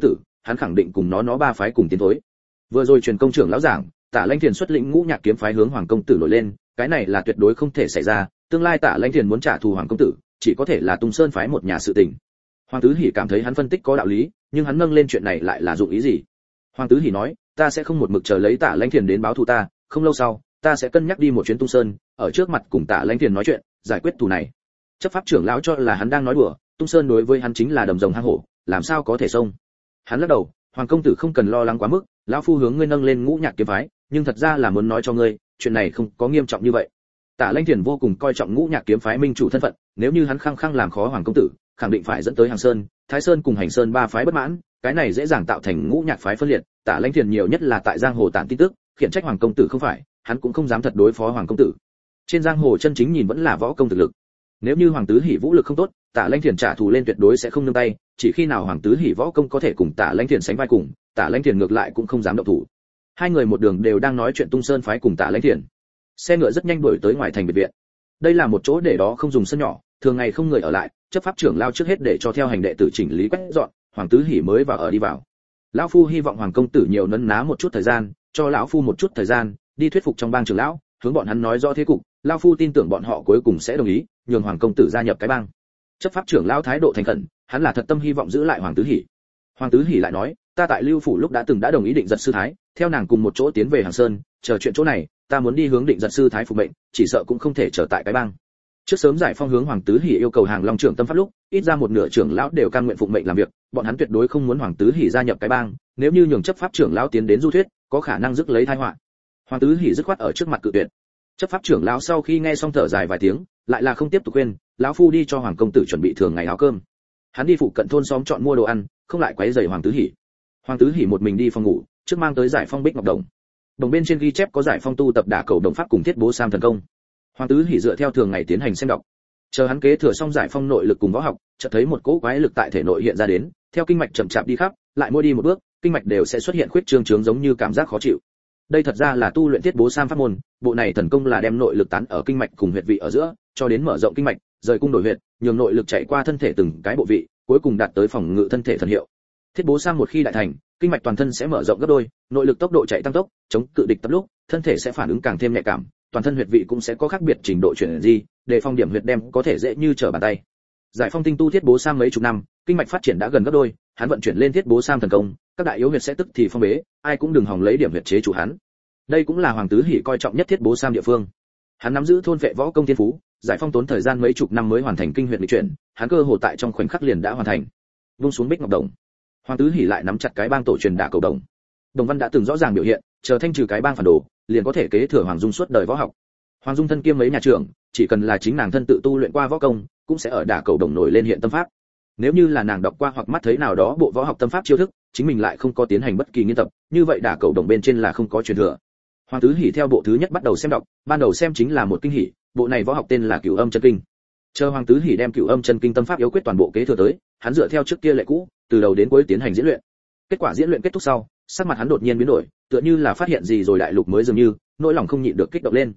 hắn khẳng định cùng nó ba phái cùng tiến thối. Vừa rồi truyền công trưởng lão giảng, Tả Lãnh Thiền xuất lĩnh Ngũ Nhạc kiếm phái hướng Hoàng công tử nổi lên, cái này là tuyệt đối không thể xảy ra, tương lai Tả Lãnh Thiền muốn trả thù Hoàng công tử, chỉ có thể là Tung Sơn phái một nhà sự tình. Hoàng Tứ Hỉ cảm thấy hắn phân tích có đạo lý, nhưng hắn nâng lên chuyện này lại là dụng ý gì? Hoàng Tứ Hỉ nói, ta sẽ không một mực chờ lấy Tả Lãnh Thiền đến báo thù ta, không lâu sau, ta sẽ cân nhắc đi một chuyến Tung Sơn, ở trước mặt cùng Tả Lãnh Thiền nói chuyện, giải quyết thù này. Chấp pháp trưởng lão cho là hắn đang nói đùa, Tung Sơn đối với hắn chính là đầm rồng hang hổ, làm sao có thể xông. Hắn lắc đầu, Hoàng công tử không cần lo lắng quá mức, lão phu hướng ngươi nâng lên Ngũ Nhạc kiếm phái, nhưng thật ra là muốn nói cho ngươi, chuyện này không có nghiêm trọng như vậy. Tả Lãnh Thiền vô cùng coi trọng Ngũ Nhạc kiếm phái minh chủ thân phận, nếu như hắn khăng khăng làm khó Hoàng công tử, khẳng định phải dẫn tới Hàng Sơn, Thái Sơn cùng Hành Sơn ba phái bất mãn, cái này dễ dàng tạo thành Ngũ Nhạc phái phân liệt. Tả Lãnh Thiền nhiều nhất là tại giang hồ tản tin tức, khiển trách Hoàng công tử không phải, hắn cũng không dám thật đối phó Hoàng công tử. Trên giang hồ chân chính nhìn vẫn là võ công thực lực. Nếu như Hoàng Tứ Hỉ vũ lực không tốt, Tả Lãnh Thiền trả thù lên tuyệt đối sẽ không nương tay, chỉ khi nào Hoàng Tứ Hỉ võ công có thể cùng Tả Lãnh Thiền sánh vai cùng, Tả Lãnh Thiền ngược lại cũng không dám động thủ. Hai người một đường đều đang nói chuyện Tung Sơn phái cùng Tả Lãnh Thiền. Xe ngựa rất nhanh đuổi tới ngoài thành biệt viện. Đây là một chỗ để đó không dùng sân nhỏ, thường ngày không người ở lại, chấp pháp trưởng lao trước hết để cho theo hành đệ tử chỉnh lý quét dọn, Hoàng Tứ Hỉ mới vào ở đi vào. Lão phu hy vọng Hoàng công tử nhiều nấn ná một chút thời gian, cho lão phu một chút thời gian, đi thuyết phục trong bang trưởng lão, hướng bọn hắn nói rõ thế cục, lão phu tin tưởng bọn họ cuối cùng sẽ đồng ý, nhường Hoàng công tử gia nhập cái bang. Chấp pháp trưởng lão thái độ thành khẩn, hắn là thật tâm hy vọng giữ lại Hoàng Tứ Hỉ. Hoàng Tứ Hỉ lại nói, ta tại Lưu phủ lúc đã đồng ý Định Giật sư thái, theo nàng cùng một chỗ tiến về Hàng Sơn, chờ chuyện chỗ này, ta muốn đi hướng Định Giật sư thái phục mệnh, chỉ sợ cũng không thể trở tại cái bang. Trước sớm giải phong hướng Hoàng Tứ Hỉ yêu cầu Hàng Long trưởng tâm pháp lúc, ít ra một nửa trưởng lão đều cam nguyện phụng mệnh làm việc, bọn hắn tuyệt đối không muốn Hoàng Tứ Hỉ gia nhập cái bang, nếu như nhường chấp pháp trưởng lão tiến đến du thuyết, có khả năng rước lấy tai họa. Hoàng Tứ Hỉ dứt khoát ở trước mặt cự tuyệt. Chấp pháp trưởng lão sau khi nghe xong thở dài vài tiếng, lại là không tiếp tục khuyên, lão phu đi cho Hoàng công tử chuẩn bị thường ngày áo cơm. Hắn đi phụ cận thôn xóm chọn mua đồ ăn, không lại quấy rầy Hoàng Tứ Hỉ. Hoàng Tứ Hỉ một mình đi phòng ngủ, trước mang tới giải phong bích ngọc đồng. Đồng bên trên ghi chép có giải phong tu tập đả cầu đồng pháp cùng thiết bố sam thần công. Hoàng Tứ Hỉ dựa theo thường ngày tiến hành xem đọc. Chờ hắn kế thừa xong giải phong nội lực cùng võ học, chợt thấy một cỗ quái lực tại thể nội hiện ra đến, theo kinh mạch chậm chạp đi khắp, lại mỗi đi một bước, kinh mạch đều sẽ xuất hiện khuyết trương giống như cảm giác khó chịu. Đây thật ra là tu luyện thiết bố sam pháp môn, bộ này thần công là đem nội lực tán ở kinh mạch cùng huyệt vị ở giữa, cho đến mở rộng kinh mạch, rời cung đổi huyệt, nhường nội lực chạy qua thân thể từng cái bộ vị, cuối cùng đạt tới phòng ngự thân thể thần hiệu. Thiết bố sam một khi đại thành, kinh mạch toàn thân sẽ mở rộng gấp đôi, nội lực tốc độ chạy tăng tốc, chống cự địch tập lúc, thân thể sẽ phản ứng càng thêm nhạy cảm, toàn thân huyệt vị cũng sẽ có khác biệt trình độ chuyển di, để phong điểm huyệt đem có thể dễ như trở bàn tay. Giải phong tinh tu thiết bố sam mấy chục năm, kinh mạch phát triển đã gần gấp đôi, hắn vận chuyển lên thiết bố sam thần công, các đại yếu huyệt sẽ tức thì phong bế, ai cũng đừng hòng lấy điểm huyệt chế chủ hắn. Đây cũng là Hoàng Tứ Hỉ coi trọng nhất thiết bố sam địa phương. Hắn nắm giữ thôn vệ võ công thiên phú, Giải phong tốn thời gian mấy chục năm mới hoàn thành kinh huyệt lịch chuyển, hắn cơ hồ tại trong khoảnh khắc liền đã hoàn thành. Vung xuống bích ngọc đồng, Hoàng Tứ Hỉ lại nắm chặt cái bang tổ truyền đả cầu đồng. Đồng văn đã từng rõ ràng biểu hiện, chờ thanh trừ cái bang phản đồ, liền có thể kế thừa Hoàng Dung suốt đời võ học. Hoàng Dung thân kiêm mấy nhà trưởng, chỉ cần là chính nàng thân tự tu luyện qua võ công, cũng sẽ ở đả cầu đồng nổi lên hiện tâm pháp. Nếu như là nàng đọc qua hoặc mắt thấy nào đó bộ võ học tâm pháp chiêu thức, chính mình lại không có tiến hành bất kỳ nghiên tập, như vậy đả cầu đồng bên trên là không có truyền thừa. Hoàng Tứ Hỉ theo bộ thứ nhất bắt đầu xem đọc, ban đầu xem chính là một kinh hỉ, bộ này võ học tên là Cửu Âm Chân Kinh. Chờ Hoàng Tứ Hỉ đem Cửu Âm Chân Kinh tâm pháp yếu quyết toàn bộ kế thừa tới, hắn dựa theo trước kia lệ cũ, từ đầu đến cuối tiến hành diễn luyện. Kết quả diễn luyện kết thúc sau, sắc mặt hắn đột nhiên biến đổi, tựa như là phát hiện gì rồi đại lục mới dường như, nỗi lòng không nhịn được kích động lên.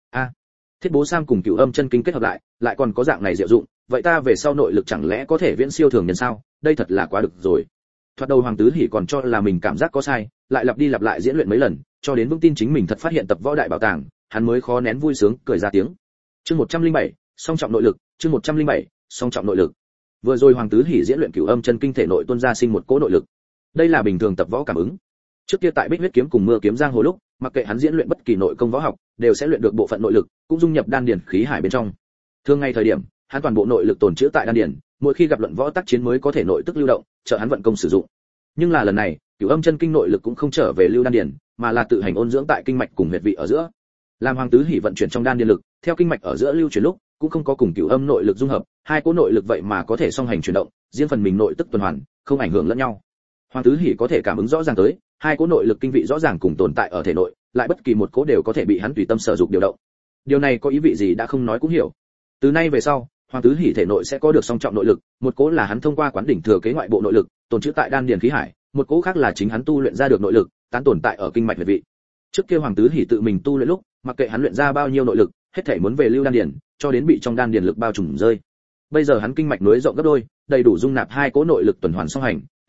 Thiết bố sam cùng Cửu Âm Chân Kinh kết hợp lại còn có dạng này diệu dụng, vậy ta về sau nội lực chẳng lẽ có thể viễn siêu thường nhân sao? Đây thật là quá được rồi. Thoạt đầu Hoàng Tứ Hỉ còn cho là mình cảm giác có sai, lại lặp đi lặp lại diễn luyện mấy lần, cho đến vững tin chính mình thật phát hiện tập võ đại bảo tàng, hắn mới khó nén vui sướng cười ra tiếng. Chương 107, song trọng nội lực, chương 107, song trọng nội lực. Vừa rồi Hoàng Tứ Hỉ diễn luyện Cửu Âm Chân Kinh thể nội tuôn ra sinh một cỗ nội lực. Đây là bình thường tập võ cảm ứng. Trước kia tại Bích Huyết kiếm cùng Mưa kiếm giang hồ lúc, mặc kệ hắn diễn luyện bất kỳ nội công võ học, đều sẽ luyện được bộ phận nội lực, cũng dung nhập đan điền khí hải bên trong. Thường ngày thời điểm, hắn toàn bộ nội lực tồn trữ tại đan điền, mỗi khi gặp luận võ tác chiến mới có thể nội tức lưu động, trợ hắn vận công sử dụng. Nhưng là lần này, Cửu Âm Chân Kinh nội lực cũng không trở về lưu đan điền, mà là tự hành ôn dưỡng tại kinh mạch cùng huyệt vị ở giữa. Làm Hoàng Tứ Hỉ vận chuyển trong đan điền lực, theo kinh mạch ở giữa lưu chuyển lúc, cũng không có cùng Cửu Âm nội lực dung hợp, hai cỗ nội lực vậy mà có thể song hành chuyển động, riêng phần mình nội tức tuần hoàn, không ảnh hưởng lẫn nhau. Hoàng Tứ Hỉ có thể cảm ứng rõ ràng tới, hai cỗ nội lực kinh vị rõ ràng cùng tồn tại ở thể nội, lại bất kỳ một cỗ đều có thể bị hắn tùy tâm sở dục điều động. Điều này có ý vị gì đã không nói cũng hiểu. Từ nay về sau, Hoàng Tứ Hỉ thể nội sẽ có được song trọng nội lực, một cỗ là hắn thông qua quán đỉnh thừa kế ngoại bộ nội lực, tồn trữ tại đan điền khí hải, một cỗ khác là chính hắn tu luyện ra được nội lực, tán tồn tại ở kinh mạch huyệt vị. Trước kia Hoàng Tứ Hỉ tự mình tu luyện lúc, mặc kệ hắn luyện ra bao nhiêu nội lực, hết thảy muốn về lưu đan điền, cho đến bị trong đan điền lực bao trùm rơi. Bây giờ hắn kinh mạch nối rộng gấp đôi, đầy đủ dung nạp hai cỗ nội lực tuần hoàn song hành,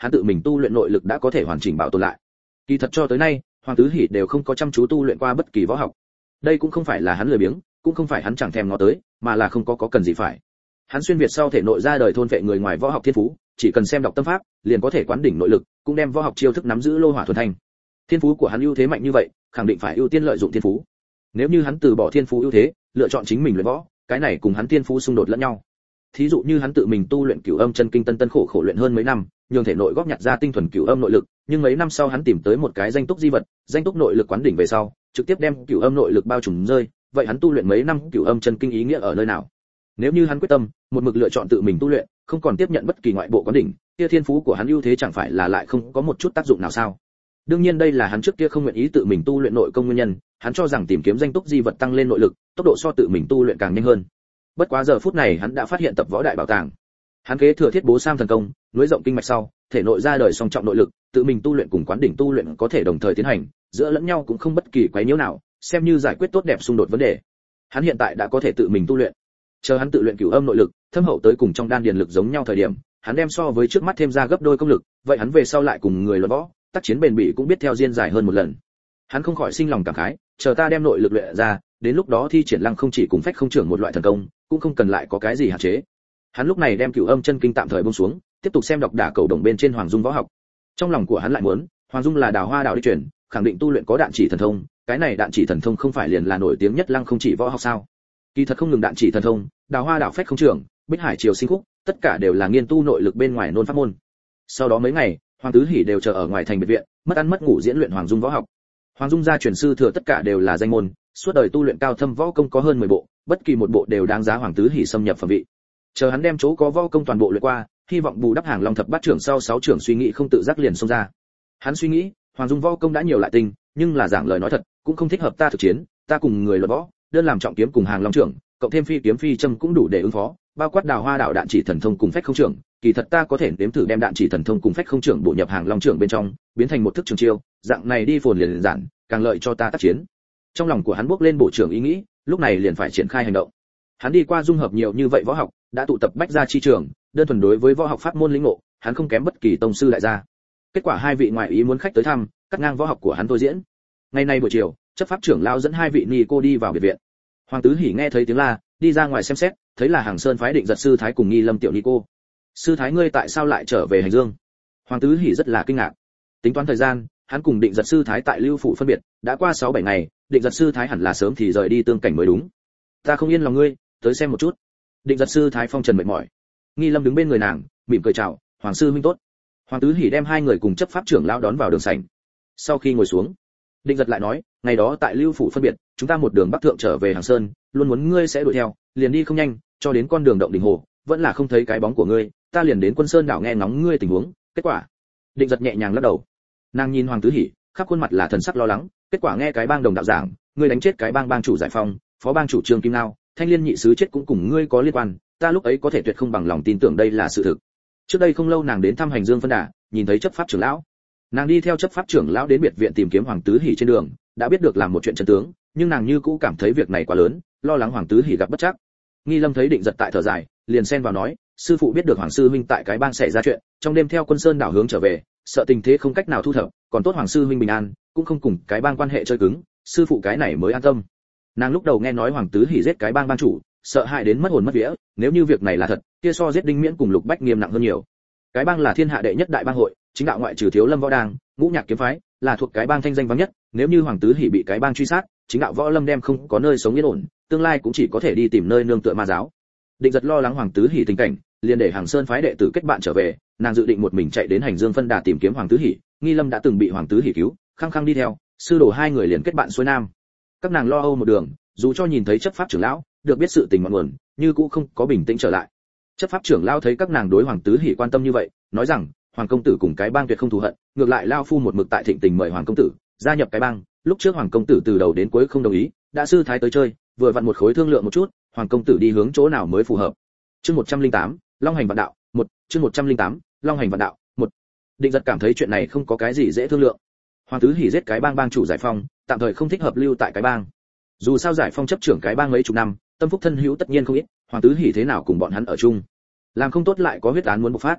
hắn tự mình tu luyện nội lực đã có thể hoàn chỉnh bảo tồn lại. Kỳ thật cho tới nay, Hoàng Tứ Hỷ đều không có chăm chú tu luyện qua bất kỳ võ học. Đây cũng không phải là hắn lười biếng, cũng không phải hắn chẳng thèm ngó tới, mà là không có cần gì phải. Hắn xuyên việt sau thể nội ra đời thôn vệ người ngoài võ học thiên phú, chỉ cần xem đọc tâm pháp, liền có thể quán đỉnh nội lực, cũng đem võ học chiêu thức nắm giữ lô hỏa thuần thành. Thiên phú của hắn ưu thế mạnh như vậy, khẳng định phải ưu tiên lợi dụng thiên phú. Nếu như hắn từ bỏ thiên phú ưu thế, lựa chọn chính mình luyện võ, cái này cùng hắn thiên phú xung đột lẫn nhau. Thí dụ như hắn tự mình tu luyện Cửu Âm Chân Kinh tân khổ luyện hơn mấy năm, nhường thể nội góp nhặt ra tinh thuần Cửu Âm nội lực, nhưng mấy năm sau hắn tìm tới một cái danh túc di vật, danh túc nội lực quán đỉnh về sau, trực tiếp đem Cửu Âm nội lực bao trùm rơi, vậy hắn tu luyện mấy năm Cửu Âm Chân Kinh ý nghĩa ở nơi nào? Nếu như hắn quyết tâm, một mực lựa chọn tự mình tu luyện, không còn tiếp nhận bất kỳ ngoại bộ quán đỉnh, kia thiên phú của hắn ưu thế chẳng phải là lại không có một chút tác dụng nào sao? Đương nhiên đây là hắn trước kia không nguyện ý tự mình tu luyện nội công nguyên nhân, hắn cho rằng tìm kiếm danh túc di vật tăng lên nội lực, tốc độ so tự mình tu luyện càng nhanh hơn. Bất quá giờ phút này hắn đã phát hiện tập võ đại bảo tàng. Hắn kế thừa Thiết Bố Sam thần công, nối rộng kinh mạch sau, thể nội ra đời song trọng nội lực, tự mình tu luyện cùng quán đỉnh tu luyện có thể đồng thời tiến hành, giữa lẫn nhau cũng không bất kỳ quấy nhiễu nào, xem như giải quyết tốt đẹp xung đột vấn đề. Hắn hiện tại đã có thể tự mình tu luyện. Chờ hắn tự luyện Cửu Âm nội lực, thâm hậu tới cùng trong đan điền lực giống nhau thời điểm, hắn đem so với trước mắt thêm ra gấp đôi công lực, vậy hắn về sau lại cùng người luận võ, tác chiến bền bỉ cũng biết theo diên dài hơn một lần. Hắn không khỏi sinh lòng cảm khái, chờ ta đem nội lực luyện ra, đến lúc đó thi triển Lăng Không Chỉ cùng Phách Không Trưởng một loại thần công, cũng không cần lại có cái gì hạn chế. Hắn lúc này đem Cửu Âm Chân Kinh tạm thời buông xuống, tiếp tục xem đọc đả cầu đồng bên trên Hoàng Dung võ học. Trong lòng của hắn lại muốn, Hoàng Dung là Đào Hoa đạo đi truyền, khẳng định tu luyện có đạn chỉ thần thông, cái này đạn chỉ thần thông không phải liền là nổi tiếng nhất Lăng Không Chỉ võ học sao? Kỳ thật không ngừng đạn chỉ thần thông, Đào Hoa đạo Phách Không Trưởng, Bích Hải Triều Sinh Khúc, tất cả đều là nghiên tu nội lực bên ngoài nôn pháp môn. Sau đó mấy ngày, Hoàng Tứ Hỷ đều chờ ở ngoài thành biệt viện, mất ăn mất ngủ diễn luyện Hoàng Dung võ học. Hoàng Dung gia truyền sư thừa tất cả đều là danh môn, suốt đời tu luyện cao thâm võ công có hơn 10 bộ, bất kỳ một bộ đều đáng giá Hoàng Tứ Hỷ xâm nhập phẩm vị. Chờ hắn đem chỗ có võ công toàn bộ luyện qua, hy vọng bù đắp hàng Long thập bát trưởng sau 6 trưởng suy nghĩ không tự giác liền xông ra. Hắn suy nghĩ, Hoàng Dung võ công đã nhiều lại tinh, nhưng là giảng lời nói thật, cũng không thích hợp ta thực chiến, ta cùng người luận võ, đơn làm trọng kiếm cùng hàng Long trưởng, cộng thêm phi kiếm phi châm cũng đủ để ứng phó, bao quát Đào Hoa đạo đạn chỉ thần thông cùng Phách Không Trưởng, kỳ thật ta có thể nếm thử đem đạn chỉ thần thông cùng Phách Không Trưởng bổ nhập hàng Long trưởng bên trong, biến thành một thức trường chiêu, dạng này đi phồn liền giản, càng lợi cho ta tác chiến. Trong lòng của hắn bước lên bổ trưởng ý nghĩ, lúc này liền phải triển khai hành động. Hắn đi qua dung hợp nhiều như vậy võ học, đã tụ tập bách gia chi trường, đơn thuần đối với võ học pháp môn lĩnh ngộ, hắn không kém bất kỳ tông sư đại gia. Kết quả hai vị ngoại ý muốn khách tới thăm, cắt ngang võ học của hắn tôi diễn. Ngày nay buổi chiều, chấp pháp trưởng lão dẫn hai vị ni cô đi vào biệt viện. Hoàng Tứ Hỷ nghe thấy tiếng la, đi ra ngoài xem xét, thấy là Hàng Sơn phái Định Giật sư thái cùng Nghi Lâm tiểu ni cô. Sư thái ngươi tại sao lại trở về Hành Dương? Hoàng Tứ Hỷ rất là kinh ngạc. Tính toán thời gian, hắn cùng Định Giật sư thái tại Lưu phủ phân biệt, đã qua 6-7 ngày, Định Giật sư thái hẳn là sớm thì rời đi tương cảnh mới đúng. Ta không yên lòng ngươi, tới xem một chút. Định Giật sư thái phong trần mệt mỏi. Nghi Lâm đứng bên người nàng, mỉm cười chào, Hoàng sư huynh tốt. Hoàng Tứ Hỷ đem hai người cùng chấp pháp trưởng lão đón vào đường sảnh. Sau khi ngồi xuống, Định Giật lại nói, ngày đó tại Lưu phủ phân biệt, chúng ta một đường bắc thượng trở về Hàng Sơn, luôn muốn ngươi sẽ đuổi theo, liền đi không nhanh, cho đến con đường động đỉnh hồ, vẫn là không thấy cái bóng của ngươi, ta liền đến Quân Sơn đảo nghe ngóng ngươi tình huống, kết quả. Định Giật nhẹ nhàng lắc đầu. Nàng nhìn Hoàng Tứ Hỷ, khắp khuôn mặt là thần sắc lo lắng, kết quả nghe cái bang đồng đạo giảng, ngươi đánh chết cái bang bang chủ Giải Phong, phó bang chủ Trương Kim Nao, Thanh Liên nhị sứ chết cũng cùng ngươi có liên quan, ta lúc ấy có thể tuyệt không bằng lòng tin tưởng đây là sự thực. Trước đây không lâu nàng đến thăm Hành Dương phân đà, nhìn thấy chấp pháp trưởng lão. Nàng đi theo chấp pháp trưởng lão đến biệt viện tìm kiếm Hoàng Tứ Hỷ trên đường, đã biết được làm một chuyện chân tướng, nhưng nàng như cũ cảm thấy việc này quá lớn, lo lắng Hoàng Tứ Hỷ gặp bất trắc. Nghi Lâm thấy Định Giật tại thở dài, liền xen vào nói, sư phụ biết được Hoàng sư huynh tại cái bang xảy ra chuyện, trong đêm theo Quân Sơn đảo hướng trở về, sợ tình thế không cách nào thu thập, còn tốt Hoàng sư huynh bình an, cũng không cùng cái bang quan hệ chơi cứng, sư phụ cái này mới an tâm. Nàng lúc đầu nghe nói Hoàng Tứ Hỷ giết cái bang bang chủ, sợ hãi đến mất hồn mất vía, nếu như việc này là thật, kia so giết Đinh Miễn cùng Lục Bách nghiêm nặng hơn nhiều. Cái bang là thiên hạ đệ nhất đại bang hội, chính đạo ngoại trừ Thiếu Lâm võ đang, Ngũ Nhạc kiếm phái, là thuộc cái bang thanh danh vang nhất, nếu như Hoàng Tứ Hỷ bị cái bang truy sát, chính đạo võ lâm đem không có nơi sống yên ổn, tương lai cũng chỉ có thể đi tìm nơi nương tựa ma giáo. Định Giật lo lắng Hoàng Tứ Hỷ tình cảnh, liền để Hàng Sơn phái đệ tử kết bạn trở về, nàng dự định một mình chạy đến Hành Dương phân đà tìm kiếm Hoàng Tứ Hỷ, Nghi Lâm đã từng bị Hoàng Tứ Hỷ cứu, khăng khăng đi theo, sư đồ hai người liền kết bạn xuôi nam. Các nàng lo âu một đường, dù cho nhìn thấy chấp pháp trưởng lão, được biết sự tình ngọn nguồn, như cũng không có bình tĩnh trở lại. Chấp pháp trưởng lão thấy các nàng đối Hoàng Tứ Hỷ quan tâm như vậy, nói rằng, Hoàng công tử cùng cái bang tuyệt không thù hận, ngược lại lao phu một mực tại thịnh tình mời Hoàng công tử gia nhập cái bang, lúc trước Hoàng công tử từ đầu đến cuối không đồng ý, đã sư thái tới chơi, vừa vặn một khối thương lượng một chút, Hoàng công tử đi hướng chỗ nào mới phù hợp. Chương 108, Long hành vạn đạo, 1, chương 108, Long hành vạn đạo, 1. Định Giật cảm thấy chuyện này không có cái gì dễ thương lượng. Hoàng Tứ Hỷ giết cái bang bang chủ Giải Phong, tạm thời không thích hợp lưu tại cái bang. Dù sao Giải Phong chấp trưởng cái bang mấy chục năm, tâm phúc thân hữu tất nhiên không ít, Hoàng Tứ Hỷ thế nào cùng bọn hắn ở chung, làm không tốt lại có huyết án muốn bộc phát.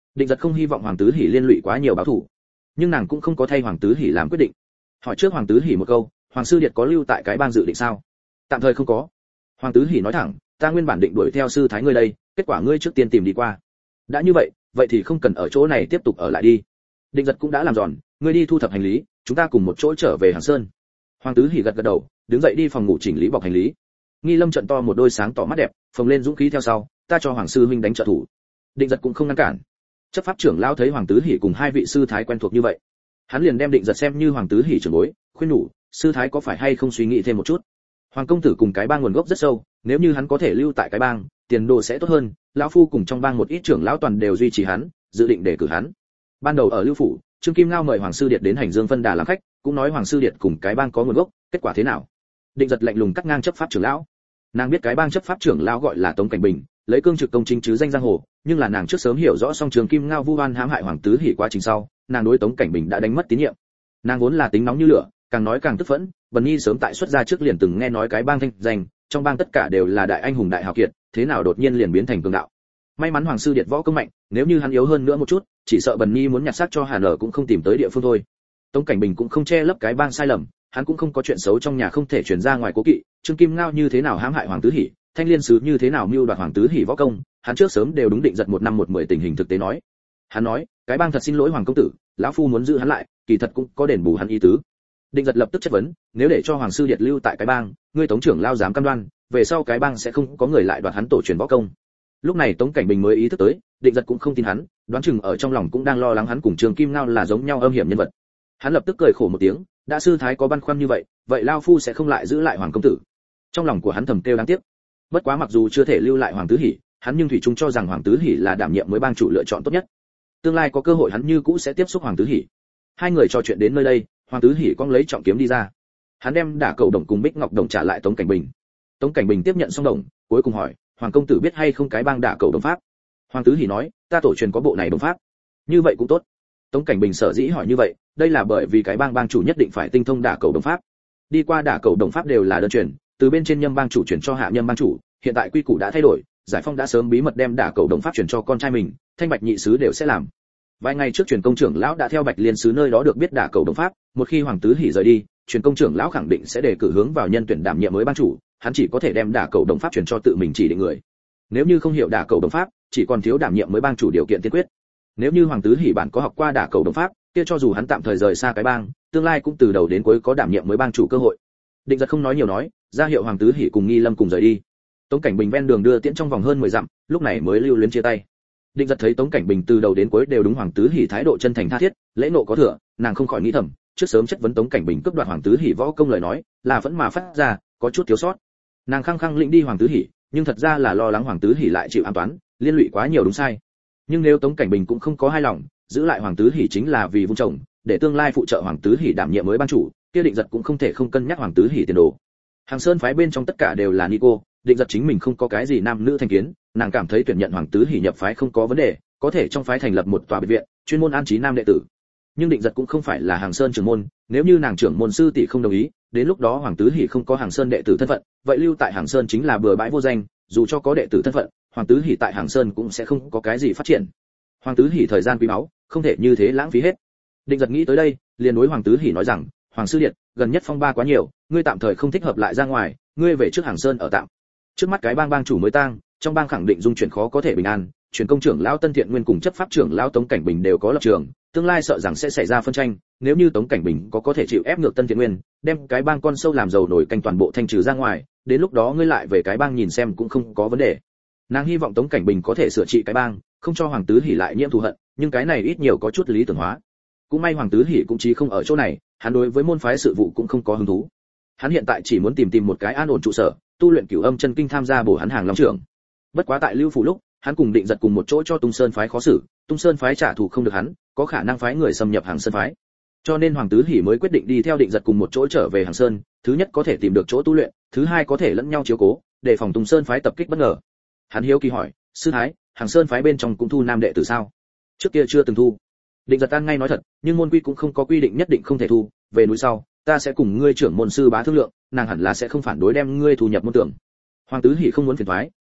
Định Giật không hy vọng Hoàng Tứ Hỉ liên lụy quá nhiều báo thủ, nhưng nàng cũng không có thay Hoàng Tứ Hỉ làm quyết định. Hỏi trước Hoàng Tứ Hỉ một câu, Hoàng sư điệt có lưu tại cái bang dự định sao? Tạm thời không có. Hoàng Tứ Hỉ nói thẳng, ta nguyên bản định đuổi theo sư thái ngươi đây, kết quả ngươi trước tiên tìm đi qua. Đã như vậy, vậy thì không cần ở chỗ này tiếp tục ở lại đi. Định Giật cũng đã làm giòn, ngươi đi thu thập hành lý, chúng ta cùng một chỗ trở về Hàng Sơn. Hoàng Tứ Hỉ gật gật đầu, đứng dậy đi phòng ngủ chỉnh lý bọc hành lý. Nghi Lâm trận to một đôi sáng tỏ mắt đẹp, phồng lên dũng khí theo sau, ta cho Hoàng sư huynh đánh trợ thủ. Định Giật cũng không ngăn cản. Chấp pháp trưởng lão thấy Hoàng Tứ Hỉ cùng hai vị sư thái quen thuộc như vậy, hắn liền đem Định Giật xem như Hoàng Tứ Hỉ trưởng bối, khuyên nhủ, sư thái có phải hay không suy nghĩ thêm một chút. Hoàng công tử cùng cái bang nguồn gốc rất sâu, nếu như hắn có thể lưu tại cái bang, tiền đồ sẽ tốt hơn, lão phu cùng trong bang một ít trưởng lão toàn đều duy trì hắn, dự định đề cử hắn. Ban đầu ở Lưu phủ, Trương Kim Ngao mời Hoàng sư điệt đến Hành Dương phân đà làm khách, cũng nói Hoàng sư điệt cùng cái bang có nguồn gốc, kết quả thế nào? Định Giật lạnh lùng cắt ngang chấp pháp trưởng lão. Nàng biết cái bang chấp pháp trưởng lão gọi là Tống Cảnh Bình, lấy cương trực công chính chứ danh giang hồ, nhưng là nàng trước sớm hiểu rõ song Trương Kim Ngao vu oan hãm hại Hoàng Tứ Hỉ quá trình sau, nàng đối Tống Cảnh Bình đã đánh mất tín nhiệm. Nàng vốn là tính nóng như lửa, càng nói càng tức phẫn, Bần Nhi sớm tại xuất gia trước liền từng nghe nói cái bang thanh danh, trong bang tất cả đều là đại anh hùng đại hào kiệt, thế nào đột nhiên liền biến thành cường đạo. May mắn Hoàng sư điệt võ công mạnh, nếu như hắn yếu hơn nữa một chút, chỉ sợ Bần Nhi muốn nhặt xác cho Hàn ở cũng không tìm tới địa phương thôi. Tống Cảnh Bình cũng không che lấp cái bang sai lầm, hắn cũng không có chuyện xấu trong nhà không thể truyền ra ngoài cố kỵ, Trương Kim Ngao như thế nào hãm hại Hoàng Tứ Hỉ, Thanh Liên sứ như thế nào mưu đoạt Hoàng Tứ Hỉ võ công, hắn trước sớm đều đúng Định Giật một năm một mười tình hình thực tế nói. Hắn nói, cái bang thật xin lỗi Hoàng công tử, lão phu muốn giữ hắn lại, kỳ thật cũng có đền bù hắn ý tứ. Định Giật lập tức chất vấn, nếu để cho Hoàng sư điệt lưu tại cái bang, ngươi Tống trưởng lao dám cam đoan, về sau cái bang sẽ không có người lại đoạt hắn tổ truyền võ công. Lúc này Tống Cảnh Bình mới ý thức tới, Định Giật cũng không tin hắn, đoán chừng ở trong lòng cũng đang lo lắng hắn cùng Trương Kim Ngao là giống nhau âm hiểm nhân vật. Hắn lập tức cười khổ một tiếng, đã sư thái có băn khoăn như vậy, vậy lao phu sẽ không lại giữ lại Hoàng công tử. Trong lòng của hắn thầm kêu đáng tiếc. Bất quá mặc dù chưa thể lưu lại Hoàng Tứ Hỉ, hắn nhưng thủy chung cho rằng Hoàng Tứ Hỉ là đảm nhiệm mới bang chủ lựa chọn tốt nhất. Tương lai có cơ hội hắn như cũ sẽ tiếp xúc Hoàng Tứ Hỉ. Hai người trò chuyện đến nơi đây, Hoàng Tứ Hỉ cong lấy trọng kiếm đi ra. Hắn đem Đả Cầu Đồng cùng Bích Ngọc Đồng trả lại Tống Cảnh Bình. Tống Cảnh Bình tiếp nhận xong đồng, cuối cùng hỏi, Hoàng công tử biết hay không cái bang Đả Cầu Đồng pháp? Hoàng Tứ Hỉ nói, ta tổ truyền có bộ này đồng pháp. Như vậy cũng tốt. Tống Cảnh Bình sở dĩ hỏi như vậy, đây là bởi vì cái bang bang chủ nhất định phải tinh thông Đả Cầu Đồng pháp. Đi qua Đả Cầu Đồng pháp đều là đơn truyền, từ bên trên Nhâm bang chủ chuyển cho hạ Nhâm bang chủ, hiện tại quy củ đã thay đổi, Giải Phong đã sớm bí mật đem Đả Cầu Đồng pháp chuyển cho con trai mình, Thanh Bạch nhị sứ đều sẽ làm. Vài ngày trước truyền công trưởng lão đã theo Bạch Liên sứ nơi đó được biết Đả Cầu Đồng pháp, một khi Hoàng Tứ Hỉ rời đi, truyền công trưởng lão khẳng định sẽ đề cử hướng vào nhân tuyển đảm nhiệm mới bang chủ, hắn chỉ có thể đem Đả Cầu Đồng pháp truyền cho tự mình chỉ định người. Nếu như không hiểu Đả Cầu Đồng pháp, chỉ còn thiếu đảm nhiệm mới bang chủ điều kiện tiên quyết. Nếu như Hoàng Tứ Hỉ bản có học qua Đả Cầu Đồng pháp, kia cho dù hắn tạm thời rời xa cái bang, tương lai cũng từ đầu đến cuối có đảm nhiệm mới bang chủ cơ hội. Định Giật không nói nhiều nói, ra hiệu Hoàng Tứ Hỉ cùng Nghi Lâm cùng rời đi. Tống Cảnh Bình ven đường đưa tiễn trong vòng hơn 10 dặm, lúc này mới lưu luyến chia tay. Định Giật thấy Tống Cảnh Bình từ đầu đến cuối đều đúng Hoàng Tứ Hỉ thái độ chân thành tha thiết, lễ nộ có thừa, nàng không khỏi nghĩ thầm, trước sớm chất vấn Tống Cảnh Bình cướp đoạt Hoàng Tứ Hỉ võ công lời nói, là vẫn mà phát ra, có chút thiếu sót. Nàng khăng khăng lĩnh đi Hoàng Tứ Hỉ, nhưng thật ra là lo lắng Hoàng Tứ Hỉ lại chịu an toán, liên lụy quá nhiều đúng sai. Nhưng nếu Tống Cảnh Bình cũng không có hai lòng, giữ lại Hoàng Tứ Hỉ chính là vì vun trồng, để tương lai phụ trợ Hoàng Tứ Hỉ đảm nhiệm mới ban chủ, kia Định Giật cũng không thể không cân nhắc Hoàng Tứ Hỉ tiền đồ. Hàng Sơn phái bên trong tất cả đều là ni cô, Định Giật chính mình không có cái gì nam nữ thành kiến, nàng cảm thấy tuyển nhận Hoàng Tứ Hỉ nhập phái không có vấn đề, có thể trong phái thành lập một tòa biệt viện, chuyên môn an trí nam đệ tử. Nhưng Định Giật cũng không phải là Hàng Sơn trưởng môn, nếu như nàng trưởng môn sư tỷ không đồng ý, đến lúc đó Hoàng Tứ Hỉ không có Hàng Sơn đệ tử thân phận, vậy lưu tại Hàng Sơn chính là bừa bãi vô danh, dù cho có đệ tử thân phận, Hoàng Tứ Hỉ tại Hàng Sơn cũng sẽ không có cái gì phát triển. Hoàng Tứ Hỉ thời gian quý báu, không thể như thế lãng phí hết. Định Giật nghĩ tới đây, liền đối Hoàng Tứ Hỉ nói rằng, Hoàng sư điện, gần nhất phong ba quá nhiều, ngươi tạm thời không thích hợp lại ra ngoài, ngươi về trước Hàng Sơn ở tạm. Trước mắt cái bang bang chủ mới tang, trong bang khẳng định dung chuyển khó có thể bình an, truyền công trưởng lão Tân Thiện Nguyên cùng chấp pháp trưởng lão Tống Cảnh Bình đều có lập trường, tương lai sợ rằng sẽ xảy ra phân tranh, nếu như Tống Cảnh Bình có thể chịu ép ngược Tân Thiện Nguyên, đem cái bang con sâu làm dầu nổi canh toàn bộ thanh trừ ra ngoài, đến lúc đó ngươi lại về cái bang nhìn xem cũng không có vấn đề. Nàng hy vọng Tống Cảnh Bình có thể sửa trị cái bang, không cho Hoàng Tứ Hỉ lại nhiễm thù hận, nhưng cái này ít nhiều có chút lý tưởng hóa. Cũng may Hoàng Tứ Hỉ cũng chí không ở chỗ này, hắn đối với môn phái sự vụ cũng không có hứng thú. Hắn hiện tại chỉ muốn tìm một cái an ổn trụ sở, tu luyện Cửu Âm Chân Kinh tham gia bổ hắn hàng long trưởng. Bất quá tại Lưu phủ lúc, hắn cùng Định Giật cùng một chỗ cho Tung Sơn phái khó xử, Tung Sơn phái trả thù không được hắn, có khả năng phái người xâm nhập Hàng Sơn phái. Cho nên Hoàng Tứ Hỉ mới quyết định đi theo Định Giật cùng một chỗ trở về Hàng Sơn, thứ nhất có thể tìm được chỗ tu luyện, thứ hai có thể lẫn nhau chiếu cố, để phòng Tung Sơn phái tập kích bất ngờ. Hắn hiếu kỳ hỏi, sư thái, Hàng Sơn phái bên trong cũng thu nam đệ tử sao? Trước kia chưa từng thu. Định Giật tan ngay nói thật, nhưng môn quy cũng không có quy định nhất định không thể thu, về núi sau, ta sẽ cùng ngươi trưởng môn sư bá thương lượng, nàng hẳn là sẽ không phản đối đem ngươi thu nhập môn tưởng. Hoàng Tứ Hỉ không muốn phiền toái,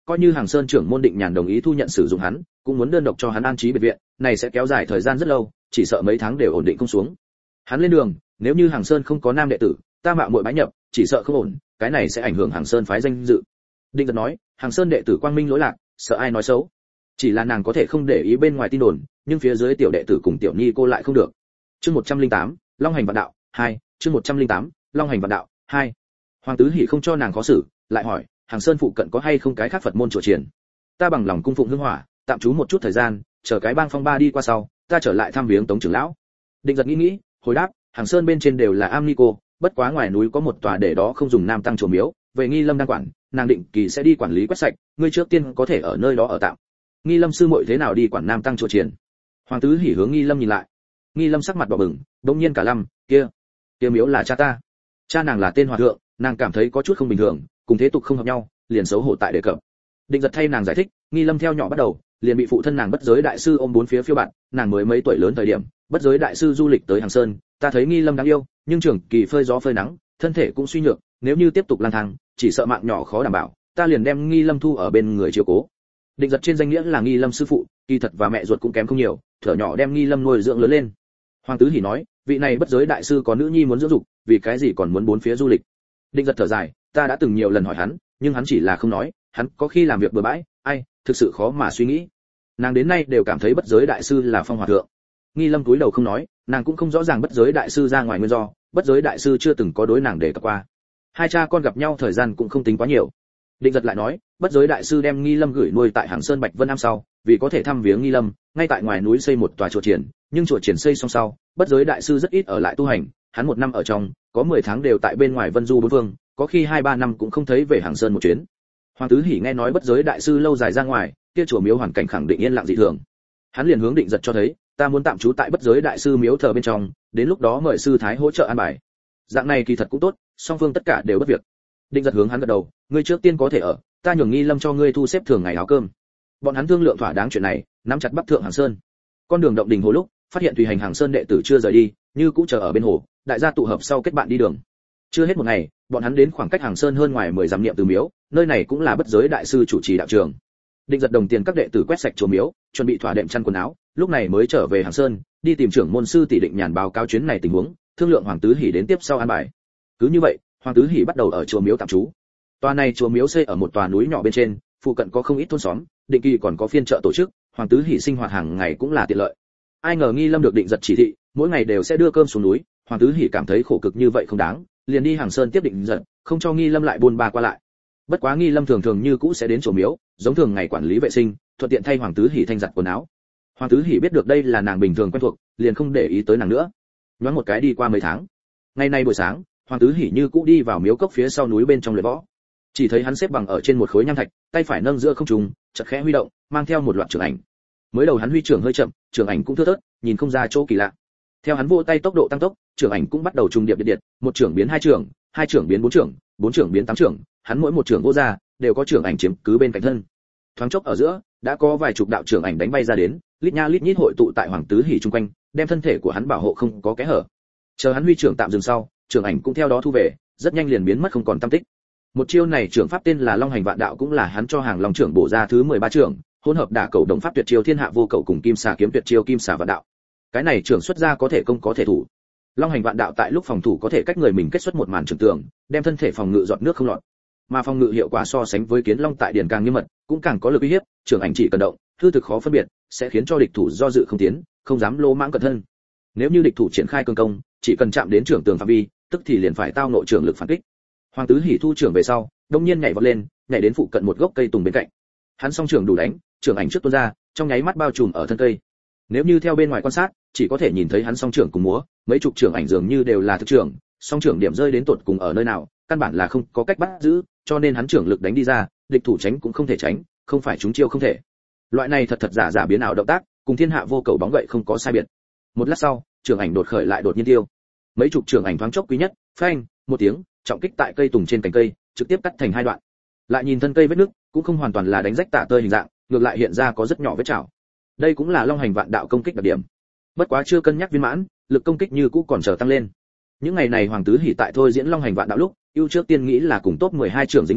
coi như Hàng Sơn trưởng môn Định Nhàn đồng ý thu nhận sử dụng hắn, cũng muốn đơn độc cho hắn an trí biệt viện, này sẽ kéo dài thời gian rất lâu, chỉ sợ mấy tháng đều ổn định không xuống. Hắn lên đường, nếu như Hàng Sơn không có nam đệ tử, ta mạo muội bái nhập, chỉ sợ không ổn, cái này sẽ ảnh hưởng Hàng Sơn phái danh dự. Định Giật nói, Hàng Sơn đệ tử quang minh lỗi lạc, sợ ai nói xấu. Chỉ là nàng có thể không để ý bên ngoài tin đồn, nhưng phía dưới tiểu đệ tử cùng tiểu nhi cô lại không được. Chương 108, Long hành vạn đạo 2, chương 108, Long hành vạn đạo 2. Hoàng Tứ Hỉ không cho nàng khó xử, lại hỏi, Hàng Sơn phụ cận có hay không cái khác Phật môn chùa triển? Ta bằng lòng cung phụng hương hỏa, tạm trú một chút thời gian, chờ cái bang phong ba đi qua sau, ta trở lại thăm viếng Tống trưởng lão. Định Giật nghĩ, hồi đáp, Hàng Sơn bên trên đều là am ni cô, bất quá ngoài núi có một tòa để đó không dùng nam tăng chùa miếu, về Nghi Lâm đang quản, nàng định kỳ sẽ đi quản lý quét sạch, ngươi trước tiên có thể ở nơi đó ở tạm. Nghi Lâm sư muội thế nào đi quản nam tăng chùa triển? Hoàng Tứ Hỉ hướng Nghi Lâm nhìn lại. Nghi Lâm sắc mặt đỏ bừng, đột nhiên cả lâm, kia miếu là cha ta. Cha nàng là tên hòa thượng, nàng cảm thấy có chút không bình thường, cùng thế tục không hợp nhau, liền xấu hổ tại đề cập. Định Giật thay nàng giải thích, Nghi Lâm theo nhỏ bắt đầu, liền bị phụ thân nàng Bất Giới đại sư ôm bốn phía phiêu bạn, nàng mới mấy tuổi lớn thời điểm, Bất Giới đại sư du lịch tới Hàng Sơn, ta thấy Nghi Lâm đáng yêu, nhưng trường kỳ phơi gió phơi nắng, thân thể cũng suy nhược, nếu như tiếp tục lang thang, chỉ sợ mạng nhỏ khó đảm bảo, ta liền đem Nghi Lâm thu ở bên người chiếu cố. Định Giật trên danh nghĩa là Nghi Lâm sư phụ, kỳ thật và mẹ ruột cũng kém không nhiều, thở nhỏ đem Nghi Lâm nuôi dưỡng lớn lên. Hoàng Tứ Hỉ nói, vị này Bất Giới đại sư có nữ nhi muốn dưỡng dục, vì cái gì còn muốn bốn phía du lịch? Định Giật thở dài, ta đã từng nhiều lần hỏi hắn, nhưng hắn chỉ là không nói, hắn có khi làm việc bừa bãi, ai, thực sự khó mà suy nghĩ. Nàng đến nay đều cảm thấy Bất Giới đại sư là phong hòa thượng. Nghi Lâm cúi đầu không nói, nàng cũng không rõ ràng Bất Giới đại sư ra ngoài nguyên do, Bất Giới đại sư chưa từng có đối nàng đề cập qua. Hai cha con gặp nhau thời gian cũng không tính quá nhiều. Định Giật lại nói, Bất Giới đại sư đem Nghi Lâm gửi nuôi tại Hàng Sơn Bạch Vân Am sau, vì có thể thăm viếng Nghi Lâm, ngay tại ngoài núi xây một tòa chùa triển, nhưng chùa triển xây xong sau, Bất Giới đại sư rất ít ở lại tu hành, hắn một năm ở trong, có 10 tháng đều tại bên ngoài Vân Du bốn phương, có khi 2-3 năm cũng không thấy về Hàng Sơn một chuyến. Hoàng Tứ Hỉ nghe nói Bất Giới đại sư lâu dài ra ngoài, kia chùa miếu hoàn cảnh khẳng định yên lặng dị thường. Hắn liền hướng Định Giật cho thấy, ta muốn tạm trú tại Bất Giới đại sư miếu thờ bên trong, đến lúc đó mời sư thái hỗ trợ an bài. Dạng này kỳ thật cũng tốt, song phương tất cả đều bất việc. Định Giật hướng hắn gật đầu, ngươi trước tiên có thể ở, ta nhường Nghi Lâm cho ngươi thu xếp thường ngày áo cơm. Bọn hắn thương lượng thỏa đáng chuyện này, nắm chặt Bắc Thượng Hàng Sơn. Con đường động đình hồ lúc, phát hiện tùy hành Hàng Sơn đệ tử chưa rời đi, như cũ chờ ở bên hồ, đại gia tụ hợp sau kết bạn đi đường. Chưa hết một ngày, bọn hắn đến khoảng cách Hàng Sơn hơn ngoài 10 dặm niệm từ miếu, nơi này cũng là Bất Giới đại sư chủ trì đạo trường. Định Giật đồng tiền các đệ tử quét sạch chùa miếu, chuẩn bị thỏa đệm chăn quần áo, lúc này mới trở về Hàng Sơn, đi tìm trưởng môn sư tỷ Định Nhàn báo cáo chuyến này tình huống, thương lượng Hoàng Tứ Hỉ đến tiếp sau an bài. Cứ như vậy, Hoàng Tứ Hỉ bắt đầu ở chùa miếu tạm trú. Tòa này chùa miếu xây ở một tòa núi nhỏ bên trên, phụ cận có không ít thôn xóm, định kỳ còn có phiên chợ tổ chức, Hoàng Tứ Hỉ sinh hoạt hàng ngày cũng là tiện lợi. Ai ngờ Nghi Lâm được Định Giật chỉ thị, mỗi ngày đều sẽ đưa cơm xuống núi, Hoàng Tứ Hỉ cảm thấy khổ cực như vậy không đáng, liền đi Hàng Sơn tiếp Định Giật, không cho Nghi Lâm lại buôn ba qua lại. Bất quá Nghi Lâm thường thường như cũ sẽ đến chùa miếu, giống thường ngày quản lý vệ sinh, thuận tiện thay Hoàng Tứ Hỉ thanh giặt quần áo. Hoàng Tứ Hỉ biết được đây là nàng bình thường quen thuộc, liền không để ý tới nàng nữa. Nhoáng một cái đi qua mấy tháng. Ngày nay buổi sáng, Hoàng Tứ Hỉ như cũ đi vào miếu cốc phía sau núi bên trong luyện võ. Chỉ thấy hắn xếp bằng ở trên một khối nham thạch, tay phải nâng giữa không trung, chợt khẽ huy động, mang theo một loạt trưởng ảnh. Mới đầu hắn huy trưởng hơi chậm, trưởng ảnh cũng thưa thớt, nhìn không ra chỗ kỳ lạ. Theo hắn vỗ tay tốc độ tăng tốc, trưởng ảnh cũng bắt đầu trùng điệp điện, một trưởng biến hai trưởng biến bốn trưởng biến 8 trưởng, hắn mỗi một trưởng vỗ ra, đều có trưởng ảnh chiếm cứ bên cạnh thân. Thoáng chốc ở giữa, đã có vài chục đạo trưởng ảnh đánh bay ra đến, lít nha lít nhít hội tụ tại Hoàng Tứ Hỉ chung quanh, đem thân thể của hắn bảo hộ không có kẽ hở. Chờ hắn huy trưởng tạm dừng sau, trưởng ảnh cũng theo đó thu về, rất nhanh liền biến mất không còn tăm tích. Một chiêu này trưởng pháp tên là Long hành vạn đạo, cũng là hắn cho Hàng Long trưởng bổ ra thứ 13 trưởng, hỗn hợp đả cầu đồng pháp tuyệt chiêu thiên hạ vô cầu cùng kim xà kiếm tuyệt chiêu kim xà vạn đạo. Cái này trưởng xuất ra có thể công có thể thủ. Long hành vạn đạo tại lúc phòng thủ có thể cách người mình kết xuất một màn trường tường, đem thân thể phòng ngự giọt nước không lọt. Mà phòng ngự hiệu quả so sánh với kiến long tại điển càng nghiêm mật, cũng càng có lực uy hiếp, trưởng ảnh chỉ cần động, hư thực khó phân biệt, sẽ khiến cho địch thủ do dự không tiến, không dám lô mãng cẩn thân. Nếu như địch thủ triển khai cường công, chỉ cần chạm đến trưởng tường phạm vi, tức thì liền phải tao nội trưởng lực phản kích. Hoàng Tứ Hỉ thu trưởng về sau, đông nhiên nhảy vọt lên, nhảy đến phụ cận một gốc cây tùng bên cạnh. Hắn song trưởng đủ đánh, trưởng ảnh trước tuôn ra, trong nháy mắt bao trùm ở thân cây. Nếu như theo bên ngoài quan sát, chỉ có thể nhìn thấy hắn song trưởng cùng múa, mấy chục trưởng ảnh dường như đều là thực trưởng, song trưởng điểm rơi đến tột cùng ở nơi nào, căn bản là không có cách bắt giữ, cho nên hắn trưởng lực đánh đi ra, địch thủ tránh cũng không thể tránh, không phải chúng chiêu không thể. Loại này thật giả giả biến ảo động tác, cùng thiên hạ vô cầu bóng gậy không có sai biệt. Một lát sau, trưởng ảnh đột khởi lại đột nhiên tiêu. Mấy chục trưởng ảnh thoáng chốc quý nhất, phanh, một tiếng, trọng kích tại cây tùng trên cành cây, trực tiếp cắt thành hai đoạn. Lại nhìn thân cây vết nứt, cũng không hoàn toàn là đánh rách tạ tơi hình dạng, ngược lại hiện ra có rất nhỏ vết chảo. Đây cũng là Long hành vạn đạo công kích đặc điểm. Bất quá chưa cân nhắc viên mãn, lực công kích như cũ còn chờ tăng lên. Những ngày này Hoàng Tứ Hỉ tại thôi diễn Long hành vạn đạo lúc, ưu trước tiên nghĩ là cùng top 12 trưởng dính liền,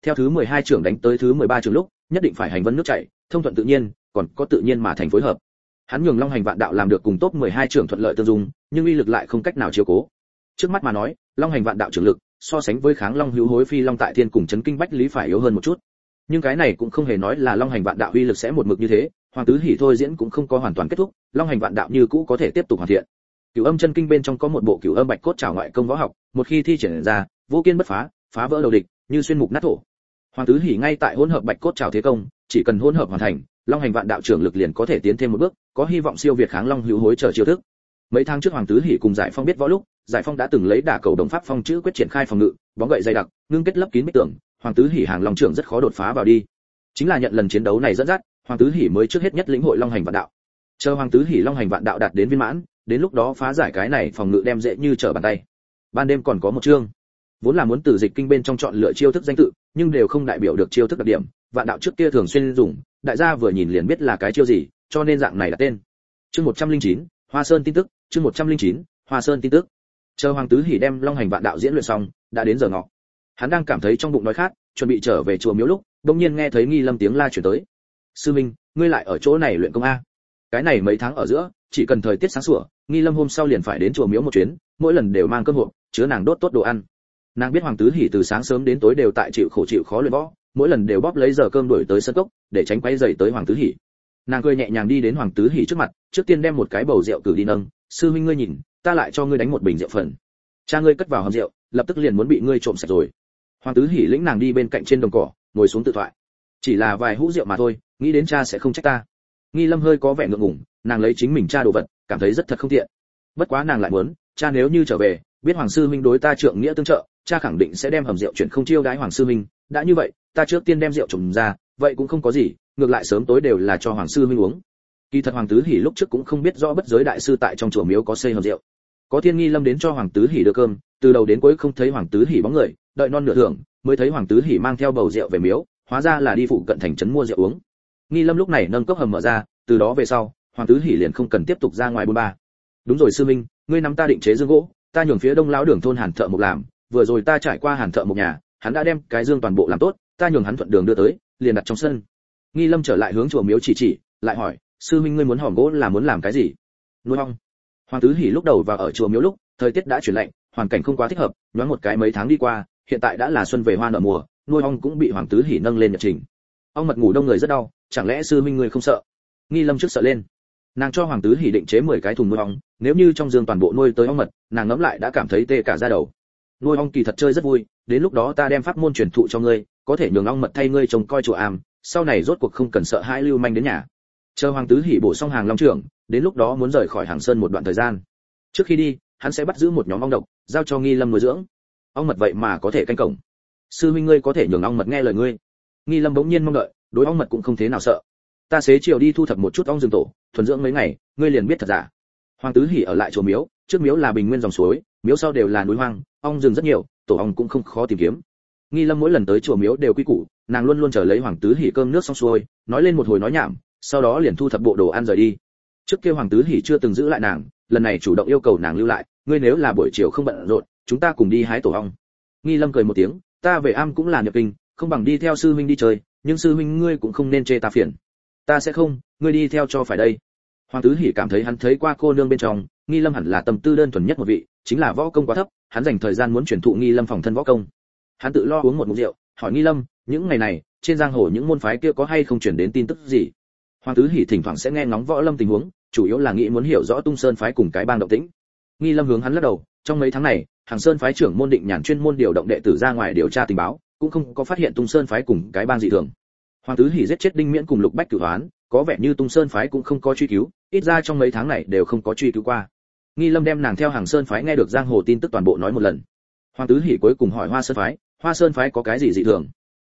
theo thứ 12 trưởng đánh tới thứ 13 trưởng lúc, nhất định phải hành vân nước chảy, thông thuận tự nhiên, còn có tự nhiên mà thành phối hợp. Hắn nhường Long Hành Vạn Đạo làm được cùng top 12 trưởng thuận lợi tương dung, nhưng uy lực lại không cách nào chiếu cố. Trước mắt mà nói, Long Hành Vạn Đạo trưởng lực, so sánh với Kháng Long Hữu Hối Phi Long tại thiên cùng chấn kinh bách lý phải yếu hơn một chút. Nhưng cái này cũng không hề nói là Long Hành Vạn Đạo uy lực sẽ một mực như thế, Hoàng Tứ Hỉ thôi diễn cũng không có hoàn toàn kết thúc, Long Hành Vạn Đạo như cũ có thể tiếp tục hoàn thiện. Cửu Âm Chân Kinh bên trong có một bộ Cửu Âm Bạch Cốt Trảo ngoại công võ học, một khi thi triển ra, vô kiên bất phá, phá vỡ đầu địch, như xuyên mục nát thổ. Hoàng Tứ Hỉ ngay tại hỗn hợp Bạch Cốt Trảo thế công, chỉ cần hỗn hợp hoàn thành, Long Hành Vạn Đạo trưởng lực liền có thể tiến thêm một bước, có hy vọng siêu việt Kháng Long Hữu Hối chờ chiêu thức. Mấy tháng trước Hoàng Tứ Hỉ cùng Giải Phong biết võ lúc, Giải Phong đã từng lấy đả cầu đồng pháp phong chữ quyết triển khai phòng ngự, bóng gậy dày đặc, ngưng kết lấp kín bích tường, Hoàng Tứ Hỉ hàng long trưởng rất khó đột phá vào đi. Chính là nhận lần chiến đấu này dẫn dắt, Hoàng Tứ Hỉ mới trước hết nhất lĩnh hội Long Hành Vạn Đạo. Chờ Hoàng Tứ Hỉ Long Hành Vạn Đạo đạt đến viên mãn, đến lúc đó phá giải cái này phòng ngự đem dễ như trở bàn tay. Ban đêm còn có một chương, vốn là muốn từ dịch kinh bên trong chọn lựa chiêu thức danh tự, nhưng đều không đại biểu được chiêu thức đặc điểm, Vạn Đạo trước kia thường xuyên dùng, đại gia vừa nhìn liền biết là cái chiêu gì, cho nên dạng này đặt tên. Chương 109, Hoa Sơn tin tức, chương 109, Hoa Sơn tin tức. Chờ Hoàng Tứ Hỉ đem Long Hành Vạn Đạo diễn luyện xong, đã đến giờ ngọ. Hắn đang cảm thấy trong bụng đói khát, chuẩn bị trở về chùa miếu lúc, đột nhiên nghe thấy Nghi Lâm tiếng la truyền tới. "Sư Minh, ngươi lại ở chỗ này luyện công a?" Cái này mấy tháng ở giữa, chỉ cần thời tiết sáng sủa, Nghi Lâm hôm sau liền phải đến chùa miếu một chuyến, mỗi lần đều mang cơm hộp, chứa nàng đốt tốt đồ ăn. Nàng biết Hoàng Tứ Hỉ từ sáng sớm đến tối đều tại chịu khó luyện võ, mỗi lần đều bóp lấy giờ cơm đuổi tới sân cốc, để tránh quấy rầy tới Hoàng Tứ Hỉ. Nàng cười nhẹ nhàng đi đến Hoàng Tứ Hỉ trước mặt, trước tiên đem một cái bầu rượu cử đi nâng, "Sư huynh ngươi nhìn, ta lại cho ngươi đánh một bình rượu phần. Cha ngươi cất vào hòm rượu, lập tức liền muốn bị ngươi trộm sạch rồi." Hoàng Tứ Hỉ lĩnh nàng đi bên cạnh trên đồng cỏ, ngồi xuống tự thoại. "Chỉ là vài hũ rượu mà thôi, nghĩ đến cha sẽ không trách ta." Nghi Lâm hơi có vẻ ngượng ngùng, nàng lấy chính mình cha đồ vật, cảm thấy rất thật không tiện. Bất quá nàng lại muốn, cha nếu như trở về, biết Hoàng sư huynh đối ta trượng nghĩa tương trợ, cha khẳng định sẽ đem hầm rượu chuyển không chiêu đãi Hoàng sư huynh, đã như vậy, ta trước tiên đem rượu trồng ra, vậy cũng không có gì, ngược lại sớm tối đều là cho Hoàng sư huynh uống. Kỳ thật Hoàng Tứ Hỉ lúc trước cũng không biết rõ Bất Giới đại sư tại trong chùa miếu có xây hầm rượu. Có Thiên Nghi Lâm đến cho Hoàng Tứ Hỉ đưa cơm, từ đầu đến cuối không thấy Hoàng Tứ Hỉ bóng người, đợi non nửa thưởng, mới thấy Hoàng Tứ Hỉ mang theo bầu rượu về miếu, hóa ra là đi phụ cận thành trấn mua rượu uống. Nghi Lâm lúc này nâng cốc hầm mở ra, từ đó về sau, Hoàng Tứ Hỉ liền không cần tiếp tục ra ngoài buôn ba. "Đúng rồi sư minh, ngươi nắm ta định chế dương gỗ, ta nhường phía Đông lão đường thôn Hàn Thợ Mộc làm, vừa rồi ta trải qua Hàn Thợ Mộc nhà, hắn đã đem cái dương toàn bộ làm tốt, ta nhường hắn thuận đường đưa tới, liền đặt trong sân." Nghi Lâm trở lại hướng chùa miếu chỉ, lại hỏi, "Sư minh ngươi muốn hòm gỗ là muốn làm cái gì?" "Nuôi ong." Hoàng Tứ Hỉ lúc đầu vào ở chùa miếu lúc, thời tiết đã chuyển lạnh, hoàn cảnh không quá thích hợp, nhoáng một cái mấy tháng đi qua, hiện tại đã là xuân về hoa nở mùa, nuôi ong cũng bị Hoàng Tứ Hỉ nâng lên nhật trình. "Ong mật ngủ đông người rất đau, chẳng lẽ sư minh ngươi không sợ?" Nghi Lâm trước sợ lên. Nàng cho Hoàng Tứ Hỉ định chế 10 cái thùng nuôi ong, nếu như trong giường toàn bộ nuôi tới ong mật, nàng ngẫm lại đã cảm thấy tê cả da đầu. Nuôi ong kỳ thật chơi rất vui, đến lúc đó ta đem pháp môn truyền thụ cho ngươi, có thể nhường ong mật thay ngươi trông coi chùa am, sau này rốt cuộc không cần sợ hãi lưu manh đến nhà. Chờ Hoàng Tứ Hỉ bổ xong hàng long trưởng, đến lúc đó muốn rời khỏi Hàng Sơn một đoạn thời gian. Trước khi đi, hắn sẽ bắt giữ một nhóm ong độc, giao cho Nghi Lâm nuôi dưỡng. Ong mật vậy mà có thể canh cổng. Sư huynh ngươi có thể nhường ong mật nghe lời ngươi. Nghi Lâm bỗng nhiên mong đợi, đối ong mật cũng không thế nào sợ. Ta xế chiều đi thu thập một chút ong rừng tổ, thuần dưỡng mấy ngày, ngươi liền biết thật giả. Hoàng Tứ Hỉ ở lại chùa miếu, trước miếu là bình nguyên dòng suối, miếu sau đều là núi hoang, ong rừng rất nhiều, tổ ong cũng không khó tìm kiếm. Nghi Lâm mỗi lần tới chùa miếu đều quy củ, nàng luôn luôn chờ lấy Hoàng Tứ Hỉ cơm nước xong xuôi, nói lên một hồi nói nhảm, sau đó liền thu thập bộ đồ ăn rời đi. Trước kia Hoàng Tứ Hỉ chưa từng giữ lại nàng, lần này chủ động yêu cầu nàng lưu lại, ngươi nếu là buổi chiều không bận rộn, chúng ta cùng đi hái tổ ong. Nghi Lâm cười một tiếng, ta về am cũng là nhập kinh, không bằng đi theo sư huynh đi chơi, nhưng sư huynh ngươi cũng không nên chê ta phiền. Ta sẽ không, ngươi đi theo cho phải đây. Hoàng Tứ Hỉ cảm thấy hắn thấy qua cô nương bên trong, Nghi Lâm hẳn là tâm tư đơn thuần nhất một vị, chính là võ công quá thấp, hắn dành thời gian muốn truyền thụ Nghi Lâm phòng thân võ công. Hắn tự lo uống một ngụm rượu, hỏi Nghi Lâm, những ngày này, trên giang hồ những môn phái kia có hay không truyền đến tin tức gì? Hoàng Tứ Hỉ thỉnh thoảng sẽ nghe ngóng võ lâm tình huống, chủ yếu là nghĩ muốn hiểu rõ Tung Sơn phái cùng cái bang động tĩnh. Nghi Lâm hướng hắn lắc đầu, trong mấy tháng này, Hàng Sơn phái trưởng môn Định Nhàn chuyên môn điều động đệ tử ra ngoài điều tra tình báo, cũng không có phát hiện Tung Sơn phái cùng cái bang dị thường. Hoàng Tứ Hỉ giết chết Đinh Miễn cùng Lục Bách Cửu Hoán, có vẻ như Tung Sơn phái cũng không có truy cứu, ít ra trong mấy tháng này đều không có truy cứu qua. Nghi Lâm đem nàng theo Hàng Sơn phái nghe được giang hồ tin tức toàn bộ nói một lần. Hoàng Tứ Hỉ cuối cùng hỏi Hoa Sơn phái có cái gì dị thường?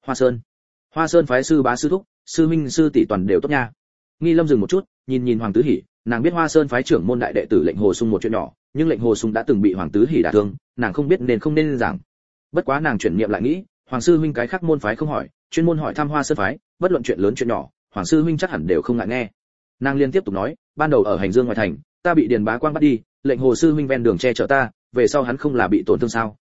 Hoa Sơn phái sư bá sư thúc, sư minh sư tỷ toàn đều tốt nha. Nghi Lâm dừng một chút, nhìn Hoàng Tứ Hỉ, nàng biết Hoa Sơn phái trưởng môn đại đệ tử Lệnh Hồ Sung một chuyện nhỏ, nhưng Lệnh Hồ Sung đã từng bị Hoàng Tứ Hỉ đả thương, nàng không biết nên không nên giảng. Bất quá nàng chuyển niệm lại nghĩ, Hoàng sư huynh cái khác môn phái không hỏi, chuyên môn hỏi thăm Hoa Sơn phái, bất luận chuyện lớn chuyện nhỏ, Hoàng sư huynh chắc hẳn đều không ngại nghe. Nàng liên tiếp tục nói, ban đầu ở Hành Dương ngoài thành, ta bị Điền Bá Quang bắt đi, Lệnh Hồ sư huynh ven đường che chở ta, về sau hắn không là bị tổn thương sao,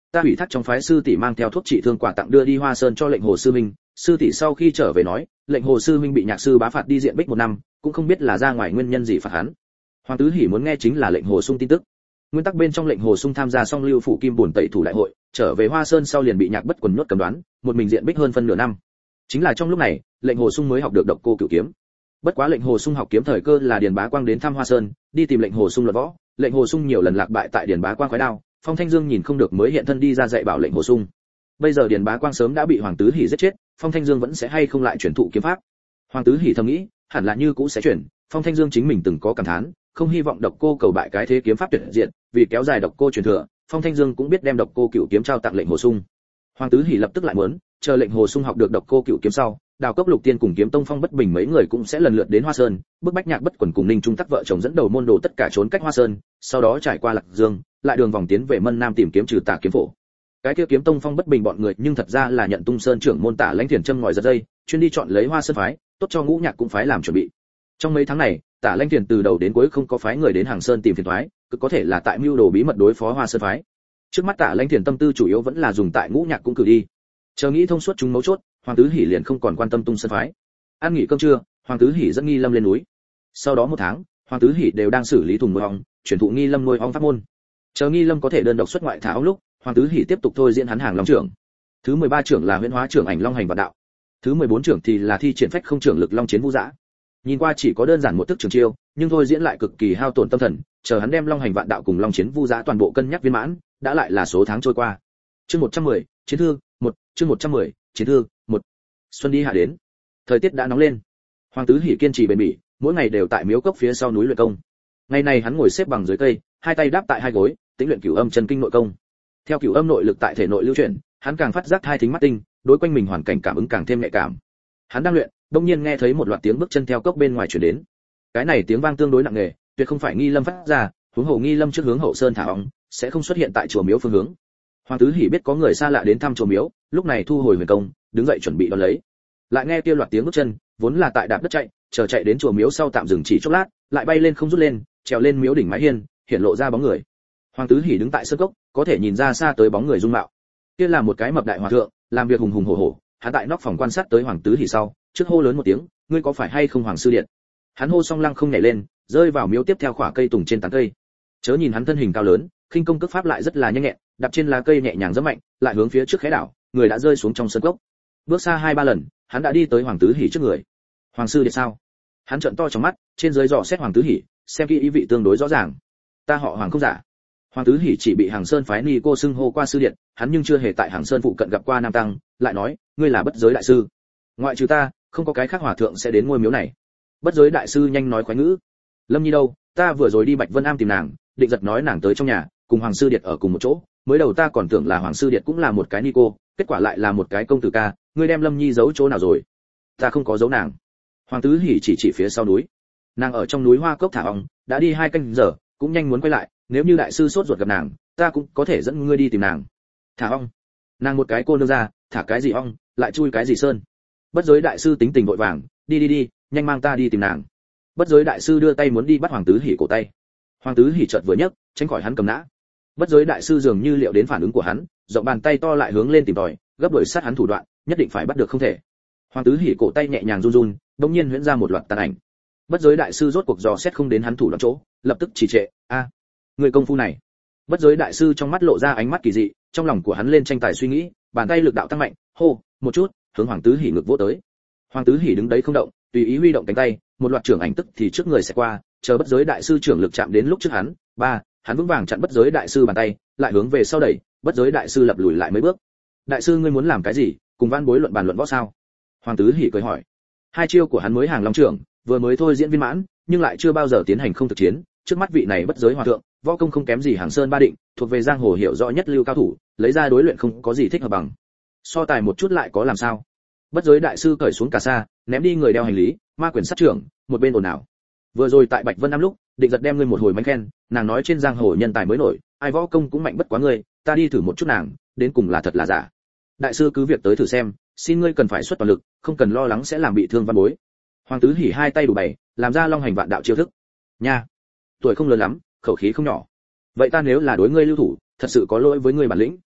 ta ủy thác trong phái sư tỷ mang theo thuốc trị thương quà tặng đưa đi Hoa Sơn cho lệnh Hồ sư minh. Sư tỷ sau khi trở về nói, lệnh Hồ sư minh bị nhạc sư bá phạt đi diện bích 1 năm, cũng không biết là ra ngoài nguyên nhân gì phạt hắn. Hoàng Tứ Hỉ muốn nghe chính là lệnh Hồ Sung tin tức. Nguyên tắc bên trong lệnh Hồ Sung tham gia xong Lưu phủ Kim Bổn tẩy thủ đại hội, trở về Hoa Sơn sau liền bị Nhạc Bất Quần nhốt cầm đoán, một mình diện bích hơn phân nửa năm. Chính là trong lúc này, lệnh Hồ Sung mới học được độc cô cửu kiếm. Bất quá lệnh Hồ Sung học kiếm thời cơ là Điền Bá Quang đến thăm Hoa Sơn, đi tìm lệnh Hồ Sung luận võ, lệnh Hồ Sung nhiều lần lạc bại tại Điền Bá Quang khoái đao, Phong Thanh Dương nhìn không được mới hiện thân đi ra dạy bảo lệnh Hồ Sung. Bây giờ Điền Bá Quang sớm đã bị Hoàng Tứ Hỉ giết chết, Phong Thanh Dương vẫn sẽ hay không lại truyền thụ kiếm pháp. Hoàng Tứ Hỉ thầm nghĩ, hẳn là như cũ sẽ chuyển, Phong Thanh Dương chính mình từng có cảm thán, không hy vọng độc cô cầu bại cái thế kiếm pháp tuyệt diện, vì kéo dài độc cô truyền thừa, Phong Thanh Dương cũng biết đem độc cô cửu kiếm trao tặng lệnh Hồ Sung. Hoàng Tứ Hỉ lập tức lại muốn, chờ lệnh Hồ Sung học được độc cô cửu kiếm sau, Đào Cốc Lục Tiên cùng Kiếm Tông Phong Bất Bình mấy người cũng sẽ lần lượt đến Hoa Sơn, bức bách Nhạc Bất Quần cùng Ninh Trung Tắc vợ chồng dẫn đầu môn đồ tất cả trốn cách Hoa Sơn, sau đó trải qua Lạc Dương, lại đường vòng tiến về Mân Nam tìm kiếm trừ tà kiếm phổ. Cái kia Kiếm Tông Phong Bất Bình bọn người nhưng thật ra là nhận Tung Sơn trưởng môn Tả Lãnh Thiền châm ngòi giật dây, chuyên đi chọn lấy Hoa Sơn phái, tốt cho Ngũ Nhạc cũng phái làm chuẩn bị. Trong mấy tháng này, Tả Lãnh Thiền từ đầu đến cuối không có phái người đến Hàng Sơn tìm phiền toái, cực có thể là tại mưu đồ bí mật đối phó Hoa Sơn phái. Trước mắt Tả Lãnh Thiền tâm tư chủ yếu vẫn là dùng tại Ngũ Nhạc cũng cử đi. Chờ nghĩ thông suốt chúng mấu chốt, Hoàng Tứ Hỉ liền không còn quan tâm Tung Sơn phái. Ăn nghỉ cơm trưa, Hoàng Tứ Hỉ dẫn Nghi Lâm lên núi. Sau đó 1 tháng, Hoàng Tứ Hỉ đều đang xử lý thùng nuôi ong, chuyển thụ Nghi Lâm nuôi ong pháp môn. Chờ Nghi Lâm có thể đơn độc xuất ngoại thả ong lúc, Hoàng Tứ Hỉ tiếp tục thôi diễn hắn hàng long trưởng. Thứ 13 trưởng là huyễn hóa trưởng ảnh long hành vạn đạo. Thứ 14 trưởng thì là thi triển phách không trưởng lực long chiến vũ dã. Nhìn qua chỉ có đơn giản một thức trường chiêu, nhưng thôi diễn lại cực kỳ hao tổn tâm thần, chờ hắn đem long hành vạn đạo cùng long chiến vu dã toàn bộ cân nhắc viên mãn, đã lại là số tháng trôi qua. Chương 110, chiến thương 1, chương 110, chiến thương 1. Xuân đi hạ đến, thời tiết đã nóng lên. Hoàng Tứ Hỉ kiên trì bền bỉ, mỗi ngày đều tại miếu cốc phía sau núi luyện công. Ngày này hắn ngồi xếp bằng dưới cây, hai tay đáp tại hai gối, tĩnh luyện Cửu Âm chân kinh nội công. Theo Cửu Âm nội lực tại thể nội lưu chuyển, hắn càng phát giác hai thính mắt tinh, đối quanh mình hoàn cảnh cảm ứng càng thêm nhạy cảm. Hắn đang luyện, đột nhiên nghe thấy một loạt tiếng bước chân theo cốc bên ngoài truyền đến. Cái này tiếng vang tương đối nặng nề, tuyệt không phải Nghi Lâm phát ra, huống hồ Nghi Lâm trước hướng hậu sơn thả ong, sẽ không xuất hiện tại chùa miếu phương hướng. Hoàng Tứ Hỉ biết có người xa lạ đến thăm chùa miếu, lúc này thu hồi huyền công, đứng dậy chuẩn bị đón lấy. Lại nghe kia loạt tiếng bước chân, vốn là tại đạp đất chạy, chờ chạy đến chùa miếu sau tạm dừng chỉ chốc lát, lại bay lên không rút lên, trèo lên miếu đỉnh mái hiên, hiện lộ ra bóng người. Hoàng Tứ Hỉ đứng tại sơn cốc, có thể nhìn ra xa tới bóng người dung mạo. Kia là một cái mập đại hòa thượng, làm việc hùng hùng hổ hổ, hắn tại nóc phòng quan sát tới Hoàng Tứ Hỉ sau, trước hô lớn một tiếng, ngươi có phải hay không Hoàng sư điện? Hắn hô xong lăng không nhảy lên, rơi vào miếu tiếp theo khỏa cây tùng trên tán cây. Chớ nhìn hắn thân hình cao lớn, khinh công cước pháp lại rất là nhanh nhẹn, đạp trên lá cây nhẹ nhàng giẫm mạnh, lại hướng phía trước khẽ đảo, người đã rơi xuống trong sân cốc. Bước xa 2-3 lần, hắn đã đi tới Hoàng Tứ Hỉ trước người. Hoàng sư điện sao? Hắn trợn to trong mắt, trên dưới dò xét Hoàng Tứ Hỉ, xem kỹ ý vị tương đối rõ ràng. Ta họ Hoàng không giả. Hoàng Tứ Hỉ chỉ bị Hàng Sơn phái ni cô xưng hô qua sư điện, hắn nhưng chưa hề tại Hàng Sơn phụ cận gặp qua nam tăng, lại nói, ngươi là Bất Giới đại sư. Ngoại trừ ta, không có cái khác hòa thượng sẽ đến ngôi miếu này. Bất Giới đại sư nhanh nói khoái ngữ. Lâm Nhi đâu? Ta vừa rồi đi Bạch Vân Am tìm nàng, định giật nói nàng tới trong nhà, cùng Hoàng sư điện ở cùng một chỗ, mới đầu ta còn tưởng là Hoàng sư điện cũng là một cái ni cô, kết quả lại là một cái công tử ca, ngươi đem Lâm Nhi giấu chỗ nào rồi? Ta không có giấu nàng. Hoàng Tứ Hỉ chỉ phía sau núi. Nàng ở trong núi hoa cốc thả ong, đã đi 2 canh giờ, cũng nhanh muốn quay lại, nếu như đại sư sốt ruột gặp nàng, ta cũng có thể dẫn ngươi đi tìm nàng. Thả ong? Nàng một cái cô nương ra, thả cái gì ong, lại chui cái gì sơn? Bất Giới đại sư tính tình vội vàng, đi, nhanh mang ta đi tìm nàng. Bất Giới đại sư đưa tay muốn đi bắt Hoàng Tứ Hỉ cổ tay. Hoàng Tứ Hỉ chợt vừa nhấc, tránh khỏi hắn cầm nã. Bất Giới đại sư dường như liệu đến phản ứng của hắn, rộng bàn tay to lại hướng lên tìm tòi, gấp đuổi sát hắn thủ đoạn, nhất định phải bắt được không thể. Hoàng Tứ Hỉ cổ tay nhẹ nhàng run run, đột nhiên huyễn ra một loạt tàn ảnh. Bất Giới đại sư rốt cuộc dò xét không đến hắn thủ đoạn chỗ, lập tức chỉ trệ, người công phu này. Bất Giới đại sư trong mắt lộ ra ánh mắt kỳ dị, trong lòng của hắn lên tranh tài suy nghĩ, bàn tay lực đạo tăng mạnh, hô, một chút, hướng Hoàng Tứ Hỉ ngực vỗ tới. Hoàng Tứ Hỉ đứng đấy không động, tùy ý huy động cánh tay, một loạt trưởng ảnh tức thì trước người sẽ qua, chờ Bất Giới đại sư trưởng lực chạm đến lúc trước hắn, hắn vững vàng chặn Bất Giới đại sư bàn tay, lại hướng về sau đẩy, Bất Giới đại sư lập lùi lại mấy bước. Đại sư ngươi muốn làm cái gì, cùng Văn Bối luận bàn luận võ sao? Hoàng Tứ Hỉ cười hỏi. Hai chiêu của hắn mới hàng long trưởng, vừa mới thôi diễn viên mãn, nhưng lại chưa bao giờ tiến hành không thực chiến, trước mắt vị này Bất Giới hòa thượng, võ công không kém gì Hàng Sơn Ba Định, thuộc về giang hồ hiểu rõ nhất lưu cao thủ, lấy ra đối luyện không có gì thích hợp bằng. So tài một chút lại có làm sao? Bất Giới đại sư cởi xuống cà sa, ném đi người đeo hành lý, ma quyền sát trưởng, một bên ồn ào. Vừa rồi tại Bạch Vân Am lúc, định giật đem ngươi một hồi mánh khen, nàng nói trên giang hồ nhân tài mới nổi, ai võ công cũng mạnh bất quá ngươi, ta đi thử một chút nàng, đến cùng là thật là giả. Đại sư cứ việc tới thử xem, xin ngươi cần phải xuất toàn lực, không cần lo lắng sẽ làm bị thương Văn Bối. Hoàng Tứ Hỉ hai tay đủ bày, làm ra long hành vạn đạo chiêu thức. Nha, tuổi không lớn lắm, khẩu khí không nhỏ. Vậy ta nếu là đối ngươi lưu thủ, thật sự có lỗi với ngươi bản lĩnh.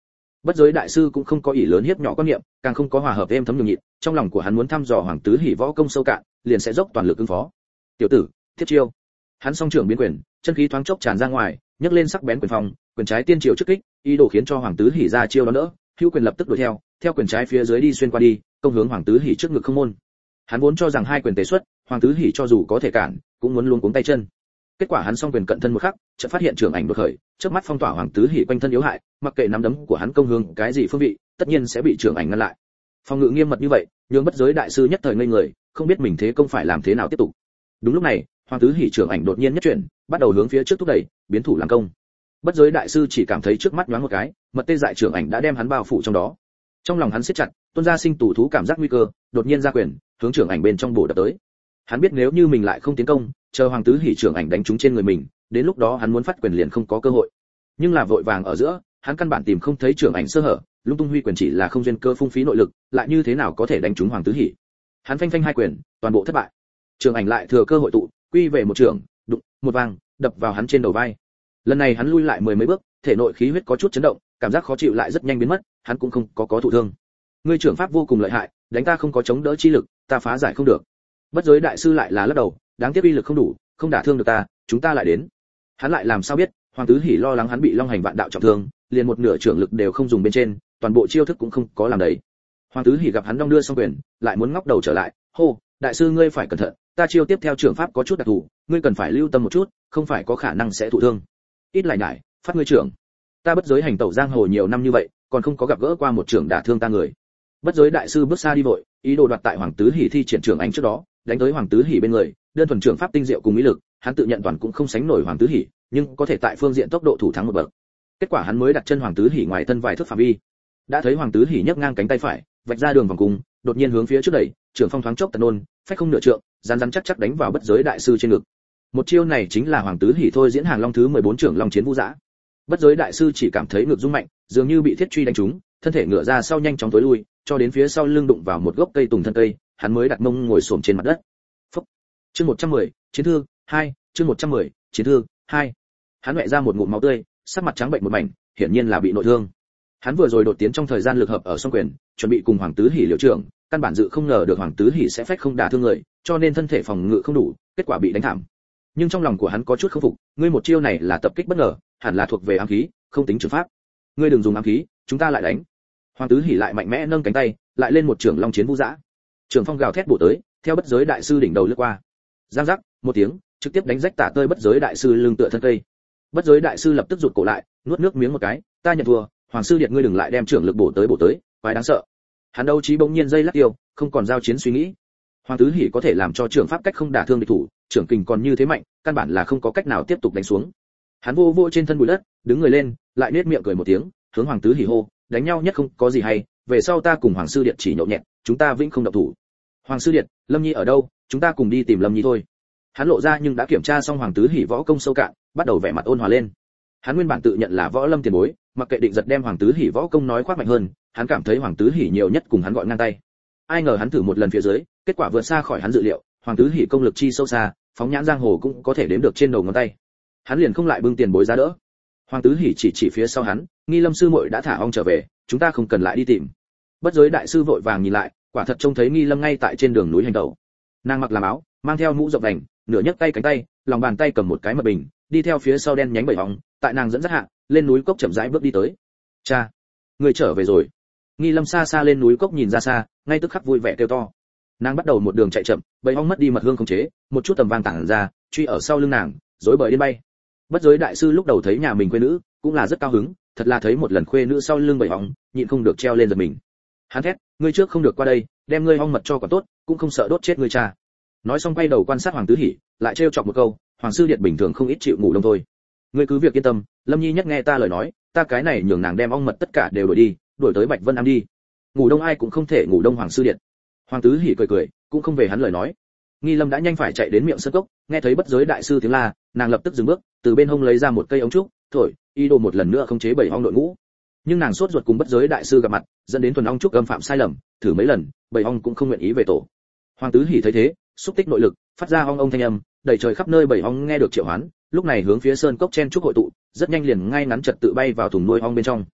Bất giới đại sư cũng không có ỷ lớn hiếp nhỏ quan niệm, càng không có hòa hợp êm thấm nhường nhịn, trong lòng của hắn muốn thăm dò Hoàng Tứ Hỉ võ công sâu cạn, liền sẽ dốc toàn lực ứng phó. Tiểu tử, thiết chiêu. Hắn song trưởng biến quyền, chân khí thoáng chốc tràn ra ngoài, nhấc lên sắc bén quyền phong, quyền trái tiên triều trước kích, ý đồ khiến cho Hoàng Tứ Hỉ ra chiêu đó nữa, hữu quyền lập tức đuổi theo quyền trái phía dưới đi xuyên qua đi, công hướng Hoàng Tứ Hỉ trước ngực không môn. Hắn vốn cho rằng hai quyền tề xuất, Hoàng Tứ Hỉ cho dù có thể cản, cũng muốn luống cuống tay chân. Kết quả hắn song quyền cận thân một khắc, chợt phát hiện trưởng ảnh đột khởi, trước mắt phong tỏa Hoàng Tứ Hỉ quanh thân yếu hại, mặc kệ nắm đấm của hắn công hướng cái gì phương vị, tất nhiên sẽ bị trưởng ảnh ngăn lại. Phòng ngự nghiêm mật như vậy, nhưng bất giới đại sư nhất thời ngây người, không biết mình thế công phải làm thế nào tiếp tục. Đúng lúc này, Hoàng Tứ Hỉ trưởng ảnh đột nhiên nhất chuyển, bắt đầu hướng phía trước thúc đẩy, biến thủ làm công. Bất giới đại sư chỉ cảm thấy trước mắt nhoáng một cái, mật tê dại trưởng ảnh đã đem hắn bao phủ trong đó. Trong lòng hắn siết chặt, tuôn ra sinh tù thú cảm giác nguy cơ, đột nhiên ra quyền, hướng trưởng ảnh bên trong bổ đập tới. Hắn biết nếu như mình lại không tiến công, chờ Hoàng Tứ Hỉ trưởng ảnh đánh trúng trên người mình, đến lúc đó hắn muốn phát quyền liền không có cơ hội. Nhưng là vội vàng ở giữa, hắn căn bản tìm không thấy trưởng ảnh sơ hở, lung tung huy quyền chỉ là không duyên cơ phung phí nội lực, lại như thế nào có thể đánh trúng Hoàng Tứ Hỉ. Hắn phanh phanh hai quyền, toàn bộ thất bại. Trưởng ảnh lại thừa cơ hội tụ, quy về một trường, đụng, một vang, đập vào hắn trên đầu vai. Lần này hắn lui lại mười mấy bước, thể nội khí huyết có chút chấn động, cảm giác khó chịu lại rất nhanh biến mất, hắn cũng không có thụ thương. Ngươi trưởng pháp vô cùng lợi hại, đánh ta không có chống đỡ chi lực, ta phá giải không được. Bất giới đại sư lại là lắc đầu, đáng tiếc uy lực không đủ, không đả thương được ta, chúng ta lại đến. Hắn lại làm sao biết, Hoàng Tứ Hỉ lo lắng hắn bị Long Hành Vạn Đạo trọng thương, liền một nửa trưởng lực đều không dùng bên trên, toàn bộ chiêu thức cũng không có làm đấy. Hoàng Tứ Hỉ gặp hắn đong đưa xong quyền, lại muốn ngóc đầu trở lại, hô, đại sư ngươi phải cẩn thận, ta chiêu tiếp theo trưởng pháp có chút đặc thù, ngươi cần phải lưu tâm một chút, không phải có khả năng sẽ thụ thương. Ít lại nhải, phát ngươi trưởng. Ta bất giới hành tẩu giang hồ nhiều năm như vậy, còn không có gặp gỡ qua một trưởng đả thương ta người. Bất giới đại sư bước xa đi vội, ý đồ đoạt tại Hoàng Tứ Hỉ thi triển trưởng ảnh trước đó, đánh tới Hoàng Tứ Hỉ bên người, đơn thuần trưởng pháp tinh diệu cùng ý lực, hắn tự nhận toàn cũng không sánh nổi Hoàng Tứ Hỉ, nhưng có thể tại phương diện tốc độ thủ thắng một bậc. Kết quả hắn mới đặt chân Hoàng Tứ Hỉ ngoài thân vài thước phạm vi, đã thấy Hoàng Tứ Hỉ nhấc ngang cánh tay phải, vạch ra đường vòng cung, đột nhiên hướng phía trước đẩy, trưởng phong thoáng chốc tần nôn, phách không nửa trượng, rắn chắc chắc đánh vào bất giới đại sư trên ngực. Một chiêu này chính là Hoàng Tứ Hỉ thôi diễn hàng long thứ 14 trưởng long chiến vũ dã. Bất giới đại sư chỉ cảm thấy ngực rung mạnh, dường như bị thiết truy đánh trúng, thân thể ngửa ra sau nhanh chóng tối lui, cho đến phía sau lưng đụng vào một gốc cây tùng thân cây, hắn mới đặt mông ngồi xổm trên mặt đất. Phốc. Chương 110, chiến thương 2, chương 110, chiến thương 2. Hắn mẹ ra một ngụm máu tươi, sắc mặt trắng bệnh một mảnh, hiển nhiên là bị nội thương. Hắn vừa rồi đột tiến trong thời gian lực hợp ở song quyền, chuẩn bị cùng Hoàng Tứ Hỉ liều trưởng, căn bản dự không ngờ được Hoàng Tứ Hỉ sẽ phách không đả thương người, cho nên thân thể phòng ngự không đủ, kết quả bị đánh thảm. Nhưng trong lòng của hắn có chút không phục, ngươi một chiêu này là tập kích bất ngờ, hẳn là thuộc về ám khí, không tính trường pháp. Ngươi đừng dùng ám khí, chúng ta lại đánh. Hoàng Tứ Hỉ lại mạnh mẽ nâng cánh tay, lại lên một trưởng long chiến vũ dã. Trường phong gào thét bổ tới, theo bất giới đại sư đỉnh đầu lướt qua. Giang giác, một tiếng, trực tiếp đánh rách tả tơi bất giới đại sư lưng tựa thân cây. Bất giới đại sư lập tức rụt cổ lại, nuốt nước miếng một cái, ta nhận thua, Hoàng sư điện ngươi đừng lại đem trưởng lực bổ tới, quái đáng sợ. Hắn đấu trí bỗng nhiên dây lắc tiêu, không còn giao chiến suy nghĩ. Hoàng Tứ Hỉ có thể làm cho trưởng pháp cách không đả thương địch thủ, trưởng kình còn như thế mạnh, căn bản là không có cách nào tiếp tục đánh xuống. Hắn vô vô trên thân bụi đất, đứng người lên, lại nhếch miệng cười một tiếng, hướng Hoàng Tứ Hỉ hô, đánh nhau nhất không có gì hay, về sau ta cùng Hoàng sư điện chỉ nhậu nhẹt, chúng ta vĩnh không động thủ. Hoàng sư điện, Lâm Nhi ở đâu, chúng ta cùng đi tìm Lâm Nhi thôi. Hắn lộ ra nhưng đã kiểm tra xong Hoàng Tứ Hỉ võ công sâu cạn, bắt đầu vẻ mặt ôn hòa lên. Hắn nguyên bản tự nhận là võ lâm tiền bối, mặc kệ định giật đem Hoàng Tứ Hỉ võ công nói khoác mạnh hơn, hắn cảm thấy Hoàng Tứ Hỉ nhiều nhất cùng hắn gọi ngang tay. Ai ngờ hắn thử một lần phía dưới, kết quả vượt xa khỏi hắn dự liệu, Hoàng Tứ Hỉ công lực chi sâu xa, phóng nhãn giang hồ cũng có thể đếm được trên đầu ngón tay. Hắn liền không lại bưng tiền bối ra đỡ. Hoàng Tứ Hỉ chỉ phía sau hắn, Nghi Lâm sư muội đã thả ong trở về, chúng ta không cần lại đi tìm. Bất giới đại sư vội vàng nhìn lại, quả thật trông thấy Nghi Lâm ngay tại trên đường núi hành tẩu. Nàng mặc làm áo, mang theo mũ rộng vành, nửa nhấc tay cánh tay, lòng bàn tay cầm một cái mật bình, đi theo phía sau đen nhánh bảy hóng, tại nàng dẫn dắt hạ, lên núi cốc chậm rãi bước đi tới. Cha, người trở về rồi. Nghi Lâm xa xa lên núi cốc nhìn ra xa, ngay tức khắc vui vẻ kêu to. Nàng bắt đầu một đường chạy chậm, bảy hóng mất đi mật hương khống chế, một chút tầm vang tản ra, truy ở sau lưng nàng, rối bời điên bay. Bất giới đại sư lúc đầu thấy nhà mình khuê nữ, cũng là rất cao hứng, thật là thấy một lần khuê nữ sau lưng bảy hóng, nhịn không được treo lên giật mình. Hắn thét, ngươi trước không được qua đây, đem ngươi hong mật cho quả tốt, cũng không sợ đốt chết ngươi cha. Nói xong quay đầu quan sát Hoàng Tứ Hỉ, lại trêu chọc một câu, Hoàng sư điện bình thường không ít chịu ngủ đông thôi. Ngươi cứ việc yên tâm, Lâm Nhi nhất nghe ta lời nói, ta cái này nhường nàng đem ong mật tất cả đều đuổi đi, đuổi tới Bạch Vân Am đi. Ngủ đông ai cũng không thể ngủ đông Hoàng sư điện. Hoàng Tứ Hỉ cười, cũng không về hắn lời nói. Nghi Lâm đã nhanh phải chạy đến miệng sơn cốc, nghe thấy bất giới đại sư tiếng la, nàng lập tức dừng bước, từ bên hông lấy ra một cây ống trúc, thổi, ý đồ một lần nữa không chế bảy ong đội ngũ. Nhưng nàng sốt ruột cùng bất giới đại sư gặp mặt, dẫn đến thuần ong trúc âm phạm sai lầm, thử mấy lần, bảy ong cũng không nguyện ý về tổ. Hoàng Tứ Hỉ thấy thế, xúc tích nội lực, phát ra ong ong thanh âm, đầy trời khắp nơi bảy ong nghe được triệu hoán, lúc này hướng phía sơn cốc chen trúc hội tụ, rất nhanh liền ngay ngắn trật tự bay vào thùng nuôi ong bên trong.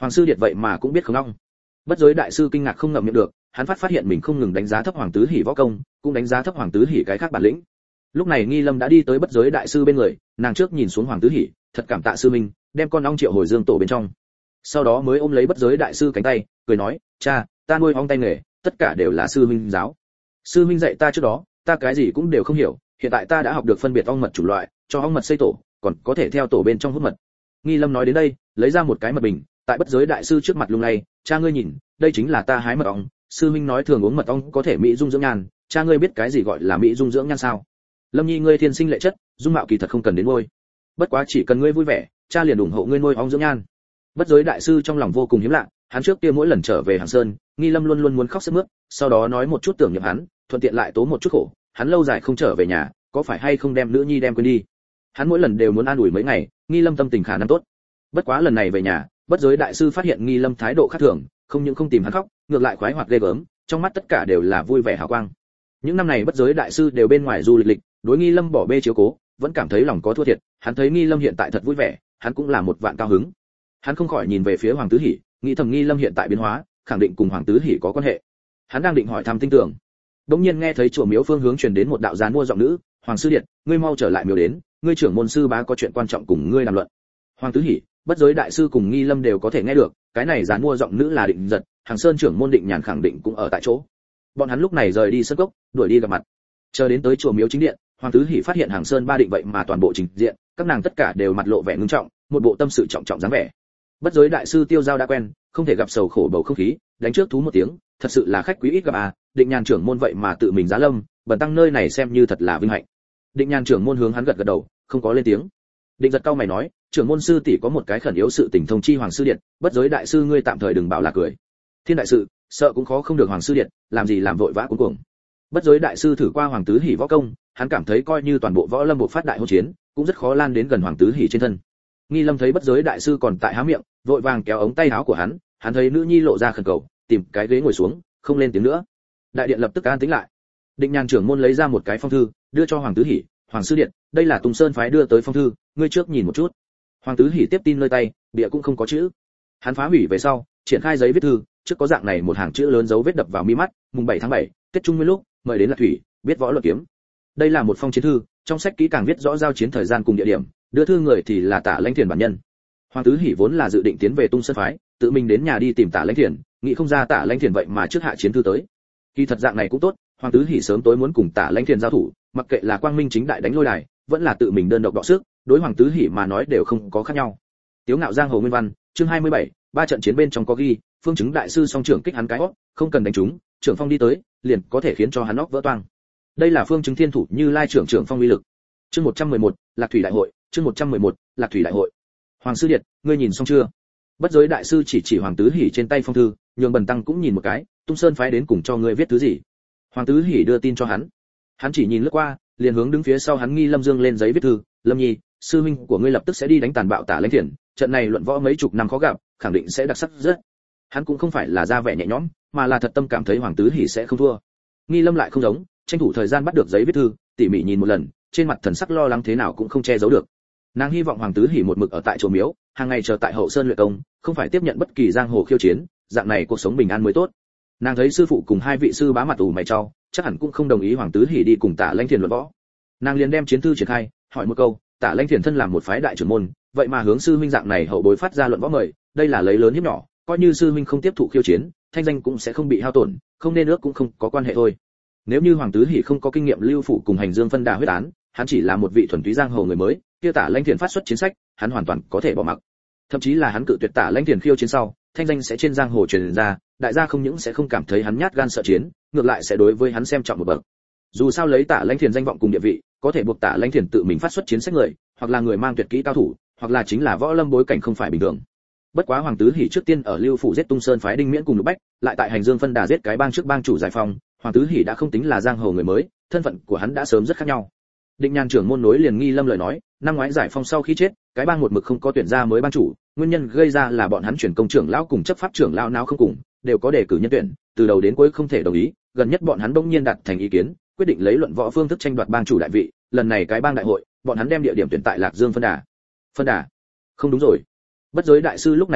Hoàng sư điệt vậy mà cũng biết không long. Bất giới đại sư kinh ngạc không ngậm miệng được, hắn phát hiện mình không ngừng đánh giá thấp Hoàng Tứ Hỉ võ công, cũng đánh giá thấp Hoàng Tứ Hỉ cái khác bản lĩnh. Lúc này Nghi Lâm đã đi tới bất giới đại sư bên người, nàng trước nhìn xuống Hoàng Tứ Hỉ, thật cảm tạ sư minh, đem con ong triệu hồi dương tổ bên trong. Sau đó mới ôm lấy bất giới đại sư cánh tay, cười nói, cha, ta nuôi ong tay nghề, tất cả đều là sư minh giáo. Sư minh dạy ta trước đó, ta cái gì cũng đều không hiểu, hiện tại ta đã học được phân biệt ong mật chủng loại, cho ong mật xây tổ, còn có thể theo tổ bên trong hút mật. Nghi Lâm nói đến đây, lấy ra một cái mật bình, tại bất giới đại sư trước mặt lung lay, cha ngươi nhìn, đây chính là ta hái mật ong, sư minh nói thường uống mật ong có thể mỹ dung dưỡng nhan, cha ngươi biết cái gì gọi là mỹ dung dưỡng nhan sao? Lâm Nhi ngươi thiên sinh lệ chất, dung mạo kỳ thật không cần đến nuôi, bất quá chỉ cần ngươi vui vẻ, cha liền ủng hộ ngươi nuôi ong dưỡng nhan. Bất giới đại sư trong lòng vô cùng hiếm lạ, hắn trước kia mỗi lần trở về Hàng Sơn, Nghi Lâm luôn luôn muốn khóc sướt mướt, sau đó nói một chút tưởng niệm hắn, thuận tiện lại tố một chút khổ, hắn lâu dài không trở về nhà, có phải hay không đem nữ nhi đem quên đi? Hắn mỗi lần đều muốn an ủi mấy ngày, Nghi Lâm tâm tình khả năng tốt. Bất quá lần này về nhà, bất giới đại sư phát hiện Nghi Lâm thái độ khác thường, không những không tìm hắn khóc, ngược lại khoái hoạt ghê gớm, trong mắt tất cả đều là vui vẻ hào quang. Những năm này bất giới đại sư đều bên ngoài du lịch, đối Nghi Lâm bỏ bê chiếu cố, vẫn cảm thấy lòng có thua thiệt, hắn thấy Nghi Lâm hiện tại thật vui vẻ, hắn cũng là một vạn cao hứng. Hắn không khỏi nhìn về phía Hoàng Tứ Hỉ, nghĩ thầm Nghi Lâm hiện tại biến hóa, khẳng định cùng Hoàng Tứ Hỉ có quan hệ. Hắn đang định hỏi thăm tin tưởng, đống nhiên nghe thấy chùa miếu phương hướng truyền đến một đạo gián mua giọng nữ, Hoàng sư điện, ngươi mau trở lại miếu đến, ngươi trưởng môn sư bá có chuyện quan trọng cùng ngươi làm luận. Hoàng Tứ Hỉ, bất giới đại sư cùng Nghi Lâm đều có thể nghe được, cái này gián mua giọng nữ là Định Giật, Hàng Sơn trưởng môn Định Nhàn khẳng định cũng ở tại chỗ. Bọn hắn lúc này rời đi sân cốc, đuổi đi gặp mặt. Chờ đến tới chùa miếu chính điện, Hoàng Tứ Hỉ phát hiện Hàng Sơn ba định vậy mà toàn bộ trình diện, các nàng tất cả đều mặt lộ vẻ ngưng trọng, một bộ tâm sự trọng trọng dáng vẻ. Bất giới đại sư Tiêu Giao đã quen, không thể gặp sầu khổ bầu không khí, đánh trước thú một tiếng, thật sự là khách quý ít gặp à, Định Nhàn trưởng môn vậy mà tự mình giá lâm, bần tăng nơi này xem như thật là vinh hạnh. Định Nhàn trưởng môn hướng hắn gật gật đầu, không có lên tiếng. Định Giật cau mày nói, trưởng môn sư tỷ có một cái khẩn yếu sự tình thông chi Hoàng sư điện, bất giới đại sư ngươi tạm thời đừng bảo là cười. Thiên đại sự, sợ cũng khó không được Hoàng sư điện, làm gì làm vội vã cuống cuồng. Bất giới đại sư thử qua Hoàng Tứ Hỉ võ công, hắn cảm thấy coi như toàn bộ võ lâm bộ phát đại hỗn chiến, cũng rất khó lan đến gần Hoàng Tứ Hỉ trên thân. Nghi Lâm thấy bất giới đại sư còn tại há miệng, vội vàng kéo ống tay áo của hắn, hắn thấy nữ nhi lộ ra khẩn cầu, tìm cái ghế ngồi xuống, không lên tiếng nữa. Đại điện lập tức an tĩnh lại. Định Nhàn trưởng môn lấy ra một cái phong thư, đưa cho Hoàng Tứ Hỉ, Hoàng sư điện, đây là Tùng Sơn phái đưa tới phong thư, ngươi trước nhìn một chút. Hoàng Tứ Hỉ tiếp tin nơi tay, bìa cũng không có chữ. Hắn phá hủy về sau, triển khai giấy viết thư, trước có dạng này một hàng chữ lớn dấu vết đập vào mi mắt, mùng 7 tháng 7, Tết Trung Nguyên lúc, mời đến Lạc Thủy, biết võ luận kiếm. Đây là một phong chiến thư, trong sách kỹ càng viết rõ giao chiến thời gian cùng địa điểm, đưa thư người thì là Tả Lãnh Thiền bản nhân. Hoàng Tứ Hỉ vốn là dự định tiến về Tung Sơn phái, tự mình đến nhà đi tìm Tả Lãnh Thiền, nghĩ không ra Tả Lãnh Thiền vậy mà trước hạ chiến thư tới. Kỳ thật dạng này cũng tốt, Hoàng Tứ Hỉ sớm tối muốn cùng Tả Lãnh Thiền giao thủ, mặc kệ là quang minh chính đại đánh lôi đài, vẫn là tự mình đơn độc đọ sức, đối Hoàng Tứ Hỉ mà nói đều không có khác nhau. Tiếu Ngạo giang hồ nguyên văn, chương 27, ba trận chiến bên trong có ghi, phương chứng đại sư song trưởng kích hắn cái óc, không cần đánh trúng, trưởng phong đi tới, liền có thể khiến cho hắn óc vỡ toang. Đây là phương chứng thiên thủ Như Lai trưởng phong uy lực. Chương 111, Lạc Thủy đại hội, chương 111, Lạc Thủy đại hội. Hoàng sư điện, ngươi nhìn xong chưa? Bất giới đại sư chỉ Hoàng Tứ Hỉ trên tay phong thư, nhường bần tăng cũng nhìn một cái, Tung Sơn phái đến cùng cho ngươi viết thứ gì. Hoàng Tứ Hỉ đưa tin cho hắn. Hắn chỉ nhìn lướt qua, liền hướng đứng phía sau hắn Nghi Lâm dương lên giấy viết thư, Lâm Nhi, sư huynh của ngươi lập tức sẽ đi đánh tàn bạo Tả Lãnh Thiền, trận này luận võ mấy chục năm khó gặp, khẳng định sẽ đặc sắc rất. Hắn cũng không phải là ra vẻ nhẹ nhõm, mà là thật tâm cảm thấy Hoàng Tứ Hỉ sẽ không thua. Nghi Lâm lại không giống, tranh thủ thời gian bắt được giấy viết thư, tỉ mỉ nhìn một lần, trên mặt thần sắc lo lắng thế nào cũng không che giấu được. Nàng hy vọng Hoàng Tứ Hỉ một mực ở tại chùa miếu, hàng ngày chờ tại hậu sơn luyện công, không phải tiếp nhận bất kỳ giang hồ khiêu chiến, dạng này cuộc sống bình an mới tốt. Nàng thấy sư phụ cùng hai vị sư bá mặt ủ mày trao, chắc hẳn cũng không đồng ý Hoàng Tứ Hỉ đi cùng Tả Lãnh Thiền luận võ. Nàng liền đem chiến thư triển khai, hỏi một câu, Tả Lãnh Thiền thân làm một phái đại trưởng môn, vậy mà hướng sư huynh dạng này hậu bối phát ra luận võ mời, đây là lấy lớn hiếp nhỏ, coi như sư huynh không tiếp thụ khiêu chiến, thanh danh cũng sẽ không bị hao tổn, không nên ước cũng không có quan hệ thôi. Nếu như Hoàng Tứ Hỉ không có kinh nghiệm lưu phủ cùng hành dương phân đà huyết án, hắn chỉ là một vị thuần túy giang hồ người mới, kia Tả Lãnh Thiền phát xuất chiến sách, hắn hoàn toàn có thể bỏ mặc. Thậm chí là hắn cự tuyệt Tả Lãnh Thiền khiêu chiến sau, thanh danh sẽ trên giang hồ truyền ra, đại gia không những sẽ không cảm thấy hắn nhát gan sợ chiến, ngược lại sẽ đối với hắn xem trọng một bậc. Dù sao lấy Tả Lãnh Thiền danh vọng cùng địa vị, có thể buộc Tả Lãnh Thiền tự mình phát xuất chiến sách người, hoặc là người mang tuyệt kỹ cao thủ, hoặc là chính là võ lâm bối cảnh không phải bình thường. Bất quá Hoàng Tứ Hỉ trước tiên ở Lưu phủ giết Tung Sơn phái Đinh Miễn cùng Lục Bách, lại tại hành dương phân đà giết cái bang trước bang chủ giải phong, Hoàng Tứ Hỉ đã không tính là giang hồ người mới, thân phận của hắn đã sớm rất khác nhau. Định Nhàn trưởng môn nối liền Nghi Lâm lời nói, năm ngoái giải phong sau khi chết, cái bang một mực không có tuyển ra mới bang chủ, nguyên nhân gây ra là bọn hắn chuyển công trưởng lão cùng chấp pháp trưởng lão nào không cùng, đều có đề cử nhân tuyển, từ đầu đến cuối không thể đồng ý, gần nhất bọn hắn bỗng nhiên đặt thành ý kiến, quyết định lấy luận võ phương thức tranh đoạt bang chủ đại vị, lần này cái bang đại hội, bọn hắn đem địa điểm tuyển tại Lạc Dương phân đà. Phân đà? Không đúng rồi. Bất giới đại sư lúc này vạch,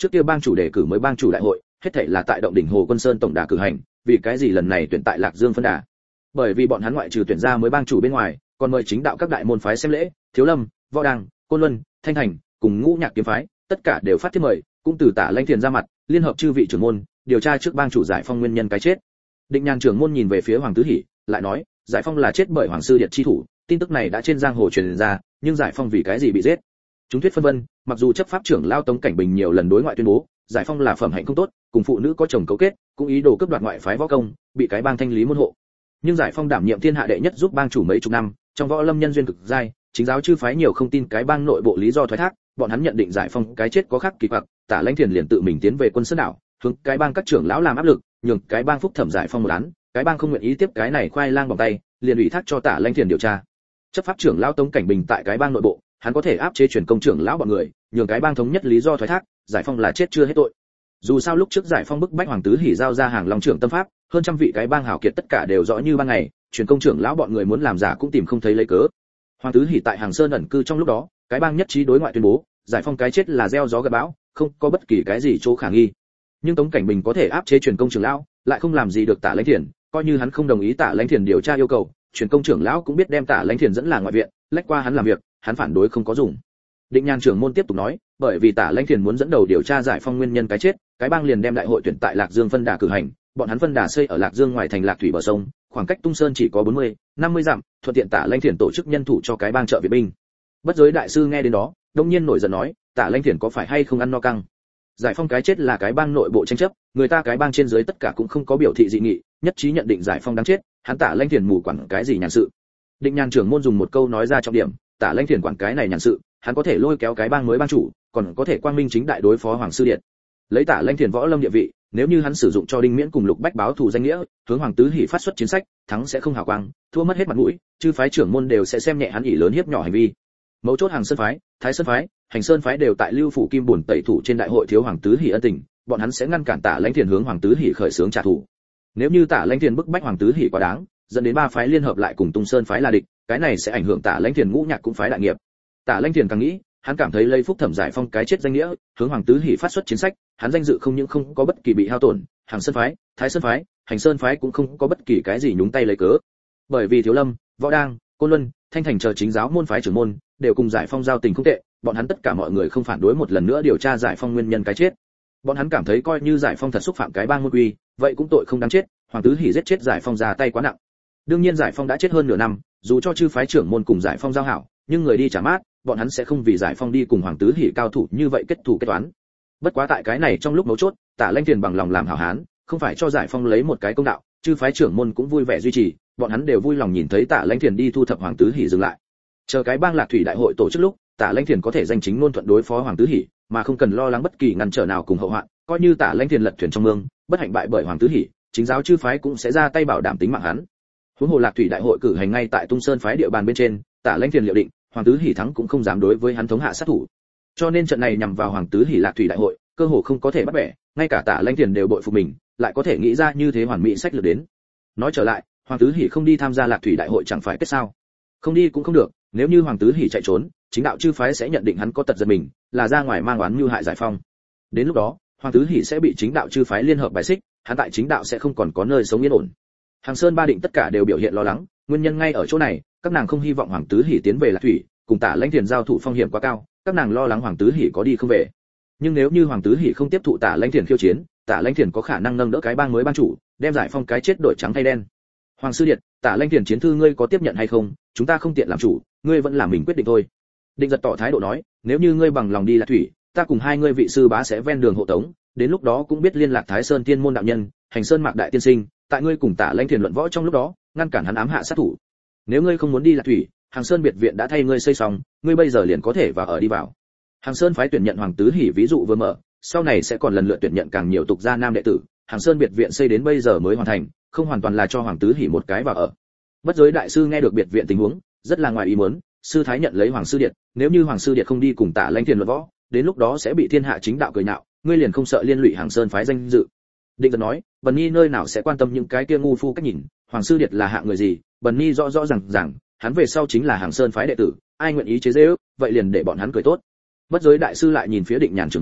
trước kia bang chủ đề cử mới bang chủ đại hội, hết thảy là tại động đỉnh Hồ Quân Sơn tổng đà cử hành, vì cái gì lần này tuyển tại Lạc Dương phân đà? Bởi vì bọn hắn ngoại trừ tuyển ra mới bang chủ bên ngoài, còn mời chính đạo các đại môn phái xem lễ, Thiếu Lâm, Võ Đăng, Côn Luân, Thanh Thành, cùng Ngũ Nhạc kiếm phái, tất cả đều phát thiếp mời, cũng từ Tả Lãnh Thiền ra mặt, liên hợp chư vị trưởng môn, điều tra trước bang chủ giải phong nguyên nhân cái chết. Định Nhàn trưởng môn nhìn về phía Hoàng Tứ Hỷ, lại nói, giải phong là chết bởi Hoàng sư điện chi thủ, tin tức này đã trên giang hồ truyền ra, nhưng giải phong vì cái gì bị giết? Chúng thuyết phân vân, mặc dù chấp pháp trưởng lao Tống Cảnh Bình nhiều lần đối ngoại tuyên bố, giải phong là phẩm hạnh không tốt, cùng phụ nữ có chồng cấu kết, cũng ý đồ cướp đoạt ngoại phái võ công, bị cái bang thanh lý môn hộ. Nhưng giải phong đảm nhiệm thiên hạ đệ nhất giúp bang chủ mấy chục năm, trong võ lâm nhân duyên cực giai, chính giáo chư phái nhiều không tin cái bang nội bộ lý do thoái thác, bọn hắn nhận định giải phong cái chết có khác kỳ quặc, Tả Lãnh Thiền liền tự mình tiến về Quân Sơn đảo, hướng cái bang các trưởng lão làm áp lực, nhường cái bang phúc thẩm giải phong một án, cái bang không nguyện ý tiếp cái này khoai lang bằng tay, liền ủy thác cho Tả Lãnh Thiền điều tra. Chấp pháp trưởng lão Tống Cảnh Bình tại cái bang nội bộ, hắn có thể áp chế truyền công trưởng lão bọn người, nhường cái bang thống nhất lý do thoái thác, giải phong là chết chưa hết tội. Dù sao lúc trước giải phong bức bách Hoàng Tứ Hỷ giao ra hàng long trưởng tâm pháp, hơn trăm vị cái bang hảo kiệt tất cả đều rõ như ban ngày, truyền công trưởng lão bọn người muốn làm giả cũng tìm không thấy lấy cớ. Hoàng Tứ Hỷ tại Hàng Sơn ẩn cư trong lúc đó, cái bang nhất trí đối ngoại tuyên bố, giải phong cái chết là gieo gió gặt bão, không có bất kỳ cái gì chỗ khả nghi. Nhưng Tống Cảnh Bình có thể áp chế truyền công trưởng lão, lại không làm gì được Tả Lãnh Thiền, coi như hắn không đồng ý Tả Lãnh Thiền điều tra yêu cầu, truyền công trưởng lão cũng biết đem Tả Lãnh Thiền dẫn là ngoại viện, lách qua hắn làm việc, hắn phản đối không có dùng. Định Nhàn trưởng môn tiếp tục nói, bởi vì Tả Lãnh Thiền muốn dẫn đầu điều tra giải phong nguyên nhân cái chết, cái bang liền đem đại hội tuyển tại Lạc Dương phân đà cử hành, bọn hắn phân đà xây ở Lạc Dương ngoài thành Lạc Thủy bờ sông, khoảng cách Tung Sơn chỉ có 50 dặm, thuận tiện Tả Lãnh Thiền tổ chức nhân thủ cho cái bang trợ viện binh. Bất Giới đại sư nghe đến đó, đông nhiên nổi giận nói, Tả Lãnh Thiền có phải hay không ăn no căng? Giải phong cái chết là cái bang nội bộ tranh chấp, người ta cái bang trên dưới tất cả cũng không có biểu thị dị nghị, nhất trí nhận định giải phong đáng chết, hắn Tả Lãnh Thiền mù quản cái gì nhàn sự. Định Nhàn trưởng môn dùng một câu nói ra trọng điểm, Tả Lãnh Thiền quản cái này nhàn sự, hắn có thể lôi kéo cái bang mới bang chủ, còn có thể quang minh chính đại đối phó Hoàng sư điện. Lấy Tả Lãnh Thiền võ lâm địa vị, nếu như hắn sử dụng cho Đinh Miễn cùng Lục Bách báo thù danh nghĩa, hướng Hoàng Tứ Hỷ phát xuất chiến sách, thắng sẽ không hào quang, thua mất hết mặt mũi, chư phái trưởng môn đều sẽ xem nhẹ hắn ỷ lớn hiếp nhỏ hành vi. Mấu chốt Hàng Sơn phái, Thái Sơn phái, Hành Sơn phái đều tại Lưu phủ Kim Bổn tẩy thủ trên đại hội thiếu Hoàng Tứ Hỷ ân tình, bọn hắn sẽ ngăn cản Tả Lãnh Thiền hướng Hoàng Tứ Hỷ khởi xướng trả thù. Nếu như Tả Lãnh Thiền bức bách Hoàng Tứ Hỷ quá đáng, dẫn đến ba phái liên hợp lại cùng Tung Sơn phái là địch, cái này sẽ ảnh hưởng Tả Lãnh Thiền Ngũ Nhạc cũng phái đại nghiệp. Tả Lãnh Thiền càng nghĩ, hắn cảm thấy lấy phúc thẩm giải phong cái chết danh nghĩa, hướng Hoàng Tứ Hỷ phát xuất chiến sách, hắn danh dự không những không có bất kỳ bị hao tổn, Hàng Sơn phái, Thái Sơn phái, Hành Sơn phái cũng không có bất kỳ cái gì nhúng tay lấy cớ. Bởi vì Thiếu Lâm, Võ Đăng, Côn Luân, Thanh Thành chờ chính giáo môn phái trưởng môn đều cùng giải phong giao tình không tệ, bọn hắn tất cả mọi người không phản đối một lần nữa điều tra giải phong nguyên nhân cái chết. Bọn hắn cảm thấy coi như giải phong thật xúc phạm cái bang môn quy, vậy cũng tội không đáng chết, Hoàng Tứ Hỷ giết chết giải phong ra tay quá nặng. Đương nhiên giải phong đã chết hơn nửa năm, dù cho chư phái trưởng môn cùng giải phong giao hảo, nhưng người đi trả mát, bọn hắn sẽ không vì giải phong đi cùng Hoàng Tứ Hỷ cao thủ như vậy kết thù kết toán. Bất quá tại cái này trong lúc mấu chốt, Tả Lãnh Thiền bằng lòng làm hảo hán, không phải cho giải phong lấy một cái công đạo, chư phái trưởng môn cũng vui vẻ duy trì, bọn hắn đều vui lòng nhìn thấy Tả Lãnh Thiền đi thu thập Hoàng Tứ Hỷ dừng lại. Chờ cái bang Lạc Thủy đại hội tổ chức lúc, Tả Lãnh Thiền có thể danh chính ngôn thuận đối phó Hoàng Tứ Hỷ, mà không cần lo lắng bất kỳ ngăn trở nào cùng hậu hoạn, coi như Tả Lãnh Thiền lật thuyền trong mương, bất hạnh bại bởi Hoàng Tứ Hỷ, chính giáo chư phái cũng sẽ ra tay bảo đảm tính mạng hắn. Huống hồ Lạc Thủy đại hội cử hành ngay tại Tung Sơn phái địa bàn bên trên, Tả Lãnh Thiền liệu định, Hoàng Tứ Hỷ thắng cũng không dám đối với hắn thống hạ sát thủ. Cho nên trận này nhằm vào Hoàng Tứ Hỷ Lạc Thủy đại hội, cơ hồ không có thể bắt bẻ, ngay cả Tả Lãnh Thiền đều bội phục mình, lại có thể nghĩ ra như thế hoàn mỹ sách lược đến. Nói trở lại, Hoàng Tứ Hỷ không đi tham gia Lạc Thủy đại hội chẳng phải kết sao? Không đi cũng không được, nếu như Hoàng Tứ Hỷ chạy trốn, chính đạo chư phái sẽ nhận định hắn có tật giật mình, là ra ngoài mang oán mưu hại giải phong. Đến lúc đó, Hoàng Tứ Hỷ sẽ bị chính đạo chư phái liên hợp bài xích, hắn tại chính đạo sẽ không còn có nơi sống yên ổn. Hàng Sơn ba định tất cả đều biểu hiện lo lắng, nguyên nhân ngay ở chỗ này, các nàng không hy vọng Hoàng Tứ Hỷ tiến về Lạc Thủy, cùng Tả Lãnh Thiền giao thủ phong hiểm quá cao, các nàng lo lắng Hoàng Tứ Hỷ có đi không về. Nhưng nếu như Hoàng Tứ Hỷ không tiếp thụ Tả Lãnh Thiền khiêu chiến, Tả Lãnh Thiền có khả năng nâng đỡ cái bang mới bang chủ, đem giải phong cái chết đổi trắng thay đen. Hoàng sư điện, Tả Lãnh Thiền chiến thư ngươi có tiếp nhận hay không, chúng ta không tiện làm chủ, ngươi vẫn là mình quyết định thôi. Định Giật tỏ thái độ nói, nếu như ngươi bằng lòng đi Lạc Thủy, ta cùng hai ngươi vị sư bá sẽ ven đường hộ tống, đến lúc đó cũng biết liên lạc Thái Sơn Tiên môn đạo nhân, Hành Sơn Mạc đại tiên sinh, tại ngươi cùng Tả Lãnh Thiền luận võ trong lúc đó, ngăn cản hắn ám hạ sát thủ. Nếu ngươi không muốn đi Lạc Thủy, Hàng Sơn biệt viện đã thay ngươi xây xong, ngươi bây giờ liền có thể vào ở đi vào. Hàng Sơn phái tuyển nhận Hoàng Tứ Hỷ ví dụ vừa mở, sau này sẽ còn lần lượt tuyển nhận càng nhiều tục gia nam đệ tử, Hàng Sơn biệt viện xây đến bây giờ mới hoàn thành, không hoàn toàn là cho Hoàng Tứ Hỷ một cái vào ở. Bất Giới đại sư nghe được biệt viện tình huống, rất là ngoài ý muốn, sư thái nhận lấy Hoàng sư điện, nếu như Hoàng sư điện không đi cùng Tả Lãnh Thiền luận võ, đến lúc đó sẽ bị thiên hạ chính đạo cười nhạo, ngươi liền không sợ liên lụy Hàng Sơn phái danh dự. Định Giật nói, Bần Nhi nơi nào sẽ quan tâm những cái kia ngu phu cách nhìn, Hoàng sư điện là hạng người gì, Bần Nhi rõ rõ ràng, hắn về sau chính là Hàng Sơn phái đệ tử, ai nguyện ý chế giễu, vậy liền để bọn hắn cười tốt. Bất Giới đại sư lại nhìn phía Định Nhàn trưởng môn,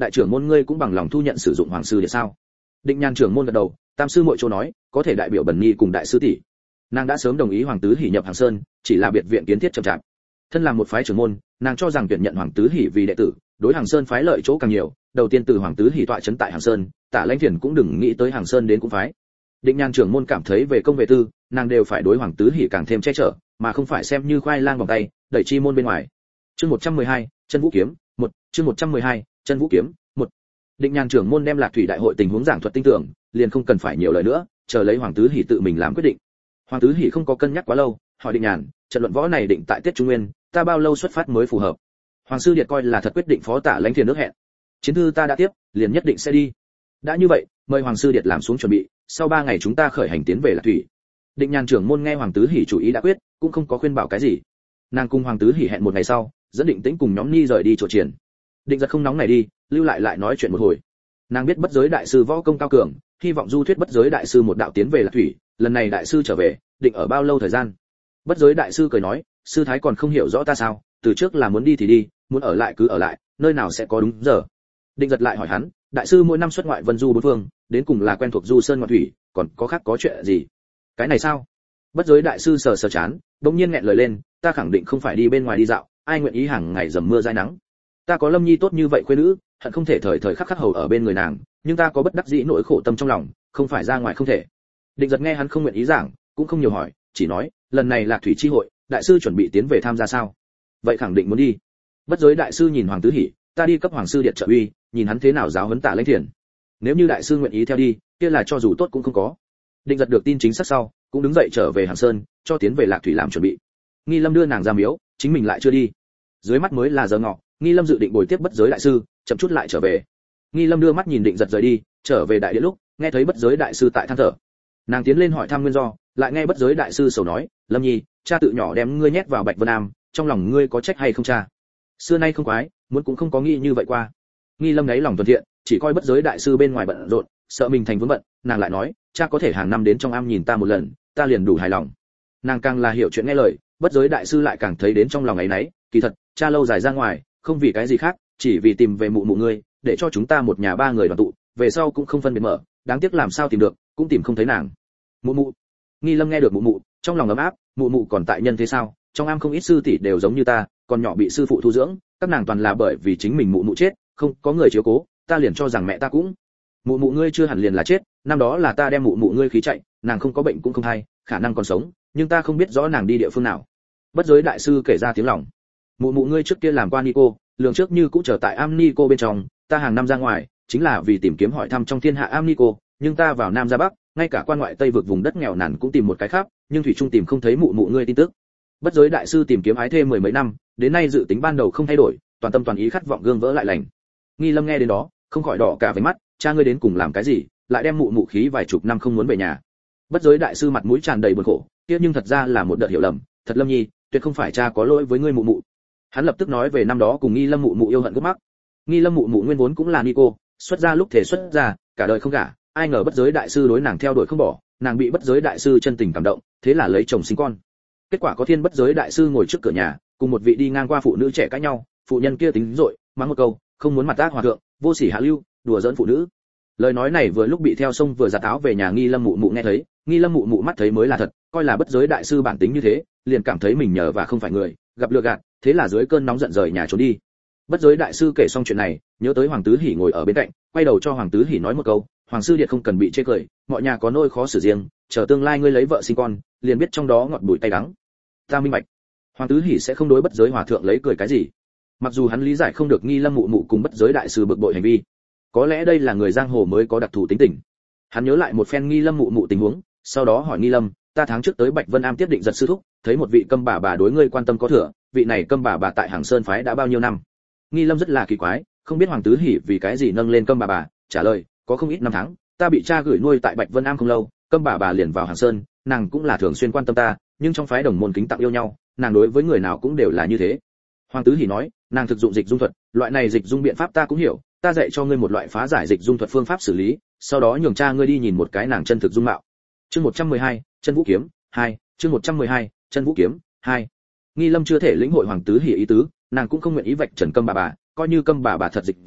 đại trưởng môn ngươi cũng bằng lòng thu nhận sử dụng hoàng sư điện sao? Định Nhàn trưởng môn gật đầu, tam sư muội chỗ nói, có thể đại biểu Bẩn Nhi cùng đại sư tỷ. Nàng đã sớm đồng ý Hoàng Tứ Hỉ nhập Hàng Sơn, chỉ là biệt viện kiến thiết chậm chạp. Thân làm một phái trưởng môn, nàng cho rằng tuyển nhận Hoàng Tứ Hỉ vì đệ tử, đối Hàng Sơn phái lợi chỗ càng nhiều, đầu tiên từ Hoàng Tứ Hỉ tọa trấn tại Hàng Sơn, Tạ Lãnh Thiền cũng đừng nghĩ tới Hàng Sơn đến cũng phái. Định Nhàn trưởng môn cảm thấy về công về tư, nàng đều phải đối Hoàng Tứ Hỉ càng thêm che chở, mà không phải xem như khoai lang vòng tay, đẩy chi môn bên ngoài. Chương 112, Chân Vũ kiếm, 1, chương 112, Chân Vũ kiếm, 1. Định Nhàn trưởng môn đem Lạc Thủy đại hội tình huống giảng thuật tinh tưởng, liền không cần phải nhiều lời nữa, chờ lấy Hoàng Tứ Hỉ tự mình làm quyết định. Hoàng Tứ Hỉ không có cân nhắc quá lâu, hỏi Định Nhàn, trận luận võ này định tại Tết Trung Nguyên, ta bao lâu xuất phát mới phù hợp? Hoàng sư điện coi là thật quyết định phó Tạ Lãnh Thiền nước hẹn. Chiến thư ta đã tiếp, liền nhất định sẽ đi. Đã như vậy, mời Hoàng sư điện làm xuống chuẩn bị, sau 3 ngày chúng ta khởi hành tiến về Lạc Thủy. Định Nhàn trưởng môn nghe Hoàng Tứ Hỉ chủ ý đã quyết, cũng không có khuyên bảo cái gì. Nàng cùng Hoàng Tứ Hỉ hẹn một ngày sau, dẫn Định Tĩnh cùng nhóm Ni rời đi chỗ triển. Định Giật không nóng này đi, lưu lại nói chuyện một hồi. Nàng biết bất giới đại sư võ công cao cường, hy vọng du thuyết bất giới đại sư một đạo tiến về Lạc Thủy, lần này đại sư trở về, định ở bao lâu thời gian? Bất giới đại sư cười nói, sư thái còn không hiểu rõ ta sao, từ trước là muốn đi thì đi, muốn ở lại cứ ở lại, nơi nào sẽ có đúng giờ. Định Giật lại hỏi hắn, đại sư mỗi năm xuất ngoại vân du bốn phương, đến cùng là quen thuộc du sơn ngoại thủy, còn có khác có chuyện gì? Cái này sao? Bất giới đại sư sờ sờ chán, đột nhiên nghẹn lời lên, ta khẳng định không phải đi bên ngoài đi dạo, ai nguyện ý hàng ngày dầm mưa dãi nắng. Ta có Lâm Nhi tốt như vậy khuê nữ, hận không thể thời thời khắc khắc hầu ở bên người nàng, nhưng ta có bất đắc dĩ nỗi khổ tâm trong lòng, không phải ra ngoài không thể. Định Giật nghe hắn không nguyện ý giảng, cũng không nhiều hỏi, chỉ nói, lần này Lạc Thủy chi hội, đại sư chuẩn bị tiến về tham gia sao? Vậy khẳng định muốn đi. Bất giới đại sư nhìn Hoàng Tứ Hỉ, ta đi cấp Hoàng sư điện trợ uy, nhìn hắn thế nào giáo huấn Tạ Lãnh Thiền. Nếu như đại sư nguyện ý theo đi, kia là cho dù tốt cũng không có. Định Giật được tin chính xác sau, cũng đứng dậy trở về Hàng Sơn, cho tiến về Lạc Thủy làm chuẩn bị. Nghi Lâm đưa nàng ra miếu, chính mình lại chưa đi. Dưới mắt mới là giờ ngọ, Nghi Lâm dự định bồi tiếp bất giới đại sư, chậm chút lại trở về. Nghi Lâm đưa mắt nhìn Định Giật rời đi, trở về đại điện lúc, nghe thấy bất giới đại sư tại than thở. Nàng tiến lên hỏi thăm nguyên do, lại nghe bất giới đại sư sầu nói, Lâm Nhi, cha tự nhỏ đem ngươi nhét vào Bạch Vân Am, trong lòng ngươi có trách hay không cha? Xưa nay không quái, muốn cũng không có nghĩ như vậy qua. Nghi Lâm ấy lòng thuần thiện, chỉ coi bất giới đại sư bên ngoài bận rộn, sợ mình thành vướng bận, nàng lại nói, cha có thể hàng năm đến trong am nhìn ta một lần, ta liền đủ hài lòng. Nàng càng là hiểu chuyện nghe lời, bất giới đại sư lại càng thấy đến trong lòng ấy nấy, kỳ thật, cha lâu dài ra ngoài, không vì cái gì khác, chỉ vì tìm về mụ ngươi, để cho chúng ta một nhà 3 người đoàn tụ, về sau cũng không phân biệt mở, đáng tiếc làm sao tìm được, cũng tìm không thấy nàng. Mụ. Nghi Lâm nghe được mụ, trong lòng ấm áp, mụ còn tại nhân thế sao? Trong am không ít sư tỷ đều giống như ta, còn nhỏ bị sư phụ thu dưỡng, các nàng toàn là bởi vì chính mình mụ chết, không có người chiếu cố, ta liền cho rằng mẹ ta cũng. Mụ ngươi chưa hẳn liền là chết, năm đó là ta đem mụ ngươi khí chạy, nàng không có bệnh cũng không hay, khả năng còn sống, nhưng ta không biết rõ nàng đi địa phương nào. Bất giới đại sư kể ra tiếng lòng. Mụ ngươi trước kia làm qua Nico, lường trước như cũng trở tại am Nico bên trong, ta hàng năm ra ngoài, chính là vì tìm kiếm hỏi thăm trong thiên hạ am Nico, nhưng ta vào nam ra bắc, ngay cả quan ngoại tây vực vùng đất nghèo nàn cũng tìm một cái khác, nhưng thủy trung tìm không thấy mụ ngươi tin tức. Bất giới đại sư tìm kiếm ái thê 10 mấy năm, đến nay dự tính ban đầu không thay đổi, toàn tâm toàn ý khát vọng gương vỡ lại lành. Nghi Lâm nghe đến đó, không khỏi đỏ cả váy mắt, cha ngươi đến cùng làm cái gì, lại đem mụ khí vài chục năm không muốn về nhà. Bất giới đại sư mặt mũi tràn đầy buồn khổ, kia nhưng thật ra là một đợt hiểu lầm, thật Lâm Nhi, tuyệt không phải cha có lỗi với ngươi mụ. Hắn lập tức nói về năm đó cùng Nghi Lâm mụ yêu hận gấp mắc. Nghi Lâm mụ nguyên vốn cũng là Nico, xuất gia lúc thể xuất gia, cả đời không gả, ai ngờ bất giới đại sư đối nàng theo đuổi không bỏ, nàng bị bất giới đại sư chân tình cảm động, thế là lấy chồng sinh con. Kết quả có thiên bất giới đại sư ngồi trước cửa nhà, cùng một vị đi ngang qua phụ nữ trẻ cãi nhau, phụ nhân kia tính dội, mắng một câu, không muốn mặt ác hòa thượng, vô sỉ hạ lưu, đùa giỡn phụ nữ. Lời nói này vừa lúc bị theo sông vừa giặt áo về nhà Nghi Lâm mụ nghe thấy, Nghi Lâm mụ mắt thấy mới là thật, coi là bất giới đại sư bản tính như thế, liền cảm thấy mình nhờ và không phải người, gặp lừa gạt, thế là dưới cơn nóng giận rời nhà trốn đi. Bất giới đại sư kể xong chuyện này, nhớ tới Hoàng Tứ Hỉ ngồi ở bên cạnh, quay đầu cho Hoàng Tứ Hỉ nói một câu, Hoàng sư điện không cần bị chê cười, mọi nhà có nỗi khó xử riêng, chờ tương lai ngươi lấy vợ sinh con, liền biết trong đó ngọt bùi tay đắng. Ta minh bạch. Hoàng Tứ Hỉ sẽ không đối bất giới hòa thượng lấy cười cái gì. Mặc dù hắn lý giải không được Nghi Lâm mụ cùng bất giới đại sư bực bội hành vi, có lẽ đây là người giang hồ mới có đặc thù tính tình. Hắn nhớ lại một phen Nghi Lâm mụ tình huống, sau đó hỏi Nghi Lâm, ta tháng trước tới Bạch Vân Am tiếp Định Giật sư thúc, thấy một vị câm bà đối ngươi quan tâm có thừa, vị này câm bà tại Hàng Sơn phái đã bao nhiêu năm? Nghi Lâm rất là kỳ quái, không biết Hoàng Tứ Hỉ vì cái gì nâng lên câm bà, trả lời, có không ít năm tháng, ta bị cha gửi nuôi tại Bạch Vân Am không lâu, câm bà liền vào Hàng Sơn, nàng cũng là thường xuyên quan tâm ta, nhưng trong phái đồng môn kính tặng yêu nhau, nàng đối với người nào cũng đều là như thế. Hoàng Tứ Hỉ nói, nàng thực dụng dịch dung thuật, loại này dịch dung biện pháp ta cũng hiểu, ta dạy cho ngươi một loại phá giải dịch dung thuật phương pháp xử lý, sau đó nhường cha ngươi đi nhìn một cái nàng chân thực dung mạo. Chương 112, Chân Vũ kiếm 2, chương 112, Chân Vũ kiếm 2. Nghi Lâm chưa thể lĩnh hội Hoàng Tứ Hỉ ý tứ, nàng cũng không nguyện ý vạch trần câm bà, coi như câm bà thật dịch dung,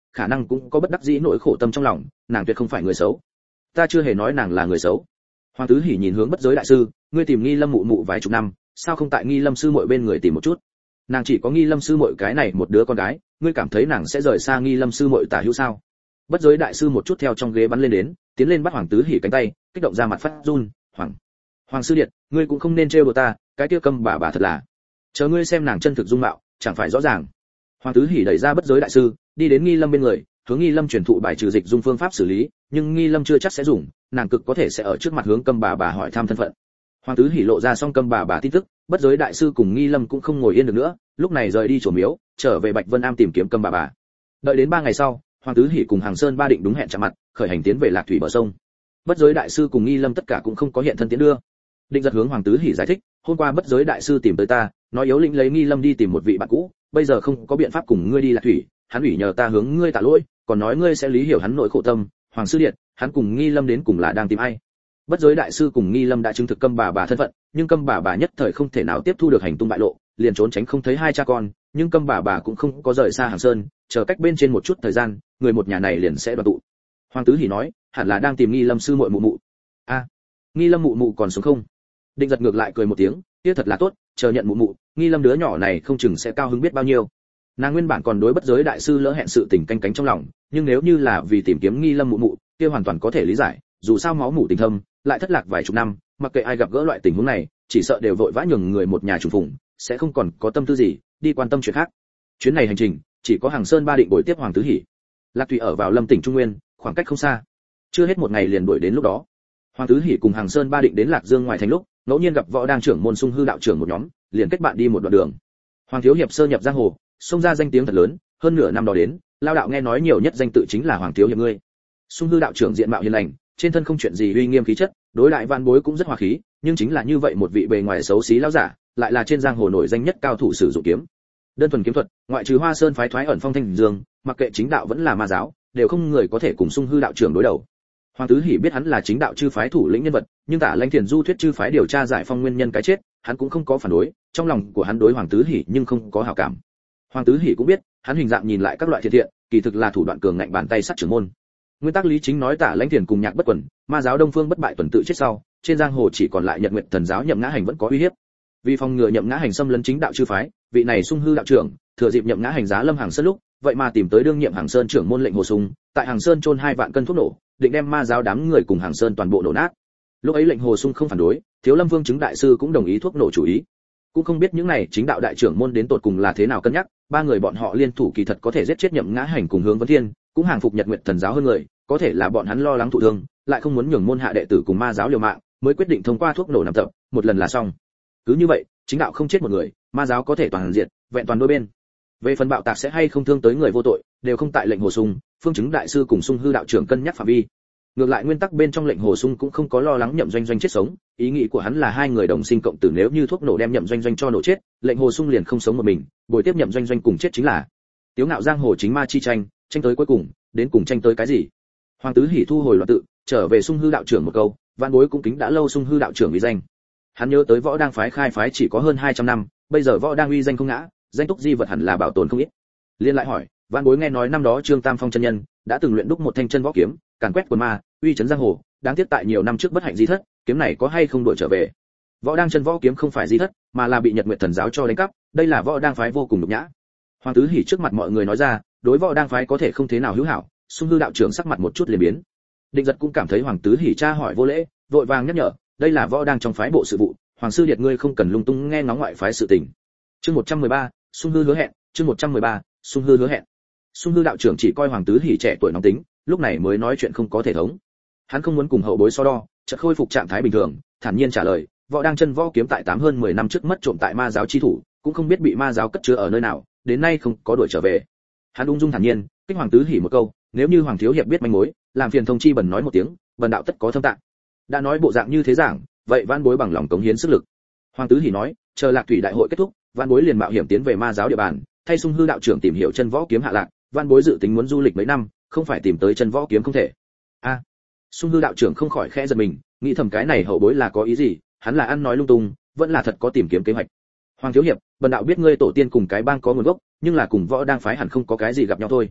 khả năng cũng có bất đắc dĩ nỗi khổ tâm trong lòng, nàng tuyệt không phải người xấu. Ta chưa hề nói nàng là người xấu. Hoàng Tứ Hỉ nhìn hướng Bất Giới đại sư, ngươi tìm Nghi Lâm mụ mụ vài chục năm, sao không tại Nghi Lâm sư muội bên người tìm một chút? Nàng chỉ có Nghi Lâm sư muội cái này một đứa con gái, ngươi cảm thấy nàng sẽ rời xa Nghi Lâm sư muội tả hữu sao? Bất Giới đại sư một chút theo trong ghế bắn lên đến, tiến lên bắt Hoàng Tứ Hỉ cánh tay, kích động ra mặt phát run, Hoàng sư điện, ngươi cũng không nên trêu đùa ta, cái kia câm bà thật là. Chờ ngươi xem nàng chân thực dung mạo, chẳng phải rõ ràng. Hoàng Tứ Hỉ đẩy ra Bất Giới đại sư, đi đến Nghi Lâm bên người, hướng Nghi Lâm truyền thụ bài trừ dịch dung phương pháp xử lý, nhưng Nghi Lâm chưa chắc sẽ dùng, nàng cực có thể sẽ ở trước mặt hướng câm bà hỏi thăm thân phận. Hoàng Tứ Hỉ lộ ra xong câm bà tin tức, Bất Giới đại sư cùng Nghi Lâm cũng không ngồi yên được nữa, lúc này rời đi chùa miếu, trở về Bạch Vân Am tìm kiếm câm bà. Đợi đến 3 ngày sau, Hoàng Tứ Hỉ cùng Hàng Sơn Ba Định đúng hẹn chạm mặt, khởi hành tiến về Lạc Thủy bờ sông. Bất Giới đại sư cùng Nghi Lâm tất cả cũng không có hiện thân tiến đưa. Định Giật hướng Hoàng Tứ Hỉ giải thích, hôm qua Bất Giới đại sư tìm tới ta, nói yếu lĩnh lấy Nghi Lâm đi tìm một vị bạn cũ, bây giờ không có biện pháp cùng ngươi đi Lạc Thủy, hắn ủy nhờ ta hướng ngươi tạ lỗi, còn nói ngươi sẽ lý hiểu hắn nỗi khổ tâm. Hoàng sư điện, hắn cùng Nghi Lâm đến cùng là đang tìm ai? Bất Giới đại sư cùng Nghi Lâm đã chứng thực câm bà thân phận, nhưng câm bà nhất thời không thể nào tiếp thu được hành tung bại lộ, liền trốn tránh không thấy hai cha con, nhưng câm bà cũng không có rời xa Hàng Sơn, chờ cách bên trên một chút thời gian, người một nhà này liền sẽ đoàn tụ. Hoàng Tứ Hỉ nói, hẳn là đang tìm Nghi Lâm sư muội mụ mụ. A, Nghi Lâm mụ mụ còn sống không? Định Giật ngược lại cười một tiếng, kia thật là tốt, chờ nhận mụ mụ, Nghi Lâm đứa nhỏ này không chừng sẽ cao hứng biết bao nhiêu. Nàng nguyên bản còn đối Bất Giới đại sư lỡ hẹn sự tình canh cánh trong lòng, nhưng nếu như là vì tìm kiếm Nghi Lâm mụ mụ, kia hoàn toàn có thể lý giải, dù sao máu mủ tình thâm, lại thất lạc vài chục năm, mặc kệ ai gặp gỡ loại tình huống này, chỉ sợ đều vội vã nhường người một nhà trùng phùng, sẽ không còn có tâm tư gì đi quan tâm chuyện khác. Chuyến này hành trình, chỉ có Hàng Sơn Ba Định bồi tiếp Hoàng Tứ Hỉ. Lạc Thủy ở vào Lâm tỉnh Trung Nguyên, khoảng cách không xa. Chưa hết một ngày liền đuổi đến lúc đó. Hoàng Tứ Hỉ cùng Hàng Sơn Ba Định đến Lạc Dương ngoài thành lúc, ngẫu nhiên gặp Võ Đang trưởng môn Sung Hư đạo trưởng một nhóm, liền kết bạn đi một đoạn đường. Hoàng Thiếu Hiệp sơ nhập giang hồ, xông ra danh tiếng thật lớn, hơn nửa năm đó đến, lao đạo nghe nói nhiều nhất danh tự chính là Hoàng Thiếu Hiệp ngươi. Sung Hư đạo trưởng diện mạo hiền lành, trên thân không chuyện gì uy nghiêm khí chất, đối lại văn bối cũng rất hòa khí, nhưng chính là như vậy một vị bề ngoài xấu xí lão giả, lại là trên giang hồ nổi danh nhất cao thủ sử dụng kiếm. Đơn thuần kiếm thuật, ngoại trừ Hoa Sơn phái thoái ẩn phong thanh dương, mặc kệ chính đạo vẫn là ma giáo, đều không người có thể cùng Sung Hư đạo trưởng đối đầu. Hoàng Tứ Hỉ biết hắn là chính đạo chư phái thủ lĩnh nhân vật, nhưng Tả Lãnh Thiền du thuyết chư phái điều tra giải phong nguyên nhân cái chết, hắn cũng không có phản đối, trong lòng của hắn đối Hoàng Tứ Hỉ nhưng không có hảo cảm. Hoàng Tứ Hỉ cũng biết, hắn hình dạng nhìn lại các loại thiện thiện, kỳ thực là thủ đoạn cường ngạnh bàn tay sắt trưởng môn. Nguyên tắc lý chính nói Tả Lãnh Thiền cùng Nhạc Bất Quần, ma giáo Đông Phương bất bại tuần tự chết sau, trên giang hồ chỉ còn lại Nhật Nguyệt Thần giáo Nhậm Ngã Hành vẫn có uy hiếp. Vì phòng ngừa Nhậm Ngã Hành xâm lấn chính đạo chư phái, vị này Sung Hư đạo trưởng, thừa dịp Nhậm Ngã Hành giá lâm Hàng Sơn lúc, vậy mà tìm tới đương nhiệm Hàng Sơn trưởng môn Lệnh Hồ Sung, tại Hàng Sơn chôn 2 vạn cân thuốc nổ, định đem ma giáo đám người cùng Hàng Sơn toàn bộ nổ nát. Lúc ấy Lệnh Hồ Sung không phản đối, Thiếu Lâm Vương chứng đại sư cũng đồng ý thuốc nổ chủ ý. Cũng không biết những này chính đạo đại trưởng môn đến tột cùng là thế nào cân nhắc, 3 người bọn họ liên thủ kỳ thật có thể giết chết Nhậm Ngã Hành cùng Hướng Vấn Thiên, cũng hàng phục Nhật Nguyệt Thần giáo hơn người, có thể là bọn hắn lo lắng thụ thương, lại không muốn nhường môn hạ đệ tử cùng ma giáo liều mạng, mới quyết định thông qua thuốc nổ nằm tập, một lần là xong. Cứ như vậy, chính đạo không chết một người, ma giáo có thể toàn diện, vẹn toàn đôi bên. Về phần bạo tạc sẽ hay không thương tới người vô tội, đều không tại Lệnh Hồ Sung, Phương chứng đại sư cùng Sung Hư đạo trưởng cân nhắc phạm vi. Ngược lại nguyên tắc bên trong Lệnh Hồ Sung cũng không có lo lắng Nhậm Doanh Doanh chết sống, ý nghĩ của hắn là 2 người đồng sinh cộng tử, nếu như thuốc nổ đem Nhậm Doanh Doanh cho nổ chết, Lệnh Hồ Sung liền không sống một mình, bồi tiếp Nhậm Doanh Doanh cùng chết chính là. Tiếu ngạo giang hồ chính ma chi tranh, tranh tới cuối cùng, đến cùng tranh tới cái gì? Hoàng Tứ Hỉ thu hồi loạn tự, trở về Sung Hư đạo trưởng một câu, vạn bối cũng kính đã lâu Sung Hư đạo trưởng uy danh. Hắn nhớ tới Võ Đang phái khai phái chỉ có hơn 200 năm, bây giờ Võ Đang uy danh không ngã, danh túc di vật hẳn là bảo tồn không ít. Liên lại hỏi, vạn bối nghe nói năm đó Trương Tam Phong chân nhân đã từng luyện đúc một thanh chân võ kiếm, càn quét quần ma, uy chấn giang hồ, đáng tiếc tại nhiều năm trước bất hạnh di thất, kiếm này có hay không đổi trở về? Võ Đang chân võ kiếm không phải di thất, mà là bị Nhật Nguyệt Thần giáo cho đánh cắp, đây là Võ Đang phái vô cùng nhục nhã. Hoàng Tứ Hỉ trước mặt mọi người nói ra, đối Võ Đang phái có thể không thế nào hữu hảo. Sung Hư đạo trưởng sắc mặt một chút liền biến. Định Giật cũng cảm thấy Hoàng Tứ Hỉ tra hỏi vô lễ, vội vàng nhắc nhở, đây là Võ Đang trong phái bộ sự vụ, Hoàng sư điệt ngươi không cần lung tung nghe ngóng ngoại phái sự tình. Chương 113, Sung Hư hứa hẹn, chương 113, Sung Hư hứa hẹn. Sung Hư đạo trưởng chỉ coi Hoàng Tứ Hỉ trẻ tuổi nóng tính, lúc này mới nói chuyện không có thể thống. Hắn không muốn cùng hậu bối so đo, chợt khôi phục trạng thái bình thường, thản nhiên trả lời, Võ Đang chân võ kiếm tại 8 hơn 10 năm trước mất trộm tại ma giáo chi thủ, cũng không biết bị ma giáo cất chứa ở nơi nào, đến nay không có đuổi trở về. Hắn ung dung thản nhiên, kích Hoàng Tứ Hỉ một câu, nếu như Hoàng thiếu hiệp biết manh mối, làm phiền thông chi bần nói một tiếng, bần đạo tất có thâm tạng. Đã nói bộ dạng như thế giảng, vậy van bối bằng lòng cống hiến sức lực. Hoàng Tứ Hỉ nói, chờ Lạc Thủy đại hội kết thúc, van bối liền mạo hiểm tiến về ma giáo địa bàn, thay Sung Hư đạo trưởng tìm hiểu chân võ kiếm hạ lạc, van bối dự tính muốn du lịch mấy năm, không phải tìm tới chân võ kiếm không thể. A, Sung Hư đạo trưởng không khỏi khẽ giật mình, nghĩ thầm cái này hậu bối là có ý gì, hắn là ăn nói lung tung, vẫn là thật có tìm kiếm kế hoạch. Hoàng thiếu hiệp, bần đạo biết ngươi tổ tiên cùng cái bang có nguồn gốc, nhưng là cùng Võ Đang phái hẳn không có cái gì gặp nhau thôi.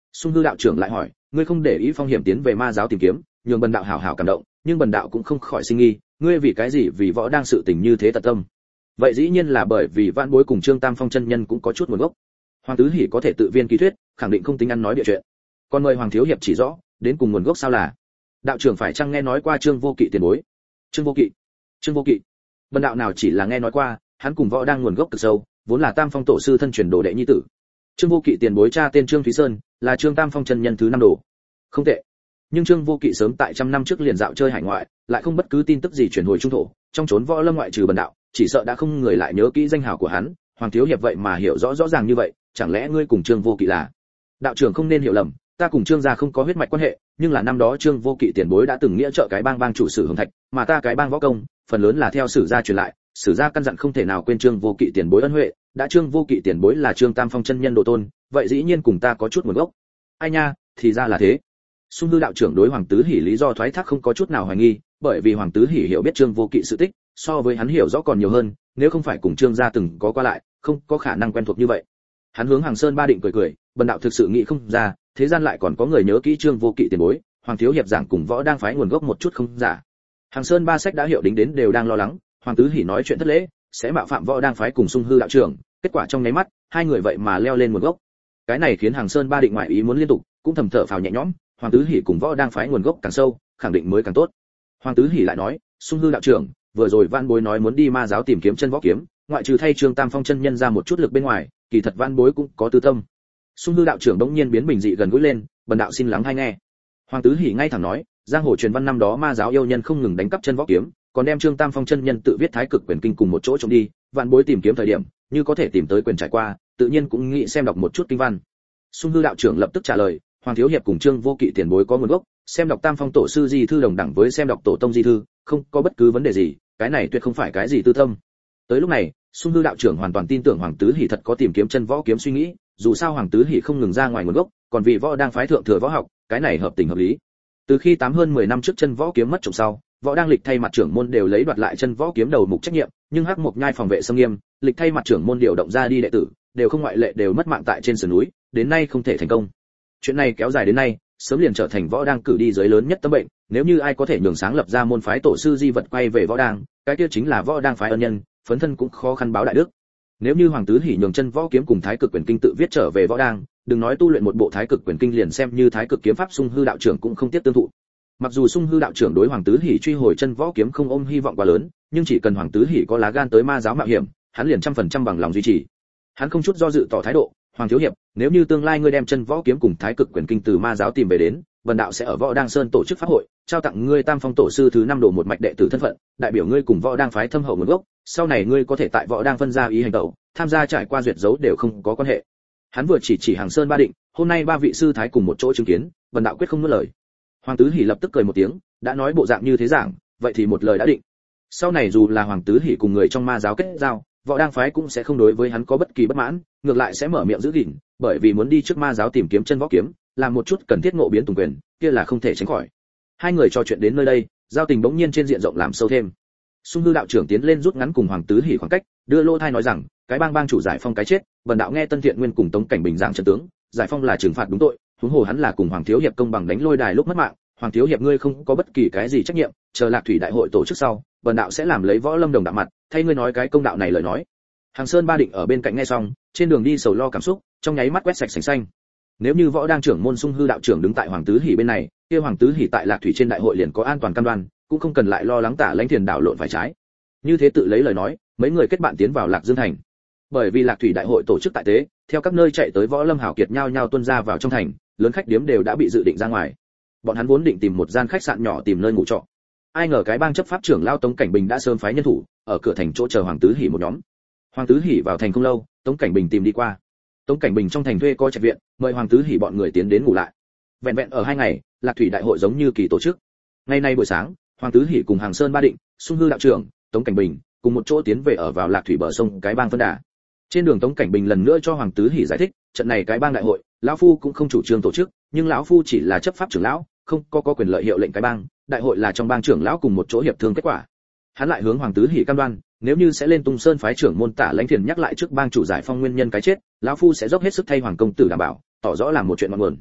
Sung Hư đạo trưởng lại hỏi, ngươi không để ý phong hiểm tiến về ma giáo tìm kiếm, nhường bần đạo hảo hảo cảm động, nhưng bần đạo cũng không khỏi sinh nghi, ngươi vì cái gì vì võ đang sự tình như thế tận tâm? Vậy dĩ nhiên là bởi vì vãn bối cùng Trương Tam Phong chân nhân cũng có chút nguồn gốc. Hoàng Tứ Hỉ có thể tự viên ký thuyết, khẳng định không tính ăn nói địa chuyện. Còn mời Hoàng thiếu hiệp chỉ rõ, đến cùng nguồn gốc sao là? Đạo trưởng phải chăng nghe nói qua Trương Vô Kỵ tiền bối? Trương Vô Kỵ? Trương Vô Kỵ? Bần đạo nào chỉ là nghe nói qua, hắn cùng võ đang nguồn gốc cực sâu, vốn là Tam Phong tổ sư thân truyền đồ đệ nhi tử. Trương Vô Kỵ tiền bối cha tên Trương Thúy Sơn, là Trương Tam Phong chân nhân thứ 5 đồ. Không tệ. Nhưng Trương Vô Kỵ sớm tại trăm năm trước liền dạo chơi hải ngoại, lại không bất cứ tin tức gì truyền hồi trung thổ, trong chốn võ lâm ngoại trừ bần đạo, chỉ sợ đã không người lại nhớ kỹ danh hào của hắn. Hoàng thiếu hiệp vậy mà hiểu rõ rõ ràng như vậy, chẳng lẽ ngươi cùng Trương Vô Kỵ là? Đạo trưởng không nên hiểu lầm, ta cùng Trương gia không có huyết mạch quan hệ, nhưng là năm đó Trương Vô Kỵ tiền bối đã từng nghĩa trợ cái bang bang chủ Sử Hồng Thạch, mà ta cái bang võ công, phần lớn là theo Sử gia truyền lại, Sử gia căn dặn không thể nào quên Trương Vô Kỵ tiền bối ân huệ, đã Trương Vô Kỵ tiền bối là Trương Tam Phong chân nhân độ tôn, vậy dĩ nhiên cùng ta có chút nguồn gốc. Ai nha, thì ra là thế. Sung Hư đạo trưởng đối Hoàng Tứ Hỉ lý do thoái thác không có chút nào hoài nghi, bởi vì Hoàng Tứ Hỉ hiểu biết Trương Vô Kỵ sự tích, so với hắn hiểu rõ còn nhiều hơn, nếu không phải cùng Trương gia từng có qua lại, không có khả năng quen thuộc như vậy. Hắn hướng Hàng Sơn Ba Định cười cười, bần đạo thực sự nghĩ không ra, thế gian lại còn có người nhớ kỹ Trương Vô Kỵ tiền bối, Hoàng thiếu hiệp giảng cùng võ đang phái nguồn gốc một chút không giả. Hàng Sơn ba sách đã hiệu đính đến đều đang lo lắng, Hoàng Tứ Hỉ nói chuyện thất lễ, sẽ mạo phạm võ đang phái cùng Sung Hư đạo trưởng, kết quả trong nháy mắt, hai người vậy mà leo lên nguồn gốc. Cái này khiến Hàng Sơn Ba Định ngoại ý muốn liên tục, cũng thầm thở phào nhẹ nhõm, Hoàng Tứ Hỉ cùng võ đang phái nguồn gốc càng sâu, khẳng định mới càng tốt. Hoàng Tứ Hỉ lại nói, Sung Hư đạo trưởng, vừa rồi Vãn Bối nói muốn đi ma giáo tìm kiếm chân võ kiếm, ngoại trừ thay Trương Tam Phong chân nhân ra một chút lực bên ngoài, kỳ thật Vãn Bối cũng có tư tâm. Sung Hư đạo trưởng đống nhiên biến bình dị gần gũi lên, bần đạo xin lắng hay nghe. Hoàng Tứ Hỉ ngay thẳng nói, giang hồ truyền văn năm đó ma giáo yêu nhân không ngừng đánh cắp chân võ kiếm, còn đem Trương Tam Phong chân nhân tự viết Thái Cực Quyền Kinh cùng một chỗ trộm đi, Vãn Bối tìm kiếm thời điểm, như có thể tìm tới quyền trải qua, tự nhiên cũng nghĩ xem đọc một chút kinh văn. Sung Hư đạo trưởng lập tức trả lời, Hoàng thiếu hiệp cùng Trương Vô Kỵ tiền bối có nguồn gốc, xem đọc Tam Phong tổ sư di thư đồng đẳng với xem đọc tổ tông di thư, không có bất cứ vấn đề gì, cái này tuyệt không phải cái gì tư tâm. Tới lúc này, Sung Hư đạo trưởng hoàn toàn tin tưởng Hoàng Tứ Hỉ thật có tìm kiếm chân võ kiếm suy nghĩ, dù sao Hoàng Tứ Hỉ không ngừng ra ngoài nguồn gốc, còn vì võ đang phái thượng thừa võ học, cái này hợp tình hợp lý. Từ khi hơn 10 năm trước chân võ kiếm mất trộm sau, võ đang lịch thay mặt trưởng môn đều lấy đoạt lại chân võ kiếm đầu mục trách nhiệm, nhưng Hắc Mộc Nhai phòng vệ xâm nghiêm, lịch thay mặt trưởng môn điều động ra đi đệ tử, đều không ngoại lệ đều mất mạng tại trên sườn núi, đến nay không thể thành công. Chuyện này kéo dài đến nay, sớm liền trở thành võ đang cử đi giới lớn nhất tâm bệnh, nếu như ai có thể nhường sáng lập ra môn phái tổ sư di vật quay về võ đang, cái kia chính là võ đang phái ân nhân, phấn thân cũng khó khăn báo đại đức. Nếu như Hoàng Tứ Hỉ nhường chân võ kiếm cùng Thái Cực Quyền Kinh tự viết trở về võ đang, đừng nói tu luyện một bộ Thái Cực Quyền Kinh liền xem như Thái Cực kiếm pháp Sung Hư đạo trưởng cũng không tiếc tương thụ. Mặc dù Sung Hư đạo trưởng đối Hoàng Tứ Hỉ truy hồi chân võ kiếm không ôm hy vọng quá lớn, nhưng chỉ cần Hoàng Tứ Hỉ có lá gan tới ma giáo mạo hiểm, hắn liền 100% bằng lòng duy trì. Hắn không chút do dự tỏ thái độ, Hoàng thiếu hiệp, nếu như tương lai ngươi đem chân võ kiếm cùng Thái Cực Quyền Kinh từ ma giáo tìm về đến, vần đạo sẽ ở võ đang sơn tổ chức pháp hội, trao tặng ngươi Tam Phong tổ sư thứ 5 đồ một mạch đệ tử thân phận, đại biểu ngươi cùng võ đang phái thâm hậu nguồn gốc, sau này ngươi có thể tại võ đang phân ra ý hành động, tham gia trải qua duyệt dấu đều không có quan hệ. Hắn vừa chỉ Hàng Sơn Ba Định, hôm nay ba vị sư thái cùng một chỗ chứng kiến, vần đạo quyết không nuốt lời. Hoàng Tứ Hỉ lập tức cười một tiếng, đã nói bộ dạng như thế giảng, vậy thì một lời đã định. Sau này dù là Hoàng Tứ Hỉ cùng người trong ma giáo kết giao, võ đang phái cũng sẽ không đối với hắn có bất kỳ bất mãn, ngược lại sẽ mở miệng giữ gìn, bởi vì muốn đi trước ma giáo tìm kiếm chân võ kiếm, làm một chút cần thiết ngộ biến tùng quyền, kia là không thể tránh khỏi. Hai người trò chuyện đến nơi đây, giao tình bỗng nhiên trên diện rộng làm sâu thêm. Sung Hư đạo trưởng tiến lên rút ngắn cùng Hoàng Tứ Hỉ khoảng cách, đưa lô thai nói rằng, cái bang chủ giải phong cái chết, bần đạo nghe Tân Thiện Nguyên cùng Tống Cảnh Bình giảng trận tướng, giải phong là trừng phạt đúng tội, huống hồ hắn là cùng Hoàng thiếu hiệp công bằng đánh lôi đài lúc mất mạng, Hoàng thiếu hiệp ngươi không có bất kỳ cái gì trách nhiệm, chờ Lạc Thủy đại hội tổ chức sau, bần đạo sẽ làm lấy võ lâm đồng đạo mặt, thay ngươi nói cái công đạo này lời nói. Hàng Sơn Ba Định ở bên cạnh nghe xong, trên đường đi sầu lo cảm xúc, trong nháy mắt quét sạch sành xanh. Nếu như võ đang trưởng môn Sung Hư đạo trưởng đứng tại Hoàng Tứ Hỉ bên này, kia Hoàng Tứ Hỉ tại Lạc Thủy trên đại hội liền có an toàn cam đoan, cũng không cần lại lo lắng Tả Lãnh Thiền đảo lộn phải trái. Như thế tự lấy lời nói, mấy người kết bạn tiến vào Lạc Dương thành. Bởi vì Lạc Thủy đại hội tổ chức tại tế, theo các nơi chạy tới võ lâm hảo kiệt nhau nhau tuân ra vào trong thành, lớn khách điếm đều đã bị dự định ra ngoài. Bọn hắn vốn định tìm một gian khách sạn nhỏ tìm nơi ngủ trọ. Ai ngờ cái bang chấp pháp trưởng lao Tống Cảnh Bình đã sớm phái nhân thủ, ở cửa thành chỗ chờ Hoàng Tứ Hỉ một nhóm. Hoàng Tứ Hỉ vào thành không lâu, Tống Cảnh Bình tìm đi qua. Tống Cảnh Bình trong thành thuê coi trạch viện, mời Hoàng Tứ Hỉ bọn người tiến đến ngủ lại. Vẹn vẹn ở 2 ngày, Lạc Thủy đại hội giống như kỳ tổ chức. Ngày nay buổi sáng, Hoàng Tứ Hỉ cùng Hàng Sơn Ba Định, Sung Hư đạo trưởng, Tống Cảnh Bình cùng một chỗ tiến về ở vào Lạc Thủy bờ sông cái bang phân đà. Trên đường Tống Cảnh Bình lần nữa cho Hoàng Tứ Hỉ giải thích, trận này cái bang đại hội, lão phu cũng không chủ trương tổ chức, nhưng lão phu chỉ là chấp pháp trưởng lão, không có quyền lợi hiệu lệnh cái bang, đại hội là trong bang trưởng lão cùng một chỗ hiệp thương kết quả. Hắn lại hướng Hoàng Tứ Hỉ cam đoan, nếu như sẽ lên Tung Sơn phái trưởng môn Tả Lãnh Thiền nhắc lại trước bang chủ giải phong nguyên nhân cái chết, lão phu sẽ dốc hết sức thay Hoàng công tử đảm bảo, tỏ rõ làm một chuyện ngọn nguồn.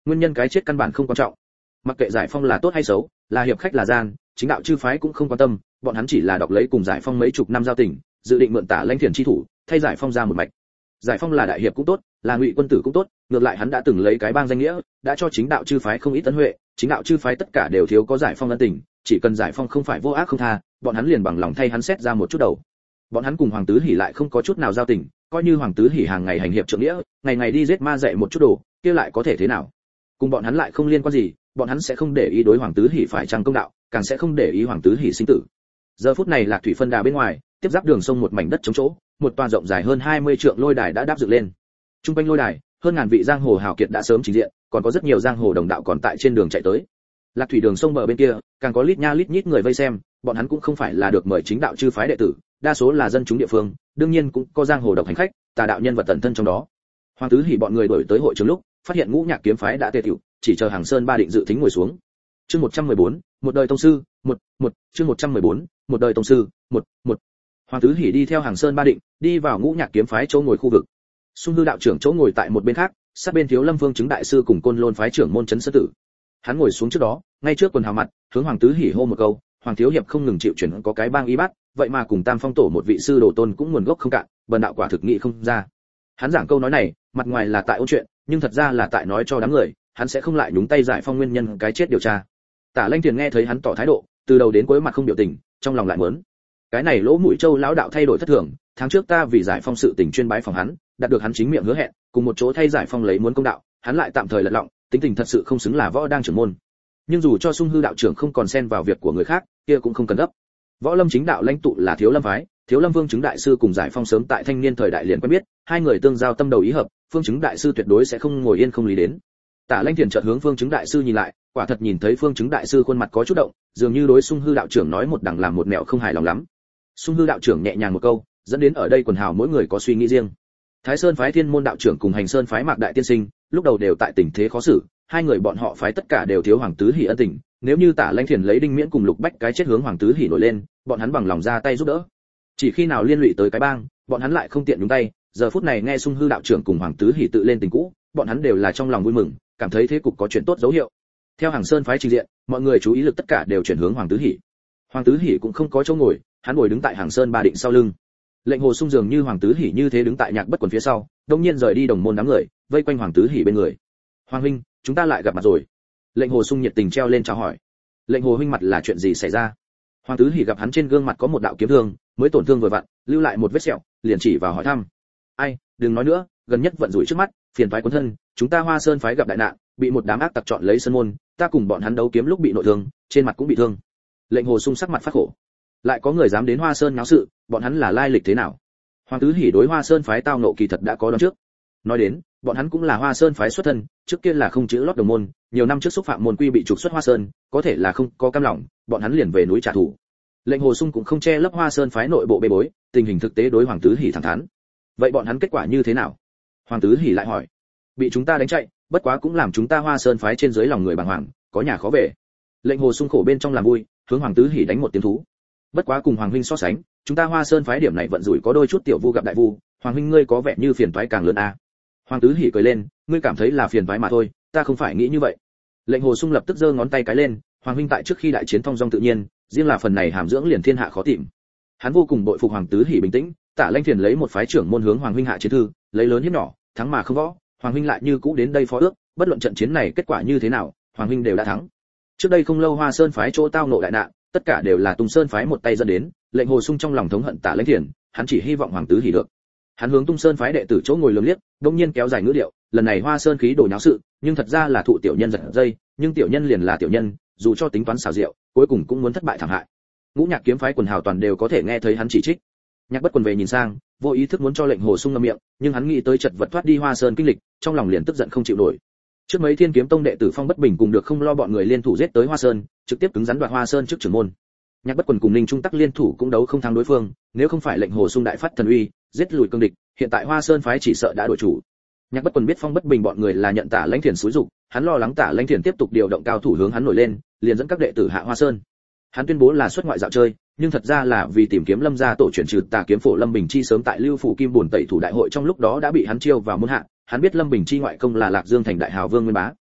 Nguyên nhân cái chết căn bản không quan trọng. Mặc kệ Giải Phong là tốt hay xấu, là hiệp khách là gian, chính đạo chư phái cũng không quan tâm, bọn hắn chỉ là đọc lấy cùng Giải Phong mấy chục năm giao tình, dự định mượn Tả Lãnh Thiền chi thủ, thay Giải Phong ra một mạch. Giải Phong là đại hiệp cũng tốt, là ngụy quân tử cũng tốt, ngược lại hắn đã từng lấy cái bang danh nghĩa, đã cho chính đạo chư phái không ít tấn huệ, chính đạo chư phái tất cả đều thiếu có Giải Phong ân tình, chỉ cần Giải Phong không phải vô ác không tha, bọn hắn liền bằng lòng thay hắn xét ra một chút đầu. Bọn hắn cùng Hoàng Tứ Hỉ lại không có chút nào giao tình, coi như Hoàng Tứ Hỉ hàng ngày hành hiệp trượng nghĩa, ngày ngày đi giết ma dạy một chút đồ, kia lại có thể thế nào? Cùng bọn hắn lại không liên quan gì, bọn hắn sẽ không để ý đối Hoàng Tứ Hỉ phải trang công đạo, càng sẽ không để ý Hoàng Tứ Hỉ sinh tử. Giờ phút này Lạc Thủy phân đà bên ngoài, tiếp giáp đường sông một mảnh đất trống chỗ, một tòa rộng dài hơn 20 trượng lôi đài đã đáp dựng lên. Trung quanh lôi đài, hơn ngàn vị giang hồ hào kiệt đã sớm trình diện, còn có rất nhiều giang hồ đồng đạo còn tại trên đường chạy tới. Lạc Thủy đường sông bờ bên kia, càng có lít nha lít nhít người vây xem, bọn hắn cũng không phải là được mời chính đạo chư phái đệ tử, đa số là dân chúng địa phương, đương nhiên cũng có giang hồ độc hành khách, tà đạo nhân vật tận thân trong đó. Hoàng Tứ Hỉ bọn người đổi tới hội trường lúc, phát hiện Ngũ Nhạc kiếm phái đã tề tựu, chỉ chờ Hàng Sơn ba định dự thính ngồi xuống. Chương 114, một đời tông sư, chương 114, một đời tông sư, Hoàng Tứ Hỉ đi theo Hàng Sơn ba định, đi vào Ngũ Nhạc kiếm phái chỗ ngồi khu vực. Xung Hư đạo trưởng chỗ ngồi tại một bên khác, sát bên Thiếu Lâm Vương chứng đại sư cùng Côn Lôn phái trưởng môn trấn Sơn tử. Hắn ngồi xuống trước đó, ngay trước quần hào mặt, hướng Hoàng Tứ Hỉ hô một câu, Hoàng thiếu hiệp không ngừng chịu chuyển có cái bang y bát, vậy mà cùng Tam Phong tổ một vị sư đồ tôn cũng nguồn gốc không cạn, bần đạo quả thực nghị không ra. Hắn giảng câu nói này, mặt ngoài là tại ôn chuyện, nhưng thật ra là tại nói cho đám người, hắn sẽ không lại nhúng tay Giải Phong nguyên nhân cái chết điều tra. Tả Lãnh Thiền nghe thấy hắn tỏ thái độ, từ đầu đến cuối mặt không biểu tình, trong lòng lại muốn, cái này Lỗ Mũi Châu lão đạo thay đổi thất thường, tháng trước ta vì Giải Phong sự tình chuyên bái phòng hắn, đạt được hắn chính miệng hứa hẹn, cùng một chỗ thay Giải Phong lấy muốn công đạo, hắn lại tạm thời lật lọng, tính tình thật sự không xứng là võ đang trưởng môn. Nhưng dù cho Xung Hư đạo trưởng không còn xen vào việc của người khác, kia cũng không cần gấp. Võ Lâm chính đạo lãnh tụ là Thiếu Lâm phái, Thiếu Lâm Vương chứng đại sư cùng Giải Phong sớm tại thanh niên thời đại liền quen biết, hai người tương giao tâm đầu ý hợp, Phương chứng đại sư tuyệt đối sẽ không ngồi yên không lý đến. Tả Lãnh Thiền chợt hướng Phương chứng đại sư nhìn lại, quả thật nhìn thấy Phương chứng đại sư khuôn mặt có chút động, dường như đối Xung Hư đạo trưởng nói một đằng làm một nẻo không hài lòng lắm. Xung Hư đạo trưởng nhẹ nhàng một câu, dẫn đến ở đây quần hào mỗi người có suy nghĩ riêng. Thái Sơn phái Thiên Môn đạo trưởng cùng Hành Sơn phái Mạc đại tiên sinh, lúc đầu đều tại tình thế khó xử, hai người bọn họ phái tất cả đều thiếu Hoàng Tứ Hỉ ân tình, nếu như Tả Lãnh Thiền lấy Đinh Miễn cùng Lục Bách cái chết hướng Hoàng Tứ Hỉ nổi lên, bọn hắn bằng lòng ra tay giúp đỡ. Chỉ khi nào liên lụy tới cái bang, bọn hắn lại không tiện nhúng tay, giờ phút này nghe Xung Hư đạo trưởng cùng Hoàng Tứ Hỉ tự lên tình cũ, bọn hắn đều là trong lòng vui mừng, cảm thấy thế cục có chuyện tốt dấu hiệu. Theo Hàng Sơn phái trình diện, mọi người chú ý lực tất cả đều chuyển hướng Hoàng Tứ Hỉ. Hoàng Tứ Hỉ cũng không có chỗ ngồi, hắn ngồi đứng tại Hàng Sơn ba định sau lưng. Lệnh Hồ Sung dường như Hoàng Tứ Hỉ như thế đứng tại Nhạc Bất Quần phía sau, đột nhiên rời đi đồng môn đám người, vây quanh Hoàng Tứ Hỉ bên người. Hoàng huynh, chúng ta lại gặp mặt rồi. Lệnh Hồ Sung nhiệt tình treo lên chào hỏi. Lệnh Hồ huynh mặt là chuyện gì xảy ra? Hoàng Tứ Hỉ gặp hắn trên gương mặt có một đạo kiếm thương, mới tổn thương vừa vặn, lưu lại một vết sẹo, liền chỉ vào hỏi thăm. Ai, đừng nói nữa, gần nhất vận rủi trước mắt, phiền toái cuốn thân, chúng ta Hoa Sơn phái gặp đại nạn, bị một đám ác tặc chọn lấy sơn môn, ta cùng bọn hắn đấu kiếm lúc bị nội thương, trên mặt cũng bị thương. Lệnh Hồ Sung sắc mặt phát khổ. Lại có người dám đến Hoa Sơn náo sự, bọn hắn là lai lịch thế nào? Hoàng Tứ Hỉ đối Hoa Sơn phái tao nộ kỳ thật đã có đoán trước. Nói đến, bọn hắn cũng là Hoa Sơn phái xuất thân, trước kia là không chữ lót đồng môn, nhiều năm trước xúc phạm môn quy bị trục xuất Hoa Sơn, có thể là không có cam lòng, bọn hắn liền về núi trả thù. Lệnh Hồ Sung cũng không che lấp Hoa Sơn phái nội bộ bê bối, tình hình thực tế đối Hoàng Tứ Hỉ thẳng thắn. Vậy bọn hắn kết quả như thế nào? Hoàng Tứ Hỉ lại hỏi. Bị chúng ta đánh chạy, bất quá cũng làm chúng ta Hoa Sơn phái trên dưới lòng người bàng hoàng, có nhà khó về. Lệnh Hồ Sung khổ bên trong làm vui, hướng Hoàng Tứ Hỉ đánh một tiếng thú. Bất quá cùng Hoàng huynh so sánh, chúng ta Hoa Sơn phái điểm này vận rủi có đôi chút tiểu vu gặp đại vu, Hoàng huynh ngươi có vẻ như phiền toái càng lớn a. Hoàng Tứ Hỉ cười lên, ngươi cảm thấy là phiền toái mà thôi, ta không phải nghĩ như vậy. Lệnh Hồ Sung lập tức giơ ngón tay cái lên, Hoàng huynh tại trước khi đại chiến thong dong tự nhiên, riêng là phần này hàm dưỡng liền thiên hạ khó tìm. Hắn vô cùng bội phục Hoàng Tứ Hỉ bình tĩnh, Tả Lãnh Thiền lấy một phái trưởng môn hướng Hoàng huynh hạ chiến thư, lấy lớn hiếp nhỏ, thắng mà không võ, Hoàng huynh lại như cũ đến đây phó ước, bất luận trận chiến này kết quả như thế nào, Hoàng huynh đều đã thắng. Trước đây không lâu Hoa Sơn phái chỗ tao nộ đại nạn, tất cả đều là Tung Sơn phái một tay dẫn đến, Lệnh Hồ Sung trong lòng thống hận Tả Lãnh Thiền, hắn chỉ hy vọng Hoàng Tứ Hỉ được. Hắn hướng Tung Sơn phái đệ tử chỗ ngồi lườm liếc, đống nhiên kéo dài ngữ điệu, lần này Hoa Sơn khí đồ nháo sự, nhưng thật ra là thụ tiểu nhân giật dây, nhưng tiểu nhân liền là tiểu nhân, dù cho tính toán xảo diệu, cuối cùng cũng muốn thất bại thảm hại. Ngũ Nhạc kiếm phái quần hào toàn đều có thể nghe thấy hắn chỉ trích. Nhạc Bất Quần về nhìn sang, vô ý thức muốn cho Lệnh Hồ Sung ngậm miệng, nhưng hắn nghĩ tới chật vật thoát đi Hoa Sơn kinh lịch, trong lòng liền tức giận không chịu nổi. Trước mấy Thiên Kiếm Tông đệ tử Phong Bất Bình cùng được không lo bọn người liên thủ giết tới Hoa Sơn, trực tiếp cứng rắn đoạt Hoa Sơn trước trưởng môn. Nhạc Bất Quần cùng Ninh Trung Tắc liên thủ cũng đấu không thắng đối phương, nếu không phải Lệnh Hồ Sung đại phát thần uy, giết lùi cương địch, hiện tại Hoa Sơn phái chỉ sợ đã đổi chủ. Nhạc Bất Quần biết Phong Bất Bình bọn người là nhận Tả Lãnh Thiền xúi dục, hắn lo lắng Tả Lãnh Thiền tiếp tục điều động cao thủ hướng hắn nổi lên, liền dẫn các đệ tử hạ Hoa Sơn. Hắn tuyên bố là xuất ngoại dạo chơi, nhưng thật ra là vì tìm kiếm Lâm gia tổ chuyển trừ Tà kiếm phổ Lâm Bình Chi sớm tại Lưu phủ Kim Bổn Tẩy thủ đại hội trong lúc đó đã bị hắn chiêu vào môn hạ, hắn biết Lâm Bình Chi ngoại công là Lạc Dương thành đại hào vương Nguyên Bá.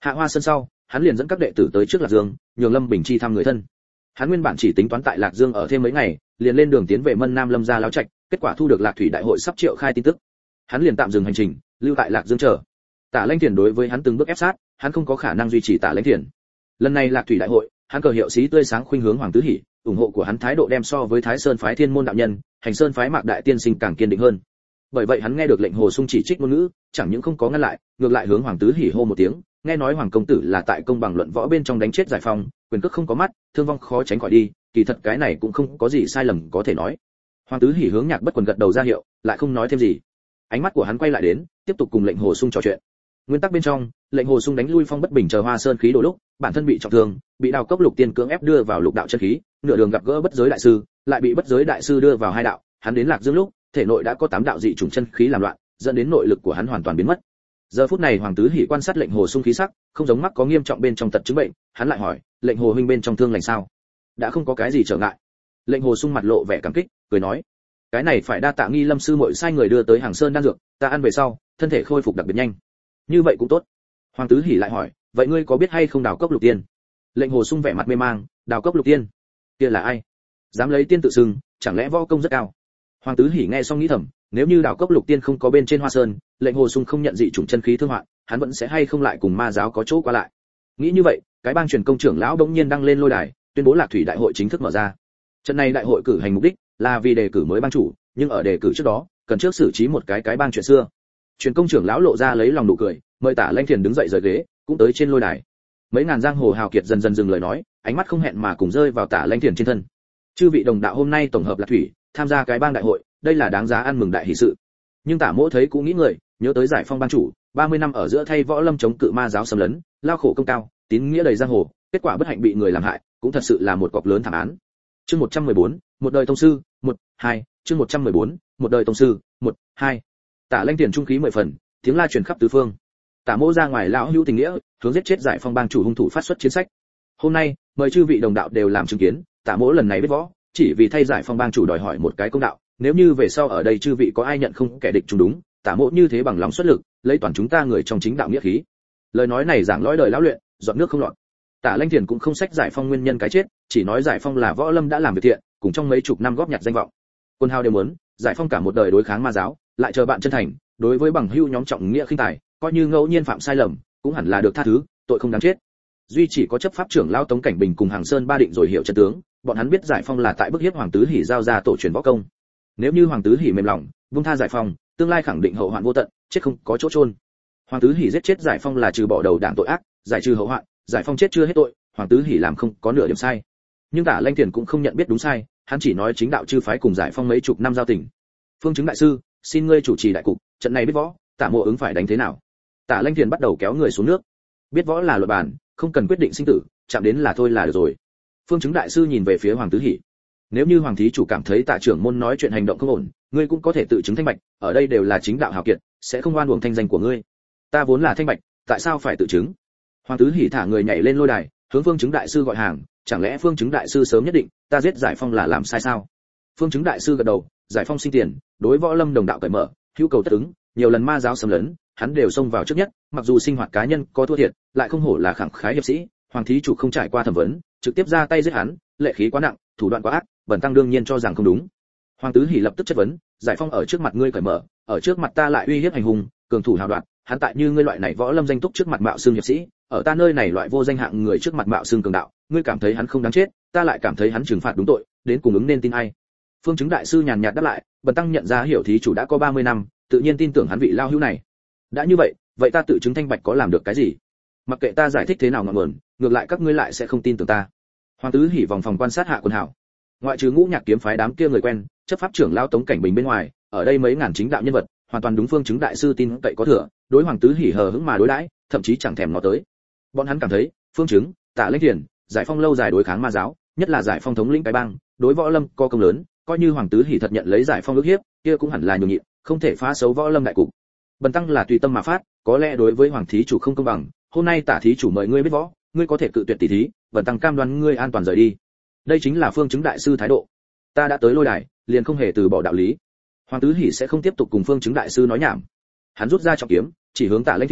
Hạ Hoa Sơn sau, hắn liền dẫn các đệ tử tới trước Lạc Dương, nhường Lâm Bình Chi thăm người thân. Hắn nguyên bản chỉ tính toán tại Lạc Dương ở thêm mấy ngày, liền lên đường tiến về Mân Nam Lâm gia Láo Trạch, kết quả thu được Lạc Thủy đại hội sắp triệu khai tin tức. Hắn liền tạm dừng hành trình, lưu tại Lạc Dương chờ. Tả Lãnh Thiền đối với hắn từng bước ép sát, hắn không có khả năng duy trì Tả Lãnh Thiền. Lần này Lạc Thủy đại hội, hắn cờ hiệu xí tươi sáng khuynh hướng Hoàng Tứ Hỷ, ủng hộ của hắn thái độ đem so với Thái Sơn phái Thiên môn đạo nhân, Hành Sơn phái Mạc đại tiên sinh càng kiên định hơn. Bởi vậy hắn nghe được lệnh Hồ Sung chỉ trích ngôn ngữ, chẳng những không có ngăn lại, ngược lại hướng Hoàng Tứ Hỷ hô một tiếng, nghe nói Hoàng công tử là tại công bằng luận võ bên trong đánh chết Giải Phong, quyền cước không có mắt, thương vong khó tránh khỏi đi, kỳ thật cái này cũng không có gì sai lầm có thể nói. Hoàng Tứ Hỷ hướng Nhạc Bất Quần gật đầu ra hiệu, lại không nói thêm gì. Ánh mắt của hắn quay lại đến, tiếp tục cùng lệnh Hồ Sung trò chuyện. Nguyên tắc bên trong, lệnh Hồ Sung đánh lui Phong Bất Bình chờ Hoa Sơn khí đổ lúc, bản thân bị trọng thương, bị Đào Cốc Lục Tiên cưỡng ép đưa vào lục đạo chân khí, nửa đường gặp gỡ Bất Giới đại sư, lại bị Bất Giới đại sư đưa vào hai đạo, hắn đến Lạc Dương lúc, thể nội đã có 8 đạo dị chủng chân khí làm loạn, dẫn đến nội lực của hắn hoàn toàn biến mất. Giờ phút này Hoàng Tứ Hỷ quan sát lệnh Hồ Sung khí sắc, không giống mắc có nghiêm trọng bên trong tật chứng bệnh, hắn lại hỏi, lệnh Hồ huynh bên trong thương lành sao? Đã không có cái gì trở ngại. Lệnh Hồ Sung mặt lộ vẻ cảm kích, cười nói, cái này phải đa tạ Nghi Lâm sư muội sai người đưa tới Hàng Sơn đan dược, ta ăn về sau, thân thể khôi phục đặc biệt nhanh. Như vậy cũng tốt. Hoàng Tứ Hỷ lại hỏi, vậy ngươi có biết hay không Đào Cốc Lục Tiên? Lệnh Hồ Sung vẻ mặt mê mang, Đào Cốc Lục Tiên? Kia là ai? Dám lấy tiên tự xưng, chẳng lẽ võ công rất cao? Hoàng Tứ Hỷ nghe xong nghĩ thầm, nếu như Đào Cốc Lục Tiên không có bên trên Hoa Sơn, lệnh Hồ Sung không nhận dị chủng chân khí thương hoạn, hắn vẫn sẽ hay không lại cùng ma giáo có chỗ qua lại. Nghĩ như vậy, cái bang truyền công trưởng lão đống nhiên đăng lên lôi đài, tuyên bố Lạc Thủy đại hội chính thức mở ra. Trận này đại hội cử hành mục đích là vì đề cử mới bang chủ, nhưng ở đề cử trước đó, cần trước xử trí một cái bang chuyện xưa. Truyền công trưởng lão lộ ra lấy lòng nụ cười, mời Tả Lãnh Thiền đứng dậy rời ghế, cũng tới trên lôi đài. Mấy ngàn giang hồ hào kiệt dần dần dừng lời nói, ánh mắt không hẹn mà cùng rơi vào Tả Lãnh Thiền trên thân. Chư vị đồng đạo hôm nay tổng hợp Lạc Thủy, tham gia cái bang đại hội, đây là đáng giá ăn mừng đại hỷ sự. Nhưng Tả Mỗ thấy cũng nghĩ người, nhớ tới Giải Phong bang chủ, 30 năm ở giữa thay võ lâm chống cự ma giáo xâm lấn, lao khổ công cao, tín nghĩa đầy giang hồ, kết quả bất hạnh bị người làm hại, cũng thật sự là một cọc lớn thảm án. Chương 114, một đời tông sư, 1-2, chương 114, một đời tông sư, 1-2. Tả Lãnh Thiền trung khí 10 phần, tiếng la truyền khắp tứ phương. Tả Mỗ ra ngoài lão hữu tình nghĩa, hướng giết chết Giải Phong bang chủ hung thủ phát xuất chiến sách. Hôm nay, mời chư vị đồng đạo đều làm chứng kiến, Tả Mỗ lần này biết võ, chỉ vì thay Giải Phong bang chủ đòi hỏi một cái công đạo, nếu như về sau ở đây chư vị có ai nhận không kẻ địch chúng đúng, Tả Mỗ như thế bằng lòng xuất lực, lấy toàn chúng ta người trong chính đạo nghĩa khí. Lời nói này giảng lõi đời lão luyện, giọt nước không lọt. Tả Lãnh Thiền cũng không sách Giải Phong nguyên nhân cái chết, chỉ nói Giải Phong là võ lâm đã làm việc thiện, cùng trong mấy chục năm góp nhặt danh vọng. Quân hào đều muốn, Giải Phong cả một đời đối kháng ma giáo, lại chờ bạn chân thành, đối với bằng hữu nhóm trọng nghĩa khinh tài, coi như ngẫu nhiên phạm sai lầm, cũng hẳn là được tha thứ, tội không đáng chết. Duy chỉ có chấp pháp trưởng lão Tống Cảnh Bình cùng Hàng Sơn ba định rồi hiểu chân tướng, bọn hắn biết Giải Phong là tại bức hiếp Hoàng Tứ Hỷ giao ra tổ truyền võ công. Nếu như Hoàng Tứ Hỷ mềm lòng, buông tha Giải Phong, tương lai khẳng định hậu hoạn vô tận, chết không có chỗ chôn. Hoàng Tứ Hỷ giết chết Giải Phong là trừ bỏ đầu đảng tội ác, giải trừ hậu hoạn, Giải Phong chết chưa hết tội, Hoàng Tứ Hỷ làm không có nửa điểm sai. Nhưng Tả Lãnh Thiền cũng không nhận biết đúng sai, hắn chỉ nói chính đạo chư phái cùng Giải Phong mấy chục năm giao tình. Phương Chứng đại sư, xin ngươi chủ trì đại cục, trận này biết võ, Tả Mộ ứng phải đánh thế nào? Tả Lãnh Thiền bắt đầu kéo người xuống nước. Biết võ là luật bản, không cần quyết định sinh tử, chạm đến là thôi là được rồi. Phương Chứng đại sư nhìn về phía Hoàng Tứ Hỷ. Nếu như Hoàng thí chủ cảm thấy Tạ trưởng môn nói chuyện hành động không ổn, ngươi cũng có thể tự chứng thanh bạch, ở đây đều là chính đạo hào kiệt, sẽ không oan uổng thanh danh của ngươi. Ta vốn là thanh bạch, tại sao phải tự chứng? Hoàng Tứ Hỷ thả người nhảy lên lôi đài, hướng Phương Chứng đại sư gọi hàng, chẳng lẽ Phương Chứng đại sư sớm nhất định, ta giết Giải Phong là làm sai sao? Phương Chứng đại sư gật đầu, Giải Phong sinh tiền, đối võ lâm đồng đạo cởi mở, hữu cầu tất ứng, nhiều lần ma giáo xâm lấn, hắn đều xông vào trước nhất, mặc dù sinh hoạt cá nhân có thua thiệt, lại không hổ là khẳng khái hiệp sĩ, Hoàng thí chủ không trải qua thẩm vấn, trực tiếp ra tay giết hắn, lệ khí quá nặng, thủ đoạn quá ác, bần tăng đương nhiên cho rằng không đúng. Hoàng Tứ Hỷ lập tức chất vấn, Giải Phong ở trước mặt ngươi cởi mở, ở trước mặt ta lại uy hiếp hành hung, cường thủ hào đoạt, hắn tại như ngươi loại này võ lâm danh túc trước mặt mạo xương hiệp sĩ, ở ta nơi này loại vô danh hạng người trước mặt mạo xương cường đạo, ngươi cảm thấy hắn không đáng chết, ta lại cảm thấy hắn trừng phạt đúng tội, đến cùng ứng nên tin ai? Phương Chứng đại sư nhàn nhạt đáp lại, bần tăng nhận ra hiểu thí chủ đã có 30 năm, tự nhiên tin tưởng hắn vị lao hữu này. Đã như vậy, vậy ta tự chứng thanh bạch có làm được cái gì? Mặc kệ ta giải thích thế nào ngọn nguồn, ngược lại các ngươi lại sẽ không tin tưởng ta. Hoàng Tứ Hỷ vòng phòng quan sát hạ quần hảo. Ngoại trừ Ngũ Nhạc kiếm phái đám kia người quen, chấp pháp trưởng lão Tống Cảnh Bình bên ngoài, ở đây mấy ngàn chính đạo nhân vật, hoàn toàn đúng Phương Chứng đại sư tin cậy có thừa, đối Hoàng Tứ Hỷ hờ hững mà đối đãi, thậm chí chẳng thèm ngó tới. Bọn hắn cảm thấy, Phương Chứng, Tả Lãnh Thiền, Giải Phong lâu dài đối kháng ma giáo, nhất là Giải Phong thống lĩnh cái bang, đối võ lâm có công lớn, coi như Hoàng Tứ Hỷ thật nhận lấy Giải Phong ức hiếp, kia cũng hẳn là nhường nhịn, không thể phá xấu võ lâm đại cục. Bần tăng là tùy tâm mà phát, có lẽ đối với Hoàng thí chủ không công bằng, hôm nay Tả thí chủ mời ngươi biết võ, ngươi có thể cự tuyệt tỷ thí, bần tăng cam đoan ngươi an toàn rời đi. Đây chính là Phương Chứng đại sư thái độ. Ta đã tới lôi đài, liền không hề từ bỏ đạo lý. Hoàng Tứ Hỷ sẽ không tiếp tục cùng Phương Chứng đại sư nói nhảm. Hắn rút ra trọng kiếm, chỉ hướng Tả Lãnh Thiền,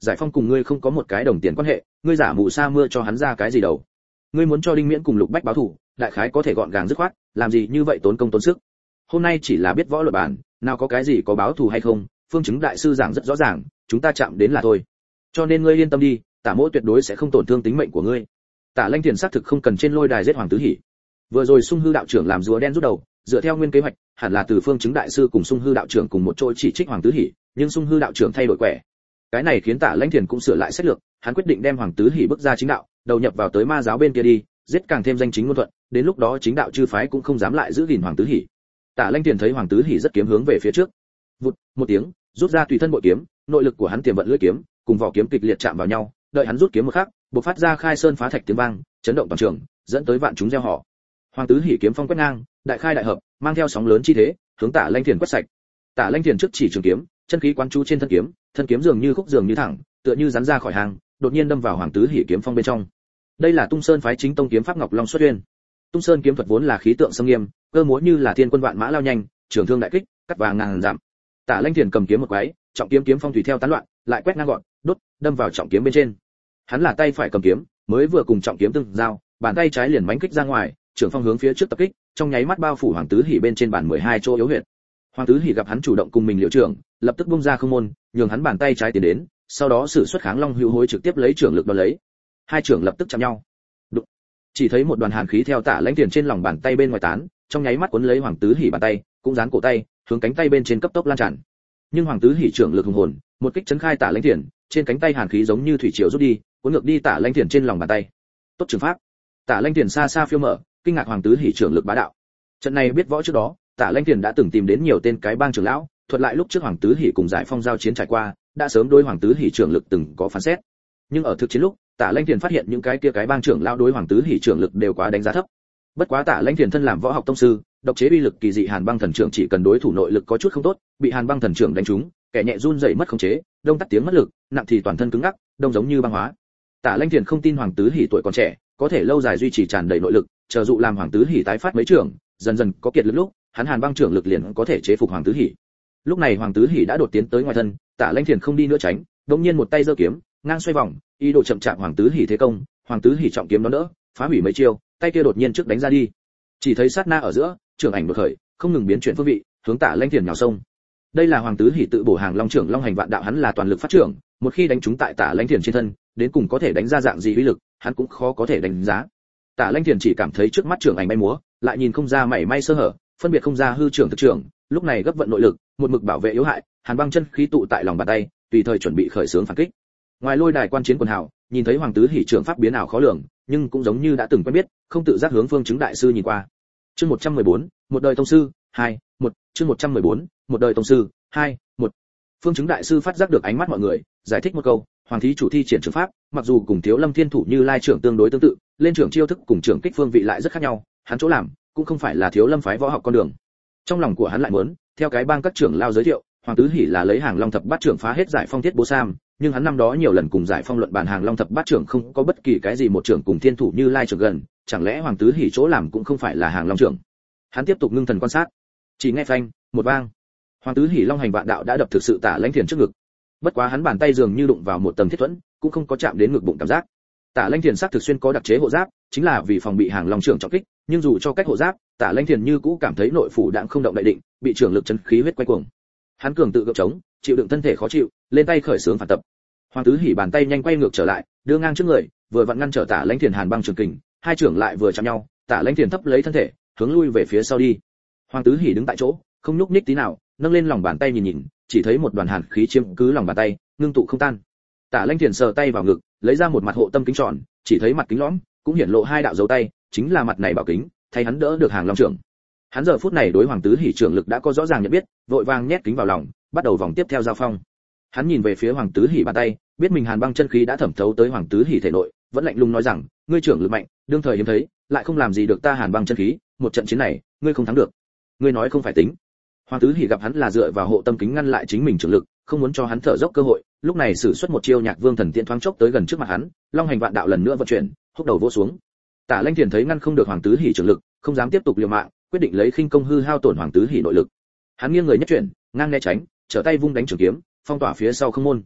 Giải Phong cùng ngươi không có một cái đồng tiền quan hệ, ngươi giả mù sa mưa cho hắn ra cái gì đầu? Ngươi muốn cho Đinh Miễn cùng Lục Bách báo thù, đại khái có thể gọn gàng dứt khoát, làm gì như vậy tốn công tốn sức. Hôm nay chỉ là biết võ luật bản, nào có cái gì có báo thù hay không, phương chứng đại sư giảng rất rõ ràng, chúng ta chạm đến là thôi. Cho nên ngươi yên tâm đi, Tả Mỗ tuyệt đối sẽ không tổn thương tính mệnh của ngươi. Tả Lanh Thiền xác thực không cần trên lôi đài giết Hoàng Tứ Hỉ. Vừa rồi Sung Hư đạo trưởng làm rùa đen rút đầu, dựa theo nguyên kế hoạch, hẳn là từ phương chứng đại sư cùng Sung Hư đạo trưởng cùng một chỗ chỉ trích Hoàng Tứ Hỉ, nhưng Sung Hư đạo trưởng thay đổi quẻ. Cái này khiến Tả Lanh Thiền cũng sửa lại sách lược, hắn quyết định đem Hoàng Tứ Hỉ bước ra chính đạo, đầu nhập vào tới ma giáo bên kia đi, giết càng thêm danh chính ngôn thuận, đến lúc đó chính đạo chư phái cũng không dám lại giữ gìn Hoàng Tứ Hỉ. Tả Lanh Thiền thấy Hoàng Tứ Hỉ rất kiếm hướng về phía trước, vụt một tiếng, rút ra tùy thân bội kiếm, nội lực của hắn tiềm vận lưỡi kiếm, cùng vỏ kiếm kịch liệt chạm vào nhau, đợi hắn rút kiếm một khắc, bộc phát ra khai sơn phá thạch tiếng vang, chấn động toàn trường, dẫn tới vạn chúng reo hò. Hoàng Tứ Hỉ kiếm phong quét ngang, đại khai đại hợp, mang theo sóng lớn chi thế, hướng Tả Lanh Thiền quét sạch. Tả Lanh Thiền trước chỉ trường kiếm, chân khí quán chú trên thân kiếm dường như khúc dường như thẳng, tựa như rắn ra khỏi hàng, đột nhiên đâm vào Hoàng Tứ Hỉ kiếm phong bên trong. Đây là Tung Sơn phái chính tông kiếm pháp Ngọc Long xuất uyên. Tung Sơn kiếm thuật vốn là khí tượng sâm nghiêm, cơ múa như là thiên quân vạn mã lao nhanh, trường thương đại kích, cắt vàng ngàn dặm. Tả Lanh Thiền cầm kiếm một quái, trọng kiếm kiếm phong tùy theo tán loạn, lại quét ngang gọn, đốt, đâm vào trọng kiếm bên trên. Hắn là tay phải cầm kiếm, mới vừa cùng trọng kiếm tương giao, bàn tay trái liền mãnh kích ra ngoài, trường phong hướng phía trước tập kích, trong nháy mắt bao phủ Hoàng Tứ Hỉ bên trên bàn 12 chỗ yếu huyệt. Hoàng Tứ Hỉ gặp hắn chủ động cùng mình liều trưởng, lập tức bung ra không môn, nhường hắn bàn tay trái tiến đến, sau đó sử xuất Kháng Long Hữu Hối trực tiếp lấy trưởng lực đón lấy. Hai trưởng lập tức chạm nhau. Đụng. Chỉ thấy một đoàn hàn khí theo Tả Lanh Thiền trên lòng bàn tay bên ngoài tán, trong nháy mắt cuốn lấy Hoàng Tứ Hỉ bàn tay, cũng dán cổ tay, hướng cánh tay bên trên cấp tốc lan tràn. Nhưng Hoàng Tứ Hỉ trưởng lực hùng hồn, một kích chấn khai Tả Lanh Thiền, trên cánh tay hàn khí giống như thủy triều rút đi, cuốn ngược đi Tả Lanh Thiền trên lòng bàn tay. Tốt trường pháp. Tả Lanh Thiền xa xa phiêu mở, kinh ngạc Hoàng Tứ Hỉ trưởng lực bá đạo. Trận này biết võ trước đó, Tả Lanh Thiền đã từng tìm đến nhiều tên cái bang trưởng lão, thuật lại lúc trước Hoàng Tứ Hỉ cùng Giải Phong giao chiến trải qua, đã sớm đối Hoàng Tứ Hỉ trưởng lực từng có phán xét. Nhưng ở thực chiến lúc, Tả Lanh Thiền phát hiện những cái kia cái bang trưởng lão đối Hoàng Tứ Hỉ trưởng lực đều quá đánh giá thấp. Bất quá Tả Lanh Thiền thân làm võ học tông sư, độc chế uy lực kỳ dị Hàn Băng Thần Trưởng chỉ cần đối thủ nội lực có chút không tốt, bị Hàn Băng Thần Trưởng đánh trúng, kẻ nhẹ run rẩy mất khống chế, đông tắt tiếng mất lực, nặng thì toàn thân cứng ngắc, đông giống như băng hóa. Tả Lanh Thiền không tin Hoàng Tứ Hỉ tuổi còn trẻ, có thể lâu dài duy trì tràn đầy nội lực, chờ dụ làm Hoàng Tứ Hỉ tái phát mấy trưởng, dần dần có kiệt lực lúc, hắn Hàn Băng trưởng lực liền có thể chế phục Hoàng Tứ Hỉ. Lúc này Hoàng Tứ Hỉ đã đột tiến tới ngoài thân, Tả Lanh Thiền không đi nữa tránh, đột nhiên một tay giơ kiếm, ngang xoay vòng, ý đồ chậm chạp Hoàng Tứ Hỉ thế công, Hoàng Tứ Hỉ trọng kiếm đón đỡ, phá hủy mấy chiêu, tay kia đột nhiên trước đánh ra đi. Chỉ thấy sát na ở giữa, trưởng ảnh đột khởi, không ngừng biến chuyển phương vị, hướng Tả Lanh Thiền nhào sông. Đây là Hoàng Tứ Hỉ tự bổ Hàng Long trưởng Long Hành Vạn Đạo, hắn là toàn lực phát trưởng, một khi đánh trúng tại Tả Lanh Thiền trên thân, đến cùng có thể đánh ra dạng gì uy lực, hắn cũng khó có thể đánh giá. Tả Lanh Thiền chỉ cảm thấy trước mắt trưởng ảnh bay múa, lại nhìn không ra mảy may sơ hở, phân biệt không ra hư trưởng thực trưởng, lúc này gấp vận nội lực, một mực bảo vệ yếu hại, Hàn Băng chân khí tụ tại lòng bàn tay, tùy thời chuẩn bị khởi xướng phản kích. Ngoài lôi đài quan chiến quần hào, nhìn thấy Hoàng Tứ Hỉ trưởng pháp biến ảo khó lường, nhưng cũng giống như đã từng quen biết, không tự giác hướng phương chứng đại sư nhìn qua. Chương 114, một đời tông sư, 2, 1, chương 114, một đời tông sư, 2, 1. Phương chứng đại sư phát giác được ánh mắt mọi người, giải thích một câu, Hoàng thí chủ thi triển trưởng pháp, mặc dù cùng Thiếu Lâm Thiên Thủ Như Lai trưởng tương đối tương tự, lên trưởng chiêu thức cùng trưởng kích phương vị lại rất khác nhau, hắn chỗ làm cũng không phải là Thiếu Lâm phái võ học con đường. Trong lòng của hắn lại muốn, theo cái bang các trưởng lao giới thiệu, Hoàng Tứ Hỉ là lấy Hàng Long thập bát trưởng phá hết Giải Phong Thiết Bố Sam, nhưng hắn năm đó nhiều lần cùng Giải Phong luận bàn Hàng Long thập bát trưởng không có bất kỳ cái gì một trưởng cùng Thiên Thủ Như Lai trưởng gần, chẳng lẽ Hoàng Tứ Hỉ chỗ làm cũng không phải là Hàng Long trưởng? Hắn tiếp tục ngưng thần quan sát, chỉ nghe phanh một vang, Hoàng Tứ Hỉ Long Hành Vạn Đạo đã đập thực sự Tả Lanh Thiền trước ngực. Bất quá hắn bàn tay dường như đụng vào một tầng thiết thuẫn, cũng không có chạm đến ngực bụng cảm giác. Tả Lanh Thiền xác thực xuyên có đặc chế hộ giáp, chính là vì phòng bị Hàng Long trưởng trọng kích, nhưng dù cho cách hộ giáp, Tả Lanh Thiền như cũ cảm thấy nội phủ đãng không động đậy định, bị trưởng lực chân khí huyết quay cuồng. Hắn cường tự gượng chống, chịu đựng thân thể khó chịu, lên tay khởi xướng phản tập. Hoàng Tứ Hỉ bàn tay nhanh quay ngược trở lại, đưa ngang trước người, vừa vặn ngăn trở Tả Lanh Thiền Hàn Băng trường kình, hai trưởng lại vừa chạm nhau, Tả Lanh Thiền thấp lấy thân thể, hướng lui về phía sau đi. Hoàng Tứ Hỉ đứng tại chỗ, không nhúc nhích tí nào, nâng lên lòng bàn tay nhìn nhìn, chỉ thấy một đoàn hàn khí chiếm cứ lòng bàn tay, ngưng tụ không tan. Tả Lanh Thiền sờ tay vào ngực, lấy ra một mặt hộ tâm kính tròn, chỉ thấy mặt kính lõm, cũng hiển lộ hai đạo dấu tay, chính là mặt này bảo kính, thay hắn đỡ được Hàng Long trưởng. Hắn giờ phút này đối Hoàng Tứ Hỉ trưởng lực đã có rõ ràng nhận biết, vội vàng nhét kính vào lòng, bắt đầu vòng tiếp theo giao phong. Hắn nhìn về phía Hoàng Tứ Hỉ bàn tay, biết mình Hàn Băng chân khí đã thẩm thấu tới Hoàng Tứ Hỉ thể nội, vẫn lạnh lùng nói rằng, ngươi trưởng lực mạnh, đương thời hiếm thấy, lại không làm gì được ta Hàn Băng chân khí, một trận chiến này, ngươi không thắng được. Ngươi nói không phải tính. Hoàng Tứ Hỉ gặp hắn là dựa vào hộ tâm kính ngăn lại chính mình trưởng lực, không muốn cho hắn thở dốc cơ hội, lúc này sử xuất một chiêu Nhạc Vương Thần Tiễn thoáng chốc tới gần trước mặt hắn, Long Hành Vạn Đạo lần nữa vận chuyển, húc đầu vỗ xuống. Tả Lanh Thiền thấy ngăn không được Hoàng Tứ Hỉ trưởng lực, không dám tiếp tục liều mạng, quyết định lấy khinh công hư hao tổn Hoàng Tứ Hỉ nội lực. Hắn nghiêng người nhất chuyển, ngang né tránh, trở tay vung đánh trường kiếm, phong tỏa phía sau không môn.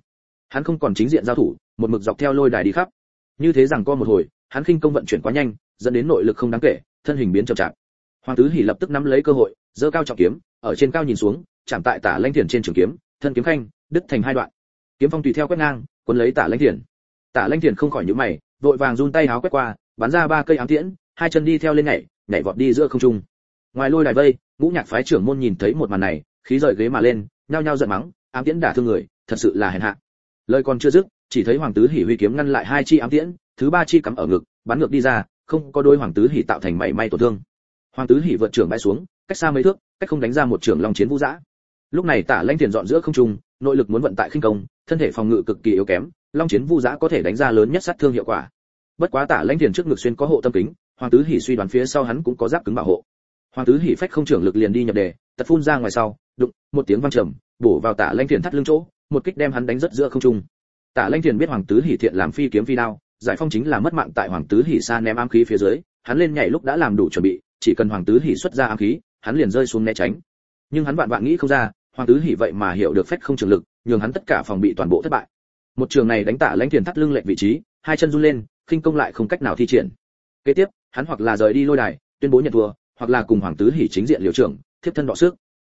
Hắn không còn chính diện giao thủ, một mực dọc theo lôi đài đi khắp. Như thế rằng co một hồi, hắn khinh công vận chuyển quá nhanh, dẫn đến nội lực không đáng kể, thân hình biến chậm chạp. Hoàng Tứ Hỉ lập tức nắm lấy cơ hội, giơ cao trọng kiếm, ở trên cao nhìn xuống, chạm tại Tả Lãnh Thiền trên trường kiếm, thân kiếm khanh đứt thành hai đoạn. Kiếm phong tùy theo quét ngang, cuốn lấy Tả Lãnh Thiền. Tả Lãnh Thiền không khỏi nhíu mày, vội vàng run tay háo quét qua, bắn ra 3 cây ám tiễn, hai chân đi theo lên nhảy vọt đi giữa không trung. Ngoài lôi đài vây, Ngũ Nhạc phái trưởng môn nhìn thấy một màn này, khí rời ghế mà lên, nhao nhao giận mắng, ám tiễn đả thương người, thật sự là hèn hạ. Lời còn chưa dứt, chỉ thấy Hoàng Tứ Hỉ huy kiếm ngăn lại 2 chi ám tiễn, thứ 3 chi cắm ở ngực, bắn ngược đi ra, không có đôi Hoàng Tứ Hỉ tạo thành mảy may tổn thương. Hoàng Tứ Hỉ vượt trưởng bãi xuống, cách xa mấy thước, cách không đánh ra một trưởng long chiến vũ dã. Lúc này Tả Lãnh Thiền dọn giữa không trung, nội lực muốn vận tại khinh công, thân thể phòng ngự cực kỳ yếu kém, long chiến vu dã có thể đánh ra lớn nhất sát thương hiệu quả. Bất quá Tả Lãnh Thiền trước ngực xuyên có hộ tâm kính, Hoàng Tứ Hỉ suy đoán phía sau hắn cũng có giáp cứng bảo hộ. Hoàng Tứ Hỉ phách không trưởng lực liền đi nhập đề, tật phun ra ngoài sau, đụng, một tiếng vang trầm, bổ vào Tả Lãnh Thiền thắt lưng chỗ, một kích đem hắn đánh rất giữa không trung. Tả Lãnh Thiền biết Hoàng Tứ Hỉ thiện làm phi kiếm phi đao, giải phong chính là mất mạng tại Hoàng Tứ Hỉ xa ném ám khí phía dưới, hắn lên nhảy lúc đã làm đủ chuẩn bị, chỉ cần Hoàng Tứ Hỉ xuất ra ám khí, hắn liền rơi xuống né tránh. Nhưng hắn vạn nghĩ không ra, Hoàng Tứ Hỉ vậy mà hiểu được phách không trường lực, nhường hắn tất cả phòng bị toàn bộ thất bại. Một trường này đánh Tả Lãnh Thiền thắt lưng lệch vị trí, hai chân run lên, khinh công lại không cách nào thi triển. Kế tiếp, hắn hoặc là rời đi lôi đài, tuyên bố nhận thua, hoặc là cùng Hoàng Tứ Hỉ chính diện liều trưởng, thiếp thân đọ sức.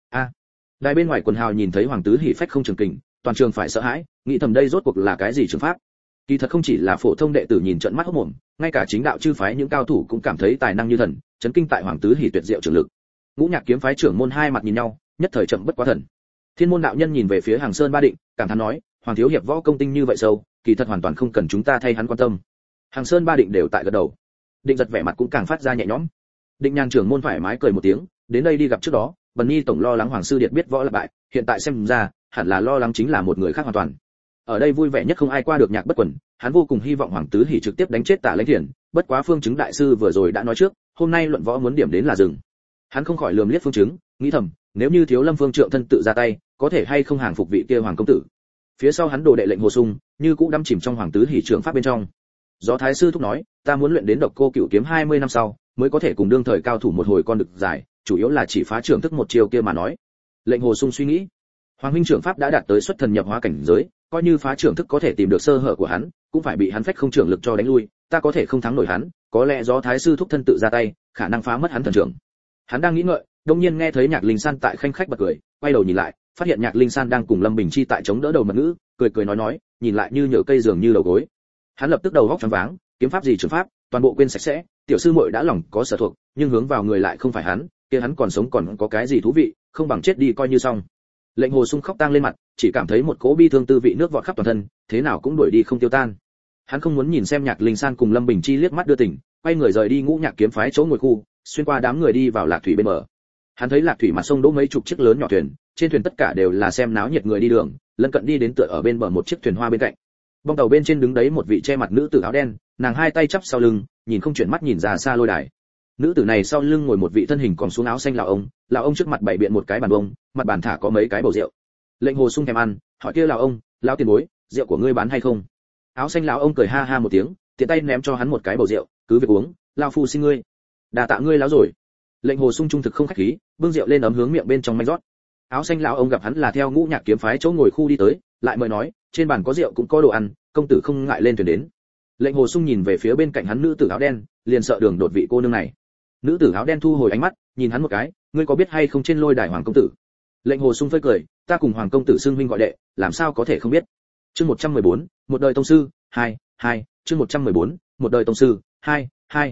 Đài bên ngoài quần hào nhìn thấy Hoàng Tứ Hỉ phách không trường kình, toàn trường phải sợ hãi, nghĩ thầm đây rốt cuộc là cái gì trường pháp. Kỳ thật không chỉ là phổ thông đệ tử nhìn trận mắt hốt mồm, ngay cả chính đạo chư phái những cao thủ cũng cảm thấy tài năng như thần, chấn kinh tại Hoàng Tứ Hỉ tuyệt diệu trường lực. Ngũ Nhạc kiếm phái trưởng môn hai mặt nhìn nhau, nhất thời chậm bất quá thần. Thiên môn đạo nhân nhìn về phía Hàng Sơn Ba Định, cảm thán nói, Hoàng thiếu hiệp võ công tinh như vậy sâu, kỳ thật hoàn toàn không cần chúng ta thay hắn quan tâm. Hàng Sơn Ba Định đều tại gật đầu. Định giật vẻ mặt cũng càng phát ra nhẹ nhõm. Định Nhàn trưởng môn thoải mái cười một tiếng, đến đây đi gặp trước đó, Bần Nhi tổng lo lắng Hoàng sư điệt biết võ là bại, hiện tại xem ra, hẳn là lo lắng chính là một người khác hoàn toàn. Ở đây vui vẻ nhất không ai qua được Nhạc Bất Quần, hắn vô cùng hy vọng Hoàng Tứ Hỉ trực tiếp đánh chết Tả Lãnh Thiền, bất quá Phương Chứng đại sư vừa rồi đã nói trước, hôm nay luận võ muốn điểm đến là dừng. Hắn không khỏi lườm liếc Phương Chứng, nghĩ thầm, nếu như Thiếu Lâm Phương Trượng thân tự ra tay, có thể hay không hàng phục vị kia hoàng công tử. Phía sau hắn đồ đệ lệnh Hồ Sung, như cũ đắm chìm trong Hoàng Tứ Hỉ trường pháp bên trong. Gió Thái sư thúc nói, ta muốn luyện đến Độc Cô Cửu kiếm 20 năm sau, mới có thể cùng đương thời cao thủ một hồi con đực dài, chủ yếu là chỉ phá trưởng thức một chiều kia mà nói. Lệnh Hồ Sung suy nghĩ, Hoàng huynh trưởng pháp đã đạt tới xuất thần nhập hóa cảnh giới, coi như phá trưởng thức có thể tìm được sơ hở của hắn, cũng phải bị hắn phách không trưởng lực cho đánh lui, ta có thể không thắng nổi hắn, có lẽ Gió Thái sư thúc thân tự ra tay, khả năng phá mất hắn thần trưởng. Hắn đang nghĩ ngợi, đột nhiên nghe thấy Nhạc Linh San tại khanh khách bật cười, quay đầu nhìn lại, phát hiện Nhạc Linh San đang cùng Lâm Bình Chi tại chống đỡ đầu mật ngữ, cười nói, nhìn lại như nhựa cây dường như đầu gối. Hắn lập tức đầu óc choáng váng, kiếm pháp gì trường pháp, toàn bộ quên sạch sẽ, tiểu sư muội đã lòng có sở thuộc, nhưng hướng vào người lại không phải hắn, kia hắn còn sống còn có cái gì thú vị, không bằng chết đi coi như xong. Lệnh Hồ Sung khóc tang lên mặt, chỉ cảm thấy một cỗ bi thương tư vị nước vọt khắp toàn thân, thế nào cũng đuổi đi không tiêu tan. Hắn không muốn nhìn xem Nhạc Linh San cùng Lâm Bình Chi liếc mắt đưa tình, quay người rời đi Ngũ Nhạc kiếm phái chỗ ngồi khu, xuyên qua đám người đi vào Lạc Thủy bên bờ. Hắn thấy Lạc Thủy mặt sông đỗ mấy chục chiếc lớn nhỏ thuyền, trên thuyền tất cả đều là xem náo nhiệt người đi đường, lân cận đi đến tựa ở bên bờ một chiếc thuyền hoa bên cạnh. Bong tàu bên trên đứng đấy một vị che mặt nữ tử áo đen, nàng hai tay chắp sau lưng, nhìn không chuyển mắt nhìn ra xa lôi đài. Nữ tử này sau lưng ngồi một vị thân hình còn xuống áo xanh lão ông trước mặt bày biện một cái bàn bông, mặt bàn thả có mấy cái bầu rượu. Lệnh Hồ Sung thèm ăn, hỏi kia lão ông, lão tiền bối, rượu của ngươi bán hay không? Áo xanh lão ông cười ha ha một tiếng, tiện tay ném cho hắn một cái bầu rượu, cứ việc uống, lão phu xin ngươi. Đà tạ ngươi lão rồi. Lệnh Hồ Sung trung thực không khách khí, bưng rượu lên ấm hướng miệng bên trong manh rót. Áo xanh lão ông gặp hắn là theo Ngũ Nhạc kiếm phái chỗ ngồi khu đi tới, lại mời nói, trên bàn có rượu cũng có đồ ăn, công tử không ngại lên thuyền đến. Lệnh Hồ Sung nhìn về phía bên cạnh hắn nữ tử áo đen, liền sợ đường đột vị cô nương này. Nữ tử áo đen thu hồi ánh mắt, nhìn hắn một cái, ngươi có biết hay không trên lôi đài hoàng công tử? Lệnh Hồ Sung phơi cười, ta cùng hoàng công tử xưng huynh gọi đệ, làm sao có thể không biết. Chương 114, một đời tông sư, 2, chương 114, một đời tông sư, 2.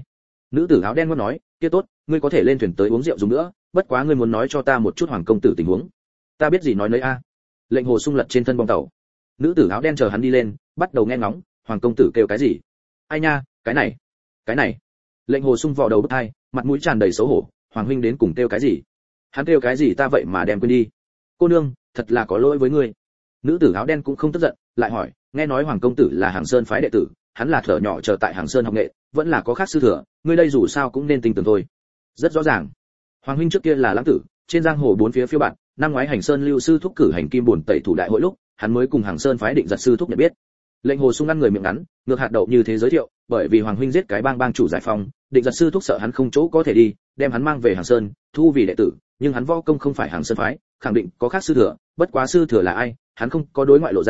Nữ tử áo đen muốn nói, kia tốt, ngươi có thể lên thuyền tới uống rượu dùng nữa, bất quá ngươi muốn nói cho ta một chút hoàng công tử tình huống. Ta biết gì nói nấy a. Lệnh Hồ Sung lật trên thân bong tàu. Nữ tử áo đen chờ hắn đi lên, bắt đầu nghe ngóng, hoàng công tử kêu cái gì? Ai nha, cái này. Lệnh Hồ Sung vò đầu bứt tai, mặt mũi tràn đầy xấu hổ, hoàng huynh đến cùng kêu cái gì? Hắn kêu cái gì ta vậy mà đem quên đi. Cô nương, thật là có lỗi với ngươi. Nữ tử áo đen cũng không tức giận, lại hỏi, nghe nói hoàng công tử là Hàng Sơn phái đệ tử, hắn là thở nhỏ chờ tại Hàng Sơn học nghệ, vẫn là có khác sư thừa, ngươi đây dù sao cũng nên tin tưởng thôi. Rất rõ ràng, hoàng huynh trước kia là lãng tử, trên giang hồ bốn phía phiêu bạt, năm ngoái Hành Sơn lưu sư thúc cử hành kim buồn tẩy thủ đại hội lúc, hắn mới cùng Hàng Sơn phái Định Giật sư thúc nhận biết. Lệnh Hồ Sung ăn người miệng ngắn, ngược hạt đậu như thế giới thiệu, bởi vì hoàng huynh giết cái bang chủ giải phóng, Định Giật sư thúc sợ hắn không chỗ có thể đi, đem hắn mang về Hàng Sơn, thu vì đệ tử, nhưng hắn võ công không phải Hàng Sơn phái, khẳng định có khác sư thừa, bất quá sư thừa là ai, hắn không có đối ngoại lộ ra,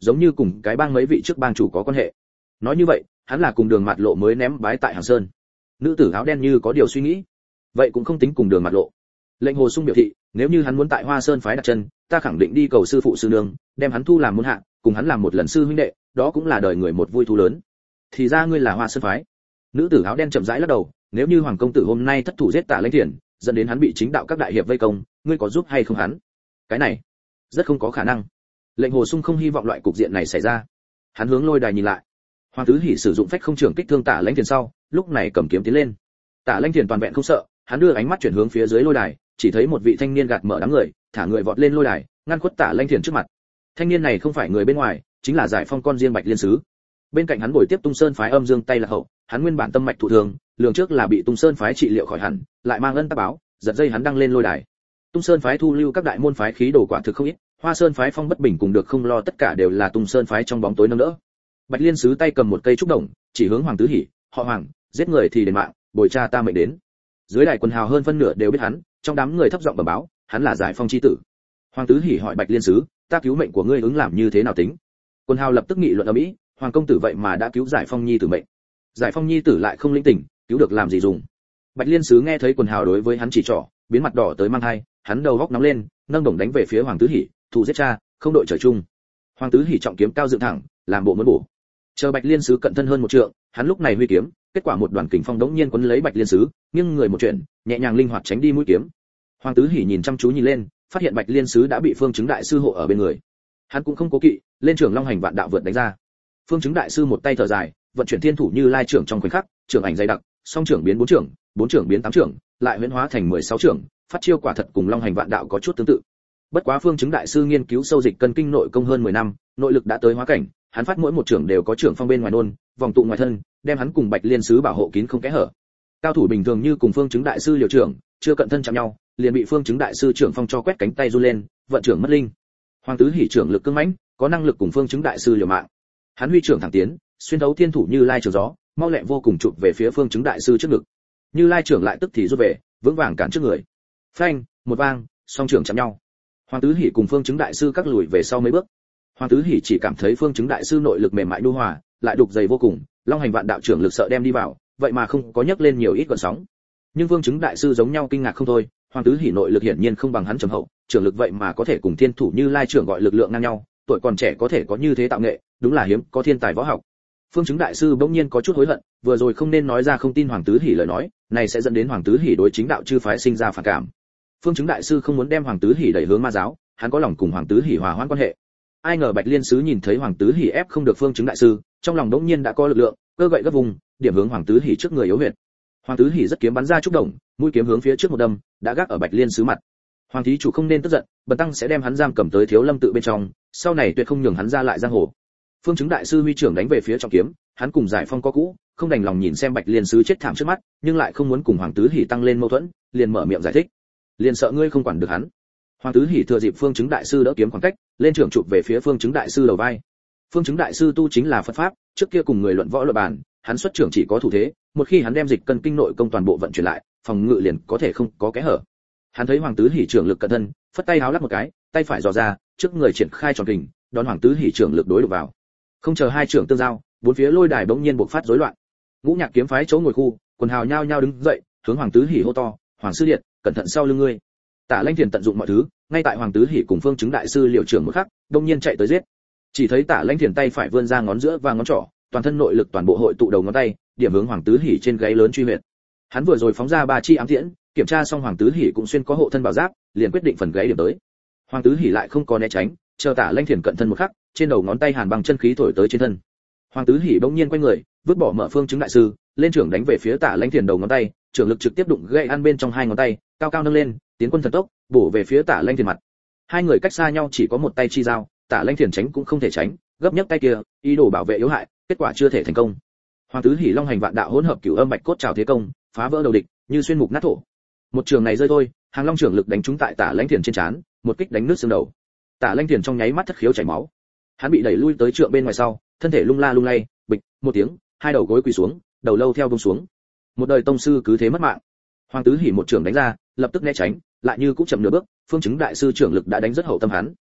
giống như cùng cái bang mấy vị trước bang chủ có quan hệ. Nói như vậy, hắn là cùng Đường Mạt Lộ mới ném bái tại Hàng Sơn. Nữ tử áo đen như có điều suy nghĩ. Vậy cũng không tính cùng Đường Mạt Lộ. Lệnh Hồ Sung biểu thị, nếu như hắn muốn tại Hoa Sơn phái đặt chân, ta khẳng định đi cầu sư phụ sư nương, đem hắn thu làm môn hạ, cùng hắn làm một lần sư huynh đệ, đó cũng là đời người một vui thú lớn. Thì ra ngươi là Hoa Sơn phái. Nữ tử áo đen chậm rãi lắc đầu, nếu như Hoàng công tử hôm nay thất thủ giết Tạ Lãnh Thiền, dẫn đến hắn bị chính đạo các đại hiệp vây công, ngươi có giúp hay không hắn? Cái này, rất không có khả năng. Lệnh Hồ Sung không hy vọng loại cục diện này xảy ra. Hắn hướng lôi đài nhìn lại. Hoàng Tứ Hỉ sử dụng phách không trưởng kích thương Tạ Lãnh Thiền sau, lúc này cầm kiếm tiến lên. Tạ Lãnh Thiền toàn vẹn không sợ, hắn đưa ánh mắt chuyển hướng phía dưới lôi đài, chỉ thấy một vị thanh niên gạt mở đám người, thả người vọt lên lôi đài, ngăn khuất Tạ Lãnh Thiền trước mặt. Thanh niên này không phải người bên ngoài, chính là Giải Phong con riêng Bạch Liên Sứ. Bên cạnh hắn bồi tiếp Tung Sơn phái Âm Dương tay là hậu, hắn nguyên bản tâm mạch thụ thường, lường trước là bị Tung Sơn phái trị liệu khỏi hẳn, lại mang ân tác báo, giật dây hắn đăng lên lôi đài. Tung Sơn phái thu lưu các đại môn phái khí đồ quả thực không ít, Hoa Sơn phái phong bất bình cùng được không lo tất cả đều là Tung Sơn phái trong bóng tối nâng đỡ. Bạch Liên Sứ tay cầm một cây trúc đồng, chỉ hướng Hoàng Tứ Hỉ, họ Hoàng, giết người thì đền mạng, bồi cha ta mệnh đến. Dưới đài quần hào hơn phân nửa đều biết hắn, trong đám người thấp giọng bẩm báo, hắn là Giải Phong chi tử. Hoàng Tứ Hỉ hỏi Bạch Liên Sứ, ta cứu mệnh của ngươi ứng làm như thế nào tính? Quần hào lập tức nghị luận ầm ĩ, Hoàng công tử vậy mà đã cứu Giải Phong nhi tử mệnh. Giải Phong nhi tử lại không linh tỉnh, cứu được làm gì dùng? Bạch Liên Sứ nghe thấy quần hào đối với hắn chỉ trỏ, biến mặt đỏ tới mang hai, hắn đầu góc nóng lên, nâng đồng đánh về phía Hoàng Tứ Hỉ, thủ giết cha, không đội trời chung. Hoàng Tứ Hỉ trọng kiếm cao dựng thẳng, làm bộ muốn bổ. Chờ Bạch Liên Sứ cận thân hơn một trượng, hắn lúc này huy kiếm, kết quả một đoàn kình phong đống nhiên quấn lấy Bạch Liên Sứ, nghiêng người một chuyện, nhẹ nhàng linh hoạt tránh đi mũi kiếm. Hoàng Tứ Hỉ nhìn chăm chú nhìn lên, phát hiện Bạch Liên Sứ đã bị Phương Chứng đại sư hộ ở bên người. Hắn cũng không cố kỵ, lên trưởng Long Hành Vạn Đạo vượt đánh ra. Phương Chứng đại sư một tay thở dài, vận chuyển thiên thủ Như Lai trưởng trong khoảnh khắc, trưởng ảnh dày đặc, song trưởng biến bốn trưởng biến tám trưởng, lại huyễn hóa thành 16 trưởng, phát chiêu quả thật cùng Long Hành Vạn Đạo có chút tương tự. Bất quá Phương Chứng đại sư nghiên cứu sâu dịch cân kinh nội công hơn 10 năm, nội lực đã tới hóa cảnh, hắn phát mỗi một trưởng đều có trưởng phong bên ngoài nôn, vòng tụ ngoài thân, đem hắn cùng Bạch Liên Sứ bảo hộ kín không kẽ hở. Cao thủ bình thường như cùng Phương Chứng đại sư liều trưởng, chưa cận thân chạm nhau, liền bị Phương Chứng đại sư trưởng phong cho quét cánh tay run lên, vận trưởng mất linh. Hoàng Tứ Hỉ trưởng lực cứng mãnh, có năng lực cùng Phương Chứng đại sư liều mạng. Hắn huy trưởng thẳng tiến, xuyên thấu thiên thủ Như Lai trường gió, mau lẹ vô cùng chụp về phía Phương Chứng đại sư trước ngực. Như Lai trưởng lại tức thì rút về, vững vàng cản trước người. Phanh, một vang, song trưởng chạm nhau. Hoàng Tứ Hỉ cùng Phương Chứng đại sư các lùi về sau mấy bước. Hoàng Tứ Hỉ chỉ cảm thấy Phương Chứng đại sư nội lực mềm mại nhu hòa, lại đục dày vô cùng, Long Hành Vạn Đạo trưởng lực sợ đem đi vào, vậy mà không có nhấc lên nhiều ít gợn sóng. Nhưng Phương Chứng đại sư giống nhau kinh ngạc không thôi, Hoàng Tứ Hỉ nội lực hiển nhiên không bằng hắn trầm hậu, trưởng lực vậy mà có thể cùng thiên thủ Như Lai trưởng gọi lực lượng ngang nhau, tuổi còn trẻ có thể có như thế tạo nghệ, đúng là hiếm có thiên tài võ học. Phương Chứng đại sư bỗng nhiên có chút hối hận, vừa rồi không nên nói ra không tin Hoàng Tứ Hỉ lời nói, này sẽ dẫn đến Hoàng Tứ Hỉ đối chính đạo chư phái sinh ra phản cảm. Phương Chứng đại sư không muốn đem Hoàng Tứ Hỉ đẩy hướng ma giáo, hắn có lòng cùng Hoàng Tứ Hỉ hòa hoãn quan hệ. Ai ngờ Bạch Liên Sứ nhìn thấy Hoàng Tứ Hỉ ép không được Phương Chứng đại sư, trong lòng đống nhiên đã có lực lượng, cơ gậy gấp vùng, điểm hướng Hoàng Tứ Hỉ trước người yếu huyệt. Hoàng Tứ Hỉ rất kiếm bắn ra trúc đồng, mũi kiếm hướng phía trước một đâm, đã gác ở Bạch Liên Sứ mặt. Hoàng thí chủ không nên tức giận, bần tăng sẽ đem hắn giam cầm tới Thiếu Lâm tự bên trong, sau này tuyệt không nhường hắn ra lại giang hồ. Phương Chứng đại sư huy trưởng đánh về phía trọng kiếm, hắn cùng Giải Phong có cũ, không đành lòng nhìn xem Bạch Liên Sứ chết thảm trước mắt, nhưng lại không muốn cùng Hoàng Tứ Hỉ tăng lên mâu thuẫn, liền mở miệng giải thích. Liền sợ ngươi không quản được hắn. Hoàng Tứ Hỉ thừa dịp Phương Chứng đại sư đỡ kiếm khoảng cách, lên trưởng chụp về phía Phương Chứng đại sư đầu vai. Phương Chứng đại sư tu chính là Phật pháp, trước kia cùng người luận võ luận bàn, hắn xuất trưởng chỉ có thủ thế, một khi hắn đem dịch cân kinh nội công toàn bộ vận chuyển lại, phòng ngự liền có thể không có kẽ hở. Hắn thấy Hoàng Tứ Hỉ trưởng lực cận thân, phất tay háo lắc một cái, tay phải dò ra, trước người triển khai tròn kình, đón Hoàng Tứ Hỉ trưởng lực đối đụng vào. Không chờ hai trưởng tương giao, bốn phía lôi đài bỗng nhiên bộc phát rối loạn. Ngũ Nhạc kiếm phái chỗ ngồi khu, quần hào nhao nhao đứng dậy, hướng Hoàng Tứ Hỉ hô to, "Hoàng sư điện, cẩn thận sau lưng ngươi." Tạ Lãnh Thiền tận dụng mọi thứ, ngay tại Hoàng Tứ Hỉ cùng Phương Chứng đại sư liều trưởng một khắc, đông nhiên chạy tới giết. Chỉ thấy Tạ Lãnh Thiền tay phải vươn ra ngón giữa và ngón trỏ, toàn thân nội lực toàn bộ hội tụ đầu ngón tay, điểm hướng Hoàng Tứ Hỉ trên gáy lớn truy huyệt. Hắn vừa rồi phóng ra 3 chi ám tiễn, kiểm tra xong Hoàng Tứ Hỉ cũng xuyên có hộ thân bảo giáp, liền quyết định phần gáy điểm tới. Hoàng Tứ Hỉ lại không có né tránh, chờ Tạ Lãnh Thiền cận thân một khắc, trên đầu ngón tay hàn băng chân khí thổi tới trên thân. Hoàng Tứ Hỉ bỗng nhiên quay người, vứt bỏ mở Phương Chứng đại sư, lên trưởng đánh về phía Tạ Lãnh Thiền đầu ngón tay, trưởng lực trực tiếp đụng gãy ăn bên trong hai ngón tay, cao cao nâng lên, tiến quân thần tốc, bổ về phía Tạ Lãnh Thiền mặt. Hai người cách xa nhau chỉ có một tay chi giao, Tạ Lãnh Thiền tránh cũng không thể tránh, gấp nhấc tay kia, ý đồ bảo vệ yếu hại, kết quả chưa thể thành công. Hoàng Tứ Hỉ Long Hành Vạn Đạo hỗn hợp cửu âm bạch cốt trảo thế công, phá vỡ đầu địch, như xuyên mục nát thổ. Một trường này rơi thôi, Hàng Long trưởng lực đánh trúng tại Tạ Lãnh Thiền trên trán, một kích đánh nứt xương đầu. Tạ Lãnh Thiền trong nháy mắt thất khiếu chảy máu. Hắn bị đẩy lui tới trượng bên ngoài sau, thân thể lung la lung lay, bịch, một tiếng, hai đầu gối quỳ xuống, đầu lâu theo buông xuống. Một đời tông sư cứ thế mất mạng. Hoàng Tứ Hỉ một trường đánh ra, lập tức né tránh, lại như cũng chậm nửa bước, Phương Chứng đại sư trưởng lực đã đánh rất hậu tâm hắn.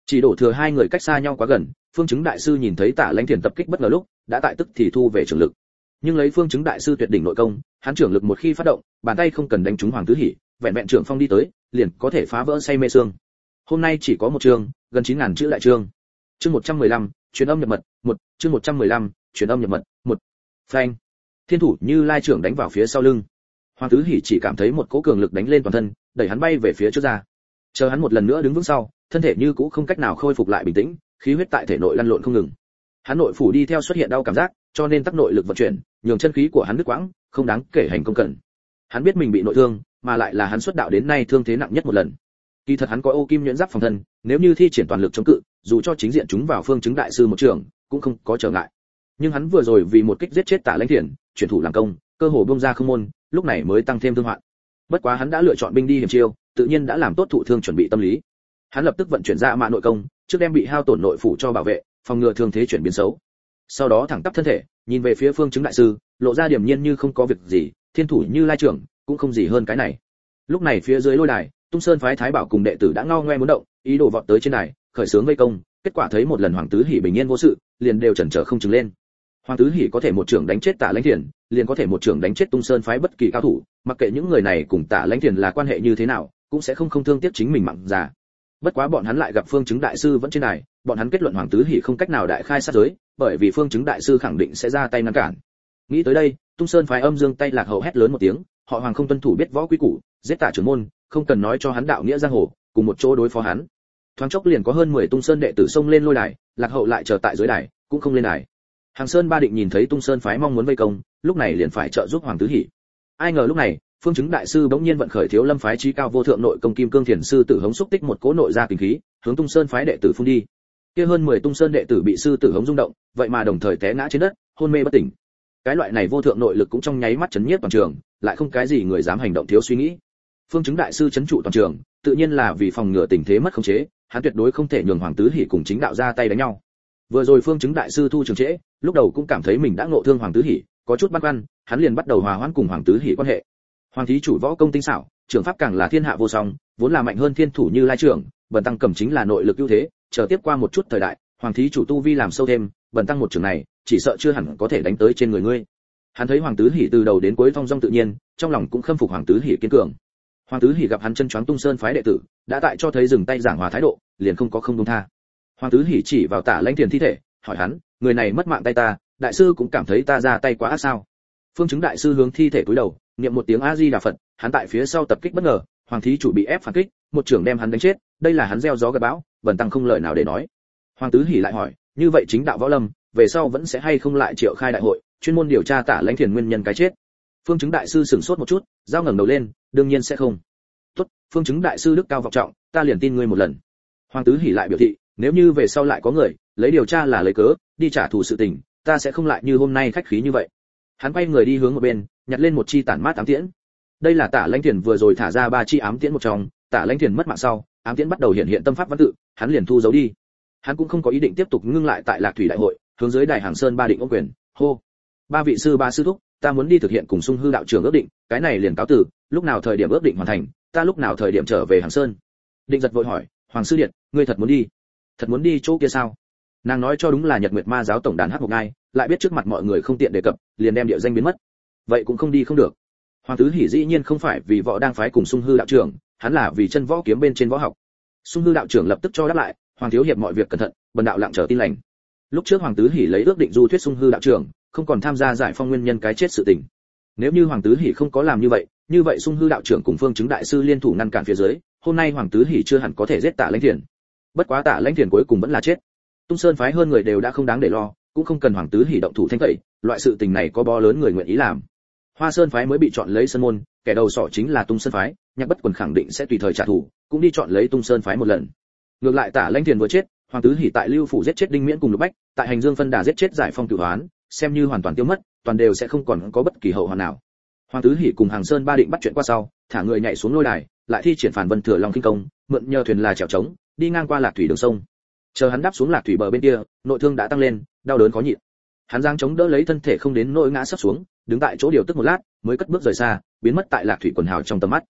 Chỉ đổ thừa hai người cách xa nhau quá gần, Phương Chứng đại sư nhìn thấy Tả Lãnh Thiền tập kích bất ngờ lúc, đã tại tức thì thu về trường lực. Nhưng lấy Phương Chứng đại sư tuyệt đỉnh nội công, hắn trưởng lực một khi phát động, bàn tay không cần đánh trúng Hoàng Tứ Hỉ, vẹn vẹn trưởng phong đi tới, liền có thể phá vỡ say mê xương. Hôm nay chỉ có một chương, gần 9000 chữ đại chương. Chương 115, truyền âm nhập mật, 1, chương 115, truyền âm nhập mật, 1. Phanh. Thiên thủ Như Lai trưởng đánh vào phía sau lưng. Hoàng Tứ Hỉ chỉ cảm thấy một cỗ cường lực đánh lên toàn thân, đẩy hắn bay về phía trước ra. Chờ hắn một lần nữa đứng vững sau, thân thể như cũ không cách nào khôi phục lại bình tĩnh, khí huyết tại thể nội lăn lộn không ngừng. Hắn nội phủ đi theo xuất hiện đau cảm giác, cho nên tắc nội lực vận chuyển, nhường chân khí của hắn đứt quãng, không đáng kể hành công cẩn. Hắn biết mình bị nội thương, mà lại là hắn xuất đạo đến nay thương thế nặng nhất một lần. Kỳ thật hắn có ô kim nhuyễn giáp phòng thân, nếu như thi triển toàn lực chống cự, dù cho chính diện chúng vào Phương Chứng đại sư một trường, cũng không có trở ngại. Nhưng hắn vừa rồi vì một kích giết chết Tả Lãnh Thiền, chuyển thủ làm công, cơ hồ bung ra không môn, lúc này mới tăng thêm thương hoạn. Bất quá hắn đã lựa chọn binh đi hiểm chiêu, tự nhiên đã làm tốt thụ thương chuẩn bị tâm lý. Hắn lập tức vận chuyển ra mạ nội công, trước đem bị hao tổn nội phủ cho bảo vệ, phòng ngừa thương thế chuyển biến xấu. Sau đó thẳng tắp thân thể, nhìn về phía Phương Chứng đại sư, lộ ra điềm nhiên như không có việc gì, thiên thủ Như Lai trưởng, cũng không gì hơn cái này. Lúc này phía dưới lôi đài, Tung Sơn phái Thái Bảo cùng đệ tử đã ngao ngoe muốn động, ý đồ vọt tới trên đài, khởi xướng vây công, kết quả thấy một lần Hoàng Tứ Hỉ bình yên vô sự, liền đều chần chờ không chừng lên. Hoàng Tứ Hỉ có thể một trưởng đánh chết Tả Lãnh Thiền, liền có thể một trưởng đánh chết Tung Sơn phái bất kỳ cao thủ, mặc kệ những người này cùng Tả Lãnh Thiền là quan hệ như thế nào, cũng sẽ không thương tiếc chính mình mạng già. Bất quá bọn hắn lại gặp Phương Chứng đại sư vẫn trên đài, bọn hắn kết luận Hoàng Tứ Hỉ không cách nào đại khai sát giới, bởi vì Phương Chứng đại sư khẳng định sẽ ra tay ngăn cản. Nghĩ tới đây, Tung Sơn phái Âm Dương tay Lạc Hậu hét lớn một tiếng, họ Hoàng không tuân thủ biết võ quy củ, giết Tả trưởng môn, không cần nói cho hắn đạo nghĩa giang hồ, cùng một chỗ đối phó hắn. Thoáng chốc liền có hơn 10 Tung Sơn đệ tử xông lên lôi đài, Lạc Hậu lại chờ tại dưới đài, cũng không lên đài. Hàng Sơn Ba Định nhìn thấy Tung Sơn phái mong muốn vây công, lúc này liền phải trợ giúp Hoàng Tứ Hỉ. Ai ngờ lúc này, Phương Chứng đại sư bỗng nhiên vận khởi Thiếu Lâm phái chí cao vô thượng nội công Kim Cương Thiền sư tử hống xúc tích một cỗ nội ra kinh khí, hướng Tung Sơn phái đệ tử phun đi. Kia hơn 10 Tung Sơn đệ tử bị sư tử hống rung động, vậy mà đồng thời té ngã trên đất, hôn mê bất tỉnh. Cái loại này vô thượng nội lực cũng trong nháy mắt chấn nhiếp toàn trường, lại không cái gì người dám hành động thiếu suy nghĩ. Phương Chứng đại sư chấn trụ toàn trường, tự nhiên là vì phòng ngừa tình thế mất khống chế, hắn tuyệt đối không thể nhường Hoàng Tứ Hỉ cùng chính đạo ra tay đánh nhau. Vừa rồi Phương Chứng đại sư thu trường trễ, lúc đầu cũng cảm thấy mình đã ngộ thương Hoàng Tứ Hỉ, có chút băn khoăn, hắn liền bắt đầu hòa hoãn cùng Hoàng Tứ Hỉ quan hệ. Hoàng thí chủ võ công tinh xảo, trưởng pháp càng là thiên hạ vô song, vốn là mạnh hơn thiên thủ Như Lai trưởng, bần tăng cầm chính là nội lực ưu thế, chờ tiếp qua một chút thời đại, Hoàng thí chủ tu vi làm sâu thêm, bần tăng một trường này, chỉ sợ chưa hẳn có thể đánh tới trên người ngươi. Hắn thấy Hoàng Tứ Hỉ từ đầu đến cuối thong dong tự nhiên, trong lòng cũng khâm phục Hoàng Tứ Hỉ kiên cường. Hoàng Tứ Hỉ gặp hắn chân choáng Tung Sơn phái đệ tử, đã tại cho thấy dừng tay giảng hòa thái độ, liền không có không buông tha. Hoàng Tứ Hỉ chỉ vào Tả Lãnh Thiền thi thể, hỏi hắn, người này mất mạng tay ta, đại sư cũng cảm thấy ta ra tay quá ác sao? Phương Chứng đại sư hướng thi thể cúi đầu, niệm một tiếng A Di Đà Phật, hắn tại phía sau tập kích bất ngờ, Hoàng thí chủ bị ép phản kích, một trưởng đem hắn đánh chết, đây là hắn gieo gió gặt bão, bần tăng không lời nào để nói. Hoàng Tứ Hỉ lại hỏi, như vậy chính đạo võ lâm, về sau vẫn sẽ hay không lại triệu khai đại hội, chuyên môn điều tra Tả Lãnh Thiền nguyên nhân cái chết? Phương Chứng đại sư sửng sốt một chút, giao ngẩng đầu lên, đương nhiên sẽ không. Tốt, Phương Chứng đại sư đức cao vọng trọng, ta liền tin ngươi một lần. Hoàng Tứ Hỉ lại biểu thị, nếu như về sau lại có người lấy điều tra là lấy cớ đi trả thù sự tình, ta sẽ không lại như hôm nay khách khí như vậy. Hắn quay người đi hướng một bên, nhặt lên một chi tản mát ám tiễn. Đây là Tả Lãnh Thiền vừa rồi thả ra 3 chi ám tiễn một trong, Tả Lãnh Thiền mất mạng sau, ám tiễn bắt đầu hiện hiện tâm pháp văn tự, hắn liền thu giấu đi. Hắn cũng không có ý định tiếp tục ngưng lại tại Lạc Thủy đại hội, hướng dưới đài Hàng Sơn Ba Định ôm quyền, hô: "Ba vị sư ba sư thúc, ta muốn đi thực hiện cùng Sung Hư đạo trưởng ước định, cái này liền cáo từ, lúc nào thời điểm ước định hoàn thành, ta lúc nào thời điểm trở về Hàng Sơn." Định Giật vội hỏi: "Hoàng sư điện, ngươi thật muốn đi? Thật muốn đi chỗ kia sao?" Nàng nói cho đúng là Nhật Nguyệt Ma giáo tổng đàn Hắc Mộc Ngai, lại biết trước mặt mọi người không tiện đề cập, liền đem địa danh biến mất. Vậy cũng không đi không được. Hoàng Tứ Hỉ dĩ nhiên không phải vì võ đang phái cùng Sung Hư đạo trưởng, hắn là vì chân võ kiếm bên trên võ học. Sung Hư đạo trưởng lập tức cho đáp lại, Hoàng thiếu hiệp mọi việc cẩn thận, bần đạo lặng chờ tin lành. Lúc trước Hoàng Tứ Hỉ lấy ước định du thuyết Sung Hư đạo trưởng, không còn tham gia giải phong nguyên nhân cái chết sự tình. Nếu như Hoàng Tứ Hỉ không có làm như vậy Sung Hư đạo trưởng cùng Phương Chứng đại sư liên thủ ngăn cản phía dưới, hôm nay Hoàng Tứ Hỉ chưa hẳn có thể giết Tả Lãnh Thiền. Bất quá Tả Lãnh Thiền cuối cùng vẫn là chết. Tung Sơn phái hơn người đều đã không đáng để lo, cũng không cần Hoàng Tứ Hỉ động thủ thanh tẩy, loại sự tình này có bó lớn người nguyện ý làm. Hoa Sơn phái mới bị chọn lấy sơn môn, kẻ đầu sỏ chính là Tung Sơn phái, Nhạc Bất Quần khẳng định sẽ tùy thời trả thù, cũng đi chọn lấy Tung Sơn phái một lần. Ngược lại Tả Lãnh Thiền vừa chết, Hoàng Tứ Hỉ tại Lưu phủ giết chết Đinh Miễn cùng Lục Bách, tại Hành Dương phân đà giết chết Giải Phong Cửu Hoán, xem như hoàn toàn tiêu mất, toàn đều sẽ không còn có bất kỳ hậu hoạn nào. Hoàng Tứ Hỉ cùng Hàng Sơn Ba Định bắt chuyện qua sau, thả người nhảy xuống lôi đài, lại thi triển Phản Vân Thừa Long kinh công, mượn nhờ thuyền là chèo trống, đi ngang qua Lạc Thủy đường sông. Chờ hắn đáp xuống Lạc Thủy bờ bên kia, nội thương đã tăng lên, đau đớn khó nhịn. Hắn giang chống đỡ lấy thân thể không đến nỗi ngã sấp xuống, đứng tại chỗ điều tức một lát, mới cất bước rời xa, biến mất tại Lạc Thủy quần hào trong tầm mắt.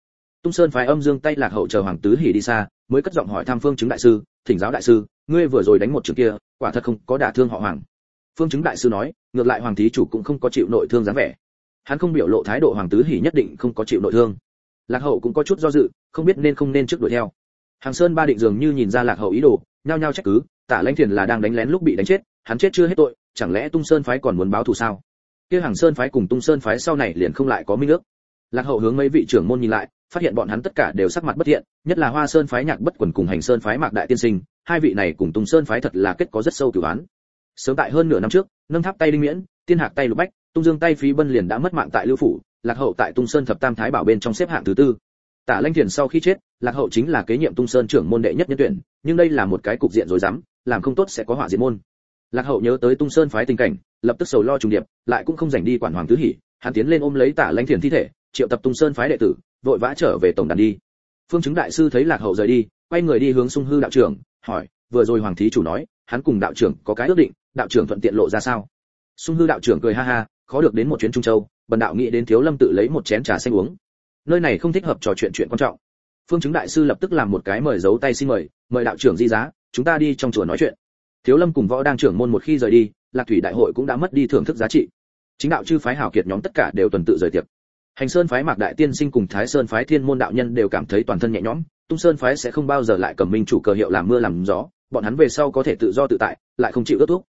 Tung Sơn phái âm dương tay Lạc Hậu chờ Hoàng Tứ Hỉ đi xa, mới cất giọng hỏi thăm Phương Chứng đại sư, thỉnh giáo đại sư, ngươi vừa rồi đánh một trường kia, quả thật không có đả thương họ Hoàng. Phương Chứng đại sư nói, ngược lại Hoàng thí chủ cũng không có chịu nội thương dáng vẻ. Hắn không biểu lộ thái độ Hoàng Tứ Hỉ nhất định không có chịu nội thương. Lạc Hậu cũng có chút do dự, không biết nên không nên trước đuổi theo. Hàng Sơn ba định dường như nhìn ra Lạc Hậu ý đồ, nhao nhao trách cứ, Tả Lãnh Thiền là đang đánh lén lúc bị đánh chết, hắn chết chưa hết tội, chẳng lẽ Tung Sơn phái còn muốn báo thù sao? Kia Hàng Sơn phái cùng Tung Sơn phái sau này liền không lại có minh ước. Lạc Hậu hướng mấy vị trưởng môn nhìn lại, phát hiện bọn hắn tất cả đều sắc mặt bất thiện, nhất là Hoa Sơn phái Nhạc Bất Quần cùng Hành Sơn phái Mạc Đại Tiên Sinh, hai vị này cùng Tung Sơn phái thật là kết có rất sâu cửu oán. Sớm tại hơn nửa năm trước, Nâng Tháp tay Đinh Miễn, Tiên Hạc tay Lục Bách, Tung Dương tay Phí Bân liền đã mất mạng tại Lưu phủ, Lạc Hậu tại Tung Sơn thập tam thái bảo bên trong xếp hạng thứ tư. Tả Lãnh Thiền sau khi chết, Lạc Hậu chính là kế nhiệm Tung Sơn trưởng môn đệ nhất nhân tuyển, nhưng đây là một cái cục diện rối rắm, làm không tốt sẽ có họa diệt môn. Lạc Hậu nhớ tới Tung Sơn phái tình cảnh, lập tức sầu lo trùng điệp, lại cũng không rảnh đi quản Hoàng Tứ Hỉ, hắn tiến lên ôm lấy Tả Lãnh Thiền thi thể, triệu tập Tung Sơn phái đệ tử, vội vã trở về tổng đàn đi. Phương Chứng đại sư thấy Lạc Hậu rời đi, quay người đi hướng Sung Hư đạo trưởng, hỏi, vừa rồi Hoàng thí chủ nói, hắn cùng đạo trưởng có cái ước định, đạo trưởng thuận tiện lộ ra sao? Sung Hư đạo trưởng cười ha ha, khó được đến một chuyến Trung Châu, bần đạo nghĩ đến Thiếu Lâm tự lấy một chén trà xanh uống. Nơi này không thích hợp trò chuyện quan trọng. Phương Chứng đại sư lập tức làm một cái mời dấu tay xin mời đạo trưởng di giá, chúng ta đi trong chùa nói chuyện. Thiếu Lâm cùng Võ Đang trưởng môn một khi rời đi, Lạc Thủy đại hội cũng đã mất đi thưởng thức giá trị. Chính đạo chư phái hảo kiệt nhóm tất cả đều tuần tự rời tiệc. Hành Sơn phái Mạc Đại Tiên Sinh cùng Thái Sơn phái Thiên Môn đạo nhân đều cảm thấy toàn thân nhẹ nhõm, Tung Sơn phái sẽ không bao giờ lại cầm minh chủ cờ hiệu làm mưa làm gió, bọn hắn về sau có thể tự do tự tại, lại không chịu ước thúc.